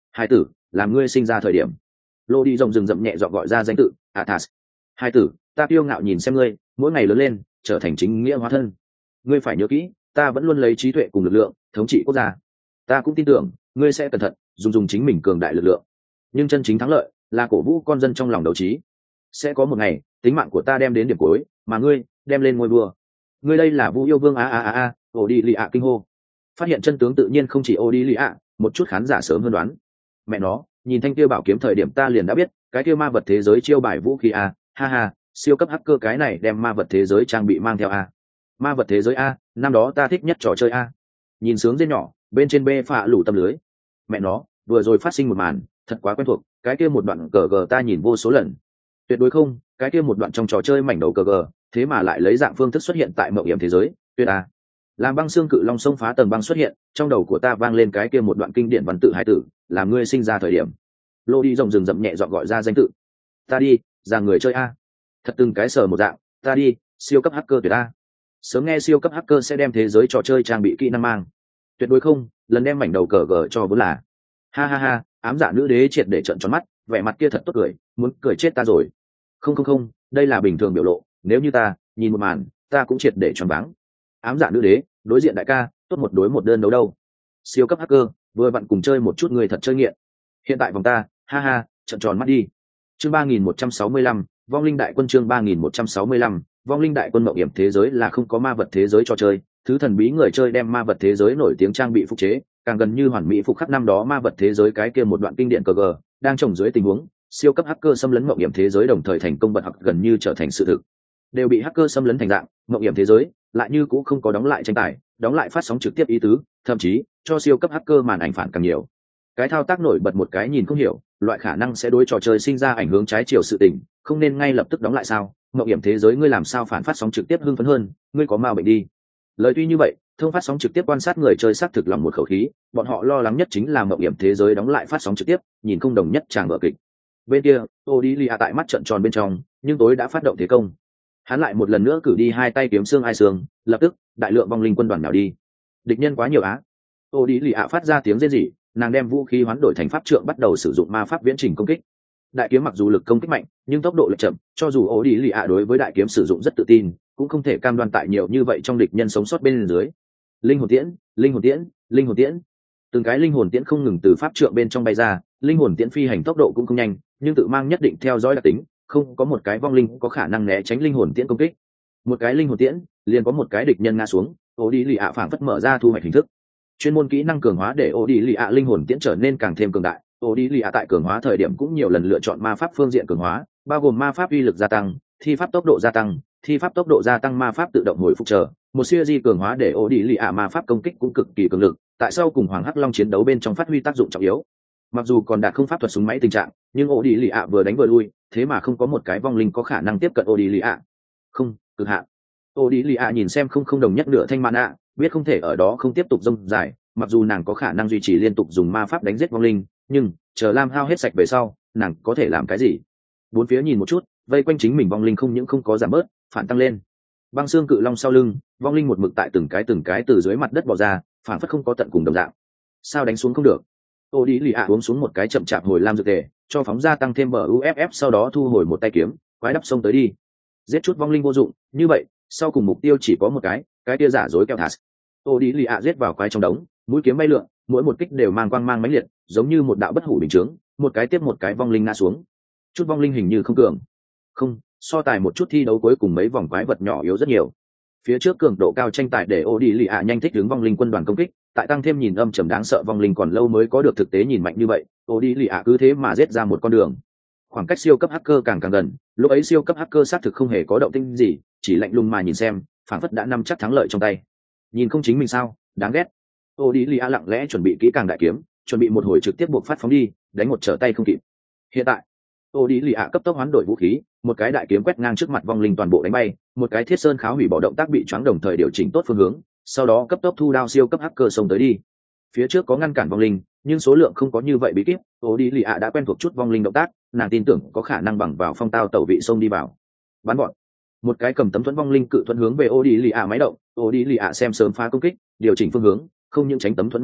hai tử, làm ngươi sinh ra thời điểm. Lô đi rồng rừng rậm nhẹ dọn gọi ra danh tự Athas. Hai tử, ta kiêu ngạo nhìn xem ngươi mỗi ngày lớn lên trở thành chính nghĩa hóa thân. Ngươi phải nhớ kỹ, ta vẫn luôn lấy trí tuệ cùng lực lượng thống trị quốc gia. Ta cũng tin tưởng ngươi sẽ cẩn thận dùng dùng chính mình cường đại lực lượng, nhưng chân chính thắng lợi là cổ vũ con dân trong lòng đấu trí. Sẽ có một ngày tính mạng của ta đem đến điểm cuối, mà ngươi đem lên ngôi vua. Ngươi đây là Vu yêu vương a a a a. Ổ đi lì ạ kinh hô. Phát hiện chân tướng tự nhiên không chỉ Ổ đi lì ạ, một chút khán giả sớm hơn đoán. Mẹ nó, nhìn thanh kia bảo kiếm thời điểm ta liền đã biết cái kia ma vật thế giới chiêu bài vũ khí a. Ha ha, siêu cấp hacker cái này đem ma vật thế giới trang bị mang theo a. Ma vật thế giới a, năm đó ta thích nhất trò chơi a. Nhìn sướng dê nhỏ bên trên bê phạ lủ tâm lưới. Mẹ nó, vừa rồi phát sinh một màn thật quá quen thuộc, cái kia một đoạn cờ gờ ta nhìn vô số lần. Tuyệt đối không, cái kia một đoạn trong trò chơi mảnh đầu cờ gờ thế mà lại lấy dạng phương thức xuất hiện tại mậu hiểm thế giới. Tuyệt a. Làm băng xương cự long sông phá tầng băng xuất hiện, trong đầu của ta vang lên cái kia một đoạn kinh điển văn tự hải tử, làm ngươi sinh ra thời điểm. Lô đi rồng rừng rậm nhẹ dọn gọi ra danh tự. Ta đi, ra người chơi a. Thật từng cái sở một dạng, ta đi, siêu cấp hacker tuyệt a. Sớm nghe siêu cấp hacker sẽ đem thế giới trò chơi trang bị kỹ năng mang. Tuyệt đối không, lần đem mảnh đầu cờ gờ cho vốn là. Ha ha ha, ám dạ nữ đế triệt để trận tròn mắt, vẻ mặt kia thật tốt cười, muốn cười chết ta rồi. Không không không, đây là bình thường biểu lộ, nếu như ta nhìn một màn, ta cũng triệt để tròn váng. Ám dạ nữ đế đối diện đại ca, tốt một đối một đơn đấu đâu. Siêu cấp hacker vừa vặn cùng chơi một chút người thật chơi nghiện. Hiện tại vòng ta, ha ha, trận tròn mắt đi. Chương ba nghìn một trăm sáu mươi lăm, vong linh đại quân. Chương ba nghìn một trăm sáu mươi lăm, vong linh đại quân. Mộng hiểm thế giới là không có ma vật thế giới cho chơi, thứ thần bí người chơi đem ma vật thế giới nổi tiếng trang bị phục chế, càng gần như hoàn mỹ phục khắc năm đó ma vật thế giới cái kia một đoạn kinh điển cờ gờ đang trồng dưới tình huống siêu cấp hacker xâm lấn mộng hiểm thế giới, đồng thời thành công bật học gần như trở thành sự thực, đều bị hacker xâm lấn thành dạng mộng hiểm thế giới lại như cũng không có đóng lại tranh tài, đóng lại phát sóng trực tiếp ý tứ, thậm chí cho siêu cấp hacker màn ảnh phản càng nhiều. Cái thao tác nổi bật một cái nhìn không hiểu, loại khả năng sẽ đối trò chơi sinh ra ảnh hướng trái chiều sự tình, không nên ngay lập tức đóng lại sao? Mộng hiểm thế giới ngươi làm sao phản phát sóng trực tiếp hưng phấn hơn, ngươi có ma bệnh đi. Lời tuy như vậy, thông phát sóng trực tiếp quan sát người chơi xác thực lòng một khẩu khí, bọn họ lo lắng nhất chính là mộng hiểm thế giới đóng lại phát sóng trực tiếp, nhìn không đồng nhất tràng vở kịch. Bên kia, Odilia tại mắt trận tròn bên trong, nhưng tối đã phát động thế công. Hắn lại một lần nữa cử đi hai tay kiếm xương ai xương, lập tức đại lượng vong linh quân đoàn nào đi. Địch nhân quá nhiều á. Odilia phát ra tiếng rên rỉ, nàng đem vũ khí hoán đổi thành pháp trượng, bắt đầu sử dụng ma pháp viễn trình công kích. Đại kiếm mặc dù lực công kích mạnh, nhưng tốc độ lại chậm, cho dù Odilia đối với đại kiếm sử dụng rất tự tin, cũng không thể cam đoan tại nhiều như vậy trong địch nhân sống sót bên dưới. Linh hồn tiễn, linh hồn tiễn, linh hồn tiễn. Từng cái linh hồn tiễn không ngừng từ pháp trượng bên trong bay ra, linh hồn tiễn phi hành tốc độ cũng không nhanh, nhưng tự mang nhất định theo dõi đặc tính, không có một cái vong linh có khả năng né tránh linh hồn tiễn công kích. Một cái linh hồn tiễn, liền có một cái địch nhân ngã xuống, Odilia phảng phất mở ra thu hoạch hình thức. Chuyên môn kỹ năng cường hóa để Odilia linh hồn tiễn trở nên càng thêm cường đại. Odilia tại cường hóa thời điểm cũng nhiều lần lựa chọn ma pháp phương diện cường hóa, bao gồm ma pháp uy lực gia tăng, thi pháp tốc độ gia tăng, thi pháp tốc độ gia tăng, ma pháp tự động hồi phục chờ. Một siêu di cường hóa để Odilia ma pháp công kích cũng cực kỳ cường lực, tại sao cùng Hoàng Hắc Long chiến đấu bên trong phát huy tác dụng trọng yếu. Mặc dù còn đạt không pháp thuật súng máy tình trạng, nhưng Odilia vừa đánh vừa lui, thế mà không có một cái vong linh có khả năng tiếp cận Odilia. Không, cực hạn. Odilia nhìn xem không không đồng nhất nửa thanh mana, biết không thể ở đó không tiếp tục rông dài, mặc dù nàng có khả năng duy trì liên tục dùng ma pháp đánh giết vong linh, nhưng chờ lam hao hết sạch về sau, nàng có thể làm cái gì? Bốn phía nhìn một chút, vây quanh chính mình vong linh không những không có giảm bớt, phản tăng lên. Băng xương cự long sau lưng, vong linh một mực tại từng cái từng cái từ dưới mặt đất bò ra, phản phất không có tận cùng đồng dạng. Sao đánh xuống không được? Odilia uống xuống một cái chậm chạp hồi lam dược tề, cho phóng ra tăng thêm bờ u ép ép, sau đó thu hồi một tay kiếm, quái đắp xông tới đi. Giết chút vong linh vô dụng, như vậy, sau cùng mục tiêu chỉ có một cái, cái kia giả dối keo thạt. Odilia giết vào quái trong đống, mũi kiếm bay lượn, mỗi một kích đều mang quang mang mãnh liệt, giống như một đạo bất hủ bình chướng, một cái tiếp một cái vong linh ngã xuống. Chút vong linh hình như không cường. Không, so tài một chút thi đấu cuối cùng mấy vòng quái vật nhỏ yếu rất nhiều. Phía trước cường độ cao tranh tài để Odilia nhanh thích ứng vong linh quân đoàn công kích, tại tăng thêm nhìn âm trầm đáng sợ vong linh còn lâu mới có được thực tế nhìn mạnh như vậy, Odilia cứ thế mà giết ra một con đường. Khoảng cách siêu cấp hacker càng càng gần, lúc ấy siêu cấp hacker xác thực không hề có động tĩnh gì, chỉ lạnh lùng mà nhìn xem, phảng phất đã nắm chắc thắng lợi trong tay. Nhìn không chính mình sao, đáng ghét. Odilia lặng lẽ chuẩn bị kỹ càng đại kiếm, chuẩn bị một hồi trực tiếp buộc phát phóng đi, đánh một trở tay không kịp. Hiện tại, Odilia cấp tốc hoán đổi vũ khí, một cái đại kiếm quét ngang trước mặt vong linh toàn bộ đánh bay, một cái thiết sơn kháo hủy bỏ động tác bị choáng, đồng thời điều chỉnh tốt phương hướng, sau đó cấp tốc thu đao siêu cấp hacker xông tới đi. Phía trước có ngăn cản vong linh, nhưng số lượng không có như vậy bí kíp, Odilia đã quen thuộc chút vong linh động tác, nàng tin tưởng có khả năng bằng vào phong tao tẩu vị xông đi vào. Bắn bọn. Một cái cầm tấm thuẫn vong linh cự thuẫn hướng về Odilia máy động, Odilia xem sớm phá công kích, điều chỉnh phương hướng, không những tránh tấm thuẫn mãnh kích,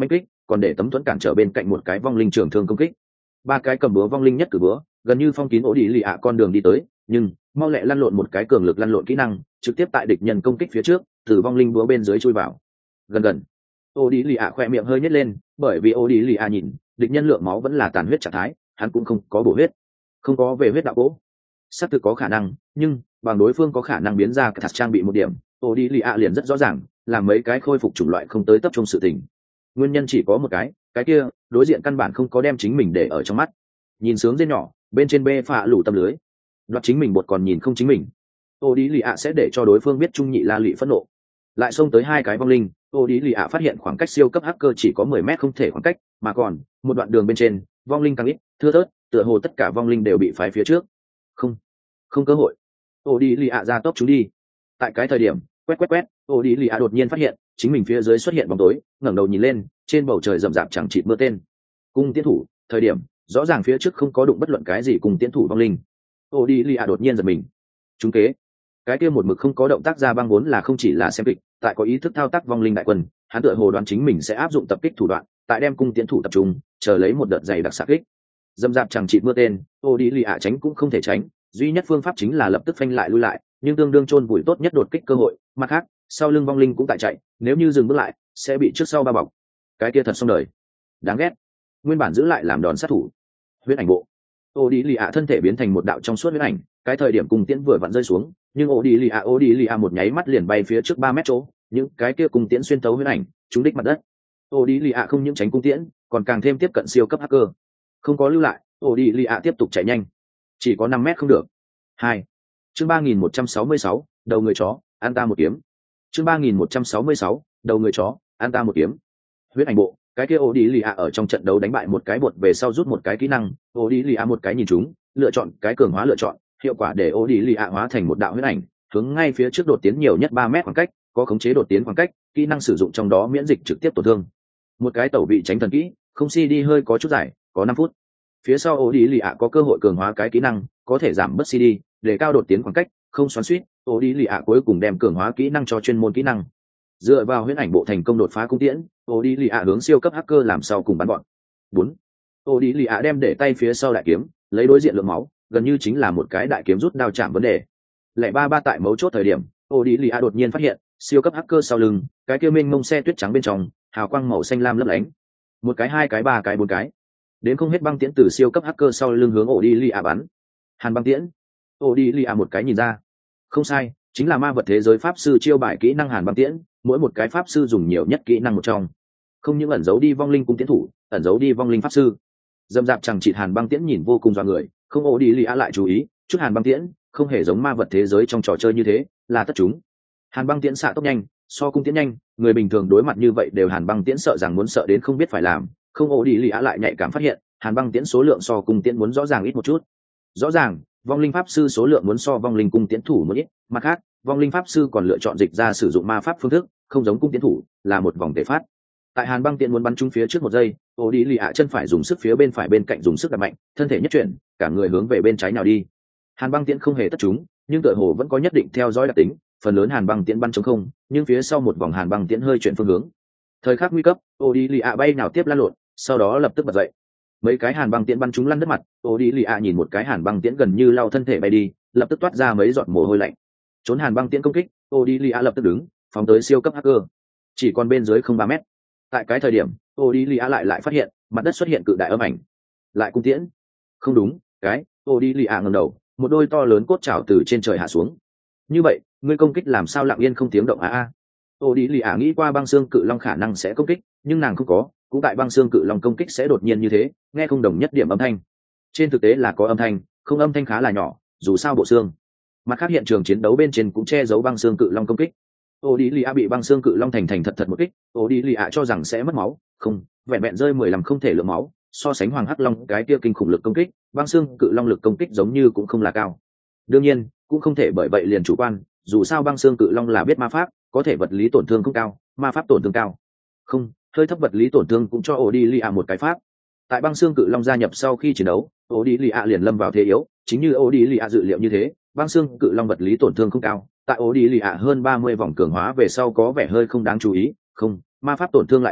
còn để tấm thuẫn cản trở bên cạnh một cái vong linh trường thương công kích. Ba cái cầm búa vong linh nhất cử búa gần như phong kín ổ đi lì ạ con đường đi tới, nhưng mau lẹ lăn lộn một cái cường lực lăn lộn kỹ năng trực tiếp tại địch nhân công kích phía trước từ vong linh búa bên dưới chui vào. Gần gần ổ đi lì ạ khoe miệng hơi nhếch lên, bởi vì ổ đi lì ạ nhìn địch nhân lượng máu vẫn là tàn huyết trạng thái, hắn cũng không có bổ huyết, không có về huyết đạo cỗ. Xác thực có khả năng, nhưng bằng đối phương có khả năng biến ra cả trang bị một điểm, ổ đi lì ạ liền rất rõ ràng là mấy cái khôi phục chủng loại không tới tập trung sự tình. Nguyên nhân chỉ có một cái, cái kia đối diện căn bản không có đem chính mình để ở trong mắt. Nhìn sướng dê nhỏ bên trên bê phạ lủ tâm lưới, đoạt chính mình bột còn nhìn không chính mình. Ô đi lì ạ sẽ để cho đối phương biết trung nhị la lị phẫn nộ, lại xông tới hai cái vong linh. Ô đi lì ạ phát hiện khoảng cách siêu cấp hacker chỉ có mười mét không thể khoảng cách, mà còn một đoạn đường bên trên vong linh càng ít thưa thớt, tựa hồ tất cả vong linh đều bị phái phía trước. Không, không cơ hội. Ô đi lì ạ ra tốc chúng đi. Tại cái thời điểm quét quét quét, ô đi lì ạ đột nhiên phát hiện chính mình phía dưới xuất hiện bóng tối, ngẩng đầu nhìn lên, trên bầu trời rậm rạp chẳng chịt mưa tên. Cung tiến thủ, thời điểm rõ ràng phía trước không có đụng bất luận cái gì cùng tiến thủ vong linh. Ô đi lì ạ đột nhiên giật mình. Trúng kế. Cái kia một mực không có động tác ra băng vốn là không chỉ là xem kịch, tại có ý thức thao tác vong linh đại quân, hắn tựa hồ đoán chính mình sẽ áp dụng tập kích thủ đoạn, tại đem cung tiến thủ tập trung, chờ lấy một đợt dày đặc xạ kích. Dâm dạp chẳng chịt mưa tên, ô đi lì ạ tránh cũng không thể tránh, duy nhất phương pháp chính là lập tức phanh lại lui lại, nhưng tương đương chôn vùi tốt nhất đột kích cơ hội. Mặt khác, sau lưng vong linh cũng tại chạy, nếu như dừng bước lại, sẽ bị trước sau ba bọc. Cái kia thật xong đời, đáng ghét. Nguyên bản giữ lại làm đòn sát thủ. Huyết ảnh bộ. Ô đi lì ạ thân thể biến thành một đạo trong suốt huyết ảnh, cái thời điểm cung tiễn vừa vặn rơi xuống, nhưng ô đi lì ạ ô đi lì ạ một nháy mắt liền bay phía trước ba mét chỗ, những cái kia cung tiễn xuyên tấu huyết ảnh, trúng đích mặt đất. Ô đi lì ạ không những tránh cung tiễn, còn càng thêm tiếp cận siêu cấp hacker. Không có lưu lại, ô đi lì ạ tiếp tục chạy nhanh, chỉ có năm mét không được. Hai. Chương ba nghìn một trăm sáu mươi sáu, đầu người chó, ăn ta một kiếm. Chương ba nghìn một trăm sáu mươi sáu, đầu người chó, ăn ta một kiếm. Huyết ảnh bộ, cái kia ô đi lì ạ ở trong trận đấu đánh bại một cái bột về sau rút một cái kỹ năng, ô đi lì ạ một cái nhìn chúng, lựa chọn cái cường hóa lựa chọn, hiệu quả để ô đi lì ạ hóa thành một đạo huyết ảnh, hướng ngay phía trước đột tiến nhiều nhất ba mét khoảng cách, có khống chế đột tiến khoảng cách, kỹ năng sử dụng trong đó miễn dịch trực tiếp tổn thương. Một cái tẩu vị tránh thần kỹ, không si đi hơi có chút dài, có năm phút. Phía sau ô đi lì ạ có cơ hội cường hóa cái kỹ năng, có thể giảm bớt xê đê, để cao đột tiến khoảng cách, không xoắn xuýt. Ô đi lì ạ cuối cùng đem cường hóa kỹ năng cho chuyên môn kỹ năng. Dựa vào huyễn ảnh bộ thành công đột phá cung tiễn, ô đi lì ạ hướng siêu cấp hacker làm sau cùng bắn bọn. Bốn. Ô đi lì ạ đem để tay phía sau đại kiếm, lấy đối diện lượng máu, gần như chính là một cái đại kiếm rút đao chạm vấn đề. Lẻ ba ba tại mấu chốt thời điểm, ô đi lì ạ đột nhiên phát hiện siêu cấp hacker sau lưng, cái kia mênh mông xe tuyết trắng bên trong, hào quang màu xanh lam lấp lánh. Một cái, hai cái, ba cái, bốn cái. Đến không hết băng tiễn từ siêu cấp hacker sau lưng hướng ô đi lì ạ bắn. Hàn băng tiễn. Ô đi lì ạ một cái nhìn ra. Không sai, chính là ma vật thế giới pháp sư chiêu bài kỹ năng hàn băng tiễn, mỗi một cái pháp sư dùng nhiều nhất kỹ năng một trong. Không những ẩn giấu đi vong linh cung tiễn thủ, ẩn giấu đi vong linh pháp sư. Dâm dạp chẳng chịt hàn băng tiễn nhìn vô cùng dọa người, không ô đi lì ạ lại chú ý, chút hàn băng tiễn không hề giống ma vật thế giới trong trò chơi như thế, là tất chúng. Hàn băng tiễn xạ tốc nhanh, so cung tiễn nhanh, người bình thường đối mặt như vậy đều hàn băng tiễn sợ rằng muốn sợ đến không biết phải làm, không ô đi lì ạ lại nhạy cảm phát hiện, hàn băng tiễn số lượng so cung tiễn muốn rõ ràng ít một chút. Rõ ràng, vong linh pháp sư số lượng muốn so vong linh cung tiễn thủ một ít, mặt khác, vong linh pháp sư còn lựa chọn dịch ra sử dụng ma pháp phương thức, không giống cung tiễn thủ, là một vòng tề phát. Tại hàn băng tiễn muốn bắn trúng phía trước một giây, ô đi lì ạ chân phải dùng sức phía bên phải bên cạnh dùng sức đập mạnh, thân thể nhất chuyển, cả người hướng về bên trái nào đi. Hàn băng tiễn không hề tất trúng, nhưng tựa hồ vẫn có nhất định theo dõi đặc tính, phần lớn hàn băng tiễn bắn trống không, nhưng phía sau một vòng hàn băng tiễn hơi chuyển phương hướng. Thời khắc nguy cấp, ô đi lì ạ bay nào tiếp lăn lộn, sau đó lập tức bật dậy. Mấy cái hàn băng tiễn bắn trúng lăn đất mặt, ô đi lì ạ nhìn một cái hàn băng tiễn gần như lao thân thể bay đi, lập tức toát ra mấy giọt mồ hôi lạnh. Trốn hàn băng tiễn công kích, ô đi lì ạ lập tức đứng, phóng tới siêu cấp hacker. Chỉ còn bên dưới không ba mét. Tại cái thời điểm, ô đi lì ạ lại lại phát hiện mặt đất xuất hiện cự đại âm ảnh, lại cung tiễn. Không đúng, cái ô đi lì ạ ngẩng đầu, một đôi to lớn cốt chảo từ trên trời hạ xuống. Như vậy, ngươi công kích làm sao lặng yên không tiếng động a a? Ô đi lì ạ nghĩ qua băng xương cự long khả năng sẽ công kích, nhưng nàng không có, cũng tại băng xương cự long công kích sẽ đột nhiên như thế, nghe không đồng nhất điểm âm thanh. Trên thực tế là có âm thanh, không âm thanh khá là nhỏ, dù sao bộ xương. Mặt khác hiện trường chiến đấu bên trên cũng che giấu băng xương cự long công kích. Ô đi lì ạ bị băng xương cự long thành thành thật thật một kích, ô đi lì ạ cho rằng sẽ mất máu, không, vẹn vẹn rơi mười lăm không thể lượng máu, so sánh hoàng hắc long cái kia kinh khủng lực công kích, băng xương cự long lực công kích giống như cũng không là cao. Đương nhiên, cũng không thể bởi vậy liền chủ quan, dù sao băng xương cự long là biết ma pháp, có thể vật lý tổn thương không cao, ma pháp tổn thương cao. Không, hơi thấp vật lý tổn thương cũng cho ô đi lì ạ một cái pháp. Tại băng xương cự long gia nhập sau khi chiến đấu, ô đi lì ạ liền lâm vào thế yếu, chính như ô đi lì ạ dự liệu như thế, băng xương cự long vật lý tổn thương không cao. Tại ô đi lì ạ hơn ba mươi vòng cường hóa về sau có vẻ hơi không đáng chú ý, không, ma pháp tổn thương lại có,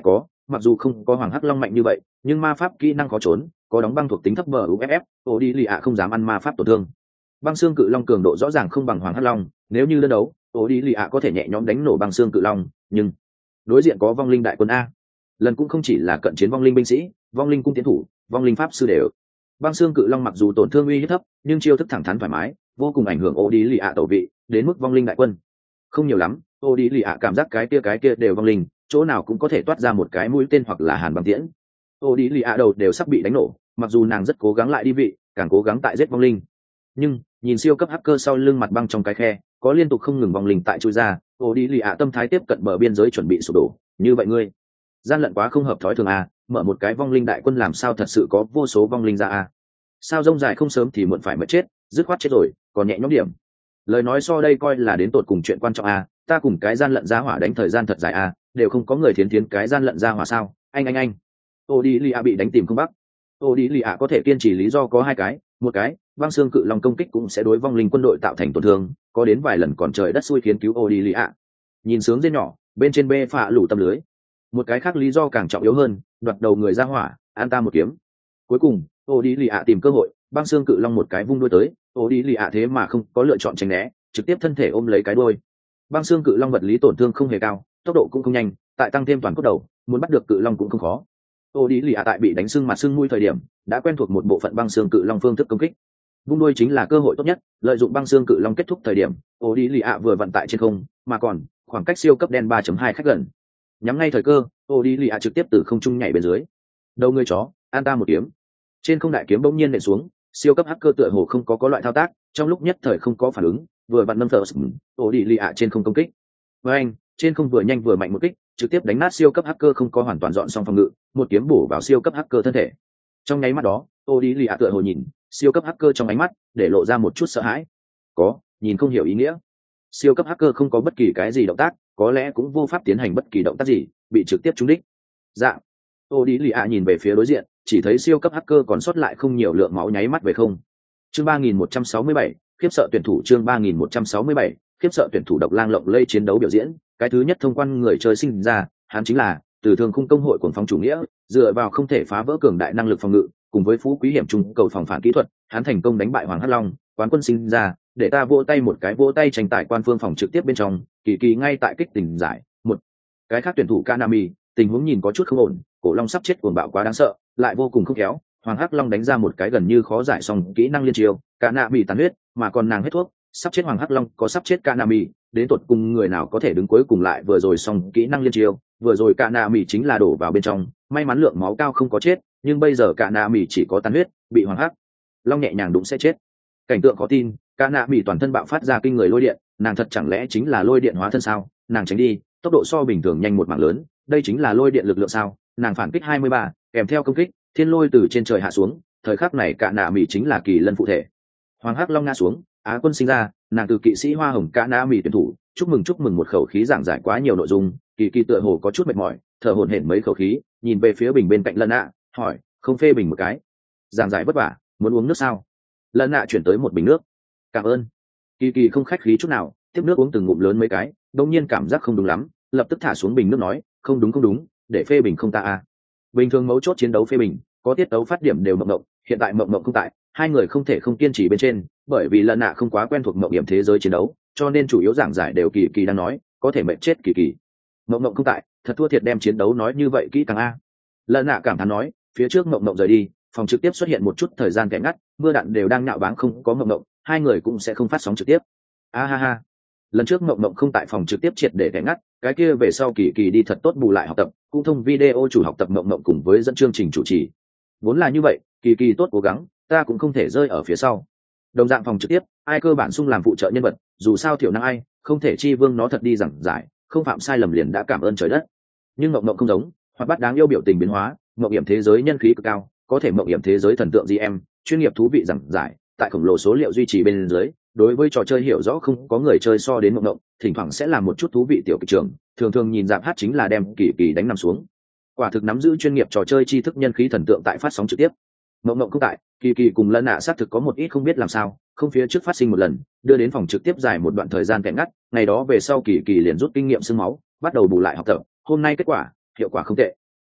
mặc dù không có hoàng hắc long mạnh như vậy nhưng ma pháp kỹ năng khó trốn, có đóng băng thuộc tính thấp bờ u ép ép, ô đi lì ạ không dám ăn ma pháp tổn thương. Băng xương cự long cường độ rõ ràng không bằng hoàng hắc long, nếu như đơn đấu ô đi lì ạ có thể nhẹ nhõm đánh nổ băng xương cự long, nhưng đối diện có vong linh đại quân a, lần cũng không chỉ là cận chiến vong linh binh sĩ, vong linh cung tiến thủ, vong linh pháp sư đều. Băng xương cự long mặc dù tổn thương uy hiếp thấp nhưng chiêu thức thẳng thắn thoải mái, vô cùng ảnh hưởng ô đi lì ạ tổ vị, đến mức vong linh đại quân không nhiều lắm. Ô đi lì ạ cảm giác cái kia cái kia đều vong linh, chỗ nào cũng có thể toát ra một cái mũi tên hoặc là hàn băng tiễn. Ô đi lì ạ đầu đều sắp bị đánh nổ, mặc dù nàng rất cố gắng lại đi vị, càng cố gắng tại giết vong linh, nhưng nhìn siêu cấp hacker sau lưng mặt băng trong cái khe có liên tục không ngừng vong linh tại chui ra, ô đi lì ạ tâm thái tiếp cận bờ biên giới chuẩn bị sụp đổ. Như vậy ngươi gian lận quá không hợp thói thường à, mở một cái vong linh đại quân làm sao thật sự có vô số vong linh ra à, sao rông dài không sớm thì muộn phải mất chết, dứt khoát chết rồi còn nhẹ nhõm điểm. Lời nói so đây coi là đến tột cùng chuyện quan trọng à, ta cùng cái gian lận ra hỏa đánh thời gian thật dài à, đều không có người thiến thiến cái gian lận ra hỏa sao, anh anh anh. Ô đi lì ạ bị đánh tìm không bắc. Ô đi lì ạ có thể kiên trì lý do có hai cái, một cái băng xương cự long công kích cũng sẽ đối vong linh quân đội tạo thành tổn thương, có đến vài lần còn trời đất xui khiến cứu ô đi lì ạ. Nhìn sướng dê nhỏ bên trên bê phạ lủ tâm lưới. Một cái khác lý do càng trọng yếu hơn, đoạt đầu người ra hỏa, an ta một kiếm. Cuối cùng ô đi lì ạ tìm cơ hội, băng xương cự long một cái vung đuôi tới, ô đi lì ạ thế mà không có lựa chọn tránh né, trực tiếp thân thể ôm lấy cái đuôi. Băng xương cự long vật lý tổn thương không hề cao, tốc độ cũng không nhanh, tại tăng thêm toàn cốt đầu, muốn bắt được cự long cũng không khó. Ô đi lì ạ tại bị đánh xương mặt xương mũi thời điểm đã quen thuộc một bộ phận băng xương cự long phương thức công kích, vung đuôi chính là cơ hội tốt nhất, lợi dụng băng xương cự long kết thúc thời điểm ô đi lì ạ vừa vận tại trên không mà còn khoảng cách siêu cấp đen ba chấm hai khách gần, nhắm ngay thời cơ ô đi lì ạ trực tiếp từ không trung nhảy bên dưới. Đầu người chó, an ta một kiếm. Trên không đại kiếm bỗng nhiên nện xuống, siêu cấp hacker tựa hồ không có có loại thao tác, trong lúc nhất thời không có phản ứng, vừa vặn nâng thở ô đi lì ạ trên không công kích với anh trên không vừa nhanh vừa mạnh một kích, trực tiếp đánh nát siêu cấp hacker không có hoàn toàn dọn xong phòng ngự, một kiếm bổ vào siêu cấp hacker thân thể. Trong nháy mắt đó ô đi lì ạ tựa hồ nhìn siêu cấp hacker trong ánh mắt để lộ ra một chút sợ hãi, có nhìn không hiểu ý nghĩa. Siêu cấp hacker không có bất kỳ cái gì động tác, có lẽ cũng vô pháp tiến hành bất kỳ động tác gì, bị trực tiếp trúng đích. Dạ. Ô đi lì ạ nhìn về phía đối diện, chỉ thấy siêu cấp hacker còn sót lại không nhiều lượng máu nháy mắt về không. Chương ba nghìn một trăm sáu mươi bảy, khiếp sợ tuyển thủ. Chương ba nghìn một trăm sáu mươi bảy, khiếp sợ tuyển thủ. Độc lang lộng lây chiến đấu biểu diễn, cái thứ nhất thông quan người chơi sinh ra, hắn chính là từ thường khung công hội cuồng phong chủ nghĩa, dựa vào không thể phá vỡ cường đại năng lực phòng ngự cùng với phú quý hiểm trung cầu phòng phản kỹ thuật, hắn thành công đánh bại Hoàng Hắc Long, quán quân sinh ra, để ta vỗ tay một cái, vỗ tay tranh tài quan phương phòng trực tiếp bên trong, kỳ kỳ ngay tại kích tình giải. Một cái khác tuyển thủ Kanami, tình huống nhìn có chút không ổn, cổ long sắp chết cuồng bạo quá đáng sợ, lại vô cùng không khéo, Hoàng Hắc Long đánh ra một cái gần như khó giải xong kỹ năng liên chiêu, Kanami tàn huyết, mà còn nàng hết thuốc, sắp chết Hoàng Hắc Long có sắp chết Kanami, đến tột cùng người nào có thể đứng cuối cùng lại vừa rồi xong kỹ năng liên chiêu, vừa rồi Kanami chính là đổ vào bên trong, may mắn lượng máu cao không có chết, nhưng bây giờ Kanami chỉ có tàn huyết, bị Hoàng Hắc Long nhẹ nhàng đụng sẽ chết. Cảnh tượng khó tin, Kanami toàn thân bạo phát ra kinh người lôi điện, nàng thật chẳng lẽ chính là lôi điện hóa thân sao? Nàng tránh đi, tốc độ so bình thường nhanh một mảng lớn, đây chính là lôi điện lực lượng sao? Nàng phản kích hai mươi ba, kèm theo công kích, thiên lôi từ trên trời hạ xuống, thời khắc này Kanami chính là kỳ lân phụ thể. Hoàng Hắc Long ngã xuống, Á quân sinh ra, nàng từ kỵ sĩ hoa hồng Kanami tuyển thủ, chúc mừng chúc mừng một khẩu khí giảng giải quá nhiều nội dung, kỳ kỳ tựa hồ có chút mệt mỏi, thở hổn hển mấy khẩu khí, nhìn về phía bình bên cạnh Lân ạ, hỏi, không phê bình một cái? Giảng giải vất vả, muốn uống nước sao? Lân ạ chuyển tới một bình nước. Cảm ơn. Kỳ kỳ không khách khí chút nào, tiếp nước uống từng ngụm lớn mấy cái, đột nhiên cảm giác không đúng lắm, lập tức thả xuống bình nước nói, không đúng không đúng, để phê bình không ta à? Bình thường mấu chốt chiến đấu phê bình, có tiết tấu phát điểm đều mộng mộng, hiện tại mộng mộng không tại, hai người không thể không kiên trì bên trên, bởi vì Lân ạ không quá quen thuộc mộng điểm thế giới chiến đấu, cho nên chủ yếu giảng giải đều kỳ kỳ đang nói, có thể mệt chết kỳ kỳ. Mộng mộng không tại, thật thua thiệt đem chiến đấu nói như vậy kỹ càng a. Lân ạ cảm thán nói, phía trước mộng mộng rời đi, phòng trực tiếp xuất hiện một chút thời gian kẻ ngắt, mưa đạn đều đang nhạo báng không có mộng mộng, hai người cũng sẽ không phát sóng trực tiếp. A ha ha. Lần trước mộng mộng không tại phòng trực tiếp triệt để kẻ ngắt, cái kia về sau kỳ kỳ đi thật tốt bù lại học tập, cũng thông video chủ học tập mộng mộng cùng với dẫn chương trình chủ trì. Vốn là như vậy, kỳ kỳ tốt cố gắng, ta cũng không thể rơi ở phía sau. Đồng dạng phòng trực tiếp, ai cơ bản sung làm phụ trợ nhân vật, dù sao thiểu năng ai, không thể chi vương nó thật đi giảng giải, không phạm sai lầm liền đã cảm ơn trời đất. Nhưng mộng mộng không giống, hoặc bắt đáng yêu biểu tình biến hóa, mộng hiểm thế giới nhân khí cực cao, có thể mộng hiểm thế giới thần tượng giê em, chuyên nghiệp thú vị giảng giải, tại khổng lồ số liệu duy trì bên dưới, đối với trò chơi hiểu rõ không có người chơi so đến mộng mộng, thỉnh thoảng sẽ làm một chút thú vị tiểu kịch trường, thường thường nhìn dạp hát chính là đem kỳ kỳ đánh nằm xuống. Quả thực nắm giữ chuyên nghiệp trò chơi tri thức nhân khí thần tượng tại phát sóng trực tiếp. Mộng mộng không tại, kỳ kỳ cùng Lân ạ xác thực có một ít không biết làm sao, không phía trước phát sinh một lần, đưa đến phòng trực tiếp dài một đoạn thời gian kẹt ngắt, ngày đó về sau kỳ kỳ liền rút kinh nghiệm xương máu, bắt đầu bù lại học tập, hôm nay kết quả, hiệu quả không tệ.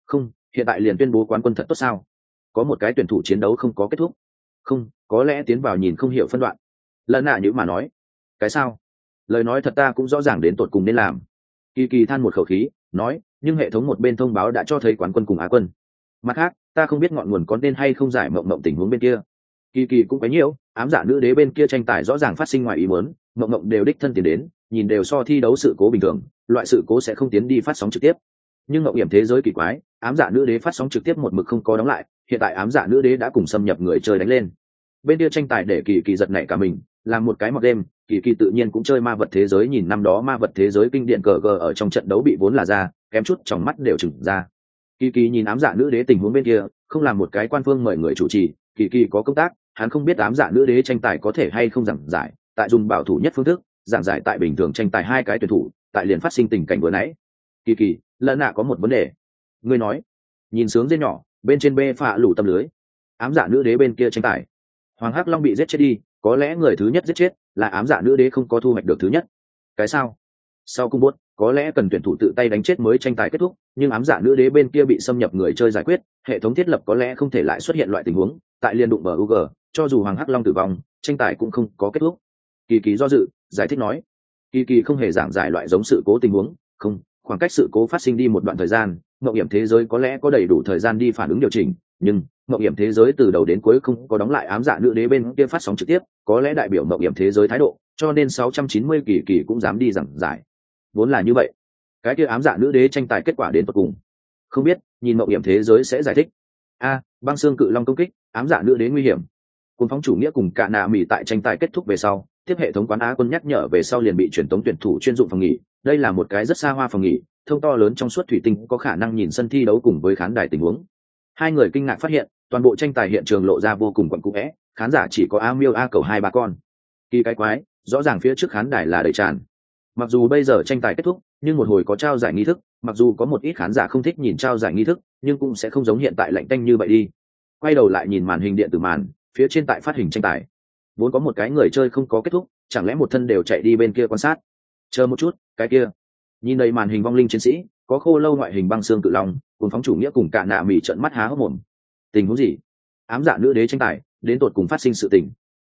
Không, hiện tại liền tuyên bố quán quân thật tốt sao? Có một cái tuyển thủ chiến đấu không có kết thúc. Không, có lẽ tiến vào nhìn không hiểu phân đoạn. Lần nạ như mà nói. Cái sao? Lời nói thật ta cũng rõ ràng đến tột cùng nên làm. Kỳ kỳ than một khẩu khí, nói, nhưng hệ thống một bên thông báo đã cho thấy quán quân cùng á quân. Mặt khác, ta không biết ngọn nguồn có nên hay không giải mộng mộng tình huống bên kia. Kỳ kỳ cũng có nhiều, ám dạ nữ đế bên kia tranh tài rõ ràng phát sinh ngoài ý muốn, mộng mộng đều đích thân tiến đến, nhìn đều so thi đấu sự cố bình thường, loại sự cố sẽ không tiến đi phát sóng trực tiếp. Nhưng ngộng hiểm thế giới kỳ quái, ám dạ nữ đế phát sóng trực tiếp một mực không có đóng lại, hiện tại ám dạ nữ đế đã cùng xâm nhập người chơi đánh lên. Bên kia tranh tài để kỳ kỳ giật nảy cả mình, làm một cái mặc đêm, kỳ kỳ tự nhiên cũng chơi ma vật thế giới, nhìn năm đó ma vật thế giới kinh điển cờ gờ ở trong trận đấu bị vốn là ra, kém chút trong mắt đều trừng ra. Kỳ kỳ nhìn ám dạ nữ đế tình huống bên kia, không làm một cái quan phương mời người chủ trì, kỳ kỳ có công tác, hắn không biết ám dạ nữ đế tranh tài có thể hay không giảng giải, tại dùng bảo thủ nhất phương thức giảng giải tại bình thường tranh tài hai cái tuyển thủ, tại liền phát sinh tình cảnh vừa nãy. Kỳ kỳ, lần nạ có một vấn đề. Ngươi nói. Nhìn sướng dê nhỏ, bên trên bê phạ lủ tâm lưới. Ám dạ nữ đế bên kia tranh tài, Hoàng Hắc Long bị giết chết đi, có lẽ người thứ nhất giết chết là ám dạ nữ đế không có thu hoạch được thứ nhất. Cái sao? Sau cung bốt, có lẽ cần tuyển thủ tự tay đánh chết mới tranh tài kết thúc, nhưng ám dạ nữ đế bên kia bị xâm nhập người chơi giải quyết, hệ thống thiết lập có lẽ không thể lại xuất hiện loại tình huống, tại liên đụng bờ u giê, cho dù Hoàng Hắc Long tử vong, tranh tài cũng không có kết thúc. Kỳ kỳ do dự, giải thích nói. Kỳ kỳ không hề giảng giải loại giống sự cố tình huống, không, khoảng cách sự cố phát sinh đi một đoạn thời gian, mộng hiểm thế giới có lẽ có đầy đủ thời gian đi phản ứng điều chỉnh, nhưng mộng hiểm thế giới từ đầu đến cuối không có đóng lại ám dạ nữ đế bên kia phát sóng trực tiếp, có lẽ đại biểu mộng hiểm thế giới thái độ, cho nên sáu trăm chín mươi kỳ kỳ cũng dám đi giảng giải. Vốn là như vậy, cái kia ám dạ nữ đế tranh tài kết quả đến tận cùng, không biết, nhìn mộng hiểm thế giới sẽ giải thích. A, băng xương cự long công kích, ám dạ nữ đế nguy hiểm. Cùng phóng chủ nghĩa cùng cả nạ mỉ tại tranh tài kết thúc về sau, tiếp hệ thống quán á quân nhắc nhở về sau liền bị truyền tống tuyển thủ chuyên dụng phòng nghỉ, đây là một cái rất xa hoa phòng nghỉ, thông to lớn trong suốt thủy tinh, có khả năng nhìn sân thi đấu cùng với khán đài tình huống. Hai người kinh ngạc phát hiện, toàn bộ tranh tài hiện trường lộ ra vô cùng quặn cũ vẽ, khán giả chỉ có a miêu a cầu hai ba con. Kỳ cái quái, rõ ràng phía trước khán đài là đầy tràn. Mặc dù bây giờ tranh tài kết thúc, nhưng một hồi có trao giải nghi thức, mặc dù có một ít khán giả không thích nhìn trao giải nghi thức, nhưng cũng sẽ không giống hiện tại lạnh tanh như vậy đi. Quay đầu lại nhìn màn hình điện tử màn, phía trên tại phát hình tranh tài, vốn có một cái người chơi không có kết thúc, chẳng lẽ một thân đều chạy đi bên kia quan sát? Chờ một chút, cái kia. Nhìn đầy màn hình vong linh chiến sĩ, có khô lâu ngoại hình băng xương cự long, cùng phóng chủ nghĩa cùng cả nạ mỉ trợn mắt há hốc mồm. Tình huống gì? Ám dạ nữ đế tranh tài, đến tột cùng phát sinh sự tình.